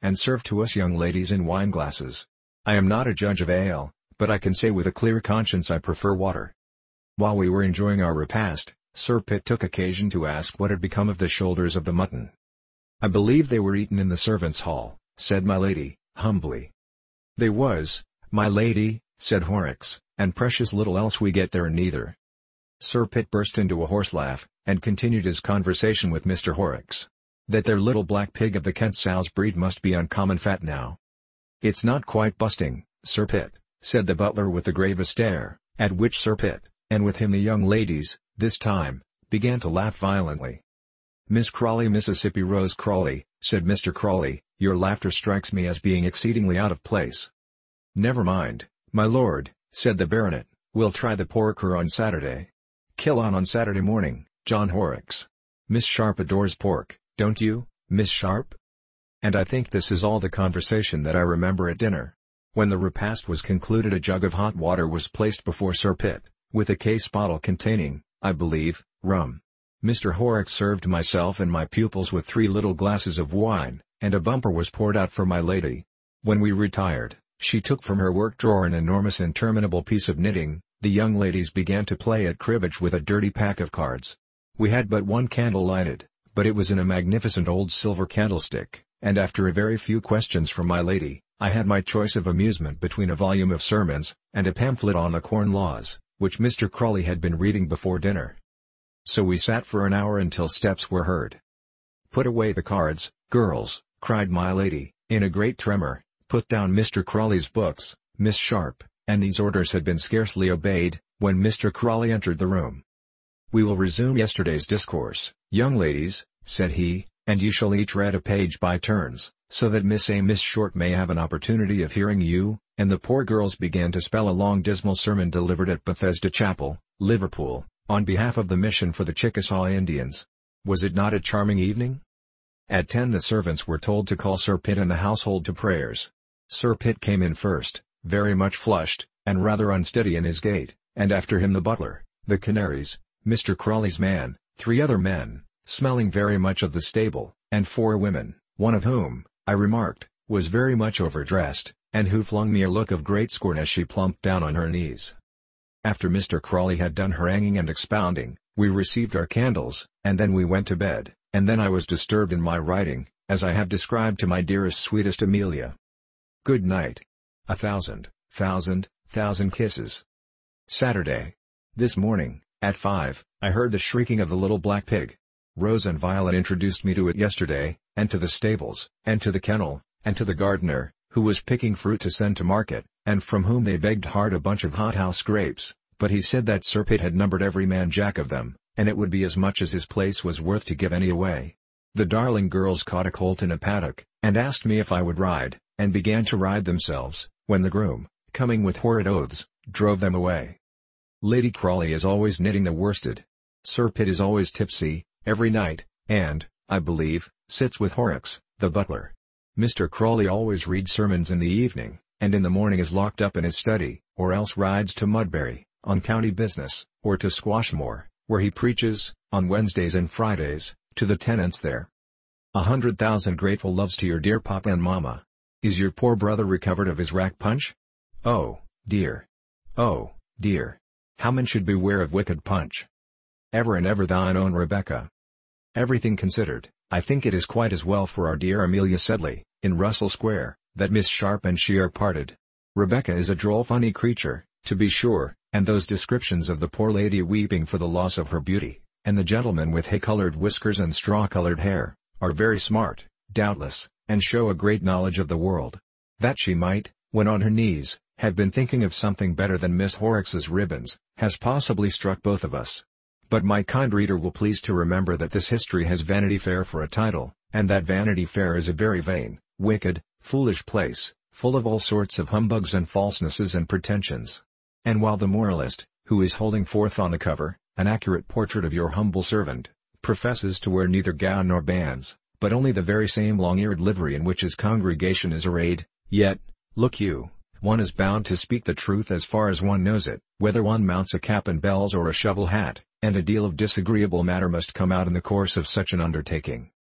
and served to us young ladies in wine glasses. I am not a judge of ale, but I can say with a clear conscience I prefer water. While we were enjoying our repast, Sir Pitt took occasion to ask what had become of the shoulders of the mutton. "I believe they were eaten in the servants' hall," said my lady, humbly. "They was, my lady," said Horrocks, "and precious little else we get there neither." Sir Pitt burst into a horse laugh, and continued his conversation with Mister Horrocks. "That there little black pig of the Kent sow's breed must be uncommon fat now." "It's not quite busting, Sir Pitt," said the butler with the gravest air, at which Sir Pitt, and with him the young ladies, this time, began to laugh violently. "Miss Crawley, Mississippi Rose Crawley," said Mister Crawley, "your laughter strikes me as being exceedingly out of place." "Never mind, my lord," said the baronet, "we'll try the porker on Saturday. Kill on on Saturday morning, John Horrocks. Miss Sharp adores pork, don't you, Miss Sharp?" And I think this is all the conversation that I remember at dinner. When the repast was concluded, a jug of hot water was placed before Sir Pitt, with a case bottle containing, I believe, rum. Mister Horrocks served myself and my pupils with three little glasses of wine, and a bumper was poured out for my lady. When we retired, she took from her work drawer an enormous interminable piece of knitting. The young ladies began to play at cribbage with a dirty pack of cards. We had but one candle lighted, but it was in a magnificent old silver candlestick, and after a very few questions from my lady, I had my choice of amusement between a volume of sermons, and a pamphlet on the Corn Laws, which Mister Crawley had been reading before dinner. So we sat for an hour until steps were heard. "Put away the cards, girls," cried my lady, in a great tremor. "Put down Mister Crawley's books, Miss Sharp," and these orders had been scarcely obeyed, when Mister Crawley entered the room. "We will resume yesterday's discourse, young ladies," said he, "and you shall each read a page by turns, so that Miss A. Miss Short may have an opportunity of hearing you," and the poor girls began to spell a long dismal sermon delivered at Bethesda Chapel, Liverpool, on behalf of the Mission for the Chickasaw Indians. Was it not a charming evening? At ten the servants were told to call Sir Pitt and the household to prayers. Sir Pitt came in first, very much flushed, and rather unsteady in his gait, and after him the butler, the canaries, Mister Crawley's man, three other men, smelling very much of the stable, and four women, one of whom, I remarked, was very much overdressed, and who flung me a look of great scorn as she plumped down on her knees. After Mister Crawley had done haranguing and expounding, we received our candles, and then we went to bed, and then I was disturbed in my writing, as I have described to my dearest sweetest Amelia. Good night. A thousand, thousand, thousand kisses. Saturday. This morning, at five, I heard the shrieking of the little black pig. Rose and Violet introduced me to it yesterday, and to the stables, and to the kennel, and to the gardener, who was picking fruit to send to market, and from whom they begged hard a bunch of hothouse grapes, but he said that Sir Pitt had numbered every man jack of them, and it would be as much as his place was worth to give any away. The darling girls caught a colt in a paddock, and asked me if I would ride, and began to ride themselves, when the groom, coming with horrid oaths, drove them away. Lady Crawley is always knitting the worsted. Sir Pitt is always tipsy, every night, and, I believe, sits with Horrocks, the butler. Mister Crawley always reads sermons in the evening, and in the morning is locked up in his study, or else rides to Mudbury, on county business, or to Squashmore, where he preaches, on Wednesdays and Fridays, to the tenants there. A hundred thousand grateful loves to your dear papa and mamma. Is your poor brother recovered of his rack punch? Oh, dear. Oh, dear. How men should beware of wicked punch. Ever and ever thine own Rebecca. Everything considered, I think it is quite as well for our dear Amelia Sedley, in Russell Square, that Miss Sharp and she are parted. Rebecca is a droll funny creature, to be sure, and those descriptions of the poor lady weeping for the loss of her beauty, and the gentleman with hay-colored whiskers and straw-colored hair, are very smart, doubtless, and show a great knowledge of the world. That she might, when on her knees, have been thinking of something better than Miss Horrocks's ribbons, has possibly struck both of us. But my kind reader will please to remember that this history has Vanity Fair for a title, and that Vanity Fair is a very vain, wicked, foolish place, full of all sorts of humbugs and falsenesses and pretensions. And while the moralist, who is holding forth on the cover, an accurate portrait of your humble servant, professes to wear neither gown nor bands, but only the very same long-eared livery in which his congregation is arrayed, yet, look you, one is bound to speak the truth as far as one knows it, whether one mounts a cap and bells or a shovel hat, and a deal of disagreeable matter must come out in the course of such an undertaking.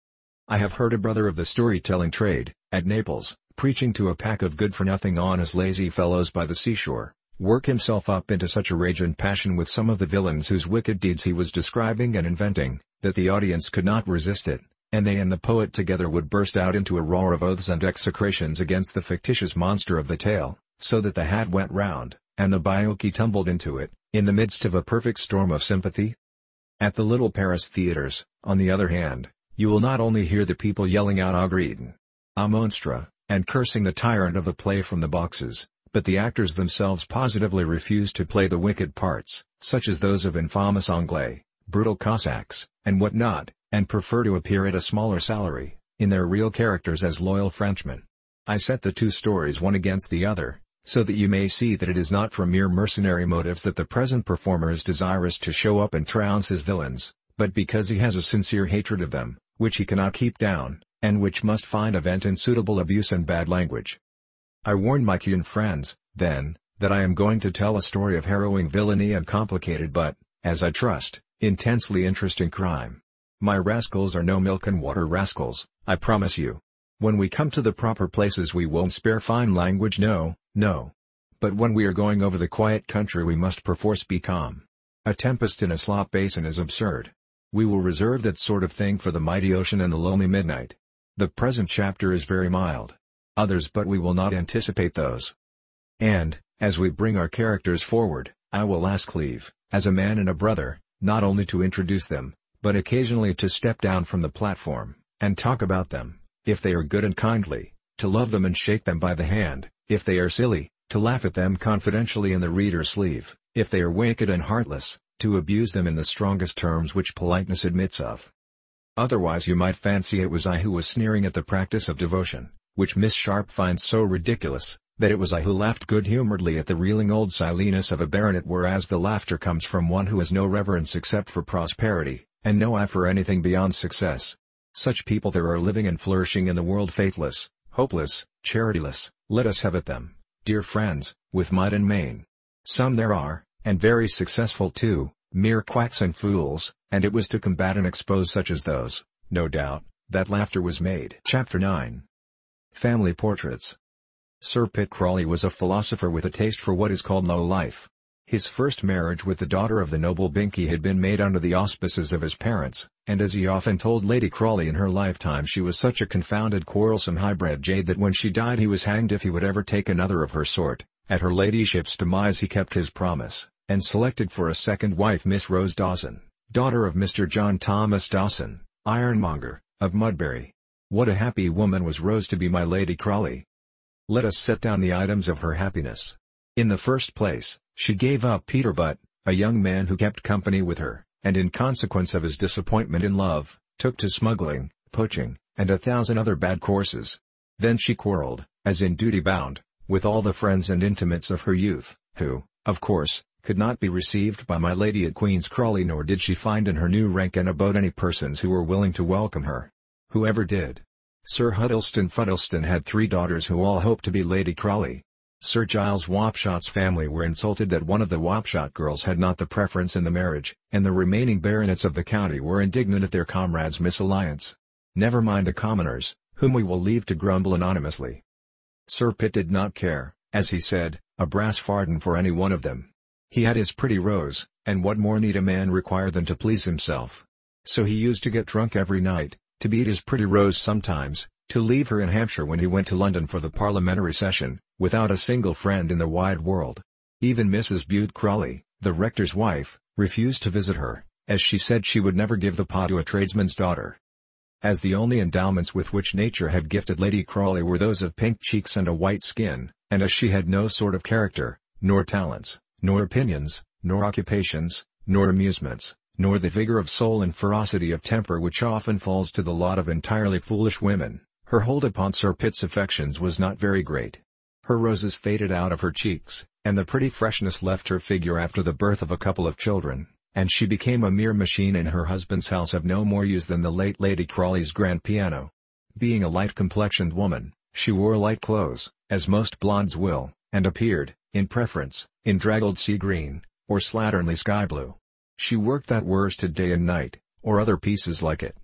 I have heard a brother of the storytelling trade, at Naples, preaching to a pack of good-for-nothing honest lazy fellows by the seashore, work himself up into such a rage and passion with some of the villains whose wicked deeds he was describing and inventing, that the audience could not resist it, and they and the poet together would burst out into a roar of oaths and execrations against the fictitious monster of the tale, so that the hat went round, and the Baiocchi tumbled into it, in the midst of a perfect storm of sympathy. At the little Paris theatres, on the other hand, you will not only hear the people yelling out Agriden, a monstre, and cursing the tyrant of the play from the boxes, but the actors themselves positively refuse to play the wicked parts, such as those of infamous Anglais, brutal Cossacks, and what not, and prefer to appear at a smaller salary, in their real characters as loyal Frenchmen. I set the two stories one against the other, so that you may see that it is not from mere mercenary motives that the present performer is desirous to show up and trounce his villains, but because he has a sincere hatred of them, which he cannot keep down, and which must find a vent in suitable abuse and bad language. I warned my Cuban friends, then, that I am going to tell a story of harrowing villainy and complicated but, as I trust, intensely interesting crime. My rascals are no milk and water rascals, I promise you. When we come to the proper places we won't spare fine language, no, no. But when we are going over the quiet country we must perforce be calm. A tempest in a slop basin is absurd. We will reserve that sort of thing for the mighty ocean and the lonely midnight. The present chapter is very mild. Others, but we will not anticipate those. And, as we bring our characters forward, I will ask leave, as a man and a brother, not only to introduce them, but occasionally to step down from the platform, and talk about them, if they are good and kindly, to love them and shake them by the hand, if they are silly, to laugh at them confidentially in the reader's sleeve, if they are wicked and heartless, to abuse them in the strongest terms which politeness admits of. Otherwise you might fancy it was I who was sneering at the practice of devotion, which Miss Sharp finds so ridiculous, that it was I who laughed good-humouredly at the reeling old silliness of a baronet, whereas the laughter comes from one who has no reverence except for prosperity, and no eye for anything beyond success. Such people there are living and flourishing in the world, faithless, hopeless, charityless, let us have at them, dear friends, with might and main. Some there are, and very successful too, mere quacks and fools, and it was to combat and expose such as those, no doubt, that laughter was made. Chapter nine. Family Portraits. Sir Pitt Crawley was a philosopher with a taste for what is called low life. His first marriage with the daughter of the noble Binkie had been made under the auspices of his parents, and as he often told Lady Crawley in her lifetime, she was such a confounded quarrelsome high-bred jade that when she died he was hanged if he would ever take another of her sort. At her ladyship's demise he kept his promise, and selected for a second wife Miss Rose Dawson, daughter of Mister John Thomas Dawson, ironmonger, of Mudbury. What a happy woman was Rose to be, my Lady Crawley! Let us set down the items of her happiness. In the first place, she gave up Peter Butt, a young man who kept company with her, and in consequence of his disappointment in love, took to smuggling, poaching, and a thousand other bad courses. Then she quarrelled, as in duty bound, with all the friends and intimates of her youth, who, of course, could not be received by my lady at Queen's Crawley, nor did she find in her new rank and abode any persons who were willing to welcome her. Whoever did. Sir Huddleston Fuddleston had three daughters who all hoped to be Lady Crawley. Sir Giles Wapshot's family were insulted that one of the Wapshot girls had not the preference in the marriage, and the remaining baronets of the county were indignant at their comrades' misalliance. Never mind the commoners, whom we will leave to grumble anonymously. Sir Pitt did not care, as he said, a brass farden for any one of them. He had his pretty Rose, and what more need a man require than to please himself? So he used to get drunk every night, to beat his pretty Rose sometimes, to leave her in Hampshire when he went to London for the parliamentary session, without a single friend in the wide world. Even Missus Bute Crawley, the rector's wife, refused to visit her, as she said she would never give the pas to a tradesman's daughter. As the only endowments with which nature had gifted Lady Crawley were those of pink cheeks and a white skin, and as she had no sort of character, nor talents, nor opinions, nor occupations, nor amusements, nor the vigor of soul and ferocity of temper which often falls to the lot of entirely foolish women, her hold upon Sir Pitt's affections was not very great. Her roses faded out of her cheeks, and the pretty freshness left her figure after the birth of a couple of children, and she became a mere machine in her husband's house, of no more use than the late Lady Crawley's grand piano. Being a light-complexioned woman, she wore light clothes, as most blondes will, and appeared, in preference, in draggled sea green, or slatternly sky blue. She worked that worsted day and night, or other pieces like it.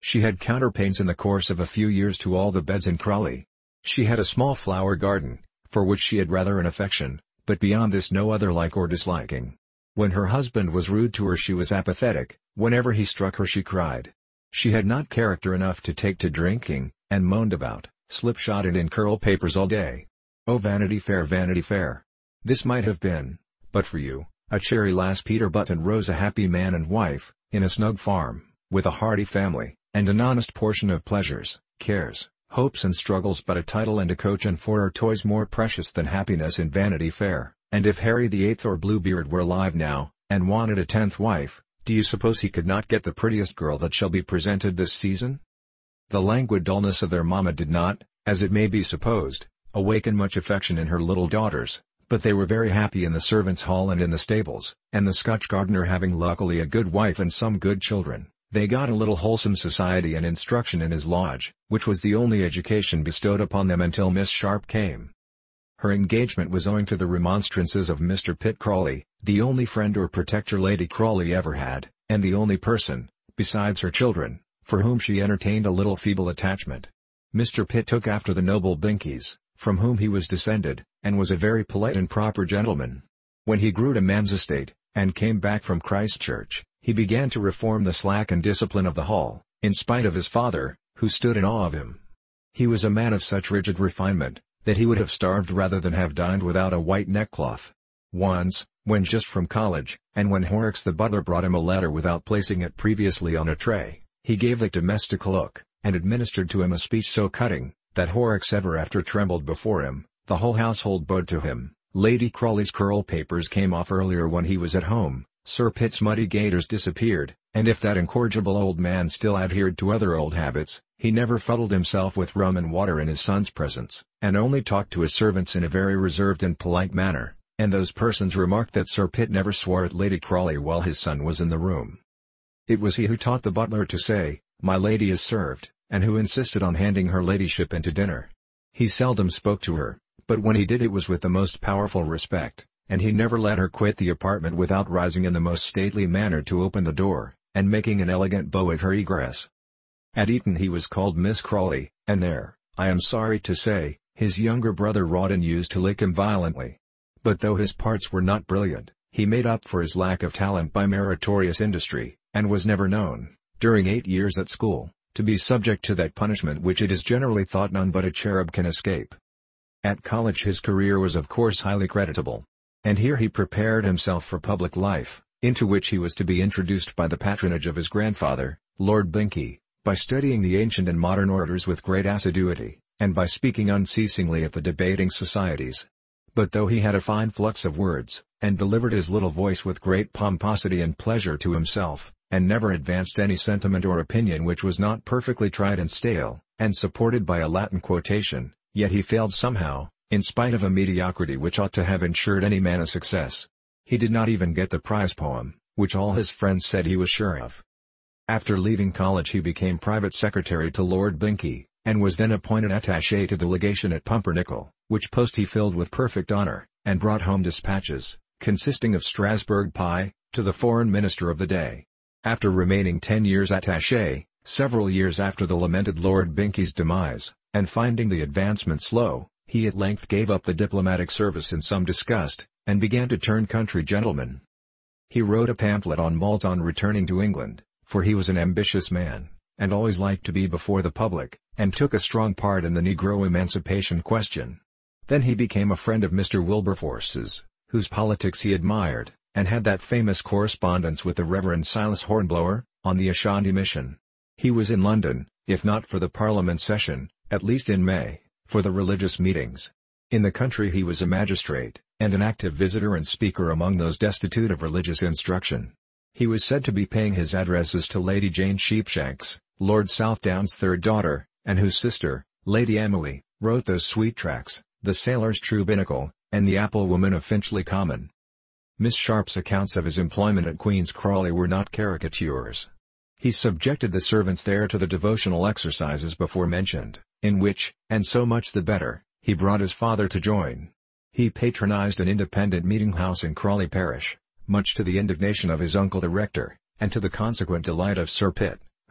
She had counterpanes in the course of a few years to all the beds in Crawley. She had a small flower garden, for which she had rather an affection, but beyond this no other like or disliking. When her husband was rude to her she was apathetic, whenever he struck her she cried. She had not character enough to take to drinking, and moaned about, slipshotted in curl papers all day. Oh Vanity Fair, Vanity Fair! This might have been, but for you, a cherry lass. Peter Button rose a happy man and wife, in a snug farm, with a hearty family, and an honest portion of pleasures, cares, hopes and struggles, but a title and a coach and four are toys more precious than happiness in Vanity Fair. And if Harry the Eighth or Bluebeard were alive now, and wanted a tenth wife, do you suppose he could not get the prettiest girl that shall be presented this season? The languid dullness of their mamma did not, as it may be supposed, awaken much affection in her little daughters, but they were very happy in the servants' hall and in the stables, and the Scotch gardener having luckily a good wife and some good children, they got a little wholesome society and instruction in his lodge, which was the only education bestowed upon them until Miss Sharp came. Her engagement was owing to the remonstrances of Mister Pitt Crawley, the only friend or protector Lady Crawley ever had, and the only person, besides her children, for whom she entertained a little feeble attachment. Mister Pitt took after the noble Binkies, from whom he was descended, and was a very polite and proper gentleman. When he grew to man's estate, and came back from Christchurch, he began to reform the slack and discipline of the hall, in spite of his father, who stood in awe of him. He was a man of such rigid refinement, that he would have starved rather than have dined without a white neckcloth. Once, when just from college, and when Horrocks the butler brought him a letter without placing it previously on a tray, he gave the domestic a look, and administered to him a speech so cutting, that Horrocks ever after trembled before him. The whole household bowed to him. Lady Crawley's curl papers came off earlier when he was at home, Sir Pitt's muddy gaiters disappeared, and if that incorrigible old man still adhered to other old habits, he never fuddled himself with rum and water in his son's presence, and only talked to his servants in a very reserved and polite manner, and those persons remarked that Sir Pitt never swore at Lady Crawley while his son was in the room. It was he who taught the butler to say, "My lady is served," and who insisted on handing her ladyship into dinner. He seldom spoke to her, but when he did it was with the most powerful respect, and he never let her quit the apartment without rising in the most stately manner to open the door, and making an elegant bow at her egress. At Eton he was called Miss Crawley, and there, I am sorry to say, his younger brother Rawdon used to lick him violently. But though his parts were not brilliant, he made up for his lack of talent by meritorious industry, and was never known, during eight years at school, to be subject to that punishment which it is generally thought none but a cherub can escape. At college his career was of course highly creditable. And here he prepared himself for public life, into which he was to be introduced by the patronage of his grandfather, Lord Binkie, by studying the ancient and modern orders with great assiduity, and by speaking unceasingly at the debating societies. But though he had a fine flux of words, and delivered his little voice with great pomposity and pleasure to himself, and never advanced any sentiment or opinion which was not perfectly tried and stale, and supported by a Latin quotation, yet he failed somehow, in spite of a mediocrity which ought to have ensured any man a success. He did not even get the prize poem, which all his friends said he was sure of. After leaving college he became private secretary to Lord Binkie, and was then appointed attaché to the legation at Pumpernickel, which post he filled with perfect honour, and brought home dispatches, consisting of Strasbourg pie, to the foreign minister of the day. After remaining ten years attaché, several years after the lamented Lord Binkie's demise, and finding the advancement slow, he at length gave up the diplomatic service in some disgust, and began to turn country gentleman. He wrote a pamphlet on malt on returning to England, for he was an ambitious man, and always liked to be before the public, and took a strong part in the Negro emancipation question. Then he became a friend of Mister Wilberforce's, whose politics he admired, and had that famous correspondence with the Reverend Silas Hornblower, on the Ashanti mission. He was in London, if not for the Parliament session, at least in May, for the religious meetings. In the country he was a magistrate, and an active visitor and speaker among those destitute of religious instruction. He was said to be paying his addresses to Lady Jane Sheepshanks, Lord Southdown's third daughter, and whose sister, Lady Emily, wrote those sweet tracts, The Sailor's True Binnacle, and The Apple Woman of Finchley Common. Miss Sharp's accounts of his employment at Queen's Crawley were not caricatures. He subjected the servants there to the devotional exercises before mentioned, in which, and so much the better, he brought his father to join. He patronized an independent meeting-house in Crawley parish, much to the indignation of his uncle the rector, and to the consequent delight of Sir Pitt,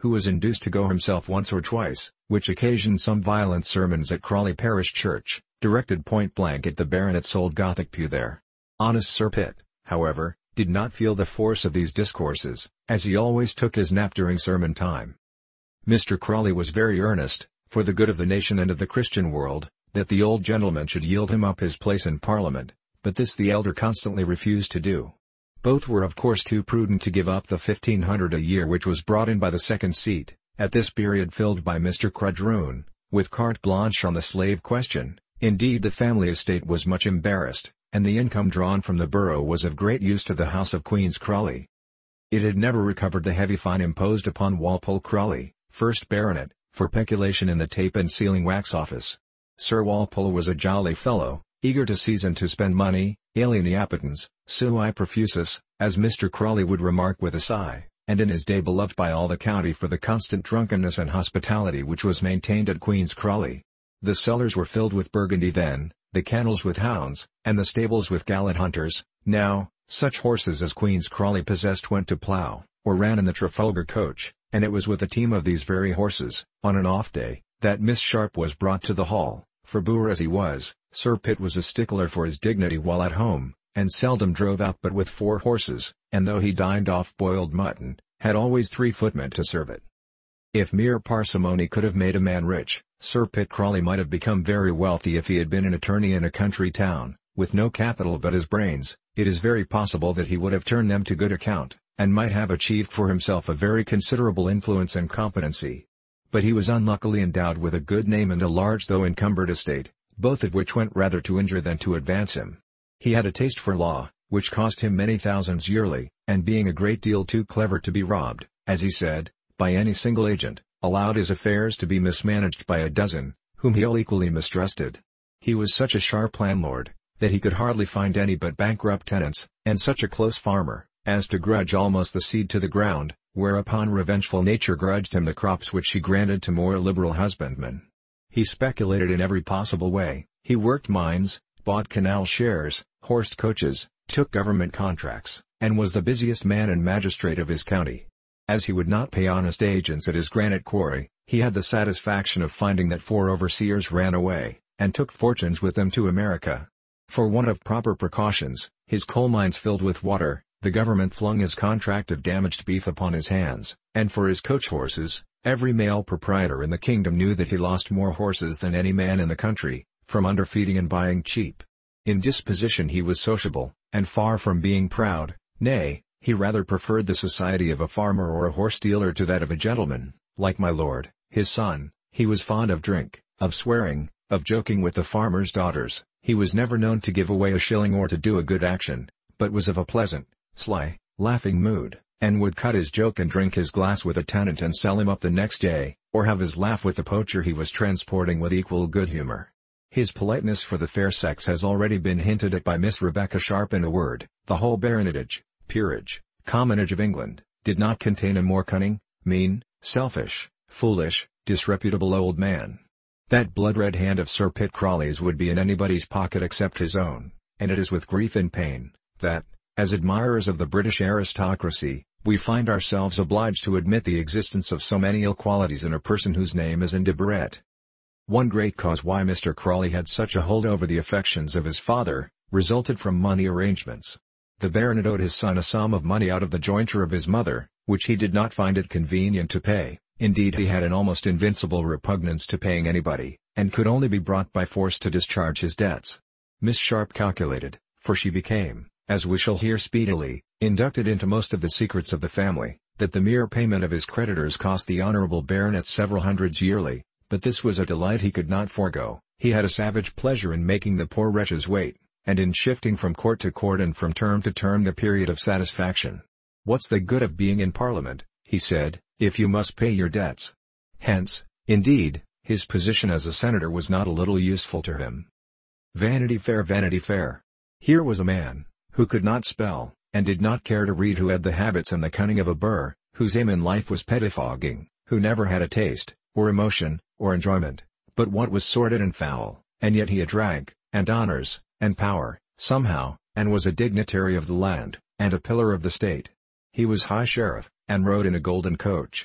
who was induced to go himself once or twice, which occasioned some violent sermons at Crawley Parish Church, directed point-blank at the baronet's old Gothic pew there. Honest Sir Pitt, however, did not feel the force of these discourses, as he always took his nap during sermon time. Mister Crawley was very earnest, for the good of the nation and of the Christian world, that the old gentleman should yield him up his place in Parliament, but this the elder constantly refused to do. Both were of course too prudent to give up the fifteen hundred a year which was brought in by the second seat, at this period filled by Mister Crodroon, with carte blanche on the slave question. Indeed, the family estate was much embarrassed, and the income drawn from the borough was of great use to the house of Queen's Crawley. It had never recovered the heavy fine imposed upon Walpole Crawley, first baronet, for peculation in the tape and sealing wax office. Sir Walpole was a jolly fellow, eager to seize and to spend money, alieni appetens, sui profusus, as Mister Crawley would remark with a sigh, and in his day beloved by all the county for the constant drunkenness and hospitality which was maintained at Queen's Crawley. The cellars were filled with Burgundy then, the kennels with hounds, and the stables with gallant hunters. Now, such horses as Queen's Crawley possessed went to plough, or ran in the Trafalgar coach, and it was with a team of these very horses, on an off day, that Miss Sharp was brought to the hall, for boor as he was, Sir Pitt was a stickler for his dignity while at home, and seldom drove out but with four horses, and though he dined off boiled mutton, had always three footmen to serve it. If mere parsimony could have made a man rich, Sir Pitt Crawley might have become very wealthy if he had been an attorney in a country town, with no capital but his brains. It is very possible that he would have turned them to good account, and might have achieved for himself a very considerable influence and competency. But he was unluckily endowed with a good name and a large though encumbered estate, both of which went rather to injure than to advance him. He had a taste for law, which cost him many thousands yearly, and being a great deal too clever to be robbed, as he said, by any single agent, allowed his affairs to be mismanaged by a dozen, whom he all equally mistrusted. He was such a sharp landlord, that he could hardly find any but bankrupt tenants, and such a close farmer, as to grudge almost the seed to the ground, whereupon revengeful nature grudged him the crops which she granted to more liberal husbandmen. He speculated in every possible way, he worked mines, bought canal shares, horsed coaches, took government contracts, and was the busiest man and magistrate of his county. As he would not pay honest agents at his granite quarry, he had the satisfaction of finding that four overseers ran away, and took fortunes with them to America. For want of proper precautions, his coal mines filled with water, the government flung his contract of damaged beef upon his hands, and for his coach horses, every male proprietor in the kingdom knew that he lost more horses than any man in the country, from underfeeding and buying cheap. In disposition he was sociable, and far from being proud, nay, he rather preferred the society of a farmer or a horse-dealer to that of a gentleman. Like my lord, his son, he was fond of drink, of swearing, of joking with the farmers' daughters. He was never known to give away a shilling or to do a good action, but was of a pleasant, sly, laughing mood, and would cut his joke and drink his glass with a tenant and sell him up the next day, or have his laugh with the poacher he was transporting with equal good humor. His politeness for the fair sex has already been hinted at by Miss Rebecca Sharp. In a word, the whole baronetage, peerage, commonage of England, did not contain a more cunning, mean, selfish, foolish, disreputable old man. That blood-red hand of Sir Pitt Crawley's would be in anybody's pocket except his own, and it is with grief and pain, that, as admirers of the British aristocracy, we find ourselves obliged to admit the existence of so many ill qualities in a person whose name is in Debrett. One great cause why Mister Crawley had such a hold over the affections of his father, resulted from money arrangements. The baronet owed his son a sum of money out of the jointure of his mother, which he did not find it convenient to pay. Indeed, he had an almost invincible repugnance to paying anybody, and could only be brought by force to discharge his debts. Miss Sharp calculated, for she became, as we shall hear speedily, inducted into most of the secrets of the family, that the mere payment of his creditors cost the honourable baronet several hundreds yearly, but this was a delight he could not forego. He had a savage pleasure in making the poor wretches wait, and in shifting from court to court and from term to term the period of satisfaction. "What's the good of being in Parliament," he said, "if you must pay your debts?" Hence, indeed, his position as a senator was not a little useful to him. Vanity Fair, Vanity Fair. Here was a man, who could not spell, and did not care to read, who had the habits and the cunning of a burr, whose aim in life was pettifogging, who never had a taste, or emotion, or enjoyment, but what was sordid and foul, and yet he had rank, and honours, and power, somehow, and was a dignitary of the land, and a pillar of the state. He was high sheriff, and rode in a golden coach.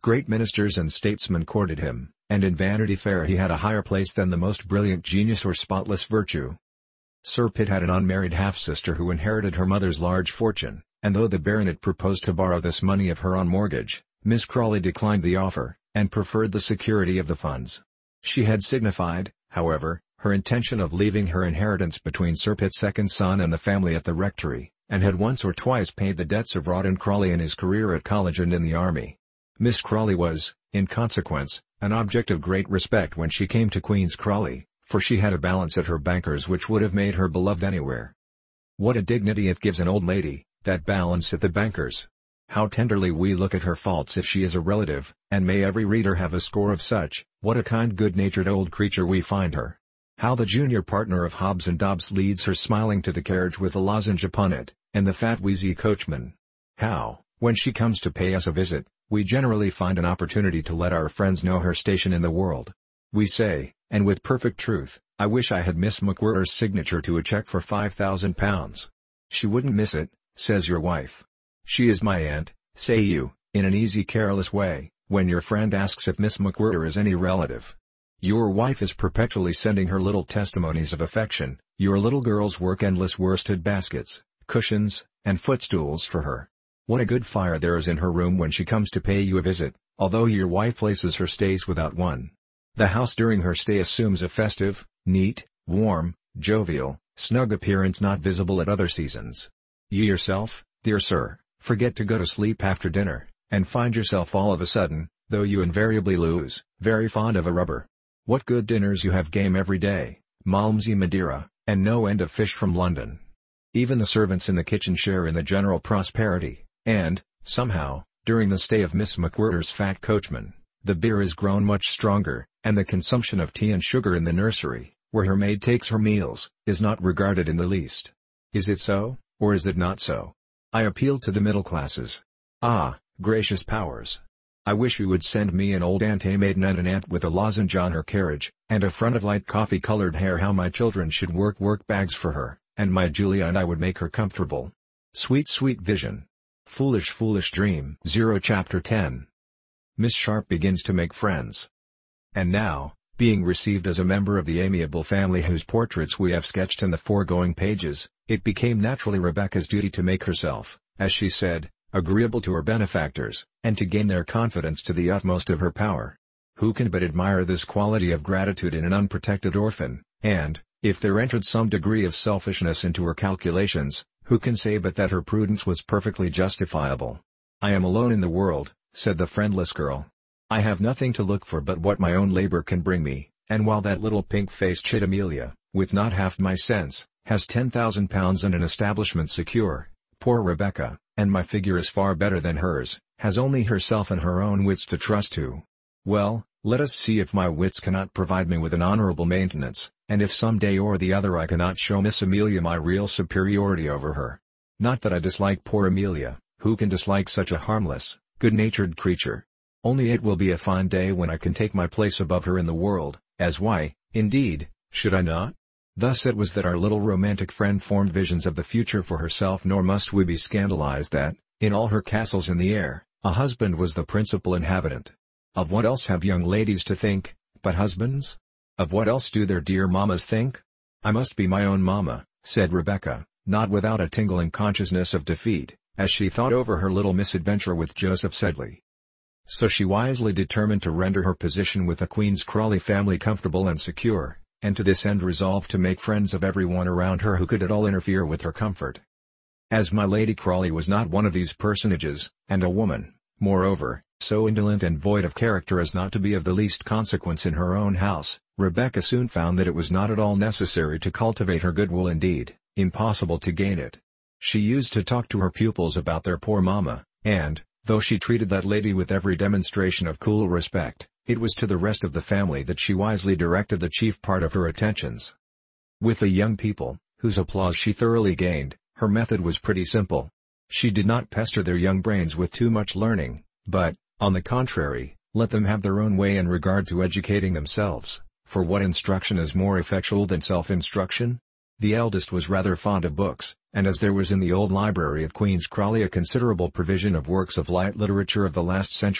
Great ministers and statesmen courted him, and in Vanity Fair he had a higher place than the most brilliant genius or spotless virtue. Sir Pitt had an unmarried half-sister who inherited her mother's large fortune, and though the baronet proposed to borrow this money of her on mortgage, Miss Crawley declined the offer, and preferred the security of the funds. She had signified, however, her intention of leaving her inheritance between Sir Pitt's second son and the family at the rectory, and had once or twice paid the debts of Rawdon Crawley in his career at college and in the army. Miss Crawley was, in consequence, an object of great respect when she came to Queen's Crawley, for she had a balance at her bankers which would have made her beloved anywhere. What a dignity it gives an old lady, that balance at the bankers! How tenderly we look at her faults if she is a relative, and may every reader have a score of such. What a kind good-natured old creature we find her! How the junior partner of Hobbs and Dobbs leads her smiling to the carriage with a lozenge upon it, and the fat wheezy coachman! How, when she comes to pay us a visit, we generally find an opportunity to let our friends know her station in the world. We say, and with perfect truth, "I wish I had Miss MacWhirter's signature to a cheque for five thousand pounds. She wouldn't miss it," says your wife. "She is my aunt," say you, in an easy careless way, when your friend asks if Miss MacWhirter is any relative. Your wife is perpetually sending her little testimonies of affection. Your little girls work endless worsted baskets, cushions, and footstools for her. What a good fire there is in her room when she comes to pay you a visit, although your wife laces her stays without one. The house during her stay assumes a festive, neat, warm, jovial, snug appearance not visible at other seasons. You yourself, dear sir, forget to go to sleep after dinner, and find yourself all of a sudden, though you invariably lose, very fond of a rubber. What good dinners you have game every day, Malmsey Madeira, and no end of fish from London. Even the servants in the kitchen share in the general prosperity, and, somehow, during the stay of Miss MacWhirter's fat coachman, the beer is grown much stronger, and the consumption of tea and sugar in the nursery, where her maid takes her meals, is not regarded in the least. Is it so, or is it not so? I appeal to the middle classes. Ah, gracious powers! I wish you would send me an old Aunt Maiden and an aunt with a lozenge on her carriage, and a front of light coffee-colored hair. How my children should work work bags for her, and my Julia and I would make her comfortable. Sweet sweet vision! Foolish foolish dream. Zero Chapter ten. Miss Sharp begins to make friends. And now, being received as a member of the amiable family whose portraits we have sketched in the foregoing pages, it became naturally Rebecca's duty to make herself, as she said, agreeable to her benefactors, and to gain their confidence to the utmost of her power. Who can but admire this quality of gratitude in an unprotected orphan, and, if there entered some degree of selfishness into her calculations, who can say but that her prudence was perfectly justifiable? "I am alone in the world," said the friendless girl. "I have nothing to look for but what my own labor can bring me, and while that little pink-faced chit Amelia, with not half my sense, has ten thousand pounds and an establishment secure, poor Rebecca, and my figure is far better than hers, has only herself and her own wits to trust to. Well, let us see if my wits cannot provide me with an honorable maintenance, and if some day or the other I cannot show Miss Amelia my real superiority over her. Not that I dislike poor Amelia, who can dislike such a harmless, good-natured creature? Only it will be a fine day when I can take my place above her in the world, as why, indeed, should I not?" Thus it was that our little romantic friend formed visions of the future for herself, nor must we be scandalized that, in all her castles in the air, a husband was the principal inhabitant. Of what else have young ladies to think, but husbands? Of what else do their dear mammas think? "I must be my own mamma," said Rebecca, not without a tingling consciousness of defeat, as she thought over her little misadventure with Joseph Sedley. So she wisely determined to render her position with the Queen's Crawley family comfortable and secure, and to this end resolved to make friends of every one around her who could at all interfere with her comfort. As my Lady Crawley was not one of these personages, and a woman, moreover, so indolent and void of character as not to be of the least consequence in her own house, Rebecca soon found that it was not at all necessary to cultivate her goodwill, indeed, impossible to gain it. She used to talk to her pupils about their poor mamma, and, though she treated that lady with every demonstration of cool respect, it was to the rest of the family that she wisely directed the chief part of her attentions. With the young people, whose applause she thoroughly gained, her method was pretty simple. She did not pester their young brains with too much learning, but, on the contrary, let them have their own way in regard to educating themselves, for what instruction is more effectual than self-instruction? The eldest was rather fond of books, and as there was in the old library at Queen's Crawley a considerable provision of works of light literature of the last century,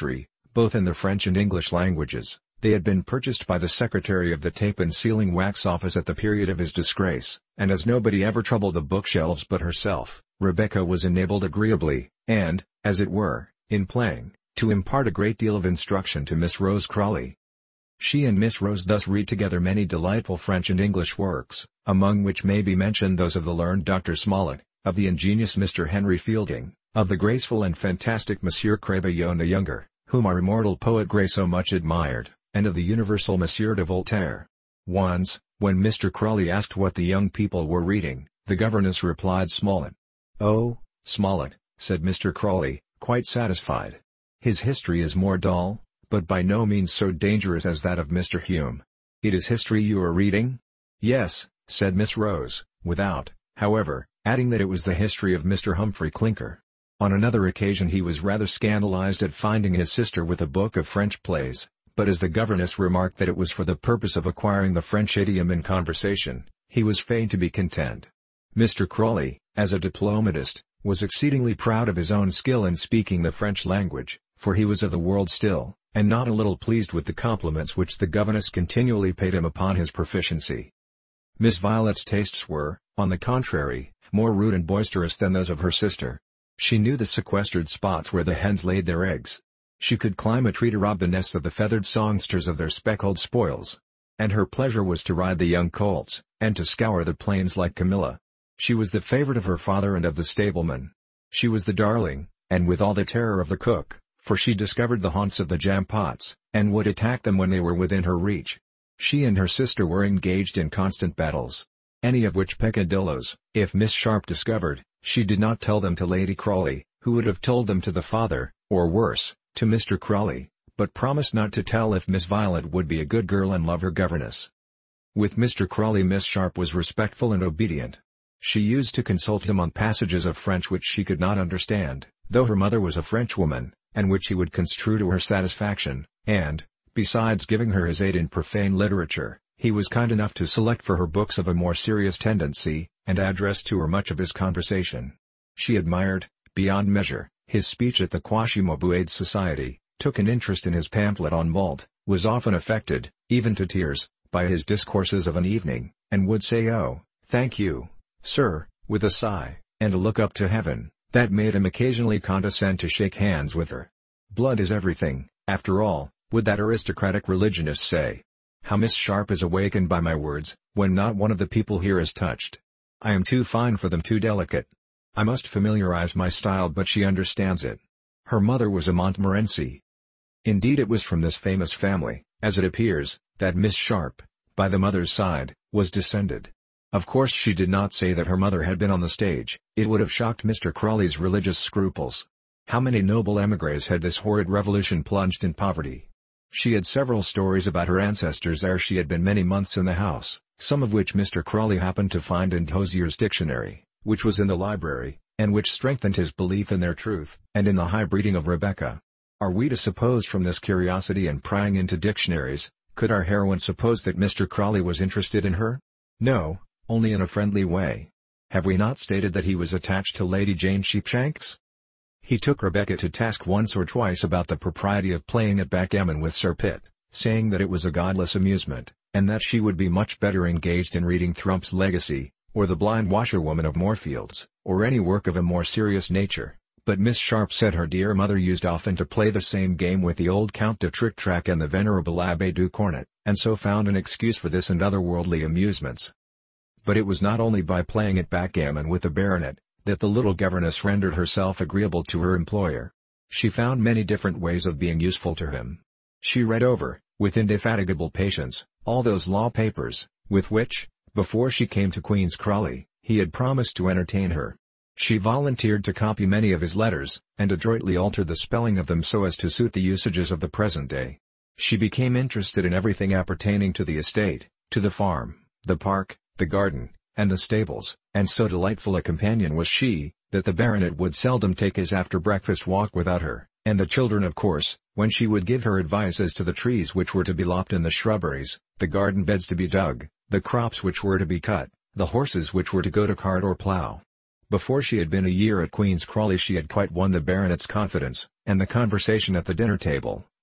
both in the French and English languages. They had been purchased by the secretary of the tape and sealing wax office at the period of his disgrace, and as nobody ever troubled the bookshelves but herself, Rebecca was enabled agreeably, and, as it were, in playing, to impart a great deal of instruction to Miss Rose Crawley. She and Miss Rose thus read together many delightful French and English works, among which may be mentioned those of the learned Doctor Smollett, of the ingenious Mister Henry Fielding, of the graceful and fantastic Monsieur Crebillon the younger, whom our immortal poet Gray so much admired, and of the universal Monsieur de Voltaire. Once, when Mister Crawley asked what the young people were reading, the governess replied Smollett. "Oh, Smollett," said Mister Crawley, quite satisfied. "His history is more dull, but by no means so dangerous as that of Mister Hume. It is history you are reading?" "Yes," said Miss Rose, without, however, adding that it was the history of Mister Humphrey Clinker. On another occasion he was rather scandalized at finding his sister with a book of French plays, but as the governess remarked that it was for the purpose of acquiring the French idiom in conversation, he was fain to be content. Mister Crawley, as a diplomatist, was exceedingly proud of his own skill in speaking the French language, for he was of the world still, and not a little pleased with the compliments which the governess continually paid him upon his proficiency. Miss Violet's tastes were, on the contrary, more rude and boisterous than those of her sister. She knew the sequestered spots where the hens laid their eggs. She could climb a tree to rob the nests of the feathered songsters of their speckled spoils. And her pleasure was to ride the young colts, and to scour the plains like Camilla. She was the favorite of her father and of the stableman. She was the darling, and with all the terror of the cook, for she discovered the haunts of the jam-pots, and would attack them when they were within her reach. She and her sister were engaged in constant battles. Any of which peccadilloes, if Miss Sharp discovered, she did not tell them to Lady Crawley, who would have told them to the father, or worse, to Mister Crawley, but promised not to tell if Miss Violet would be a good girl and love her governess. With Mister Crawley Miss Sharp was respectful and obedient. She used to consult him on passages of French which she could not understand, though her mother was a Frenchwoman, and which he would construe to her satisfaction, and, besides giving her his aid in profane literature, he was kind enough to select for her books of a more serious tendency, and address to her much of his conversation. She admired, beyond measure, his speech at the Quashimo Aid Society, took an interest in his pamphlet on malt, was often affected, even to tears, by his discourses of an evening, and would say "Oh, thank you, sir," with a sigh, and a look up to heaven, that made him occasionally condescend to shake hands with her. Blood is everything, after all, would that aristocratic religionist say. How Miss Sharp is awakened by my words, when not one of the people here is touched. I am too fine for them, too delicate. I must familiarize my style, but she understands it. Her mother was a Montmorency. Indeed it was from this famous family, as it appears, that Miss Sharp, by the mother's side, was descended. Of course she did not say that her mother had been on the stage, it would have shocked Mister Crawley's religious scruples. How many noble émigrés had this horrid revolution plunged in poverty? She had several stories about her ancestors ere she had been many months in the house, some of which Mister Crawley happened to find in Hozier's dictionary, which was in the library, and which strengthened his belief in their truth, and in the high breeding of Rebecca. Are we to suppose from this curiosity and prying into dictionaries, could our heroine suppose that Mister Crawley was interested in her? No, only in a friendly way. Have we not stated that he was attached to Lady Jane Sheepshanks? He took Rebecca to task once or twice about the propriety of playing at backgammon with Sir Pitt, saying that it was a godless amusement, and that she would be much better engaged in reading Thrump's Legacy, or The Blind Washerwoman of Moorfields, or any work of a more serious nature. But Miss Sharp said her dear mother used often to play the same game with the old Count de Tric-Trac and the venerable Abbé du Cornet, and so found an excuse for this and other worldly amusements. But it was not only by playing at backgammon with the baronet, that the little governess rendered herself agreeable to her employer. She found many different ways of being useful to him. She read over, with indefatigable patience, all those law papers, with which, before she came to Queen's Crawley, he had promised to entertain her. She volunteered to copy many of his letters, and adroitly altered the spelling of them so as to suit the usages of the present day. She became interested in everything appertaining to the estate, to the farm, the park, the garden, and the stables, and so delightful a companion was she, that the baronet would seldom take his after-breakfast walk without her, and the children of course, when she would give her advice as to the trees which were to be lopped and the shrubberies, the garden beds to be dug, the crops which were to be cut, the horses which were to go to cart or plough. Before she had been a year at Queen's Crawley she had quite won the baronet's confidence, and the conversation at the dinner table,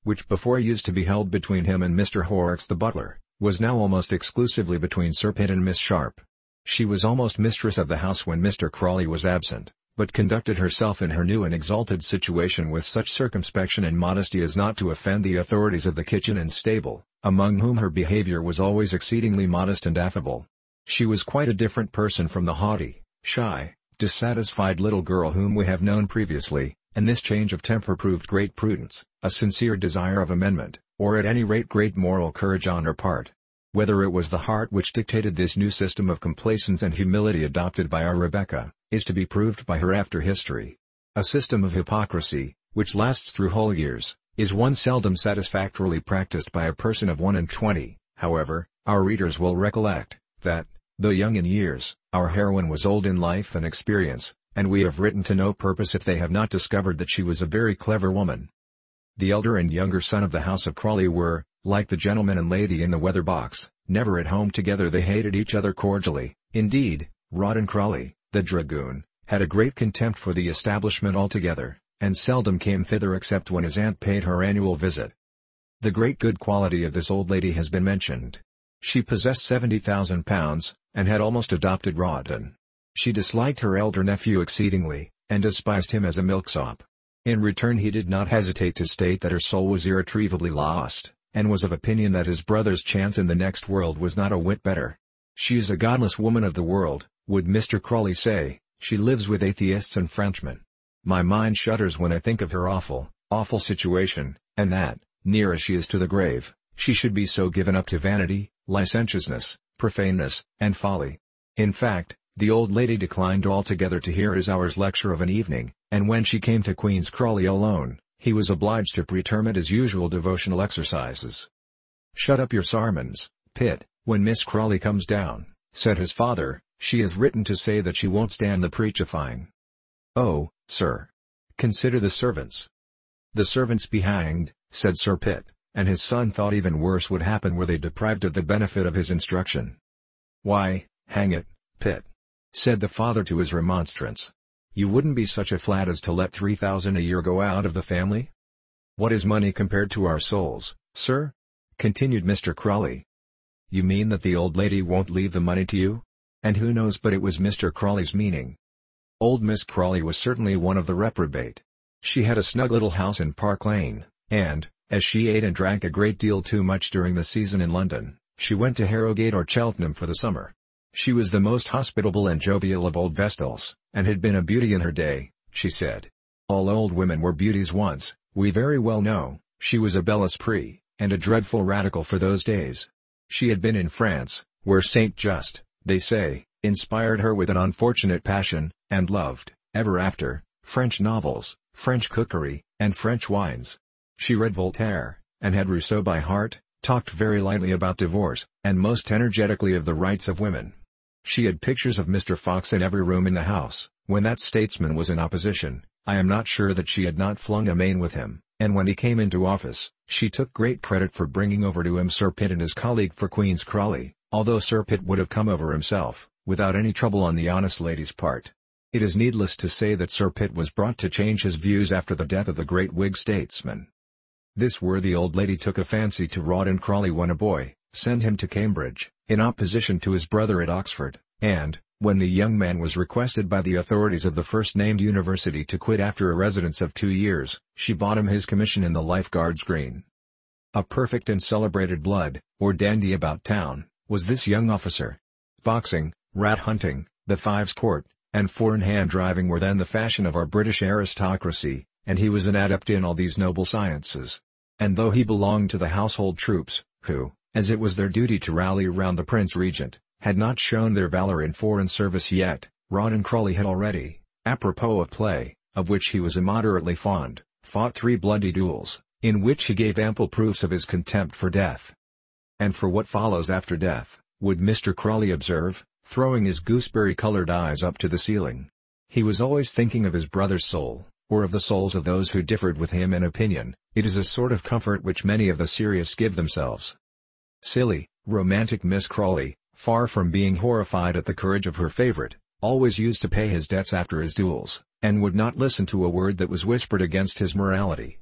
which before used to be held between him and Mister Horrocks the butler, was now almost exclusively between Sir Pitt and Miss Sharp. She was almost mistress of the house when Mister Crawley was absent, but conducted herself in her new and exalted situation with such circumspection and modesty as not to offend the authorities of the kitchen and stable, among whom her behavior was always exceedingly modest and affable. She was quite a different person from the haughty, shy, dissatisfied little girl whom we have known previously, and this change of temper proved great prudence, a sincere desire of amendment, or at any rate great moral courage on her part. Whether it was the heart which dictated this new system of complacence and humility adopted by our Rebecca, is to be proved by her after history. A system of hypocrisy, which lasts through whole years, is one seldom satisfactorily practiced by a person of one and twenty. However, our readers will recollect, that, though young in years, our heroine was old in life and experience, and we have written to no purpose if they have not discovered that she was a very clever woman. The elder and younger son of the house of Crawley were, like the gentleman and lady in the weather box, never at home together. They hated each other cordially. Indeed, Rawdon Crawley, the dragoon, had a great contempt for the establishment altogether, and seldom came thither except when his aunt paid her annual visit. The great good quality of this old lady has been mentioned. She possessed seventy thousand pounds, and had almost adopted Rawdon. She disliked her elder nephew exceedingly, and despised him as a milksop. In return he did not hesitate to state that her soul was irretrievably lost, and was of opinion that his brother's chance in the next world was not a whit better. She is a godless woman of the world, would Mister Crawley say. She lives with atheists and Frenchmen. My mind shudders when I think of her awful, awful situation, and that, near as she is to the grave, she should be so given up to vanity, licentiousness, profaneness, and folly. In fact, the old lady declined altogether to hear his hour's lecture of an evening, and when she came to Queen's Crawley alone, he was obliged to pretermit his usual devotional exercises. "Shut up your sarmons, Pitt, when Miss Crawley comes down," said his father. "She has written to say that she won't stand the preachifying." "Oh, sir. Consider the servants." "The servants be hanged," said Sir Pitt, and his son thought even worse would happen were they deprived of the benefit of his instruction. "Why, hang it, Pitt," said the father to his remonstrance, "you wouldn't be such a flat as to let three thousand a year go out of the family?" "What is money compared to our souls, sir?" continued Mister Crawley. "You mean that the old lady won't leave the money to you?" And who knows but it was Mister Crawley's meaning. Old Miss Crawley was certainly one of the reprobate. She had a snug little house in Park Lane, and, as she ate and drank a great deal too much during the season in London, she went to Harrogate or Cheltenham for the summer. She was the most hospitable and jovial of old Vestals, and had been a beauty in her day, she said. All old women were beauties once, we very well know. She was a bel esprit, and a dreadful radical for those days. She had been in France, where Saint Just, they say, inspired her with an unfortunate passion, and loved, ever after, French novels, French cookery, and French wines. She read Voltaire, and had Rousseau by heart, talked very lightly about divorce, and most energetically of the rights of women. She had pictures of Mister Fox in every room in the house. When that statesman was in opposition, I am not sure that she had not flung a main with him, and when he came into office, she took great credit for bringing over to him Sir Pitt and his colleague for Queen's Crawley, although Sir Pitt would have come over himself, without any trouble on the honest lady's part. It is needless to say that Sir Pitt was brought to change his views after the death of the great Whig statesman. This worthy old lady took a fancy to Rawdon Crawley when a boy, sent him to Cambridge, in opposition to his brother at Oxford, and, when the young man was requested by the authorities of the first-named university to quit after a residence of two years, she bought him his commission in the Life Guards Green. A perfect and celebrated blood, or dandy about town, was this young officer. Boxing, rat-hunting, the fives court, and four-in-hand driving were then the fashion of our British aristocracy, and he was an adept in all these noble sciences. And though he belonged to the household troops, who, as it was their duty to rally round the Prince Regent, had not shown their valour in foreign service yet, Rawdon Crawley had already, apropos of play, of which he was immoderately fond, fought three bloody duels, in which he gave ample proofs of his contempt for death. And for what follows after death, would Mister Crawley observe, throwing his gooseberry-coloured eyes up to the ceiling. He was always thinking of his brother's soul, or of the souls of those who differed with him in opinion. It is a sort of comfort which many of the serious give themselves. Silly, romantic Miss Crawley, far from being horrified at the courage of her favourite, always used to pay his debts after his duels, and would not listen to a word that was whispered against his morality.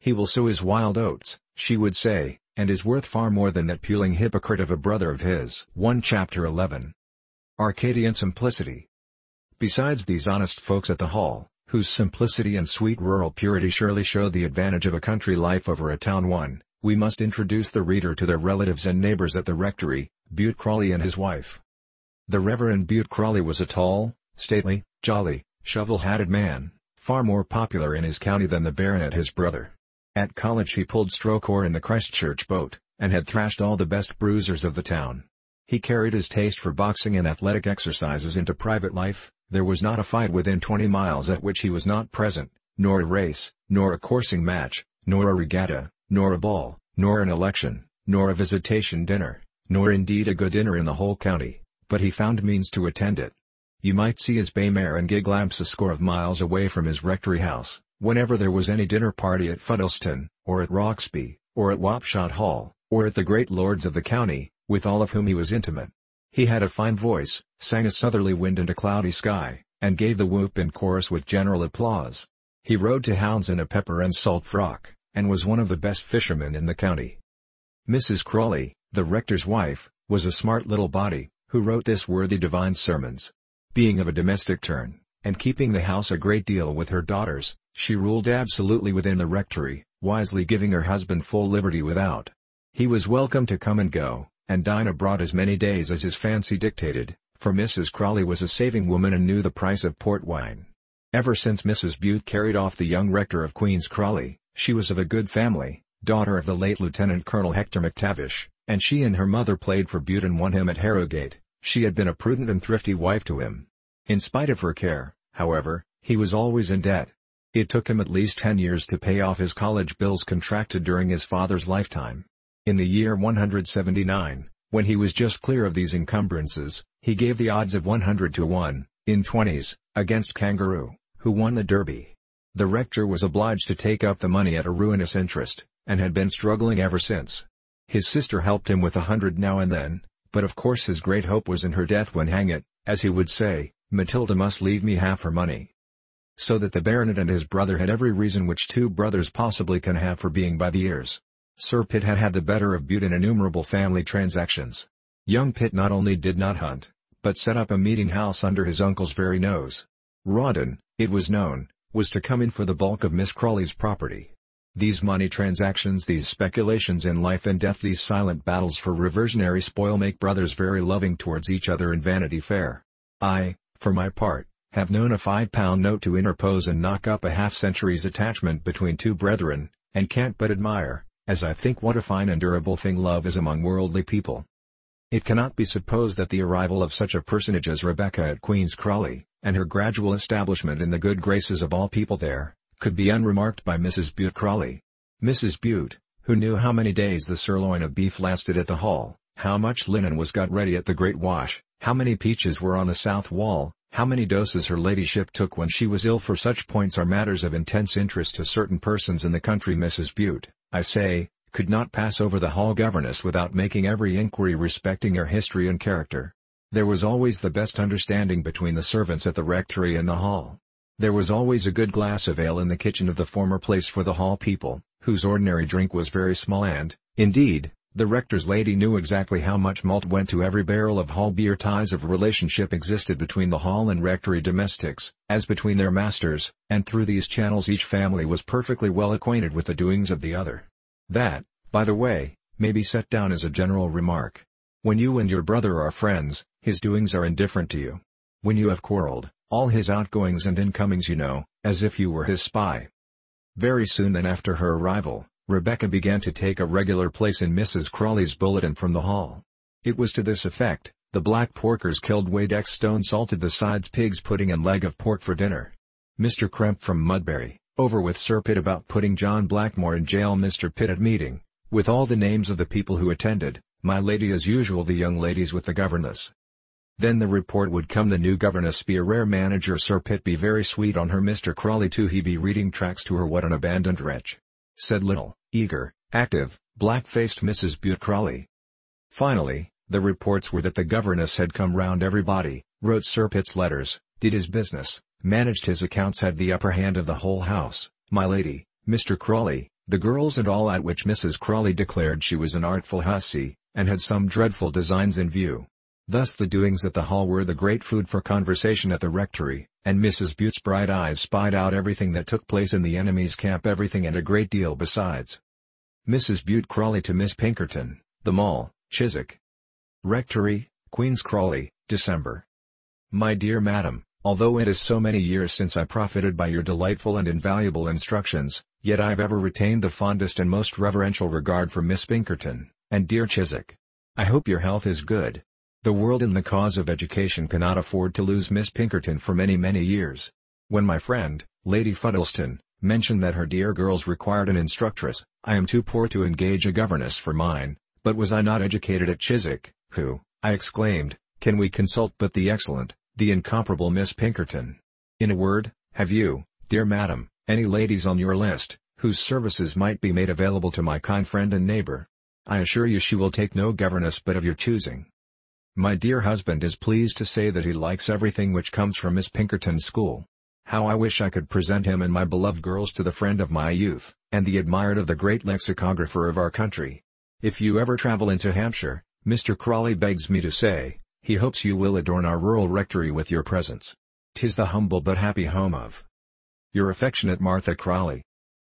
"He will sow his wild oats," she would say, "and is worth far more than that puling hypocrite of a brother of his." First Chapter eleven. Arcadian simplicity. Besides these honest folks at the Hall, whose simplicity and sweet rural purity surely show the advantage of a country life over a town one, we must introduce the reader to their relatives and neighbors at the rectory, Bute Crawley and his wife. The Reverend Bute Crawley was a tall, stately, jolly, shovel-hatted man, far more popular in his county than the baronet his brother. At college he pulled stroke oar in the Christchurch boat, and had thrashed all the best bruisers of the town. He carried his taste for boxing and athletic exercises into private life. There was not a fight within twenty miles at which he was not present, nor a race, nor a coursing match, nor a regatta, nor a ball, nor an election, nor a visitation dinner, nor indeed a good dinner in the whole county, but he found means to attend it. You might see his bay mare and gig lamps a score of miles away from his rectory house, whenever there was any dinner party at Fuddleston, or at Roxby, or at Wapshot Hall, or at the great lords of the county, with all of whom he was intimate. He had a fine voice, sang a southerly wind and a cloudy sky, and gave the whoop in chorus with general applause. He rode to hounds in a pepper and salt frock, and was one of the best fishermen in the county. Missus Crawley, the rector's wife, was a smart little body, who wrote this worthy divine's sermons. Being of a domestic turn, and keeping the house a great deal with her daughters, she ruled absolutely within the rectory, wisely giving her husband full liberty without. He was welcome to come and go, and dine abroad as many days as his fancy dictated, for Missus Crawley was a saving woman and knew the price of port wine. Ever since Missus Bute carried off the young rector of Queen's Crawley, she was of a good family, daughter of the late Lieutenant Colonel Hector McTavish, and she and her mother played for Bute and won him at Harrogate. She had been a prudent and thrifty wife to him. In spite of her care, however, he was always in debt. It took him at least ten years to pay off his college bills contracted during his father's lifetime. In the year one hundred seventy-nine, when he was just clear of these encumbrances, he gave the odds of one hundred to one, in twenties, against Kangaroo, who won the Derby. The rector was obliged to take up the money at a ruinous interest, and had been struggling ever since. His sister helped him with a hundred now and then, but of course his great hope was in her death when, hang it, as he would say, Matilda must leave me half her money. So that the baronet and his brother had every reason which two brothers possibly can have for being by the ears. Sir Pitt had had the better of Bute in innumerable family transactions. Young Pitt not only did not hunt, but set up a meeting house under his uncle's very nose. Rawdon, it was known, was to come in for the bulk of Miss Crawley's property. These money transactions, these speculations in life and death, these silent battles for reversionary spoil make brothers very loving towards each other in Vanity Fair. I, for my part, have known a five-pound note to interpose and knock up a half-century's attachment between two brethren, and can't but admire, as I think, what a fine and durable thing love is among worldly people. It cannot be supposed that the arrival of such a personage as Rebecca at Queen's Crawley, and her gradual establishment in the good graces of all people there, could be unremarked by Missus Bute Crawley. Missus Bute, who knew how many days the sirloin of beef lasted at the Hall, how much linen was got ready at the Great Wash, how many peaches were on the south wall, how many doses her ladyship took when she was ill, for such points are matters of intense interest to certain persons in the country. Missus Bute, I say, could not pass over the Hall governess without making every inquiry respecting her history and character. There was always the best understanding between the servants at the rectory and the Hall. There was always a good glass of ale in the kitchen of the former place for the Hall people, whose ordinary drink was very small, and, indeed, the rector's lady knew exactly how much malt went to every barrel of Hall beer. Ties of relationship existed between the Hall and rectory domestics, as between their masters, and through these channels each family was perfectly well acquainted with the doings of the other. That, by the way, may be set down as a general remark. When you and your brother are friends, his doings are indifferent to you. When you have quarreled, all his outgoings and incomings you know, as if you were his spy. Very soon then after her arrival, Rebecca began to take a regular place in Missus Crawley's bulletin from the Hall. It was to this effect: the black porkers killed Wadex stone salted the sides pig's pudding and leg of pork for dinner. Mister Cremp from Mudbury, over with Sir Pitt about putting John Blackmore in jail. Mister Pitt at meeting, with all the names of the people who attended, my lady as usual, the young ladies with the governess. Then the report would come: the new governess be a rare manager, Sir Pitt be very sweet on her, Mister Crawley too, he be reading tracts to her, what an abandoned wretch, said little, eager, active, black-faced Missus Bute Crawley. Finally, the reports were that the governess had come round everybody, wrote Sir Pitt's letters, did his business, managed his accounts, had the upper hand of the whole house. My lady, Mister Crawley, The girls and all, at which Missus Crawley declared she was an artful hussy, and had some dreadful designs in view. Thus the doings at the hall were the great food for conversation at the rectory, and Missus Bute's bright eyes spied out everything that took place in the enemy's camp, everything and a great deal besides. Missus Bute Crawley to Miss Pinkerton, The Mall, Chiswick. Rectory, Queen's Crawley, December. My dear Madam, although it is so many years since I profited by your delightful and invaluable instructions, yet I have ever retained the fondest and most reverential regard for Miss Pinkerton, and dear Chiswick. I hope your health is good. The world in the cause of education cannot afford to lose Miss Pinkerton for many many years. When my friend, Lady Fuddleston, mentioned that her dear girls required an instructress, I am too poor to engage a governess for mine, but was I not educated at Chiswick, who, I exclaimed, can we consult but the excellent, the incomparable Miss Pinkerton? In a word, have you, dear madam, any ladies on your list, whose services might be made available to my kind friend and neighbor? I assure you she will take no governess but of your choosing. My dear husband is pleased to say that he likes everything which comes from Miss Pinkerton's school. How I wish I could present him and my beloved girls to the friend of my youth, and the admired of the great lexicographer of our country. If you ever travel into Hampshire, Mister Crawley begs me to say, he hopes you will adorn our rural rectory with your presence. 'Tis the humble but happy home of your affectionate Martha Crawley.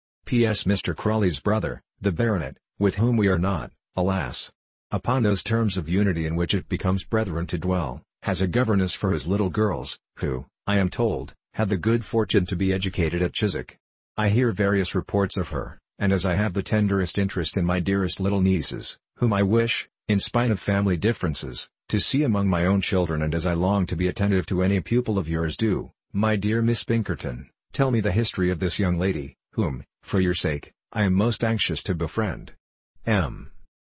P S Mister Crawley's brother, the baronet, with whom we are not, alas, upon those terms of unity in which it becomes brethren to dwell, has a governess for his little girls, who, I am told, have the good fortune to be educated at Chiswick. I hear various reports of her, and as I have the tenderest interest in my dearest little nieces, whom I wish, in spite of family differences, to see among my own children, and as I long to be attentive to any pupil of yours, do, my dear Miss Pinkerton, tell me the history of this young lady, whom, for your sake, I am most anxious to befriend. M.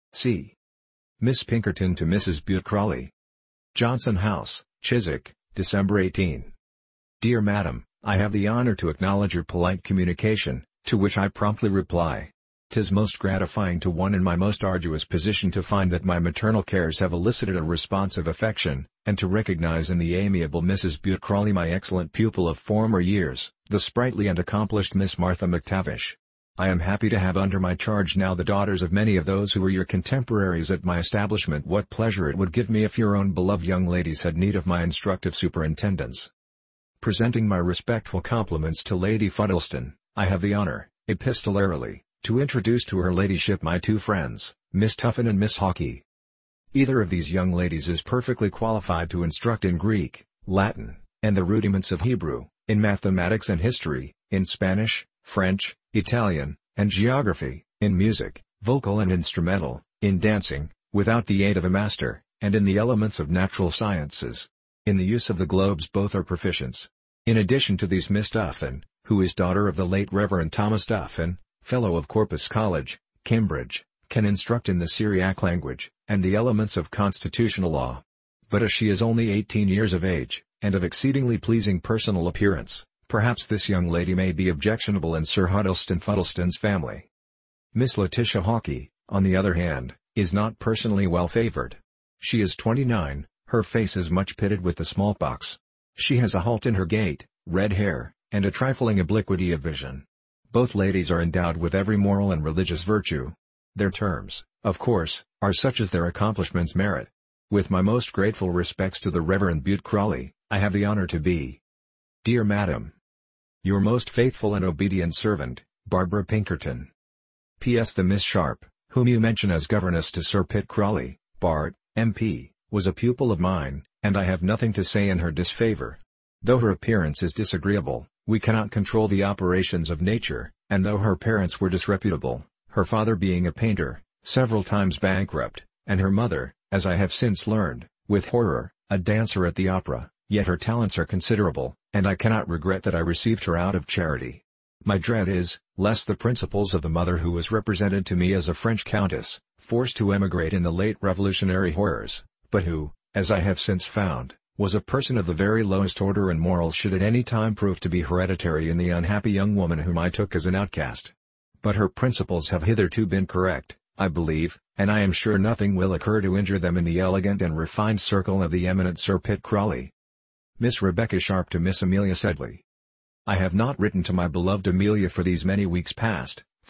C. Miss Pinkerton to Missus Bute Crawley. Johnson House, Chiswick, December eighteenth. Dear Madam, I have the honor to acknowledge your polite communication, to which I promptly reply. 'Tis most gratifying to one in my most arduous position to find that my maternal cares have elicited a response of affection, and to recognize in the amiable Missus Bute Crawley my excellent pupil of former years, the sprightly and accomplished Miss Martha McTavish. I am happy to have under my charge now the daughters of many of those who were your contemporaries at my establishment. What pleasure it would give me if your own beloved young ladies had need of my instructive superintendence. Presenting my respectful compliments to Lady Fuddleston, I have the honor, epistolarily, to introduce to her ladyship my two friends, Miss Tuffin and Miss Hawkey. Either of these young ladies is perfectly qualified to instruct in Greek, Latin, and the rudiments of Hebrew, in mathematics and history, in Spanish, French, Italian, and geography, in music, vocal and instrumental, in dancing, without the aid of a master, and in the elements of natural sciences. In the use of the globes both are proficients. In addition to these, Miss Tuffin, who is daughter of the late Reverend Thomas Tuffin, Fellow of Corpus College, Cambridge, can instruct in the Syriac language, and the elements of constitutional law. But as she is only eighteen years of age, and of exceedingly pleasing personal appearance, perhaps this young lady may be objectionable in Sir Huddleston Fuddleston's family. Miss Letitia Hawkey, on the other hand, is not personally well favored. She is twenty-nine, her face is much pitted with the smallpox. She has a halt in her gait, red hair, and a trifling obliquity of vision. Both ladies are endowed with every moral and religious virtue. Their terms, of course, are such as their accomplishments merit. With my most grateful respects to the Reverend Bute Crawley, I have the honor to be, dear Madam, your most faithful and obedient servant, Barbara Pinkerton. P S The Miss Sharp, whom you mention as governess to Sir Pitt Crawley, Bart, M P, was a pupil of mine, and I have nothing to say in her disfavor. Though her appearance is disagreeable, we cannot control the operations of nature, and though her parents were disreputable, her father being a painter, several times bankrupt, and her mother, as I have since learned, with horror, a dancer at the opera, yet her talents are considerable, and I cannot regret that I received her out of charity. My dread is, lest the principles of the mother who was represented to me as a French countess, forced to emigrate in the late revolutionary horrors, but who, as I have since found, was a person of the very lowest order and morals, should at any time prove to be hereditary in the unhappy young woman whom I took as an outcast. But her principles have hitherto been correct, I believe, and I am sure nothing will occur to injure them in the elegant and refined circle of the eminent Sir Pitt Crawley. Miss Rebecca Sharp to Miss Amelia Sedley. I have not written to my beloved Amelia for these many weeks past,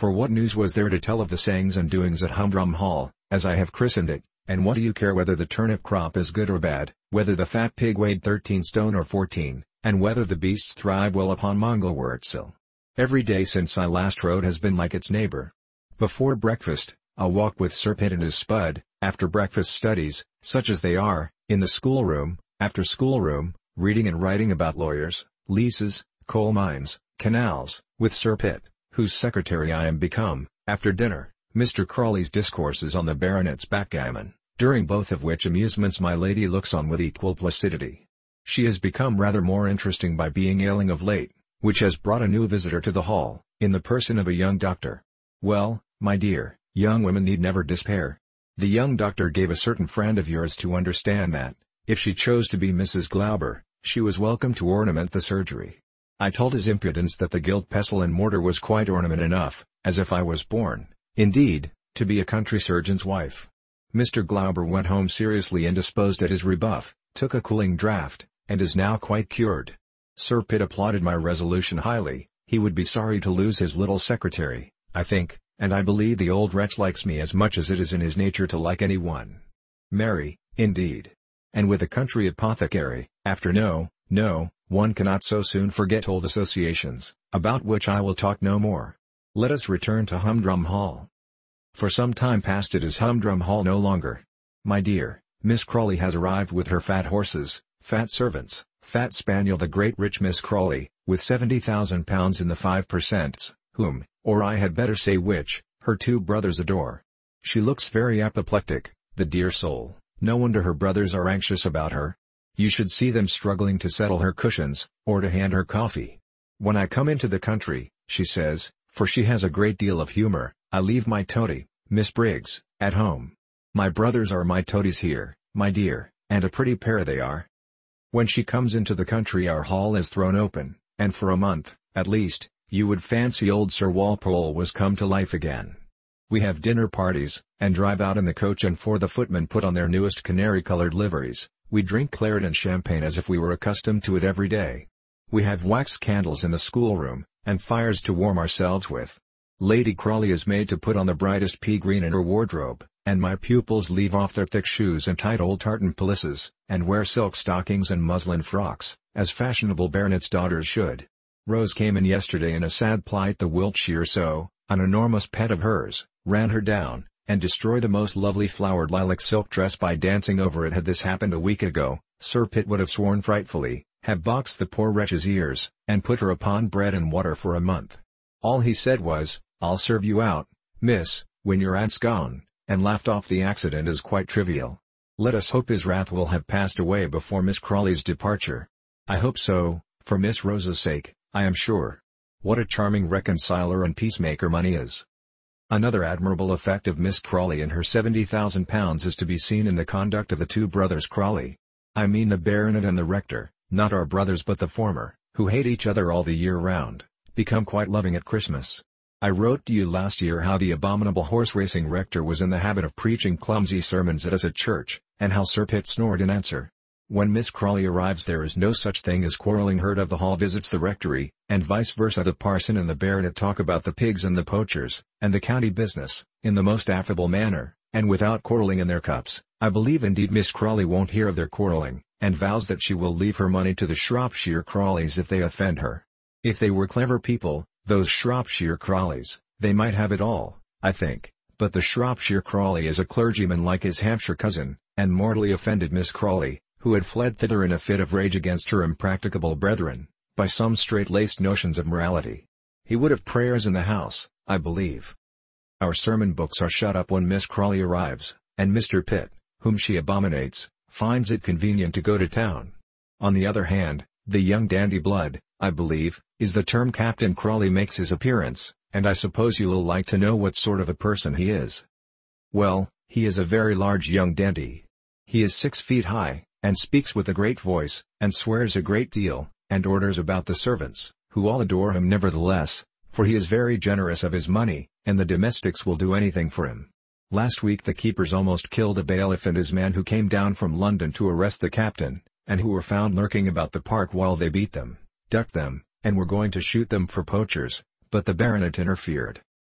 For what news was there to tell of the sayings and doings at Humdrum Hall, as I have christened it, and what do you care whether the turnip crop is good or bad, whether the fat pig weighed thirteen stone or fourteen, and whether the beasts thrive well upon Mangelwurzel? Every day since I last wrote has been like its neighbor. Before breakfast, a walk with Sir Pitt and his Spud, after breakfast studies, such as they are, in the schoolroom, after schoolroom, reading and writing about lawyers, leases, coal mines, canals, with Sir Pitt, whose secretary I am become, after dinner, Mister Crawley's discourses on the baronet's backgammon, during both of which amusements my lady looks on with equal placidity. She has become rather more interesting by being ailing of late, which has brought a new visitor to the hall, in the person of a young doctor. Well, my dear, young women need never despair. The young doctor gave a certain friend of yours to understand that, if she chose to be Missus Glauber, she was welcome to ornament the surgery. I told his impudence that the gilt pestle and mortar was quite ornament enough, as if I was born, indeed, to be a country surgeon's wife. Mister Glauber went home seriously indisposed at his rebuff, took a cooling draught, and is now quite cured. Sir Pitt applauded my resolution highly. He would be sorry to lose his little secretary, I think, and I believe the old wretch likes me as much as it is in his nature to like any one. Mary, indeed. And with a country apothecary, after no, no, one cannot so soon forget old associations, about which I will talk no more. Let us return to Humdrum Hall. For some time past it is Humdrum Hall no longer. My dear, Miss Crawley has arrived with her fat horses, fat servants, fat spaniel the great rich Miss Crawley, with seventy thousand pounds in the five per cents, whom, or I had better say which, her two brothers adore. She looks very apoplectic, the dear soul, no wonder her brothers are anxious about her. You should see them struggling to settle her cushions, or to hand her coffee. When I come into the country, she says, for she has a great deal of humor, I leave my toady, Miss Briggs, at home. My brothers are my toadies here, my dear, and a pretty pair they are. When she comes into the country our hall is thrown open, and for a month, at least, you would fancy old Sir Walpole was come to life again. We have dinner parties, and drive out in the coach and for the footmen put on their newest canary-coloured liveries. We drink claret and champagne as if we were accustomed to it every day. We have wax candles in the schoolroom, and fires to warm ourselves with. Lady Crawley is made to put on the brightest pea green in her wardrobe, and my pupils leave off their thick shoes and tight old tartan pelisses, and wear silk stockings and muslin frocks, as fashionable baronets' daughters should. Rose came in yesterday in a sad plight. The Wiltshire sow, an enormous pet of hers, ran her down, and destroyed a most lovely flowered lilac silk dress by dancing over it. Had this happened a week ago, Sir Pitt would have sworn frightfully, have boxed the poor wretch's ears, and put her upon bread and water for a month. All he said was, "I'll serve you out, miss, when your aunt's gone," and laughed off the accident as quite trivial. Let us hope his wrath will have passed away before Miss Crawley's departure. I hope so, for Miss Rosa's sake, I am sure. What a charming reconciler and peacemaker money is! Another admirable effect of Miss Crawley and her seventy thousand pounds is to be seen in the conduct of the two brothers Crawley. I mean the baronet and the rector, not our brothers but the former, who hate each other all the year round, become quite loving at Christmas. I wrote to you last year how the abominable horse-racing rector was in the habit of preaching clumsy sermons at us at church, and how Sir Pitt snored in answer. When Miss Crawley arrives there is no such thing as quarrelling. Heard of the hall visits the rectory, and vice versa. The parson and the baronet talk about the pigs and the poachers, and the county business, in the most affable manner, and without quarrelling in their cups. I believe indeed Miss Crawley won't hear of their quarrelling, and vows that she will leave her money to the Shropshire Crawleys if they offend her. If they were clever people, those Shropshire Crawleys, they might have it all, I think, but the Shropshire Crawley is a clergyman like his Hampshire cousin, and mortally offended Miss Crawley, who had fled thither in a fit of rage against her impracticable brethren, by some straight-laced notions of morality. He would have prayers in the house, I believe. Our sermon books are shut up when Miss Crawley arrives, and Mister Pitt, whom she abominates, finds it convenient to go to town. On the other hand, the young dandy Blood, I believe, is the term Captain Crawley makes his appearance, and I suppose you will like to know what sort of a person he is. Well, he is a very large young dandy. He is six feet high, and speaks with a great voice, and swears a great deal, and orders about the servants, who all adore him nevertheless, for he is very generous of his money, and the domestics will do anything for him. Last week the keepers almost killed a bailiff and his man who came down from London to arrest the captain, and who were found lurking about the park while they beat them, ducked them, and were going to shoot them for poachers, but the baronet interfered.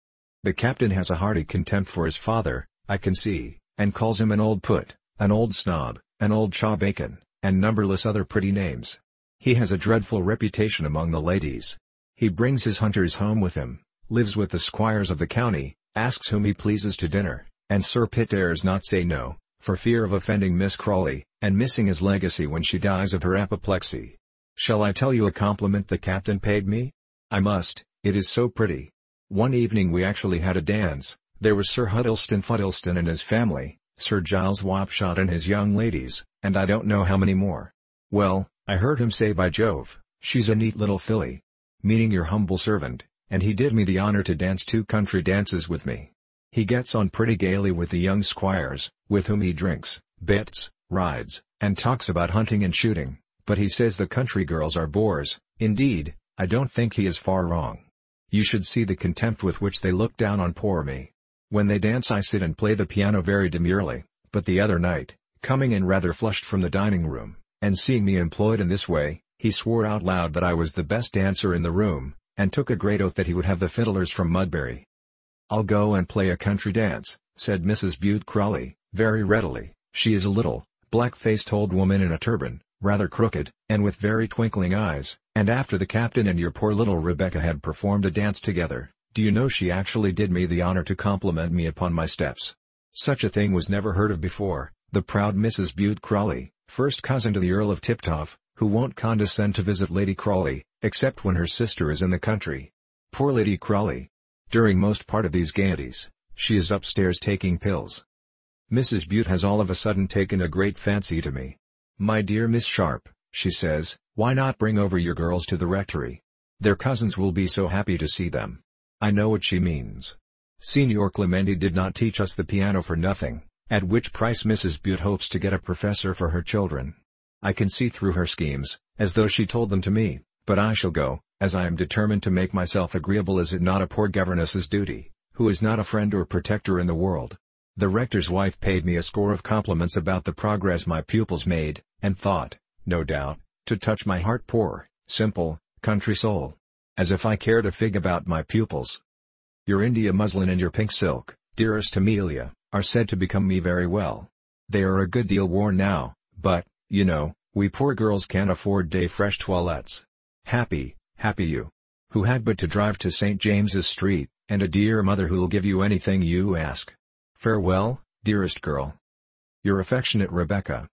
The captain has a hearty contempt for his father, I can see, and calls him an old put, an old snob, an old chaw-bacon, and numberless other pretty names. He has a dreadful reputation among the ladies. He brings his hunters home with him, lives with the squires of the county, asks whom he pleases to dinner, and Sir Pitt dares not say no, for fear of offending Miss Crawley, and missing his legacy when she dies of her apoplexy. Shall I tell you a compliment the captain paid me? I must, it is so pretty. One evening we actually had a dance. There was Sir Huddleston Fuddleston and his family, Sir Giles Wapshot and his young ladies, and I don't know how many more. Well, I heard him say, by Jove, she's a neat little filly. Meaning your humble servant, and he did me the honor to dance two country dances with me. He gets on pretty gaily with the young squires, with whom he drinks, bets, rides, and talks about hunting and shooting, but he says the country girls are bores. Indeed, I don't think he is far wrong. You should see the contempt with which they look down on poor me. When they dance I sit and play the piano very demurely, but the other night, coming in rather flushed from the dining room, and seeing me employed in this way, he swore out loud that I was the best dancer in the room, and took a great oath that he would have the fiddlers from Mudbury. "I'll go and play a country dance," said Missus Bute Crawley, very readily. She is a little, black-faced old woman in a turban, rather crooked, and with very twinkling eyes, and after the captain and your poor little Rebecca had performed a dance together, do you know she actually did me the honor to compliment me upon my steps. Such a thing was never heard of before. The proud Missus Bute Crawley, first cousin to the Earl of Tiptoff, who won't condescend to visit Lady Crawley, except when her sister is in the country. Poor Lady Crawley! During most part of these gaieties, she is upstairs taking pills. Missus Bute has all of a sudden taken a great fancy to me. "My dear Miss Sharp," she says, "why not bring over your girls to the rectory? Their cousins will be so happy to see them." I know what she means. Signor Clementi did not teach us the piano for nothing, at which price Missus Bute hopes to get a professor for her children. I can see through her schemes, as though she told them to me, but I shall go, as I am determined to make myself agreeable. Is it not a poor governess's duty, who is not a friend or protector in the world? The rector's wife paid me a score of compliments about the progress my pupils made, and thought, no doubt, to touch my heart, poor, simple, country soul. As if I cared a fig about my pupils. Your India muslin and your pink silk, dearest Amelia, are said to become me very well. They are a good deal worn now, but, you know, we poor girls can't afford day fresh toilettes. Happy, happy you, who had but to drive to Saint James's Street, and a dear mother who'll give you anything you ask. Farewell, dearest girl. Your affectionate Rebecca.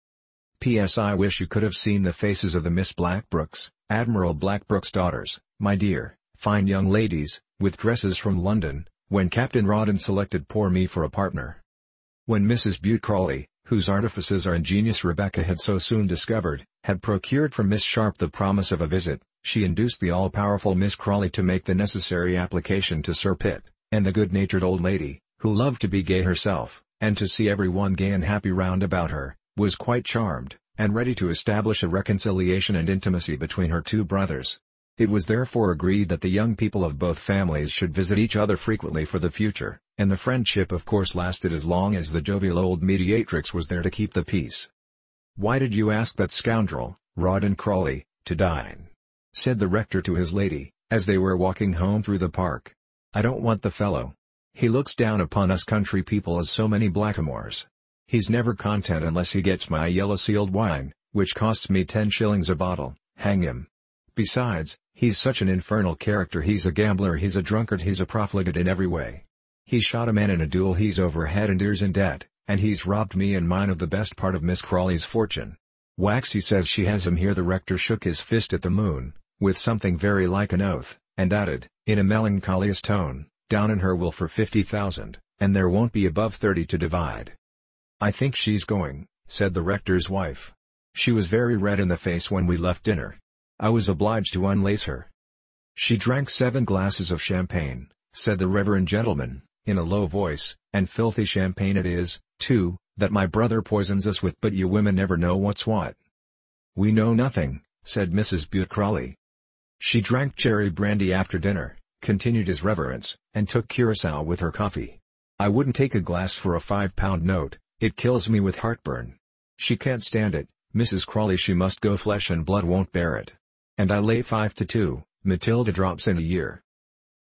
P S I wish you could have seen the faces of the Miss Blackbrooks, Admiral Blackbrook's daughters, my dear, fine young ladies, with dresses from London, when Captain Rawdon selected poor me for a partner. When Missus Bute Crawley, whose artifices our ingenious Rebecca had so soon discovered, had procured from Miss Sharp the promise of a visit, she induced the all-powerful Miss Crawley to make the necessary application to Sir Pitt, and the good-natured old lady, who loved to be gay herself, and to see every one gay and happy round about her, was quite charmed, and ready to establish a reconciliation and intimacy between her two brothers. It was therefore agreed that the young people of both families should visit each other frequently for the future, and the friendship of course lasted as long as the jovial old mediatrix was there to keep the peace. "Why did you ask that scoundrel, Rawdon Crawley, to dine?" said the rector to his lady, as they were walking home through the park. "I don't want the fellow. He looks down upon us country people as so many blackamoors. He's never content unless he gets my yellow-sealed wine, which costs me ten shillings a bottle, hang him. Besides, he's such an infernal character. He's a gambler, he's a drunkard, he's a profligate in every way. He shot a man in a duel, he's over head and ears in debt, and he's robbed me and mine of the best part of Miss Crawley's fortune. Waxy says she has him here." The rector shook his fist at the moon, with something very like an oath, and added, in a melancholious tone, "Down in her will for fifty thousand, and there won't be above thirty to divide." "I think she's going," said the rector's wife. "She was very red in the face when we left dinner. I was obliged to unlace her." "She drank seven glasses of champagne," said the reverend gentleman, in a low voice, "and filthy champagne it is, too, that my brother poisons us with, but you women never know what's what." "We know nothing," said Missus Bute Crawley. "She drank cherry brandy after dinner," continued his reverence, "and took curacao with her coffee. I wouldn't take a glass for a five-pound note, it kills me with heartburn. She can't stand it, Missus Crawley, she must go, flesh and blood won't bear it. And I lay five to two, Matilda drops in a year."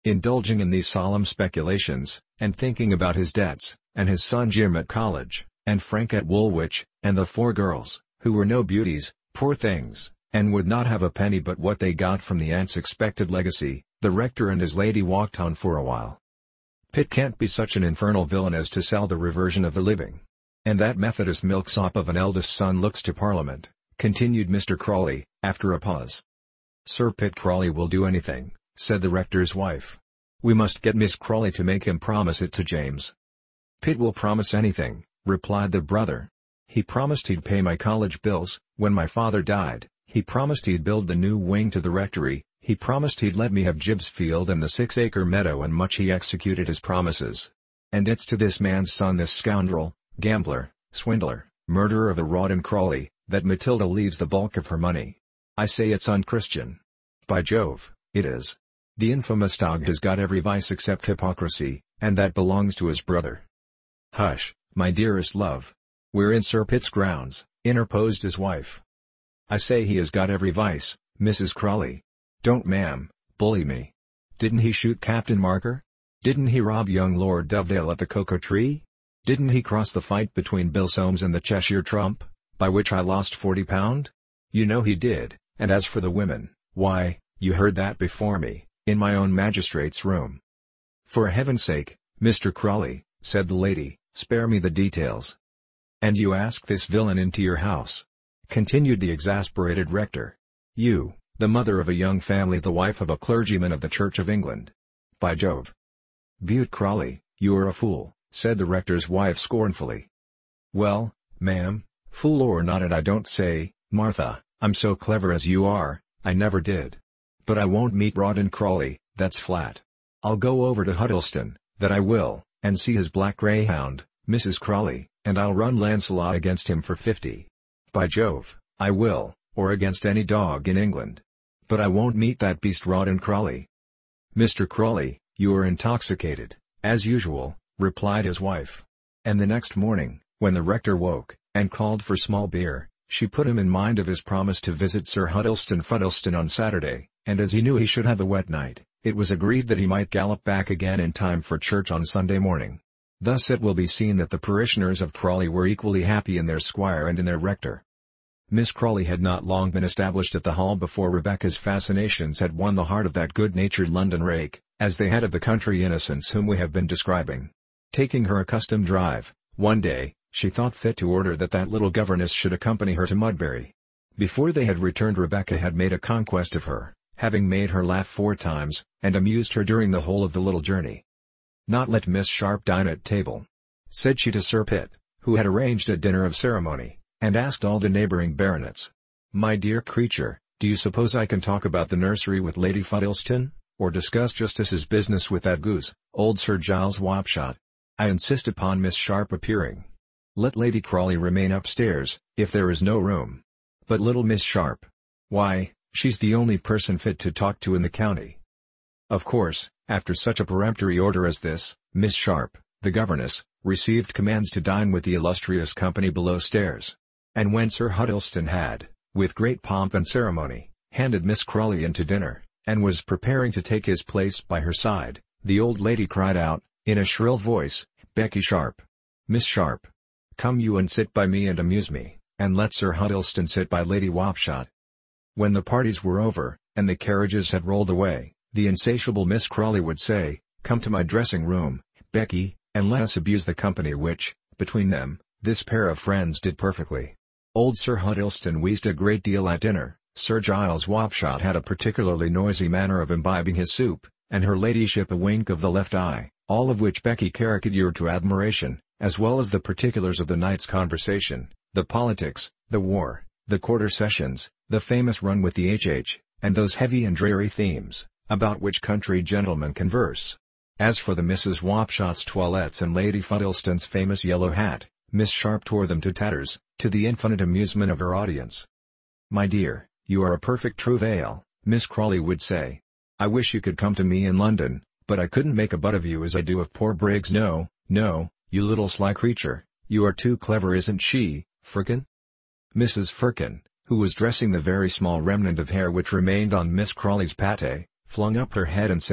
Indulging in these solemn speculations, and thinking about his debts, and his son Jim at college, and Frank at Woolwich, and the four girls, who were no beauties, poor things, and would not have a penny but what they got from the aunt's expected legacy, the rector and his lady walked on for a while. Pitt can't be such an infernal villain as to sell the reversion of the living. And that Methodist milksop of an eldest son looks to Parliament, continued Mister Crawley, after a pause. Sir Pitt Crawley will do anything, said the rector's wife. We must get Miss Crawley to make him promise it to James. Pitt will promise anything, replied the brother. He promised he'd pay my college bills, when my father died, he promised he'd build the new wing to the rectory, he promised he'd let me have Gibbs Field and the six-acre meadow, and much he executed his promises. And it's to this man's son, this scoundrel, gambler, swindler, murderer of a Rawdon Crawley, that Matilda leaves the bulk of her money. I say it's unchristian. By Jove, it is. The infamous dog has got every vice except hypocrisy, and that belongs to his brother. Hush, my dearest love. We're in Sir Pitt's grounds, interposed his wife. I say he has got every vice, Missus Crawley. Don't, ma'am, bully me. Didn't he shoot Captain Marker? Didn't he rob young Lord Dovedale at the Cocoa Tree? Didn't he cross the fight between Bill Soames and the Cheshire Trump, by which I lost forty pound? You know he did, and as for the women, why, you heard that before me, in my own magistrate's room. For heaven's sake, Mister Crawley, said the lady, spare me the details. And you ask this villain into your house? Continued the exasperated rector. You, the mother of a young family, the wife of a clergyman of the Church of England. By Jove! Bute Crawley, you are a fool, said the rector's wife scornfully. Well, ma'am, fool or not, and I don't say, Martha, I'm so clever as you are, I never did. But I won't meet Rawdon Crawley, that's flat. I'll go over to Huddleston, that I will, and see his black greyhound, Missus Crawley, and I'll run Lancelot against him for fifty. By Jove, I will, or against any dog in England. But I won't meet that beast Rawdon Crawley. Mister Crawley, you are intoxicated, as usual, replied his wife. And the next morning, when the rector woke, and called for small beer, she put him in mind of his promise to visit Sir Huddleston Fuddleston on Saturday, and as he knew he should have a wet night, it was agreed that he might gallop back again in time for church on Sunday morning. Thus it will be seen that the parishioners of Crawley were equally happy in their squire and in their rector. Miss Crawley had not long been established at the Hall before Rebecca's fascinations had won the heart of that good-natured London rake, as they had of the country innocents whom we have been describing. Taking her accustomed drive, one day, she thought fit to order that that little governess should accompany her to Mudbury. Before they had returned, Rebecca had made a conquest of her, having made her laugh four times, and amused her during the whole of the little journey. Not let Miss Sharp dine at table, said she to Sir Pitt, who had arranged a dinner of ceremony, and asked all the neighbouring baronets. My dear creature, do you suppose I can talk about the nursery with Lady Fuddleston, or discuss Justice's business with that goose, old Sir Giles Wapshot? I insist upon Miss Sharp appearing. Let Lady Crawley remain upstairs, if there is no room. But little Miss Sharp? Why, she's the only person fit to talk to in the county. Of course, after such a peremptory order as this, Miss Sharp, the governess, received commands to dine with the illustrious company below stairs. And when Sir Huddleston had, with great pomp and ceremony, handed Miss Crawley in to dinner, and was preparing to take his place by her side, the old lady cried out, in a shrill voice, Becky Sharp! Miss Sharp! Come you and sit by me and amuse me, and let Sir Huddleston sit by Lady Wapshot. When the parties were over, and the carriages had rolled away, the insatiable Miss Crawley would say, Come to my dressing-room, Becky, and let us abuse the company, which, between them, this pair of friends did perfectly. Old Sir Huddleston wheezed a great deal at dinner, Sir Giles Wapshot had a particularly noisy manner of imbibing his soup, and her ladyship a wink of the left eye, all of which Becky caricatured to admiration, as well as the particulars of the night's conversation, the politics, the war, the quarter sessions, the famous run with the H H, and those heavy and dreary themes, about which country gentlemen converse. As for the Misses Wapshot's toilettes and Lady Fuddleston's famous yellow hat, Miss Sharp tore them to tatters, to the infinite amusement of her audience. My dear, you are a perfect trouvaille, Miss Crawley would say. I wish you could come to me in London, but I couldn't make a butt of you as I do of poor Briggs. No, no, you little sly creature, you are too clever, isn't she, Firkin? Missus Firkin, who was dressing the very small remnant of hair which remained on Miss Crawley's pate, flung up her head and said,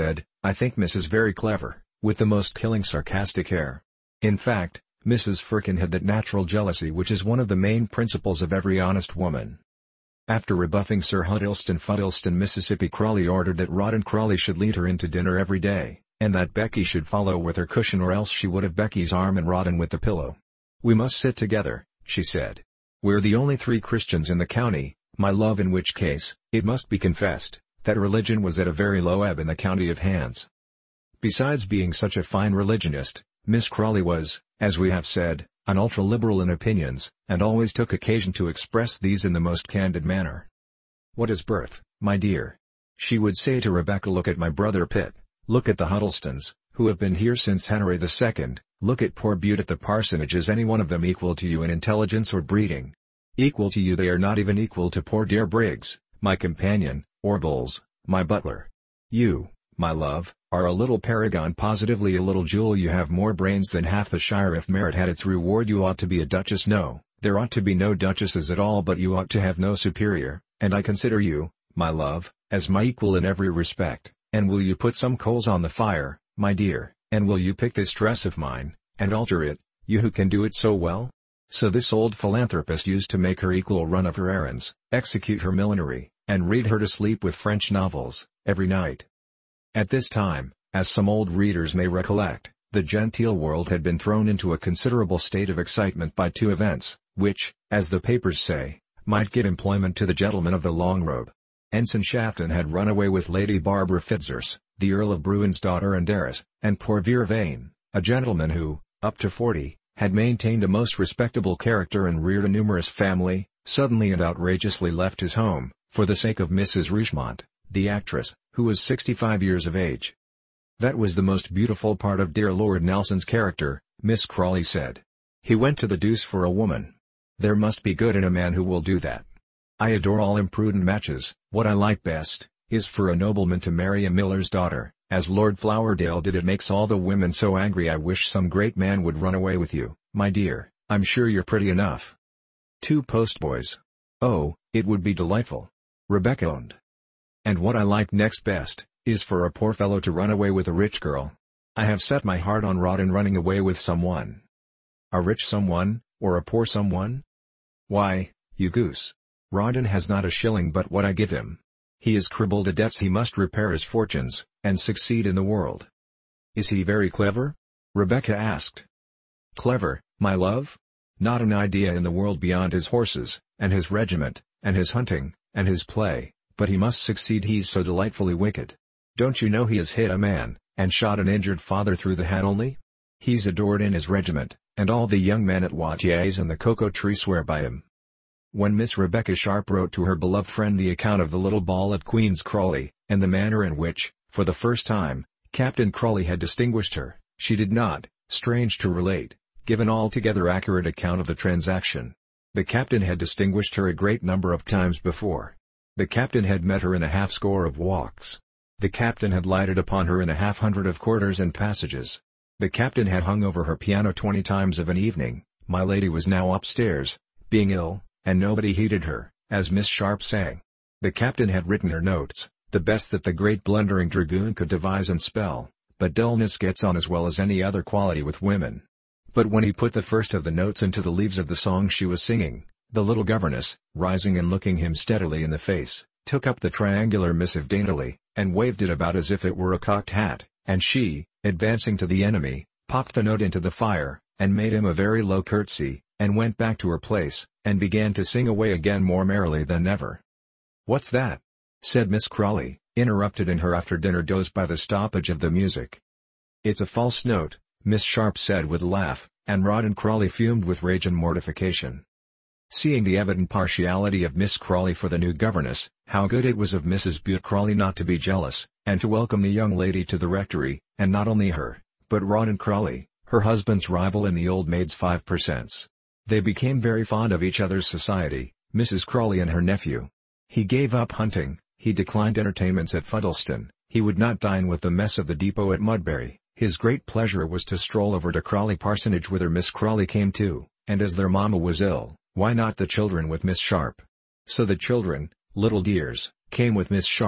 I think Missus very clever, with the most killing sarcastic air. In fact, Missus Firkin had that natural jealousy which is one of the main principles of every honest woman. After rebuffing Sir Huddleston Fuddleston, Mississippi Crawley ordered that Rawdon Crawley should lead her into dinner every day, and that Becky should follow with her cushion, or else she would have Becky's arm and Rawdon with the pillow. "We must sit together," she said. "We're the only three Christians in the county, my love," in which case, it must be confessed, that religion was at a very low ebb in the county of Hants. Besides being such a fine religionist, Miss Crawley was, as we have said, an ultra-liberal in opinions, and always took occasion to express these in the most candid manner. "What is birth, my dear?" she would say to Rebecca. "Look at my brother Pitt, look at the Huddlestons, who have been here since Henry the Second, look at poor Bute at the parsonage. Is any one of them equal to you in intelligence or breeding? Equal to you they are not even equal to poor dear Briggs, my companion, or Bowles, my butler. You, my love, are a little paragon, positively a little jewel. You have more brains than half the shire. If merit had its reward you ought to be a duchess. No, there ought to be no duchesses at all, but you ought to have no superior, and I consider you, my love, as my equal in every respect. And will you put some coals on the fire, my dear, and will you pick this dress of mine, and alter it, you who can do it so well?" So this old philanthropist used to make her equal run of her errands, execute her millinery, and read her to sleep with French novels, every night. At this time, as some old readers may recollect, the genteel world had been thrown into a considerable state of excitement by two events, which, as the papers say, might give employment to the gentleman of the long robe. Ensign Shafton had run away with Lady Barbara Fitzurse, the Earl of Bruin's daughter and heiress, and poor Vere Vane, a gentleman who, up to forty, had maintained a most respectable character and reared a numerous family, suddenly and outrageously left his home, for the sake of Missus Richmond, the actress, who was sixty-five years of age. That was the most beautiful part of dear Lord Nelson's character, Miss Crawley said. He went to the deuce for a woman. There must be good in a man who will do that. I adore all imprudent matches. What I like best, is for a nobleman to marry a miller's daughter, as Lord Flowerdale did. It makes all the women so angry. I wish some great man would run away with you, my dear. I'm sure you're pretty enough. Two postboys. Oh, it would be delightful. Rebecca owned. And what I like next best, is for a poor fellow to run away with a rich girl. I have set my heart on Rawdon running away with someone. A rich someone, or a poor someone? Why, you goose. Rawdon has not a shilling but what I give him. He is crippled to debts. He must repair his fortunes, and succeed in the world. Is he very clever? Rebecca asked. Clever, my love? Not an idea in the world beyond his horses, and his regiment, and his hunting, and his play, but he must succeed. He's so delightfully wicked. Don't you know he has hit a man, and shot an injured father through the head only? He's adored in his regiment, and all the young men at Watier's and the Cocoa Tree swear by him. When Miss Rebecca Sharp wrote to her beloved friend the account of the little ball at Queen's Crawley, and the manner in which, for the first time, Captain Crawley had distinguished her, she did not, strange to relate, give an altogether accurate account of the transaction. The captain had distinguished her a great number of times before. The captain had met her in a half score of walks. The captain had lighted upon her in a half hundred of quarters and passages. The captain had hung over her piano twenty times of an evening. My lady was now upstairs, being ill, and nobody heeded her, as Miss Sharp sang. The captain had written her notes, the best that the great blundering dragoon could devise and spell, but dullness gets on as well as any other quality with women. But when he put the first of the notes into the leaves of the song she was singing, the little governess, rising and looking him steadily in the face, took up the triangular missive daintily, and waved it about as if it were a cocked hat, and she, advancing to the enemy, popped the note into the fire, and made him a very low curtsy, and went back to her place, and began to sing away again more merrily than ever. "What's that?" said Miss Crawley, interrupted in her after-dinner doze by the stoppage of the music. "It's a false note," Miss Sharp said with a laugh, and Rawdon Crawley fumed with rage and mortification. Seeing the evident partiality of Miss Crawley for the new governess, how good it was of Missus Bute Crawley not to be jealous, and to welcome the young lady to the rectory, and not only her, but Rawdon Crawley, her husband's rival in the old maid's five per cents. They became very fond of each other's society, Missus Crawley and her nephew. He gave up hunting, he declined entertainments at Fuddleston, he would not dine with the mess of the depot at Mudbury. His great pleasure was to stroll over to Crawley Parsonage whither Miss Crawley came too, and as their mamma was ill, why not the children with Miss Sharp? So the children, little dears, came with Miss Sharp,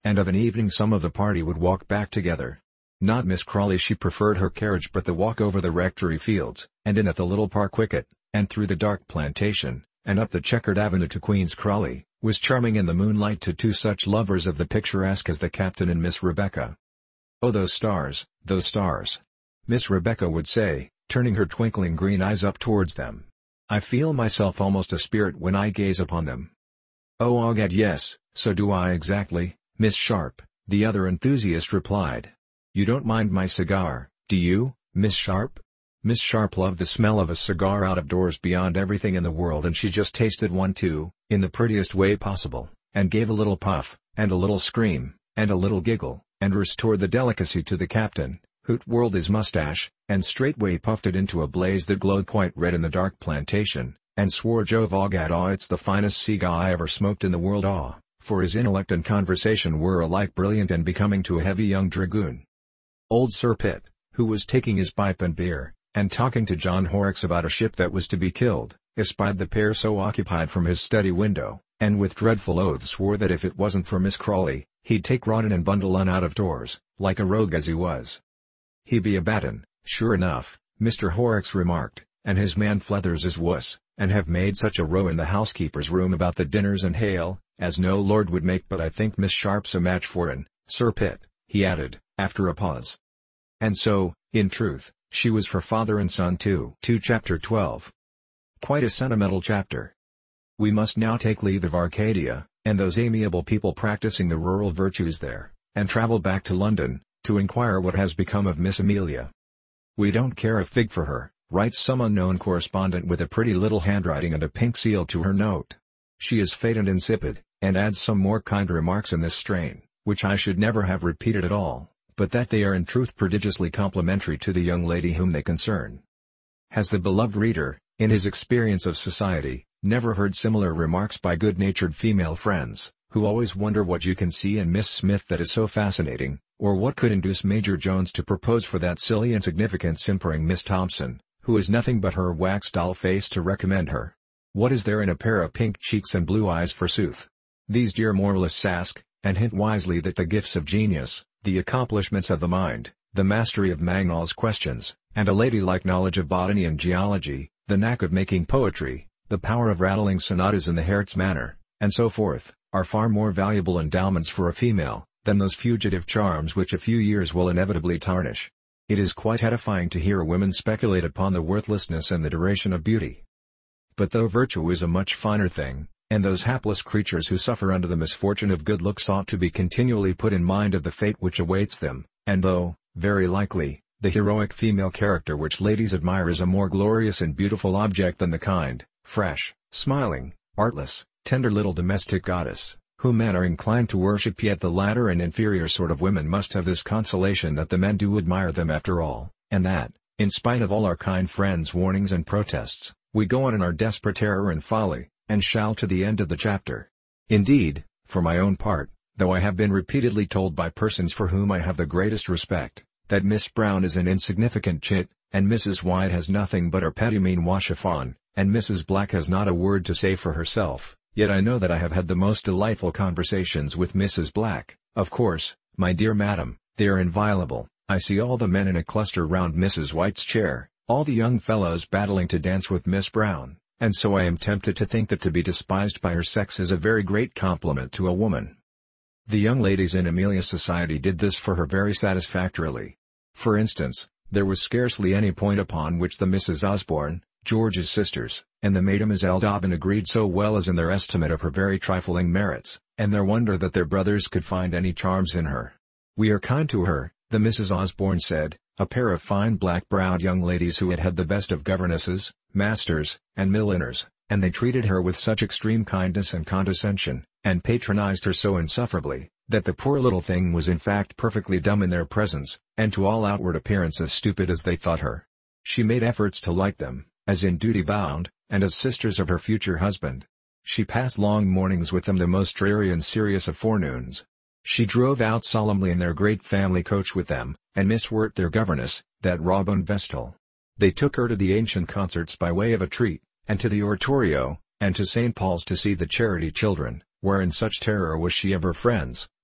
and of an evening some of the party would walk back together. Not Miss Crawley, she preferred her carriage, but the walk over the rectory fields, and in at the little park wicket, and through the dark plantation, and up the checkered avenue to Queen's Crawley, was charming in the moonlight to two such lovers of the picturesque as the captain and Miss Rebecca. "Oh, those stars, those stars!" Miss Rebecca would say, turning her twinkling green eyes up towards them. "I feel myself almost a spirit when I gaze upon them." "Oh, Ogad, yes, so do I exactly, Miss Sharp," the other enthusiast replied. "You don't mind my cigar, do you, Miss Sharp?" Miss Sharp loved the smell of a cigar out of doors beyond everything in the world, and she just tasted one too, in the prettiest way possible, and gave a little puff, and a little scream, and a little giggle, and restored the delicacy to the captain, who twirled his mustache, and straightway puffed it into a blaze that glowed quite red in the dark plantation, and swore Jove Ogad, aw, it's the finest cigar I ever smoked in the world, aw, for his intellect and conversation were alike brilliant and becoming to a heavy young dragoon. Old Sir Pitt, who was taking his pipe and beer, and talking to John Horrocks about a ship that was to be killed, espied the pair so occupied from his study window, and with dreadful oaths swore that if it wasn't for Miss Crawley, he'd take Rawdon and bundle on out of doors, like a rogue as he was. "He be a bad un, sure enough," Mister Horrocks remarked, "and his man Flethers is wuss, and have made such a row in the housekeeper's room about the dinners and hale, as no lord would make, but I think Miss Sharp's a match for un, Sir Pitt," he added, after a pause. And so, in truth, she was for father and son too. to Chapter twelve. Quite a sentimental chapter. We must now take leave of Arcadia, and those amiable people practicing the rural virtues there, and travel back to London, to inquire what has become of Miss Amelia. "We don't care a fig for her," writes some unknown correspondent with a pretty little handwriting and a pink seal to her note. "She is fade and insipid," and adds some more kind remarks in this strain, which I should never have repeated at all, but that they are in truth prodigiously complimentary to the young lady whom they concern. Has the beloved reader, in his experience of society, never heard similar remarks by good-natured female friends, who always wonder what you can see in Miss Smith that is so fascinating, or what could induce Major Jones to propose for that silly insignificant simpering Miss Thompson, who has nothing but her wax doll face to recommend her? What is there in a pair of pink cheeks and blue eyes, forsooth? These dear moralists ask, and hint wisely that the gifts of genius, the accomplishments of the mind, the mastery of Mangnall's questions, and a ladylike knowledge of botany and geology, the knack of making poetry, the power of rattling sonatas in the Hertz manner, and so forth, are far more valuable endowments for a female, than those fugitive charms which a few years will inevitably tarnish. It is quite edifying to hear women speculate upon the worthlessness and the duration of beauty. But though virtue is a much finer thing, and those hapless creatures who suffer under the misfortune of good looks ought to be continually put in mind of the fate which awaits them, and though, very likely, the heroic female character which ladies admire is a more glorious and beautiful object than the kind, fresh, smiling, artless, tender little domestic goddess, whom men are inclined to worship, yet the latter and inferior sort of women must have this consolation that the men do admire them after all, and that, in spite of all our kind friends' warnings and protests, we go on in our desperate error and folly, and shall to the end of the chapter. Indeed, for my own part, though I have been repeatedly told by persons for whom I have the greatest respect, that Miss Brown is an insignificant chit, and Missus White has nothing but her petty mean chiffon, and Missus Black has not a word to say for herself, yet I know that I have had the most delightful conversations with Missus Black. Of course, my dear madam, they are inviolable. I see all the men in a cluster round Missus White's chair, all the young fellows battling to dance with Miss Brown, and so I am tempted to think that to be despised by her sex is a very great compliment to a woman. The young ladies in Amelia's society did this for her very satisfactorily. For instance, there was scarcely any point upon which the Misses Osborne, George's sisters, and the Mademoiselle Dobbin agreed so well as in their estimate of her very trifling merits, and their wonder that their brothers could find any charms in her. "We are kind to her," the Misses Osborne said, a pair of fine black-browed young ladies who had had the best of governesses, masters, and milliners, and they treated her with such extreme kindness and condescension, and patronized her so insufferably, that the poor little thing was in fact perfectly dumb in their presence, and to all outward appearance as stupid as they thought her. She made efforts to like them, as in duty bound, and as sisters of her future husband. She passed long mornings with them, the most dreary and serious of forenoons. She drove out solemnly in their great family coach with them, and Miss Wirt their governess, that raw boned Vestal. They took her to the ancient concerts by way of a treat, and to the oratorio, and to Saint Paul's to see the charity children, where in such terror was she of her friends,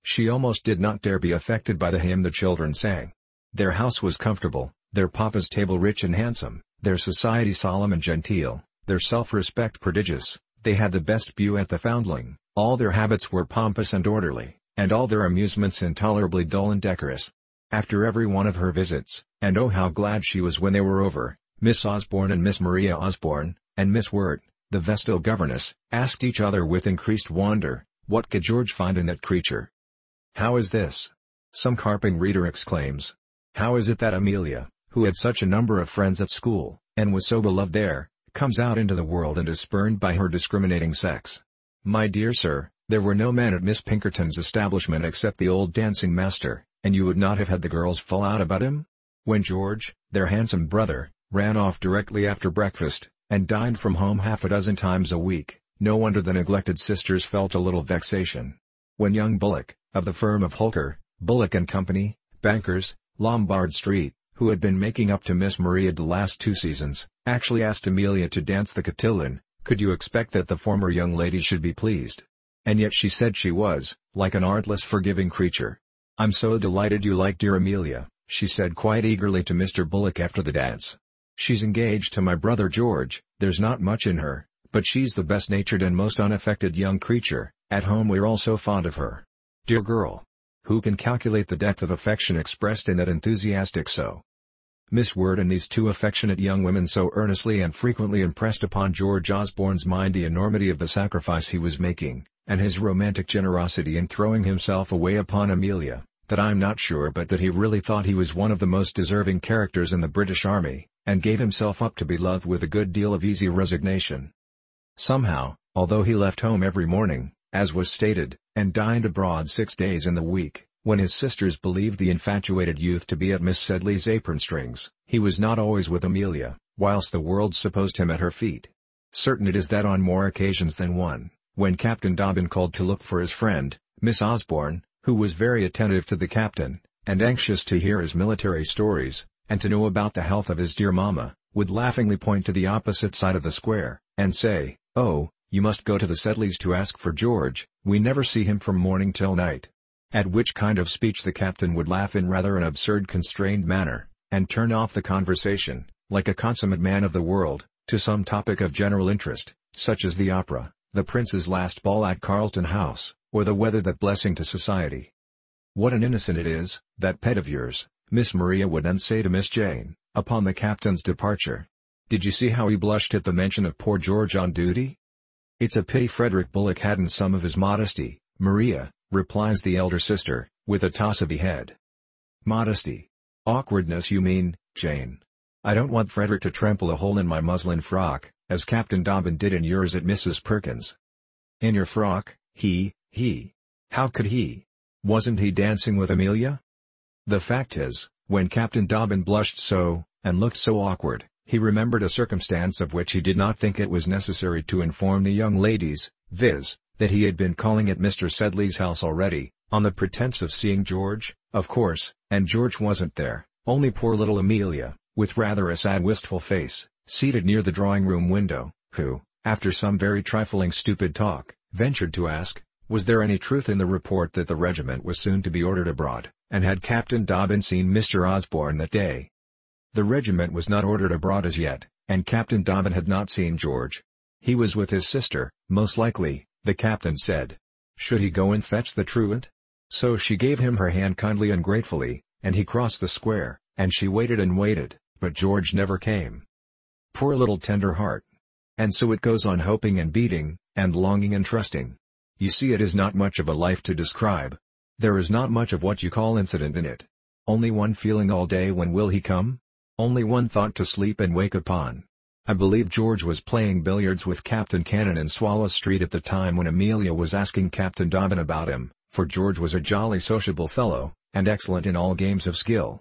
She almost did not dare be affected by the hymn the children sang. Their house was comfortable, their papa's table rich and handsome, their society solemn and genteel, their self-respect prodigious. They had the best view at the Foundling, all their habits were pompous and orderly, and all their amusements intolerably dull and decorous. After every one of her visits, and oh how glad she was when they were over, Miss Osborne and Miss Maria Osborne, and Miss Wirt, the Vestal governess, asked each other with increased wonder, what could George find in that creature? How is this? Some carping reader exclaims. How is it that Amelia, who had such a number of friends at school, and was so beloved there, comes out into the world and is spurned by her discriminating sex? My dear sir, there were no men at Miss Pinkerton's establishment except the old dancing master, and you would not have had the girls fall out about him? When George, their handsome brother, ran off directly after breakfast, and dined from home half a dozen times a week, no wonder the neglected sisters felt a little vexation. When young Bullock, of the firm of Holker, Bullock and Company, bankers, Lombard Street, who had been making up to Miss Maria the last two seasons, actually asked Amelia to dance the cotillion, could you expect that the former young lady should be pleased? And yet she said she was, like an artless forgiving creature. I'm so delighted you like dear Amelia, she said quite eagerly to Mister Bullock after the dance. She's engaged to my brother George, there's not much in her, but she's the best-natured and most unaffected young creature, at home we're all so fond of her. Dear girl! Who can calculate the depth of affection expressed in that enthusiastic so? Miss Wirt and these two affectionate young women so earnestly and frequently impressed upon George Osborne's mind the enormity of the sacrifice he was making, and his romantic generosity in throwing himself away upon Amelia, that I'm not sure but that he really thought he was one of the most deserving characters in the British Army, and gave himself up to be loved with a good deal of easy resignation. Somehow, although he left home every morning, as was stated, and dined abroad six days in the week, when his sisters believed the infatuated youth to be at Miss Sedley's apron-strings, he was not always with Amelia, whilst the world supposed him at her feet. Certain it is that on more occasions than one, when Captain Dobbin called to look for his friend, Miss Osborne, who was very attentive to the captain, and anxious to hear his military stories, and to know about the health of his dear mamma, would laughingly point to the opposite side of the square, and say, "Oh, you must go to the Sedleys to ask for George, we never see him from morning till night." At which kind of speech the captain would laugh in rather an absurd constrained manner, and turn off the conversation, like a consummate man of the world, to some topic of general interest, such as the opera, the prince's last ball at Carlton House, or the weather that blessing to society. "What an innocent it is, that pet of yours," Miss Maria would then say to Miss Jane, upon the captain's departure. "Did you see how he blushed at the mention of poor George on duty? It's a pity Frederick Bullock hadn't some of his modesty, Maria," replies the elder sister, with a toss of the head. "Modesty? Awkwardness you mean, Jane. I don't want Frederick to trample a hole in my muslin frock, as Captain Dobbin did in yours at Missus Perkins." "In your frock, he, he? How could he? Wasn't he dancing with Amelia?" The fact is, when Captain Dobbin blushed so, and looked so awkward, he remembered a circumstance of which he did not think it was necessary to inform the young ladies, viz., that he had been calling at Mister Sedley's house already, on the pretence of seeing George, of course, and George wasn't there, only poor little Amelia, with rather a sad wistful face, seated near the drawing-room window, who, after some very trifling stupid talk, ventured to ask, was there any truth in the report that the regiment was soon to be ordered abroad, and had Captain Dobbin seen Mister Osborne that day? The regiment was not ordered abroad as yet, and Captain Dobbin had not seen George. He was with his sister, most likely, the captain said. Should he go and fetch the truant? So she gave him her hand kindly and gratefully, and he crossed the square, and she waited and waited, but George never came. Poor little tender heart! And so it goes on hoping and beating, and longing and trusting. You see, it is not much of a life to describe. There is not much of what you call incident in it. Only one feeling all day, when will he come? Only one thought to sleep and wake upon. I believe George was playing billiards with Captain Cannon in Swallow Street at the time when Amelia was asking Captain Dobbin about him, for George was a jolly sociable fellow, and excellent in all games of skill.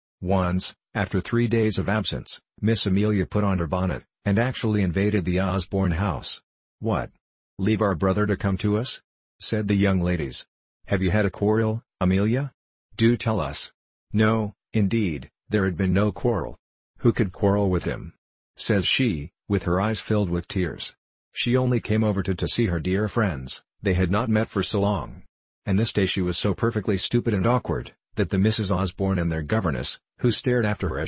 Once, after three days of absence, Miss Amelia put on her bonnet, and actually invaded the Osborne house. "What? Leave our brother to come to us?" said the young ladies. "Have you had a quarrel, Amelia? Do tell us." No, indeed, there had been no quarrel. Who could quarrel with him? Says she, with her eyes filled with tears. She only came over to, to see her dear friends, they had not met for so long. and this day she was so perfectly stupid and awkward, that the Missus Osborne and their governess, who stared after her as